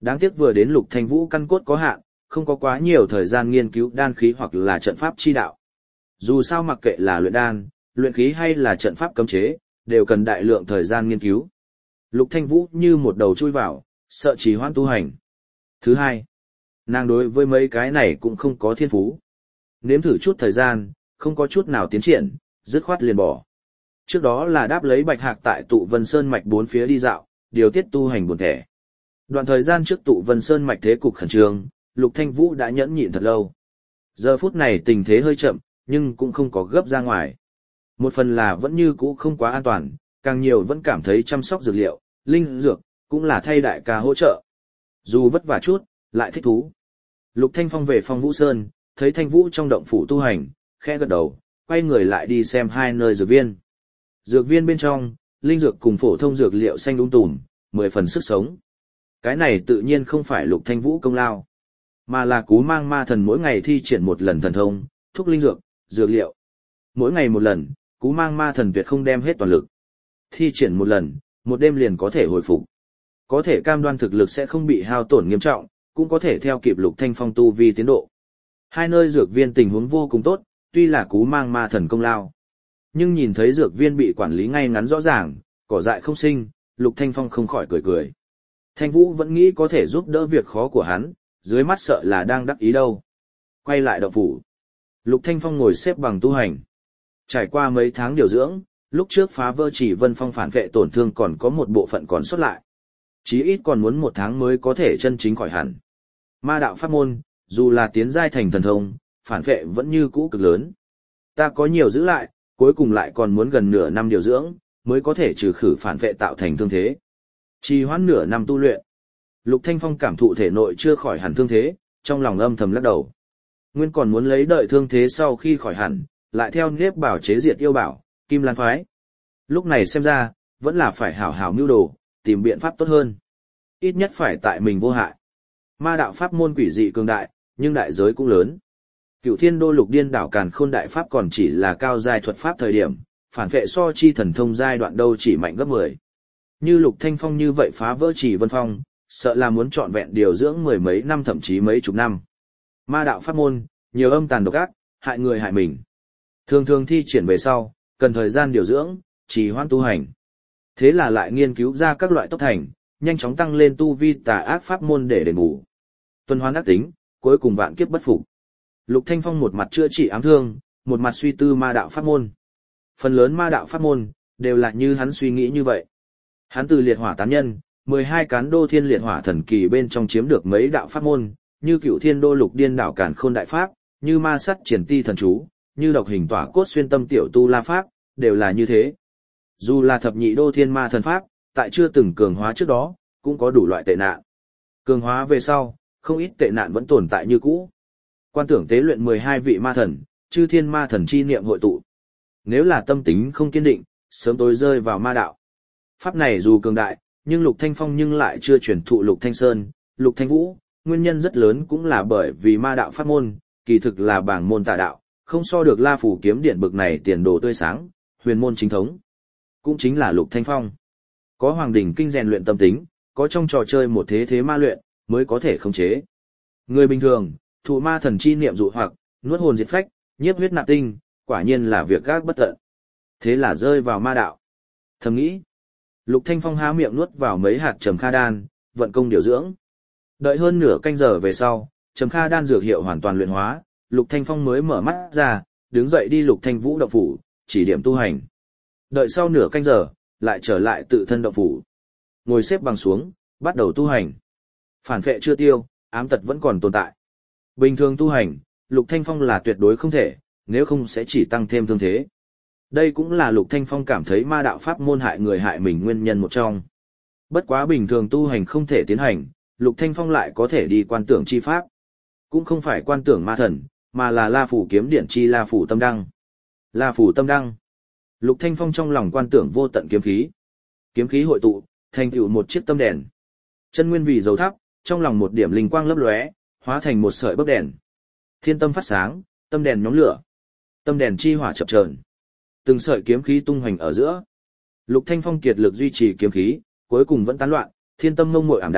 Đáng tiếc vừa đến Lục Thanh Vũ căn cốt có hạn, không có quá nhiều thời gian nghiên cứu đan khí hoặc là trận pháp chi đạo. Dù sao mặc kệ là luyện đan, luyện khí hay là trận pháp cấm chế, đều cần đại lượng thời gian nghiên cứu. Lục Thanh Vũ như một đầu chui vào, sợ trì hoãn tu hành. Thứ hai, nàng đối với mấy cái này cũng không có thiên phú. Nếm thử chút thời gian, không có chút nào tiến triển, dứt khoát liền bỏ. Trước đó là đáp lấy Bạch Hạc tại Tụ Vân Sơn mạch bốn phía đi dạo, điều tiết tu hành buồn thẻ. Đoạn thời gian trước Tụ Vân Sơn mạch thế cục khẩn trương, Lục Thanh Vũ đã nhẫn nhịn thật lâu. Giờ phút này tình thế hơi chậm, nhưng cũng không có gấp ra ngoài. Một phần là vẫn như cũ không quá an toàn, càng nhiều vẫn cảm thấy chăm sóc dược liệu, linh dược, cũng là thay đại ca hỗ trợ. Dù vất vả chút, lại thích thú. Lục Thanh Phong về Phong Vũ Sơn, thấy Thanh Vũ trong động phủ tu hành, khẽ gật đầu, quay người lại đi xem hai nơi dược viên. Dược viên bên trong, linh dược cùng phổ thông dược liệu xanh đúng tùm, mười phần sức sống. Cái này tự nhiên không phải Lục Thanh Vũ công lao, mà là Cú Mang Ma Thần mỗi ngày thi triển một lần thần thông, thúc linh dược, dược liệu. Mỗi ngày một lần, Cú Mang Ma Thần tuyệt không đem hết toàn lực. Thi triển một lần, một đêm liền có thể hồi phục. Có thể cam đoan thực lực sẽ không bị hao tổn nghiêm trọng, cũng có thể theo kịp Lục Thanh Phong tu vi tiến độ. Hai nơi dược viên tình huống vô cùng tốt, tuy là Cú Mang Ma Thần công lao, nhưng nhìn thấy dược viên bị quản lý ngay ngắn rõ ràng, cỏ dại không sinh, Lục Thanh Phong không khỏi cười cười. Thanh Vũ vẫn nghĩ có thể giúp đỡ việc khó của hắn, dưới mắt sợ là đang đắc ý đâu. Quay lại động phủ. Lục Thanh Phong ngồi xếp bằng tu hành. Trải qua mấy tháng điều dưỡng, lúc trước phá vỡ Chỉ Vân Phong phản vệ tổn thương còn có một bộ phận còn sót lại. Chí ít còn muốn một tháng mới có thể chân chính khỏi hẳn. Ma đạo pháp môn, dù là tiến giai thành thần thông, phản vệ vẫn như cũ cực lớn. Ta có nhiều giữ lại, cuối cùng lại còn muốn gần nửa năm điều dưỡng, mới có thể trừ khử phản vệ tạo thành thương thế. Trì hoãn nửa năm tu luyện. Lục Thanh Phong cảm thụ thể nội chưa khỏi hẳn thương thế, trong lòng âm thầm lắc đầu. Nguyên còn muốn lấy đợi thương thế sau khi khỏi hẳn, lại theo nếp bảo chế diệt yêu bảo, Kim Lan phái. Lúc này xem ra, vẫn là phải hảo hảo mưu đồ, tìm biện pháp tốt hơn. Ít nhất phải tại mình vô hại. Ma đạo pháp môn quỷ dị cường đại, nhưng đại giới cũng lớn. Cửu Thiên Đô Lục Điên Đảo Càn Khôn đại pháp còn chỉ là cao giai thuật pháp thời điểm, phản vệ so chi thần thông giai đoạn đâu chỉ mạnh gấp mười. Như Lục Thanh Phong như vậy phá vỡ Chỉ Vân Phong, sợ là muốn trọn vẹn điều dưỡng mười mấy năm thậm chí mấy chục năm. Ma đạo pháp môn, nhiều âm tàn độc ác, hại người hại mình. Thường thường thi triển về sau, cần thời gian điều dưỡng, trì hoãn tu hành. Thế là lại nghiên cứu ra các loại tốc thành, nhanh chóng tăng lên tu vi tà ác pháp môn để đền bù. Tuần hoàn ác tính, cuối cùng vạn kiếp bất phục. Lục Thanh Phong một mặt chữa trị ám thương, một mặt suy tư ma đạo pháp môn. Phần lớn ma đạo pháp môn, đều là như hắn suy nghĩ như vậy. Hắn từ liệt hỏa tán nhân, mười hai cán đô thiên liệt hỏa thần kỳ bên trong chiếm được mấy đạo pháp môn, như Cửu Thiên Đô Lục Điên Đảo Càn Khôn đại pháp, như ma sắt triển ti thần chú, như độc hình tỏa cốt xuyên tâm tiểu tu la pháp, đều là như thế. Dù là thập nhị đô thiên ma thần pháp, tại chưa từng cường hóa trước đó, cũng có đủ loại tệ nạn. Cường hóa về sau, không ít tệ nạn vẫn tồn tại như cũ. Quan tưởng tế luyện mười hai vị ma thần, chư thiên ma thần chi niệm hội tụ. Nếu là tâm tính không kiên định, sớm tối rơi vào ma đạo. Pháp này dù cường đại, nhưng Lục Thanh Phong nhưng lại chưa truyền thụ Lục Thanh Sơn, Lục Thanh Vũ, nguyên nhân rất lớn cũng là bởi vì ma đạo pháp môn, kỳ thực là bảng môn tà đạo, không so được La Phủ kiếm điện bực này tiền đồ tươi sáng, huyền môn chính thống. Cũng chính là Lục Thanh Phong. Có hoàng đỉnh kinh rèn luyện tâm tính, có trong trò chơi một thế thế ma luyện, mới có thể khống chế. Người bình thường, thụ ma thần chi niệm dụ hoặc, nuốt hồn diệt phách, nhiếp huyết nạp tinh, quả nhiên là việc gác bất tận. Thế là rơi vào ma đạo. Thầm nghĩ, Lục Thanh Phong há miệng nuốt vào mấy hạt trầm kha đan, vận công điều dưỡng. Đợi hơn nửa canh giờ về sau, trầm kha đan dược hiệu hoàn toàn luyện hóa, Lục Thanh Phong mới mở mắt ra, đứng dậy đi Lục Thanh Vũ động phủ, chỉ điểm tu hành. Đợi sau nửa canh giờ, lại trở lại tự thân động phủ. Ngồi xếp bằng xuống, bắt đầu tu hành. Phản phệ chưa tiêu, ám tật vẫn còn tồn tại. Bình thường tu hành, Lục Thanh Phong là tuyệt đối không thể, nếu không sẽ chỉ tăng thêm thương thế. Đây cũng là Lục Thanh Phong cảm thấy ma đạo pháp môn hại người hại mình nguyên nhân một trong. Bất quá bình thường tu hành không thể tiến hành, Lục Thanh Phong lại có thể đi quan tưởng chi pháp. Cũng không phải quan tưởng ma thần, mà là La Phủ kiếm điển chi La Phủ tâm đăng. La Phủ tâm đăng. Lục Thanh Phong trong lòng quan tưởng vô tận kiếm khí. Kiếm khí hội tụ, thành tựu một chiếc tâm đèn. Chân nguyên vì dầu thắp, trong lòng một điểm linh quang lấp lóe, hóa thành một sợi bấc đèn. Thiên tâm phát sáng, tâm đèn nhóm lửa. Tâm đèn chi hỏa chập chờn. Từng sợi kiếm khí tung hoành ở giữa. Lục Thanh Phong kiệt lực duy trì kiếm khí, cuối cùng vẫn tán loạn, thiên tâm ngông muội ảm đạm,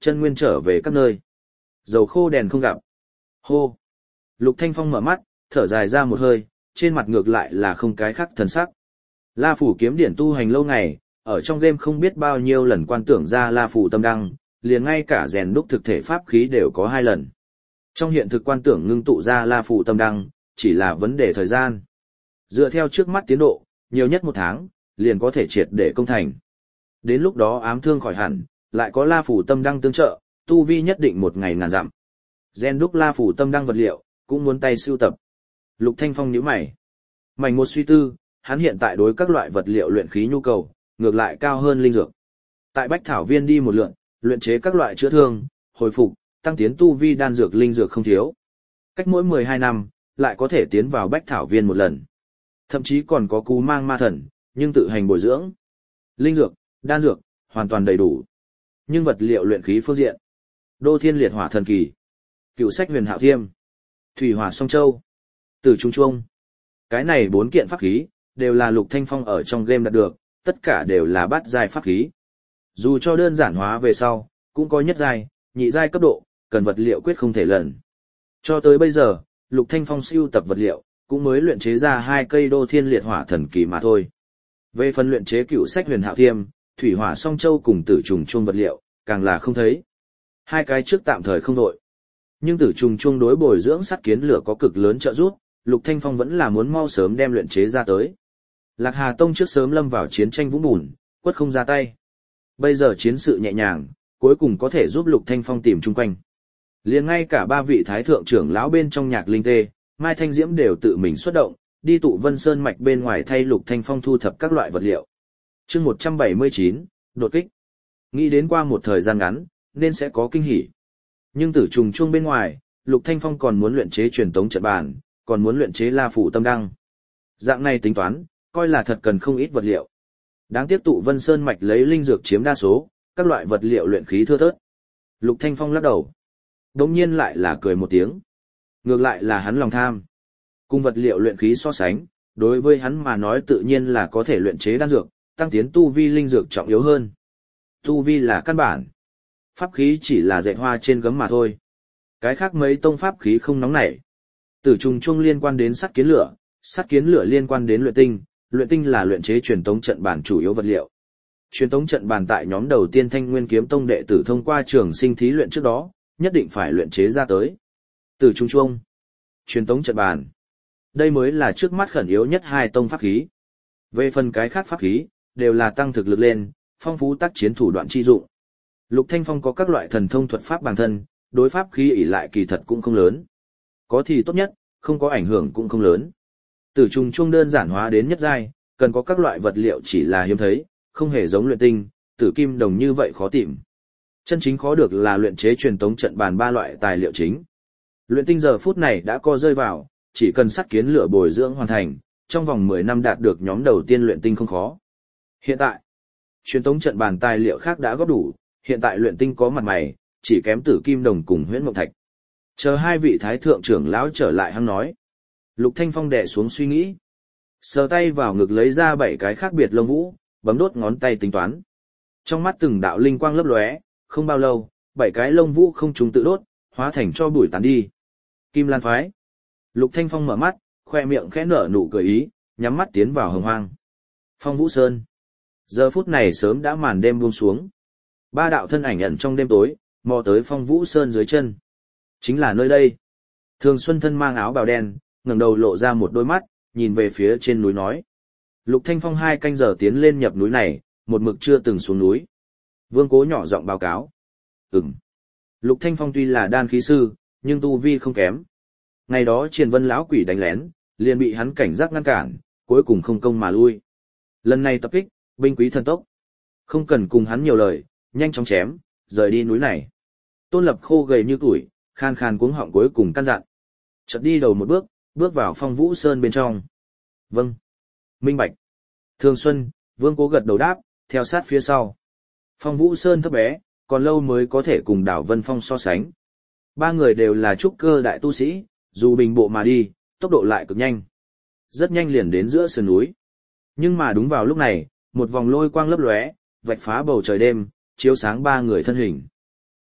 chân nguyên trở về các nơi. Dầu khô đèn không gặp. Hô. Lục Thanh Phong mở mắt, thở dài ra một hơi, trên mặt ngược lại là không cái khác thần sắc. La Phủ kiếm điển tu hành lâu ngày, ở trong game không biết bao nhiêu lần quan tưởng ra La Phủ tâm đăng, liền ngay cả rèn đúc thực thể pháp khí đều có hai lần. Trong hiện thực quan tưởng ngưng tụ ra La Phủ tâm đăng, chỉ là vấn đề thời gian. Dựa theo trước mắt tiến độ, nhiều nhất một tháng, liền có thể triệt để công thành. Đến lúc đó ám thương khỏi hẳn, lại có La Phủ tâm đăng tương trợ, tu vi nhất định một ngày ngàn dặm. Gen đúc La Phủ tâm đăng vật liệu, cũng muốn tay sưu tập. Lục Thanh Phong nhíu mày. Mảnh một suy tư, hắn hiện tại đối các loại vật liệu luyện khí nhu cầu, ngược lại cao hơn linh dược. Tại Bách Thảo Viên đi một lượn, luyện chế các loại chữa thương, hồi phục, tăng tiến tu vi đan dược linh dược không thiếu. Cách mỗi mười hai năm, lại có thể tiến vào Bách Thảo Viên một lần. Thậm chí còn có cú mang ma thần, nhưng tự hành bồi dưỡng. Linh dược, đan dược, hoàn toàn đầy đủ. Nhưng vật liệu luyện khí phương diện, Đô Thiên Liệt Hỏa Thần Kỳ, Cựu Sách Huyền Hạo Thiêm, Thủy Hỏa Song Châu, Tử Trung Trung. Cái này bốn kiện pháp khí, đều là Lục Thanh Phong ở trong game đạt được, tất cả đều là bát giai pháp khí. Dù cho đơn giản hóa về sau, cũng có nhất giai, nhị giai cấp độ, cần vật liệu quyết không thể lần. Cho tới bây giờ, Lục Thanh Phong sưu tập vật liệu, cũng mới luyện chế ra hai cây Đô Thiên Liệt Hỏa Thần Kỳ mà thôi. Về phần luyện chế Cựu Sách Huyền Hạo Thiêm, Thủy Hỏa Song Châu cùng Tử Trùng Chuông vật liệu, càng là không thấy. Hai cái trước tạm thời không đội. Nhưng Tử Trùng Chuông đối bồi dưỡng sắt kiến lửa có cực lớn trợ giúp, Lục Thanh Phong vẫn là muốn mau sớm đem luyện chế ra tới. Lạc Hà Tông trước sớm lâm vào chiến tranh vũng bùn, quất không ra tay. Bây giờ chiến sự nhẹ nhàng, cuối cùng có thể giúp Lục Thanh Phong tìm chung quanh. Liền ngay cả ba vị thái thượng trưởng lão bên trong Nhạc Linh Tê, Mai Thanh Diễm đều tự mình xuất động, đi tụ Vân Sơn mạch bên ngoài thay Lục Thanh Phong thu thập các loại vật liệu. Chương một trăm bảy mươi chín, đột kích. Nghĩ đến qua một thời gian ngắn, nên sẽ có kinh hỉ. Nhưng Tử Trùng Chuông bên ngoài, Lục Thanh Phong còn muốn luyện chế truyền tống trận bàn, còn muốn luyện chế La Phủ tâm đăng. Dạng này tính toán, coi là thật cần không ít vật liệu. Đáng tiếc tụ Vân Sơn mạch lấy linh dược chiếm đa số, các loại vật liệu luyện khí thưa thớt. Lục Thanh Phong lắc đầu. Đống nhiên lại là cười một tiếng. Ngược lại là hắn lòng tham. Cùng vật liệu luyện khí so sánh, đối với hắn mà nói tự nhiên là có thể luyện chế đan dược, tăng tiến tu vi linh dược trọng yếu hơn. Tu vi là căn bản. Pháp khí chỉ là dạy hoa trên gấm mà thôi. Cái khác mấy tông pháp khí không nóng nảy. Tử Trùng Chuông liên quan đến sắt kiến lửa, sắt kiến lửa liên quan đến luyện tinh, luyện tinh là luyện chế truyền tống trận bản chủ yếu vật liệu. Truyền tống trận bàn tại nhóm đầu tiên Thanh Nguyên Kiếm Tông đệ tử thông qua trường sinh thí luyện trước đó, nhất định phải luyện chế ra tới. Tử Trùng Chuông, truyền tống trận bàn. Đây mới là trước mắt khẩn yếu nhất hai tông pháp khí. Về phần cái khác pháp khí, đều là tăng thực lực lên, phong phú tác chiến thủ đoạn chi dụng. Lục Thanh Phong có các loại thần thông thuật pháp bản thân, đối pháp khí ỷ lại kỳ thật cũng không lớn. Có thì tốt nhất, không có ảnh hưởng cũng không lớn. Tử Trùng Chuông đơn giản hóa đến nhất giai, cần có các loại vật liệu chỉ là hiếm thấy, không hề giống luyện tinh, tử kim đồng như vậy khó tìm. Chân chính khó được là luyện chế truyền tống trận bàn ba loại tài liệu chính. Luyện tinh giờ phút này đã co rơi vào, chỉ cần sắt kiến lửa bồi dưỡng hoàn thành, trong vòng mười năm đạt được nhóm đầu tiên luyện tinh không khó. Hiện tại, truyền tống trận bàn tài liệu khác đã góp đủ, hiện tại luyện tinh có mặt mày, chỉ kém tử kim đồng cùng huyễn mộng thạch. Chờ hai vị thái thượng trưởng lão trở lại hắn nói. Lục Thanh Phong đè xuống suy nghĩ. Sờ tay vào ngực lấy ra bảy cái khác biệt lông vũ, bấm đốt ngón tay tính toán. Trong mắt từng đạo linh quang lấp lóe, không bao lâu, bảy cái lông vũ không trùng tự đốt, hóa thành cho bụi tán đi. Kim Lan phái. Lục Thanh Phong mở mắt, khoe miệng khẽ nở nụ cười ý, nhắm mắt tiến vào hồng hoang. Phong Vũ Sơn. Giờ phút này sớm đã màn đêm buông xuống. Ba đạo thân ảnh ẩn trong đêm tối, mò tới Phong Vũ Sơn dưới chân. Chính là nơi đây. Thường Xuân thân mang áo bào đen, ngẩng đầu lộ ra một đôi mắt, nhìn về phía trên núi nói. Lục Thanh Phong hai canh giờ tiến lên nhập núi này, một mực chưa từng xuống núi. Vương Cố nhỏ giọng báo cáo. Ừm. Lục Thanh Phong tuy là đan khí sư, nhưng tu vi không kém. Ngày đó Triền Vân lão quỷ đánh lén, liền bị hắn cảnh giác ngăn cản, cuối cùng không công mà lui. Lần này tập kích, binh quý thần tốc. Không cần cùng hắn nhiều lời, nhanh chóng chém, rời đi núi này. Tôn Lập khô gầy như tuổi, khan khan cuống họng cuối cùng căn dặn. Chợt đi đầu một bước, bước vào Phong Vũ Sơn bên trong. Vâng. Minh bạch. Thường Xuân, Vương Cố gật đầu đáp, theo sát phía sau. Phong Vũ Sơn thấp bé, còn lâu mới có thể cùng đảo Vân Phong so sánh. Ba người đều là trúc cơ đại tu sĩ, dù bình bộ mà đi, tốc độ lại cực nhanh. Rất nhanh liền đến giữa sườn núi. Nhưng mà đúng vào lúc này, một vòng lôi quang lấp lóe, vạch phá bầu trời đêm, chiếu sáng ba người thân hình.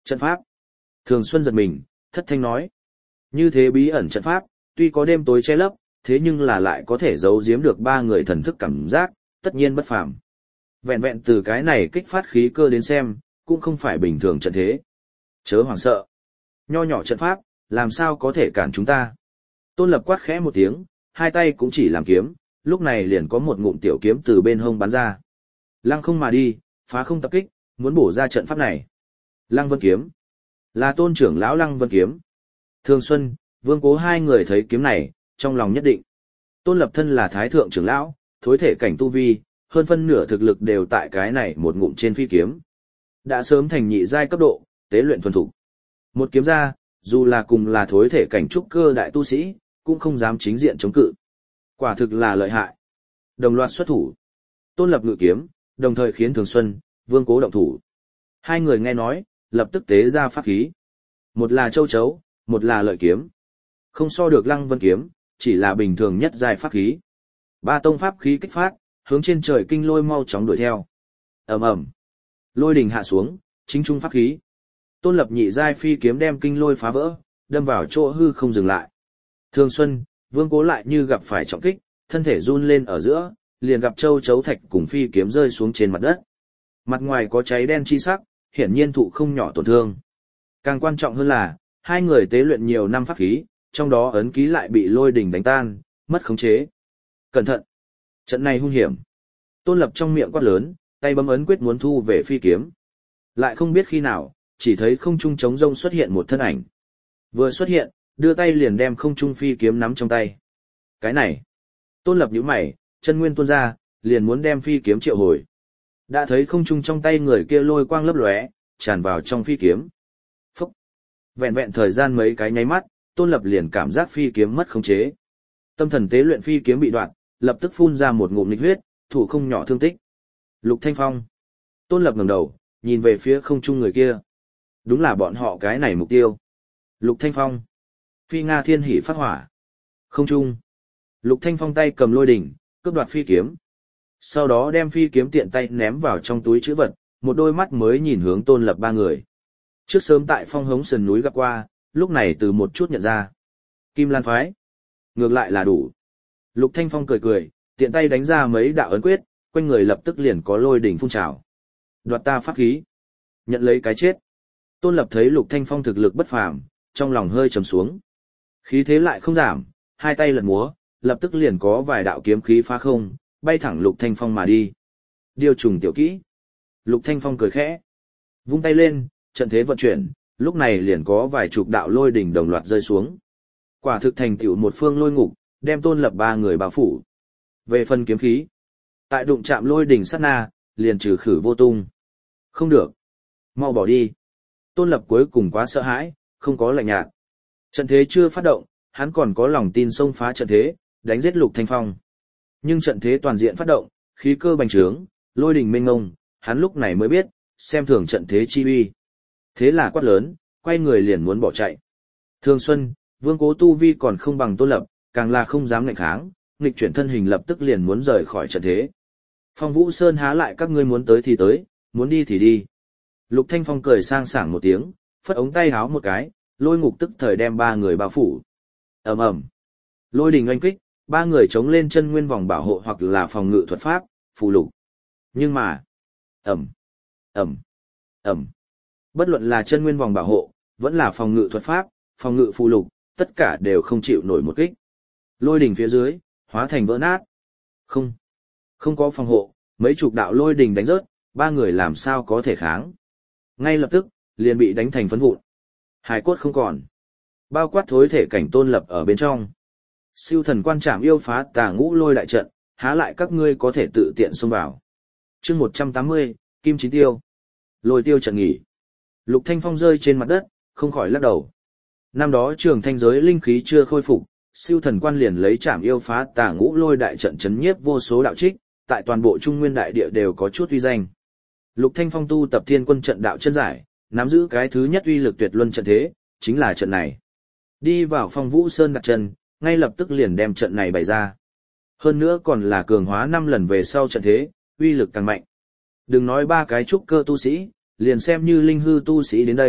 Trận pháp. Thường Xuân giật mình, thất thanh nói. Như thế bí ẩn trận pháp, tuy có đêm tối che lấp, thế nhưng là lại có thể giấu giếm được ba người thần thức cảm giác, tất nhiên bất phàm. Vẹn vẹn từ cái này kích phát khí cơ đến xem, cũng không phải bình thường trận thế. Chớ hoảng sợ. Nho nhỏ trận pháp, làm sao có thể cản chúng ta? Tôn Lập quát khẽ một tiếng, hai tay cũng chỉ làm kiếm, lúc này liền có một ngụm tiểu kiếm từ bên hông bắn ra. Lăng không mà đi, phá không tập kích, muốn bổ ra trận pháp này. Lăng Vân kiếm. Là Tôn trưởng lão Lăng Vân kiếm. Thường Xuân, Vương Cố hai người thấy kiếm này, trong lòng nhất định. Tôn Lập thân là thái thượng trưởng lão, thối thể cảnh tu vi, hơn phân nửa thực lực đều tại cái này một ngụm trên phi kiếm. Đã sớm thành nhị giai cấp độ, tế luyện thuần thục. Một kiếm ra, dù là cùng là thối thể cảnh trúc cơ đại tu sĩ, cũng không dám chính diện chống cự. Quả thực là lợi hại. Đồng loạt xuất thủ. Tôn Lập ngự kiếm, đồng thời khiến Thường Xuân, Vương Cố động thủ. Hai người nghe nói, lập tức tế ra pháp khí. Một là châu chấu, một là lợi kiếm. Không so được Lăng Vân kiếm, chỉ là bình thường nhất giai pháp khí. Ba tông pháp khí kích phát, hướng trên trời kinh lôi mau chóng đuổi theo. Ầm ầm. Lôi đình hạ xuống, chính trung pháp khí. Tôn Lập nhị giai phi kiếm đem kinh lôi phá vỡ, đâm vào chỗ hư không dừng lại. Thường Xuân, Vương Cố lại như gặp phải trọng kích, thân thể run lên ở giữa, liền gặp châu chấu thạch cùng phi kiếm rơi xuống trên mặt đất. Mặt ngoài có cháy đen chi sắc, hiển nhiên thụ không nhỏ tổn thương. Càng quan trọng hơn là, hai người tế luyện nhiều năm pháp khí, trong đó ấn ký lại bị lôi đình đánh tan, mất khống chế. Cẩn thận! Trận này hung hiểm. Tôn Lập trong miệng quát lớn, tay bấm ấn quyết muốn thu về phi kiếm. Lại không biết khi nào, chỉ thấy không trung trống rông xuất hiện một thân ảnh. Vừa xuất hiện, đưa tay liền đem không trung phi kiếm nắm trong tay. Cái này! Tôn Lập nhíu mày, chân nguyên tuôn ra, liền muốn đem phi kiếm triệu hồi. Đã thấy không trung trong tay người kia lôi quang lấp lóe, tràn vào trong phi kiếm. Phúc! Vẹn vẹn thời gian mấy cái nháy mắt, Tôn Lập liền cảm giác phi kiếm mất khống chế. Tâm thần tế luyện phi kiếm bị đoạn, lập tức phun ra một ngụm nghịch huyết, thủ không nhỏ thương tích. Lục Thanh Phong. Tôn Lập ngẩng đầu, nhìn về phía không trung người kia. Đúng là bọn họ cái này mục tiêu. Lục Thanh Phong. Phi Nga Thiên Hỉ phát hỏa. Không trung. Lục Thanh Phong tay cầm lôi đỉnh, cướp đoạt phi kiếm. Sau đó đem phi kiếm tiện tay ném vào trong túi trữ vật, một đôi mắt mới nhìn hướng Tôn Lập ba người. Trước sớm tại Phong Hống sườn núi gặp qua, lúc này từ một chút nhận ra. Kim Lan phái. Ngược lại là đủ. Lục Thanh Phong cười cười, tiện tay đánh ra mấy đạo ấn quyết, quanh người lập tức liền có lôi đỉnh phun trào. Đoạt ta pháp khí. Nhận lấy cái chết. Tôn Lập thấy Lục Thanh Phong thực lực bất phàm, trong lòng hơi trầm xuống. Khí thế lại không giảm, hai tay lật múa, lập tức liền có vài đạo kiếm khí phá không, bay thẳng Lục Thanh Phong mà đi. Điều trùng tiểu kỹ. Lục Thanh Phong cười khẽ. Vung tay lên, trận thế vận chuyển, lúc này liền có vài chục đạo lôi đỉnh đồng loạt rơi xuống. Quả thực thành tựu một phương lôi ngục, đem Tôn Lập ba người bao phủ. Về phần kiếm khí, tại đụng chạm lôi đỉnh sát na, liền trừ khử vô tung. Không được. Mau bỏ đi. Tôn Lập cuối cùng quá sợ hãi, không có lạnh nhạt. Trận thế chưa phát động, hắn còn có lòng tin xông phá trận thế, đánh giết Lục Thanh Phong. Nhưng trận thế toàn diện phát động, khí cơ bành trướng, lôi đình mênh mông, hắn lúc này mới biết, xem thường trận thế chi uy. Thế là quát lớn, quay người liền muốn bỏ chạy. Thường Xuân, Vương Cố tu vi còn không bằng Tôn Lập, càng là không dám nghịch kháng, nghịch chuyển thân hình lập tức liền muốn rời khỏi trận thế. Phong Vũ Sơn há lại các ngươi muốn tới thì tới, muốn đi thì đi. Lục Thanh Phong cười sang sảng một tiếng, phất ống tay háo một cái, lôi ngục tức thời đem ba người bao phủ. Ầm ầm. Lôi đình oanh kích, ba người chống lên chân nguyên vòng bảo hộ hoặc là phòng ngự thuật pháp, phù lục. Nhưng mà, ầm, ầm, ầm. Bất luận là chân nguyên vòng bảo hộ, vẫn là phòng ngự thuật pháp, phòng ngự phù lục, tất cả đều không chịu nổi một kích. Lôi đỉnh phía dưới, hóa thành vỡ nát. Không, không có phòng hộ, mấy chục đạo lôi đỉnh đánh rớt, ba người làm sao có thể kháng. Ngay lập tức, liền bị đánh thành phấn vụn. Hải cốt không còn. Bao quát thối thể cảnh Tôn Lập ở bên trong. Siêu thần quan trảm yêu phá tà ngũ lôi đại trận, há lại các ngươi có thể tự tiện xông vào. Chương một trăm tám mươi, Kim Chín Tiêu. Lôi tiêu trận nghỉ. Lục Thanh Phong rơi trên mặt đất, không khỏi lắc đầu. Năm đó trường thanh giới linh khí chưa khôi phục, siêu thần quan liền lấy trảm yêu phá tà ngũ lôi đại trận chấn nhiếp vô số đạo trích, tại toàn bộ Trung Nguyên đại địa đều có chút uy danh. Lục Thanh Phong tu tập Thiên Quân trận đạo chân giải, nắm giữ cái thứ nhất uy lực tuyệt luân trận thế, chính là trận này. Đi vào Phong Vũ Sơn đặt chân, ngay lập tức liền đem trận này bày ra. Hơn nữa còn là cường hóa năm lần về sau trận thế, uy lực càng mạnh. Đừng nói ba cái trúc cơ tu sĩ, liền xem như linh hư tu sĩ đến đây,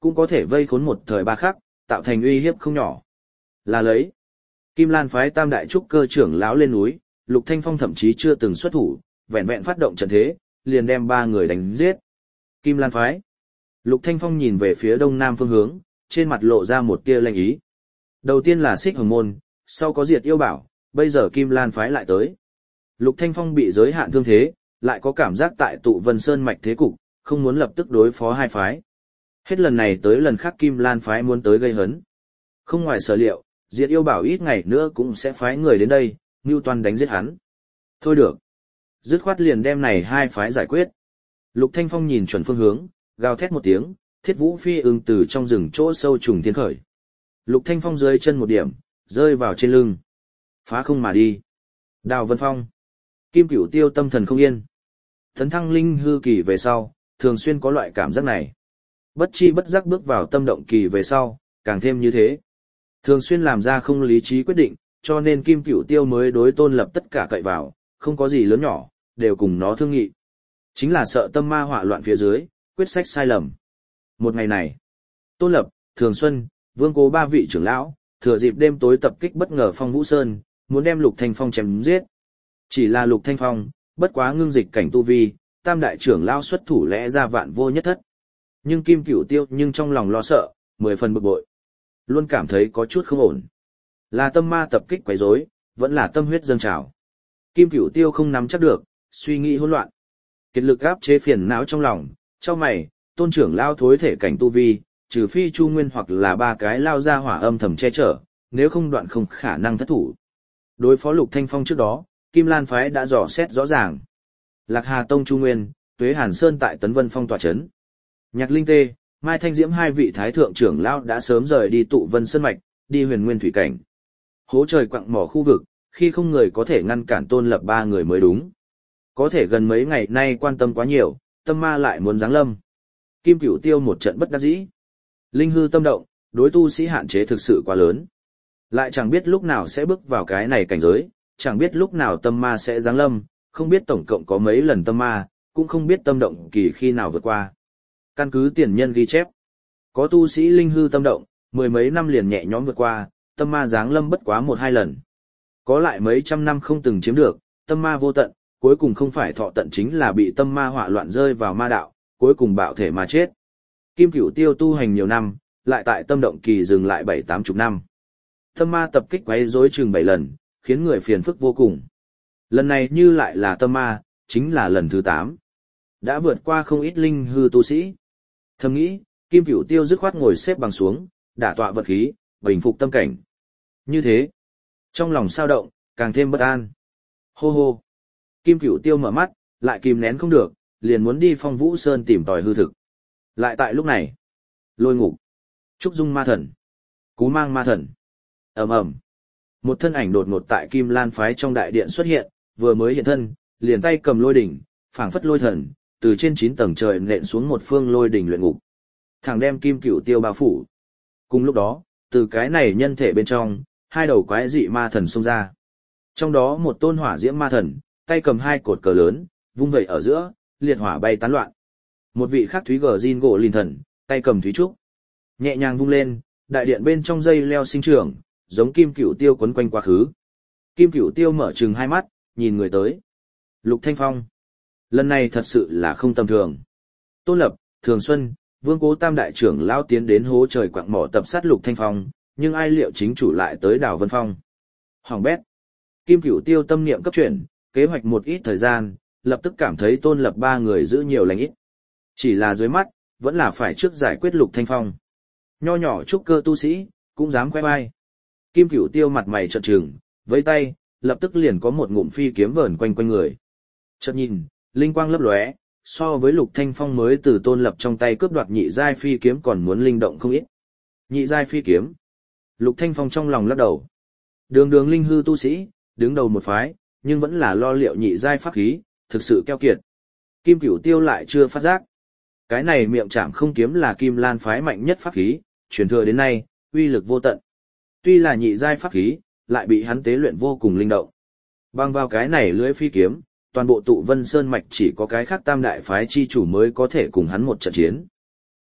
cũng có thể vây khốn một thời ba khắc, tạo thành uy hiếp không nhỏ. Là lấy. Kim Lan phái tam đại trúc cơ trưởng lão lên núi, Lục Thanh Phong thậm chí chưa từng xuất thủ, vẹn vẹn phát động trận thế, liền đem ba người đánh giết. Kim Lan phái. Lục Thanh Phong nhìn về phía đông nam phương hướng, trên mặt lộ ra một tia lanh ý. Đầu tiên là Xích Hồng môn, sau có Diệt Yêu Bảo, bây giờ Kim Lan phái lại tới. Lục Thanh Phong bị giới hạn thương thế, lại có cảm giác tại tụ Vân Sơn mạch thế cục, không muốn lập tức đối phó hai phái. Hết lần này tới lần khác Kim Lan phái muốn tới gây hấn. Không ngoài sở liệu, Diệt Yêu Bảo ít ngày nữa cũng sẽ phái người đến đây, mưu toan đánh giết hắn. Thôi được. Dứt khoát liền đem này hai phái giải quyết. Lục Thanh Phong nhìn chuẩn phương hướng, gào thét một tiếng, Thiết Vũ Phi ưng từ trong rừng chỗ sâu trùng thiên khởi. Lục Thanh Phong dưới chân một điểm, rơi vào trên lưng. Phá không mà đi. Đào Vân Phong. Kim Cửu Tiêu tâm thần không yên. Tấn thăng linh hư kỳ về sau, thường xuyên có loại cảm giác này. Bất chi bất giác bước vào tâm động kỳ về sau, càng thêm như thế. Thường xuyên làm ra không lý trí quyết định, cho nên Kim Cửu Tiêu mới đối Tôn Lập tất cả cậy vào, không có gì lớn nhỏ, đều cùng nó thương nghị. Chính là sợ tâm ma họa loạn phía dưới, quyết sách sai lầm. Một ngày này, Tôn Lập, Thường Xuân, Vương Cố ba vị trưởng lão, thừa dịp đêm tối tập kích bất ngờ Phong Vũ Sơn, muốn đem Lục Thanh Phong chém giết. Chỉ là Lục Thanh Phong, bất quá ngưng dịch cảnh tu vi, tam đại trưởng lão xuất thủ lẽ ra vạn vô nhất thất. Nhưng Kim Cửu Tiêu nhưng trong lòng lo sợ, mười phần bực bội. Luôn cảm thấy có chút không ổn. Là tâm ma tập kích quấy rối, vẫn là tâm huyết dâng trào. Kim Cửu Tiêu không nắm chắc được, suy nghĩ hỗn loạn. Kiệt lực áp chế phiền não trong lòng, trong mày, Tôn trưởng lao thối thể cảnh tu vi, trừ phi Chu Nguyên hoặc là ba cái lao ra hỏa âm thầm che chở, nếu không đoạn không khả năng thất thủ. Đối phó Lục Thanh Phong trước đó, Kim Lan phái đã dò xét rõ ràng. Lạc Hà Tông Chu Nguyên, Tuế Hàn Sơn tại Tấn Vân Phong tọa chấn. Nhạc Linh Tê, Mai Thanh Diễm hai vị thái thượng trưởng lão đã sớm rời đi tụ Vân Sơn mạch, đi Huyền Nguyên thủy cảnh. Hố trời quặng mỏ khu vực, khi không người có thể ngăn cản Tôn Lập ba người mới đúng. Có thể gần mấy ngày nay quan tâm quá nhiều, tâm ma lại muốn giáng lâm. Kim Cửu Tiêu một trận bất đắc dĩ. Linh hư tâm động, đối tu sĩ hạn chế thực sự quá lớn. Lại chẳng biết lúc nào sẽ bước vào cái này cảnh giới, chẳng biết lúc nào tâm ma sẽ giáng lâm, không biết tổng cộng có mấy lần tâm ma, cũng không biết tâm động kỳ khi nào vượt qua. Căn cứ tiền nhân ghi chép, có tu sĩ linh hư tâm động, mười mấy năm liền nhẹ nhõm vượt qua, tâm ma giáng lâm bất quá một hai lần. Có lại mấy trăm năm không từng chiếm được, tâm ma vô tận, cuối cùng không phải thọ tận chính là bị tâm ma họa loạn rơi vào ma đạo, cuối cùng bạo thể mà chết. Kim Cửu Tiêu tu hành nhiều năm, lại tại tâm động kỳ dừng lại bảy tám chục năm. Tâm ma tập kích quấy rối chừng bảy lần, khiến người phiền phức vô cùng. Lần này như lại là tâm ma, chính là lần thứ tám. Đã vượt qua không ít linh hư tu sĩ. Thầm nghĩ, Kim Cửu Tiêu dứt khoát ngồi xếp bằng xuống, đả tọa vật khí, bình phục tâm cảnh. Như thế, trong lòng sao động, càng thêm bất an. Hô hô. Kim Cửu Tiêu mở mắt, lại kìm nén không được, liền muốn đi Phong Vũ Sơn tìm tòi hư thực. Lại tại lúc này, Lôi Ngục, Trúc Dung ma thần, Cú Mang ma thần. Ầm ầm. Một thân ảnh đột ngột tại Kim Lan phái trong đại điện xuất hiện, vừa mới hiện thân, liền tay cầm lôi đỉnh, phảng phất lôi thần, từ trên chín tầng trời nện xuống một phương lôi đỉnh luyện ngục. Thẳng đem Kim Cửu Tiêu bao phủ. Cùng lúc đó, từ cái này nhân thể bên trong, hai đầu quái dị ma thần xông ra. Trong đó một tôn hỏa diễm ma thần, tay cầm hai cột cờ lớn, vung vẩy ở giữa, liệt hỏa bay tán loạn. Một vị khác Thúy Gờ Jin gỗ linh thần, tay cầm thúy trúc. Nhẹ nhàng vung lên, đại điện bên trong dây leo sinh trưởng, giống Kim Cửu Tiêu quấn quanh quá khứ. Kim Cửu Tiêu mở trừng hai mắt, nhìn người tới. Lục Thanh Phong. Lần này thật sự là không tầm thường. Tôn Lập, Thường Xuân, Vương Cố tam đại trưởng lao tiến đến hố trời quặng mỏ tập sát Lục Thanh Phong, nhưng ai liệu chính chủ lại tới Đào Vân Phong. Hoàng bét. Kim Cửu Tiêu tâm niệm cấp chuyển, kế hoạch một ít thời gian, lập tức cảm thấy Tôn Lập ba người giữ nhiều lành ít. Chỉ là dưới mắt, vẫn là phải trước giải quyết Lục Thanh Phong. Nho nhỏ trúc cơ tu sĩ, cũng dám khoe vai. Kim Cửu Tiêu mặt mày trợn trừng, với tay, lập tức liền có một ngụm phi kiếm vờn quanh quanh người. Chợt nhìn, linh quang lấp lóe, so với Lục Thanh Phong mới từ Tôn Lập trong tay cướp đoạt nhị giai phi kiếm còn muốn linh động không ít. Nhị giai phi kiếm. Lục Thanh Phong trong lòng lắc đầu. Đường đường linh hư tu sĩ, đứng đầu một phái, nhưng vẫn là lo liệu nhị giai pháp khí, thực sự keo kiệt. Kim Cửu Tiêu lại chưa phát giác. Cái này miệng chạm không kiếm là Kim Lan phái mạnh nhất pháp khí, truyền thừa đến nay, uy lực vô tận. Tuy là nhị giai pháp khí, lại bị hắn tế luyện vô cùng linh động. Bằng vào cái này lưỡi phi kiếm, toàn bộ tụ Vân Sơn mạch chỉ có cái khác tam đại phái chi chủ mới có thể cùng hắn một trận chiến.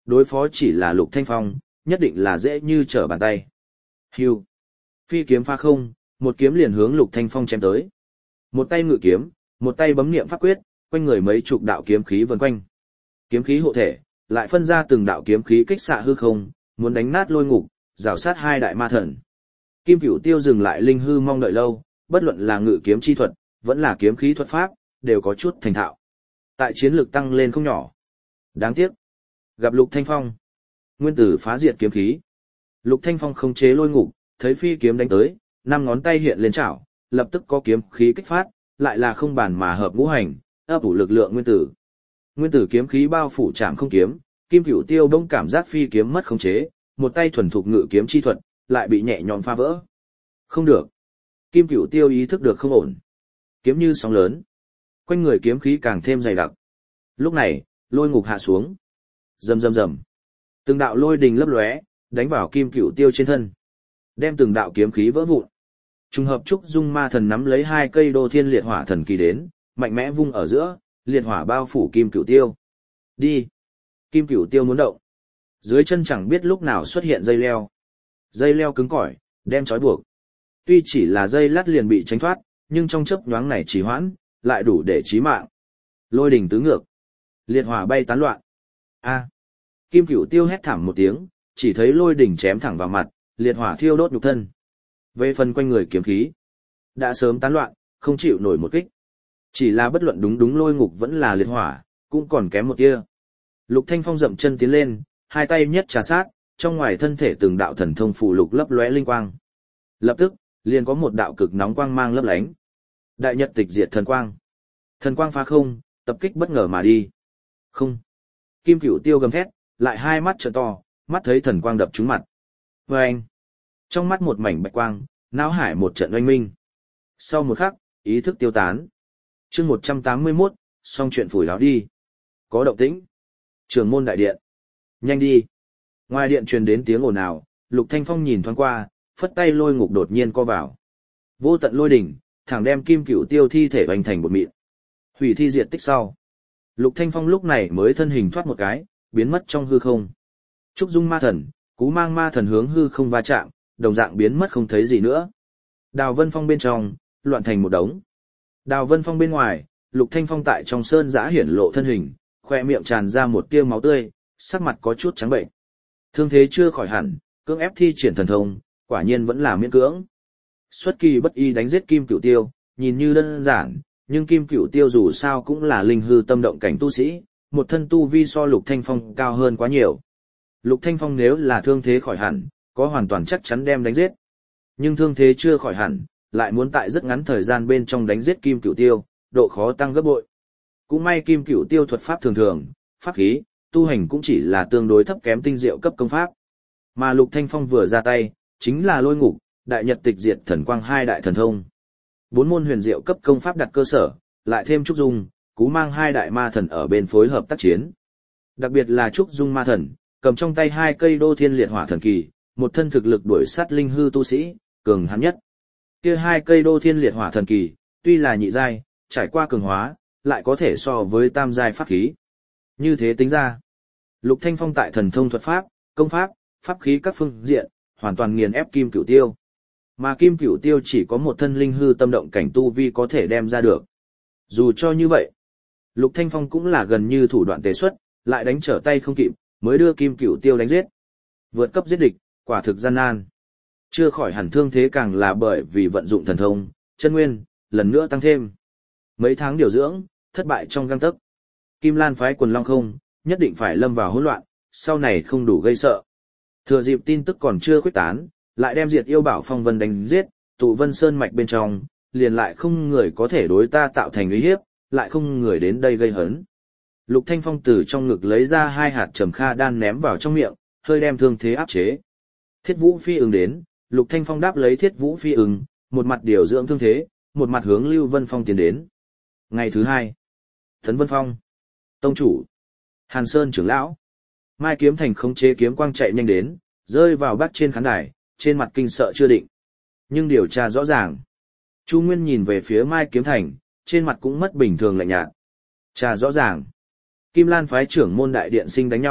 đối phó chỉ là Lục Thanh Phong, nhất định là dễ như trở bàn tay. Hưu. Phi kiếm pha không, một kiếm liền hướng Lục Thanh Phong chém tới. Một tay ngự kiếm, một tay bấm niệm pháp quyết, quanh người mấy chục đạo kiếm khí vần quanh. Kiếm khí hộ thể, lại phân ra từng đạo kiếm khí kích xạ hư không, muốn đánh nát lôi ngục, rào sát hai đại ma thần. Kim Cửu Tiêu dừng lại linh hư mong đợi lâu, bất luận là ngự kiếm chi thuật, vẫn là kiếm khí thuật pháp, đều có chút thành thạo. Tại chiến lược tăng lên không nhỏ. Đáng tiếc, gặp Lục Thanh Phong, nguyên tử phá diệt kiếm khí. Lục Thanh Phong không chế lôi ngục, thấy phi kiếm đánh tới, năm ngón tay hiện lên chảo, lập tức có kiếm khí kích phát, lại là không bàn mà hợp ngũ hành, ấp ủ lực lượng nguyên tử. Nguyên tử kiếm khí bao phủ chạm không kiếm, Kim Cửu Tiêu bỗng cảm giác phi kiếm mất khống chế, một tay thuần thục ngự kiếm chi thuật, lại bị nhẹ nhõm phá vỡ. Không được. Kim Cửu Tiêu ý thức được không ổn. Kiếm như sóng lớn, quanh người kiếm khí càng thêm dày đặc. Lúc này, lôi ngục hạ xuống. Rầm rầm rầm. Từng đạo lôi đình lấp lóe, đánh vào Kim Cửu Tiêu trên thân, đem từng đạo kiếm khí vỡ vụn. Trùng hợp Trúc Dung Ma Thần nắm lấy hai cây Đô Thiên Liệt Hỏa Thần Kỳ đến, mạnh mẽ vung ở giữa, liệt hỏa bao phủ Kim Cửu Tiêu. Đi. Kim Cửu Tiêu muốn động. Dưới chân chẳng biết lúc nào xuất hiện dây leo. Dây leo cứng cỏi, đem trói buộc. Tuy chỉ là dây lát liền bị tránh thoát, nhưng trong chớp nhoáng này trì hoãn, lại đủ để chí mạng. Lôi đình tứ ngược. Liệt hỏa bay tán loạn. A. Kim Cửu Tiêu hét thảm một tiếng, chỉ thấy lôi đình chém thẳng vào mặt, liệt hỏa thiêu đốt nhục thân. Về phần quanh người kiếm khí, đã sớm tán loạn, không chịu nổi một kích. Chỉ là bất luận đúng đúng lôi ngục vẫn là liệt hỏa, cũng còn kém một kia. Lục Thanh Phong dậm chân tiến lên, hai tay nhất trà sát, trong ngoài thân thể từng đạo thần thông phù lục lấp lóe linh quang. Lập tức, liền có một đạo cực nóng quang mang lấp lánh. Đại nhật tịch diệt thần quang. Thần quang phá không, tập kích bất ngờ mà đi. Không. Kim Cửu Tiêu gầm thét, lại hai mắt trợn to, mắt thấy thần quang đập trúng mặt. Vâng! Trong mắt một mảnh bạch quang, não hải một trận oanh minh. Sau một khắc, ý thức tiêu tán. Chương một trăm tám mươi mốt, xong chuyện phủi láo đi. Có động tĩnh. Trường môn đại điện. Nhanh đi. Ngoài điện truyền đến tiếng ồn ào, Lục Thanh Phong nhìn thoáng qua, phất tay lôi ngục đột nhiên co vào. Vô tận lôi đỉnh, thẳng đem Kim Cửu Tiêu thi thể hoành thành bột mịn. Hủy thi diệt tích sau. Lục Thanh Phong lúc này mới thân hình thoát một cái, biến mất trong hư không. Trúc Dung Ma Thần, Cú Mang Ma Thần hướng hư không va chạm, đồng dạng biến mất không thấy gì nữa. Đào Vân Phong bên trong, loạn thành một đống. Đào Vân Phong bên ngoài, Lục Thanh Phong tại trong sơn giã hiển lộ thân hình, khoe miệng tràn ra một tia máu tươi, sắc mặt có chút trắng bệnh. Thương thế chưa khỏi hẳn, cưỡng ép thi triển thần thông, quả nhiên vẫn là miễn cưỡng. Xuất kỳ bất ý đánh giết Kim Cửu Tiêu, nhìn như đơn giản, nhưng Kim Cửu Tiêu dù sao cũng là linh hư tâm động cảnh tu sĩ, một thân tu vi so Lục Thanh Phong cao hơn quá nhiều. Lục Thanh Phong nếu là thương thế khỏi hẳn, có hoàn toàn chắc chắn đem đánh giết. Nhưng thương thế chưa khỏi hẳn, lại muốn tại rất ngắn thời gian bên trong đánh giết Kim Cửu Tiêu, độ khó tăng gấp bội. Cũng may Kim Cửu Tiêu thuật pháp thường thường, pháp khí, tu hành cũng chỉ là tương đối thấp kém tinh diệu cấp công pháp. Mà Lục Thanh Phong vừa ra tay, chính là lôi ngục, đại nhật tịch diệt thần quang hai đại thần thông. Bốn môn huyền diệu cấp công pháp đặt cơ sở, lại thêm Trúc Dung, Cú Mang hai đại ma thần ở bên phối hợp tác chiến. Đặc biệt là Trúc Dung ma thần, cầm trong tay hai cây Đô Thiên Liệt Hỏa Thần Kỳ, một thân thực lực đuổi sát linh hư tu sĩ, cường hãn nhất. Kia hai cây Đô Thiên Liệt Hỏa Thần Kỳ, tuy là nhị giai, trải qua cường hóa, lại có thể so với tam giai pháp khí. Như thế tính ra, Lục Thanh Phong tại thần thông thuật pháp, công pháp, pháp khí các phương diện, hoàn toàn nghiền ép Kim Cửu Tiêu. Mà Kim Cửu Tiêu chỉ có một thân linh hư tâm động cảnh tu vi có thể đem ra được. Dù cho như vậy, Lục Thanh Phong cũng là gần như thủ đoạn tề xuất, lại đánh trở tay không kịp, mới đưa Kim Cửu Tiêu đánh giết. Vượt cấp giết địch, quả thực gian nan. Chưa khỏi hẳn thương thế càng là bởi vì vận dụng thần thông, chân nguyên, lần nữa tăng thêm. Mấy tháng điều dưỡng, thất bại trong gang tấc. Kim Lan phái quần long không, nhất định phải lâm vào hỗn loạn, sau này không đủ gây sợ. Thừa dịp tin tức còn chưa khuếch tán, lại đem diệt yêu bảo phong vân đánh giết, tụ vân sơn mạch bên trong, liền lại không người có thể đối ta tạo thành uy hiếp, lại không người đến đây gây hấn. Lục Thanh Phong từ trong ngực lấy ra hai hạt trầm kha đan ném vào trong miệng, hơi đem thương thế áp chế. Thiết Vũ Phi ứng đến, Lục Thanh Phong đáp lấy Thiết Vũ Phi ứng, một mặt điều dưỡng thương thế, một mặt hướng Lưu Vân Phong tiến đến. Ngày thứ hai, Thấn Vân Phong, tông chủ, Hàn Sơn trưởng lão, Mai Kiếm Thành khống chế kiếm quang chạy nhanh đến, rơi vào bắc trên khán đài, trên mặt kinh sợ chưa định. Nhưng điều tra rõ ràng. Chu Nguyên nhìn về phía Mai Kiếm Thành, trên mặt cũng mất bình thường lạnh nhạt. Tra rõ ràng. Kim Lan phái trưởng môn đại điện sinh đánh nhau,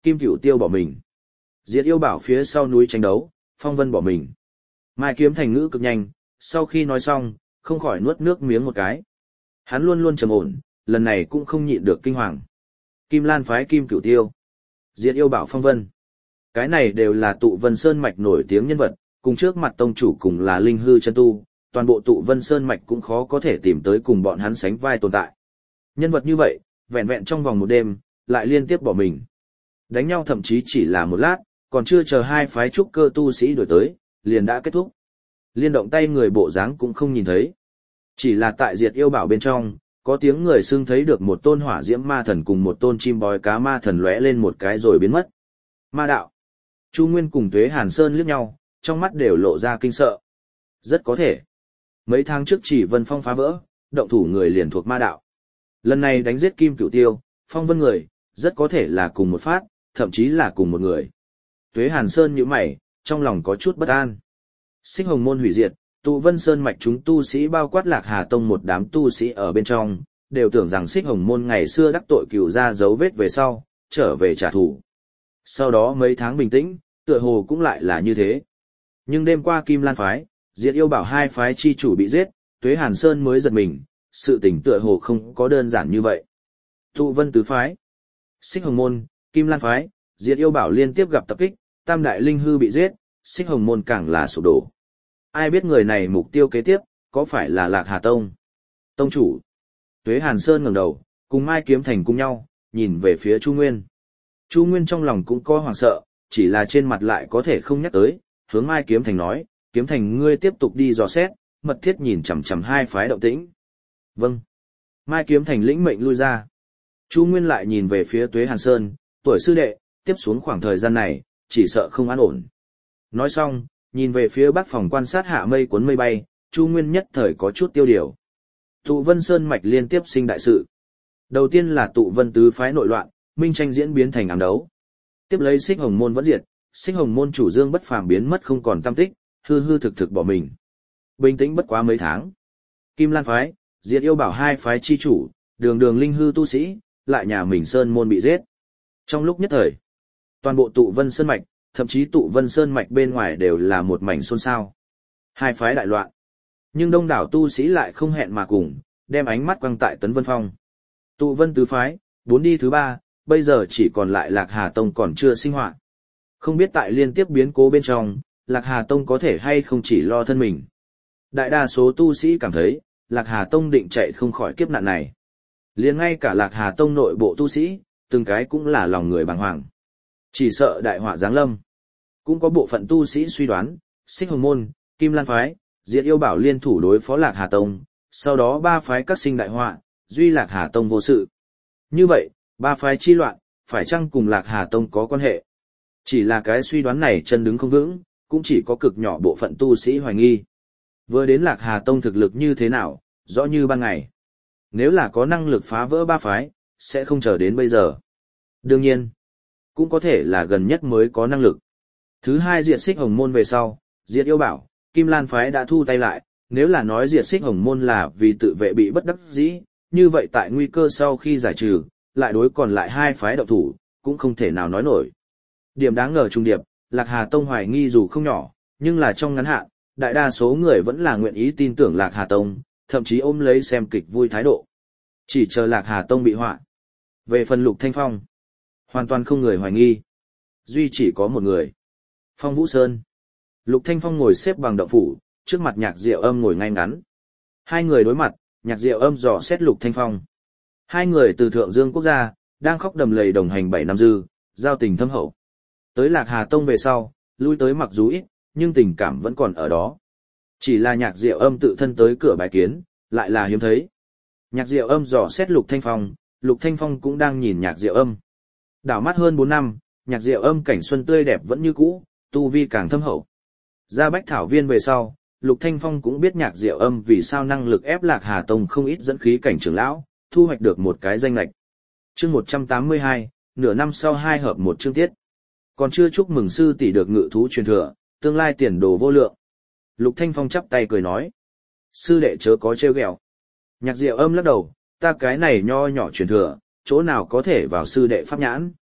Kim Cửu Tiêu bỏ mình. Diệt Yêu Bảo phía sau núi tranh đấu, Phong Vân bỏ mình. Mai Kiếm Thành ngữ cực nhanh, sau khi nói xong, không khỏi nuốt nước miếng một cái. Hắn luôn luôn trầm ổn, lần này cũng không nhịn được kinh hoàng. Kim Lan phái Kim Cửu Tiêu, Diệt Yêu Bảo Phong Vân. Cái này đều là tụ Vân Sơn mạch nổi tiếng nhân vật, cùng trước mặt tông chủ cùng là linh hư chân tu, toàn bộ tụ Vân Sơn mạch cũng khó có thể tìm tới cùng bọn hắn sánh vai tồn tại. Nhân vật như vậy, vẹn vẹn trong vòng một đêm, lại liên tiếp bỏ mình. Đánh nhau thậm chí chỉ là một lát, còn chưa chờ hai phái trúc cơ tu sĩ đuổi tới, liền đã kết thúc. Liên động tay người bộ dáng cũng không nhìn thấy. Chỉ là tại Diệt Yêu Bảo bên trong, có tiếng người xưng thấy được một tôn hỏa diễm ma thần cùng một tôn chim bói cá ma thần lóe lên một cái rồi biến mất. Ma đạo. Chu Nguyên cùng Tuế Hàn Sơn liếc nhau, trong mắt đều lộ ra kinh sợ. Rất có thể. Mấy tháng trước chỉ Vân Phong phá vỡ, động thủ người liền thuộc ma đạo. Lần này đánh giết Kim Cửu Tiêu, Phong Vân người, rất có thể là cùng một phát, thậm chí là cùng một người. Tuế Hàn Sơn nhíu mày, trong lòng có chút bất an. Xích Hồng môn hủy diệt, tụ Vân Sơn mạch chúng tu sĩ bao quát Lạc Hà Tông một đám tu sĩ ở bên trong, đều tưởng rằng Xích Hồng môn ngày xưa đắc tội cửu ra dấu vết về sau, trở về trả thù. Sau đó mấy tháng bình tĩnh, tựa hồ cũng lại là như thế. Nhưng đêm qua Kim Lan phái, Diệt Yêu Bảo hai phái chi chủ bị giết, Tuế Hàn Sơn mới giật mình, sự tình tựa hồ không có đơn giản như vậy. Tụ Vân tứ phái, Xích Hồng môn, Kim Lan phái, Diệt Yêu Bảo liên tiếp gặp tập kích, tam đại linh hư bị giết, Xích Hồng môn càng là sụp đổ. Ai biết người này mục tiêu kế tiếp, có phải là Lạc Hà Tông? Tông chủ. Tuế Hàn Sơn ngẩng đầu, cùng Mai Kiếm Thành cùng nhau, nhìn về phía Chu Nguyên. Chu Nguyên trong lòng cũng có hoảng sợ, chỉ là trên mặt lại có thể không nhắc tới, hướng Mai Kiếm Thành nói, Kiếm Thành ngươi tiếp tục đi dò xét, mật thiết nhìn chằm chằm hai phái động tĩnh. Vâng. Mai Kiếm Thành lĩnh mệnh lui ra. Chu Nguyên lại nhìn về phía Tuế Hàn Sơn, tuổi sư đệ, tiếp xuống khoảng thời gian này, chỉ sợ không an ổn. Nói xong, nhìn về phía bắc phòng quan sát hạ mây cuốn mây bay, Chu Nguyên nhất thời có chút tiêu điều. Tụ Vân Sơn mạch liên tiếp sinh đại sự. Đầu tiên là Tụ Vân tứ phái nội loạn, minh tranh diễn biến thành ám đấu. Tiếp lấy Xích Hồng môn vẫn diệt, Xích Hồng môn chủ Dương Bất Phàm biến mất không còn tăm tích, hư hư thực thực bỏ mình. Bình tĩnh bất quá mấy tháng. Kim Lan phái, Diệt Yêu Bảo hai phái chi chủ, đường đường linh hư tu sĩ, lại nhà mình Sơn môn bị giết. Trong lúc nhất thời, toàn bộ Tụ Vân Sơn mạch, thậm chí Tụ Vân Sơn mạch bên ngoài đều là một mảnh xôn xao. Hai phái đại loạn. Nhưng đông đảo tu sĩ lại không hẹn mà cùng, đem ánh mắt quăng tại Tấn Vân Phong. Tụ Vân tứ phái, bốn đi thứ ba, bây giờ chỉ còn lại Lạc Hà Tông còn chưa sinh hoạt. Không biết tại liên tiếp biến cố bên trong, Lạc Hà Tông có thể hay không chỉ lo thân mình. Đại đa số tu sĩ cảm thấy, Lạc Hà Tông định chạy không khỏi kiếp nạn này. Liền ngay cả Lạc Hà Tông nội bộ tu sĩ, từng cái cũng là lòng người bàng hoàng. Chỉ sợ đại họa giáng lâm. Cũng có bộ phận tu sĩ suy đoán, Xích Hồng môn, Kim Lan phái, Diệt Yêu Bảo liên thủ đối phó Lạc Hà Tông, sau đó ba phái các sinh đại họa, duy Lạc Hà Tông vô sự. Như vậy, ba phái chi loạn, phải chăng cùng Lạc Hà Tông có quan hệ? Chỉ là cái suy đoán này chân đứng không vững, cũng chỉ có cực nhỏ bộ phận tu sĩ hoài nghi. Vừa đến Lạc Hà Tông thực lực như thế nào, rõ như ban ngày. Nếu là có năng lực phá vỡ ba phái, sẽ không chờ đến bây giờ. Đương nhiên, cũng có thể là gần nhất mới có năng lực. Thứ hai, diệt Xích Hồng môn về sau, Diệt Yêu Bảo, Kim Lan phái đã thu tay lại, nếu là nói diệt Xích Hồng môn là vì tự vệ bị bất đắc dĩ, như vậy tại nguy cơ sau khi giải trừ, lại đối còn lại hai phái động thủ, cũng không thể nào nói nổi. Điểm đáng ngờ trung điệp, Lạc Hà Tông hoài nghi dù không nhỏ, nhưng là trong ngắn hạn, đại đa số người vẫn là nguyện ý tin tưởng Lạc Hà Tông, thậm chí ôm lấy xem kịch vui thái độ. Chỉ chờ Lạc Hà Tông bị họa. Về phần Lục Thanh Phong, hoàn toàn không người hoài nghi. Duy chỉ có một người. Phong Vũ Sơn. Lục Thanh Phong ngồi xếp bằng động phủ, trước mặt Nhạc Diệu Âm ngồi ngay ngắn. Hai người đối mặt, Nhạc Diệu Âm dò xét Lục Thanh Phong. Hai người từ Thượng Dương quốc gia, đang khóc đầm lầy đồng hành bảy năm dư, giao tình thâm hậu. Tới Lạc Hà Tông về sau, lui tới mặc dù ít, nhưng tình cảm vẫn còn ở đó. Chỉ là Nhạc Diệu Âm tự thân tới cửa bài kiến, lại là hiếm thấy. Nhạc Diệu Âm dò xét Lục Thanh Phong, Lục Thanh Phong cũng đang nhìn Nhạc Diệu Âm. Đảo mắt hơn bốn năm, Nhạc Diệu Âm cảnh xuân tươi đẹp vẫn như cũ, tu vi càng thâm hậu. Ra Bách Thảo Viên về sau, Lục Thanh Phong cũng biết Nhạc Diệu Âm vì sao năng lực ép Lạc Hà Tông không ít dẫn khí cảnh trưởng lão, thu hoạch được một cái danh lệch. Chương một trăm tám mươi hai, nửa năm sau hai hợp một chương tiết. Còn chưa chúc mừng sư tỷ được ngự thú truyền thừa, tương lai tiền đồ vô lượng. Lục Thanh Phong chắp tay cười nói. Sư đệ chớ có trêu ghẹo. Nhạc Diệu Âm lắc đầu, ta cái này nho nhỏ truyền thừa, chỗ nào có thể vào sư đệ pháp nhãn.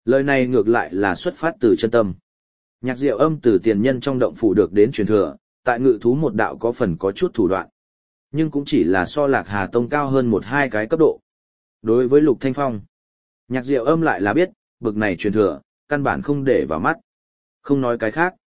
Lời này ngược lại là xuất phát từ chân tâm. Nhạc Diệu Âm từ tiền nhân trong động phủ được đến truyền thừa, tại ngự thú một đạo có phần có chút thủ đoạn. Nhưng cũng chỉ là so Lạc Hà Tông cao hơn một hai cái cấp độ. Đối với Lục Thanh Phong, Nhạc Diệu Âm lại là biết, bực này truyền thừa, căn bản không để vào mắt. Không nói cái khác.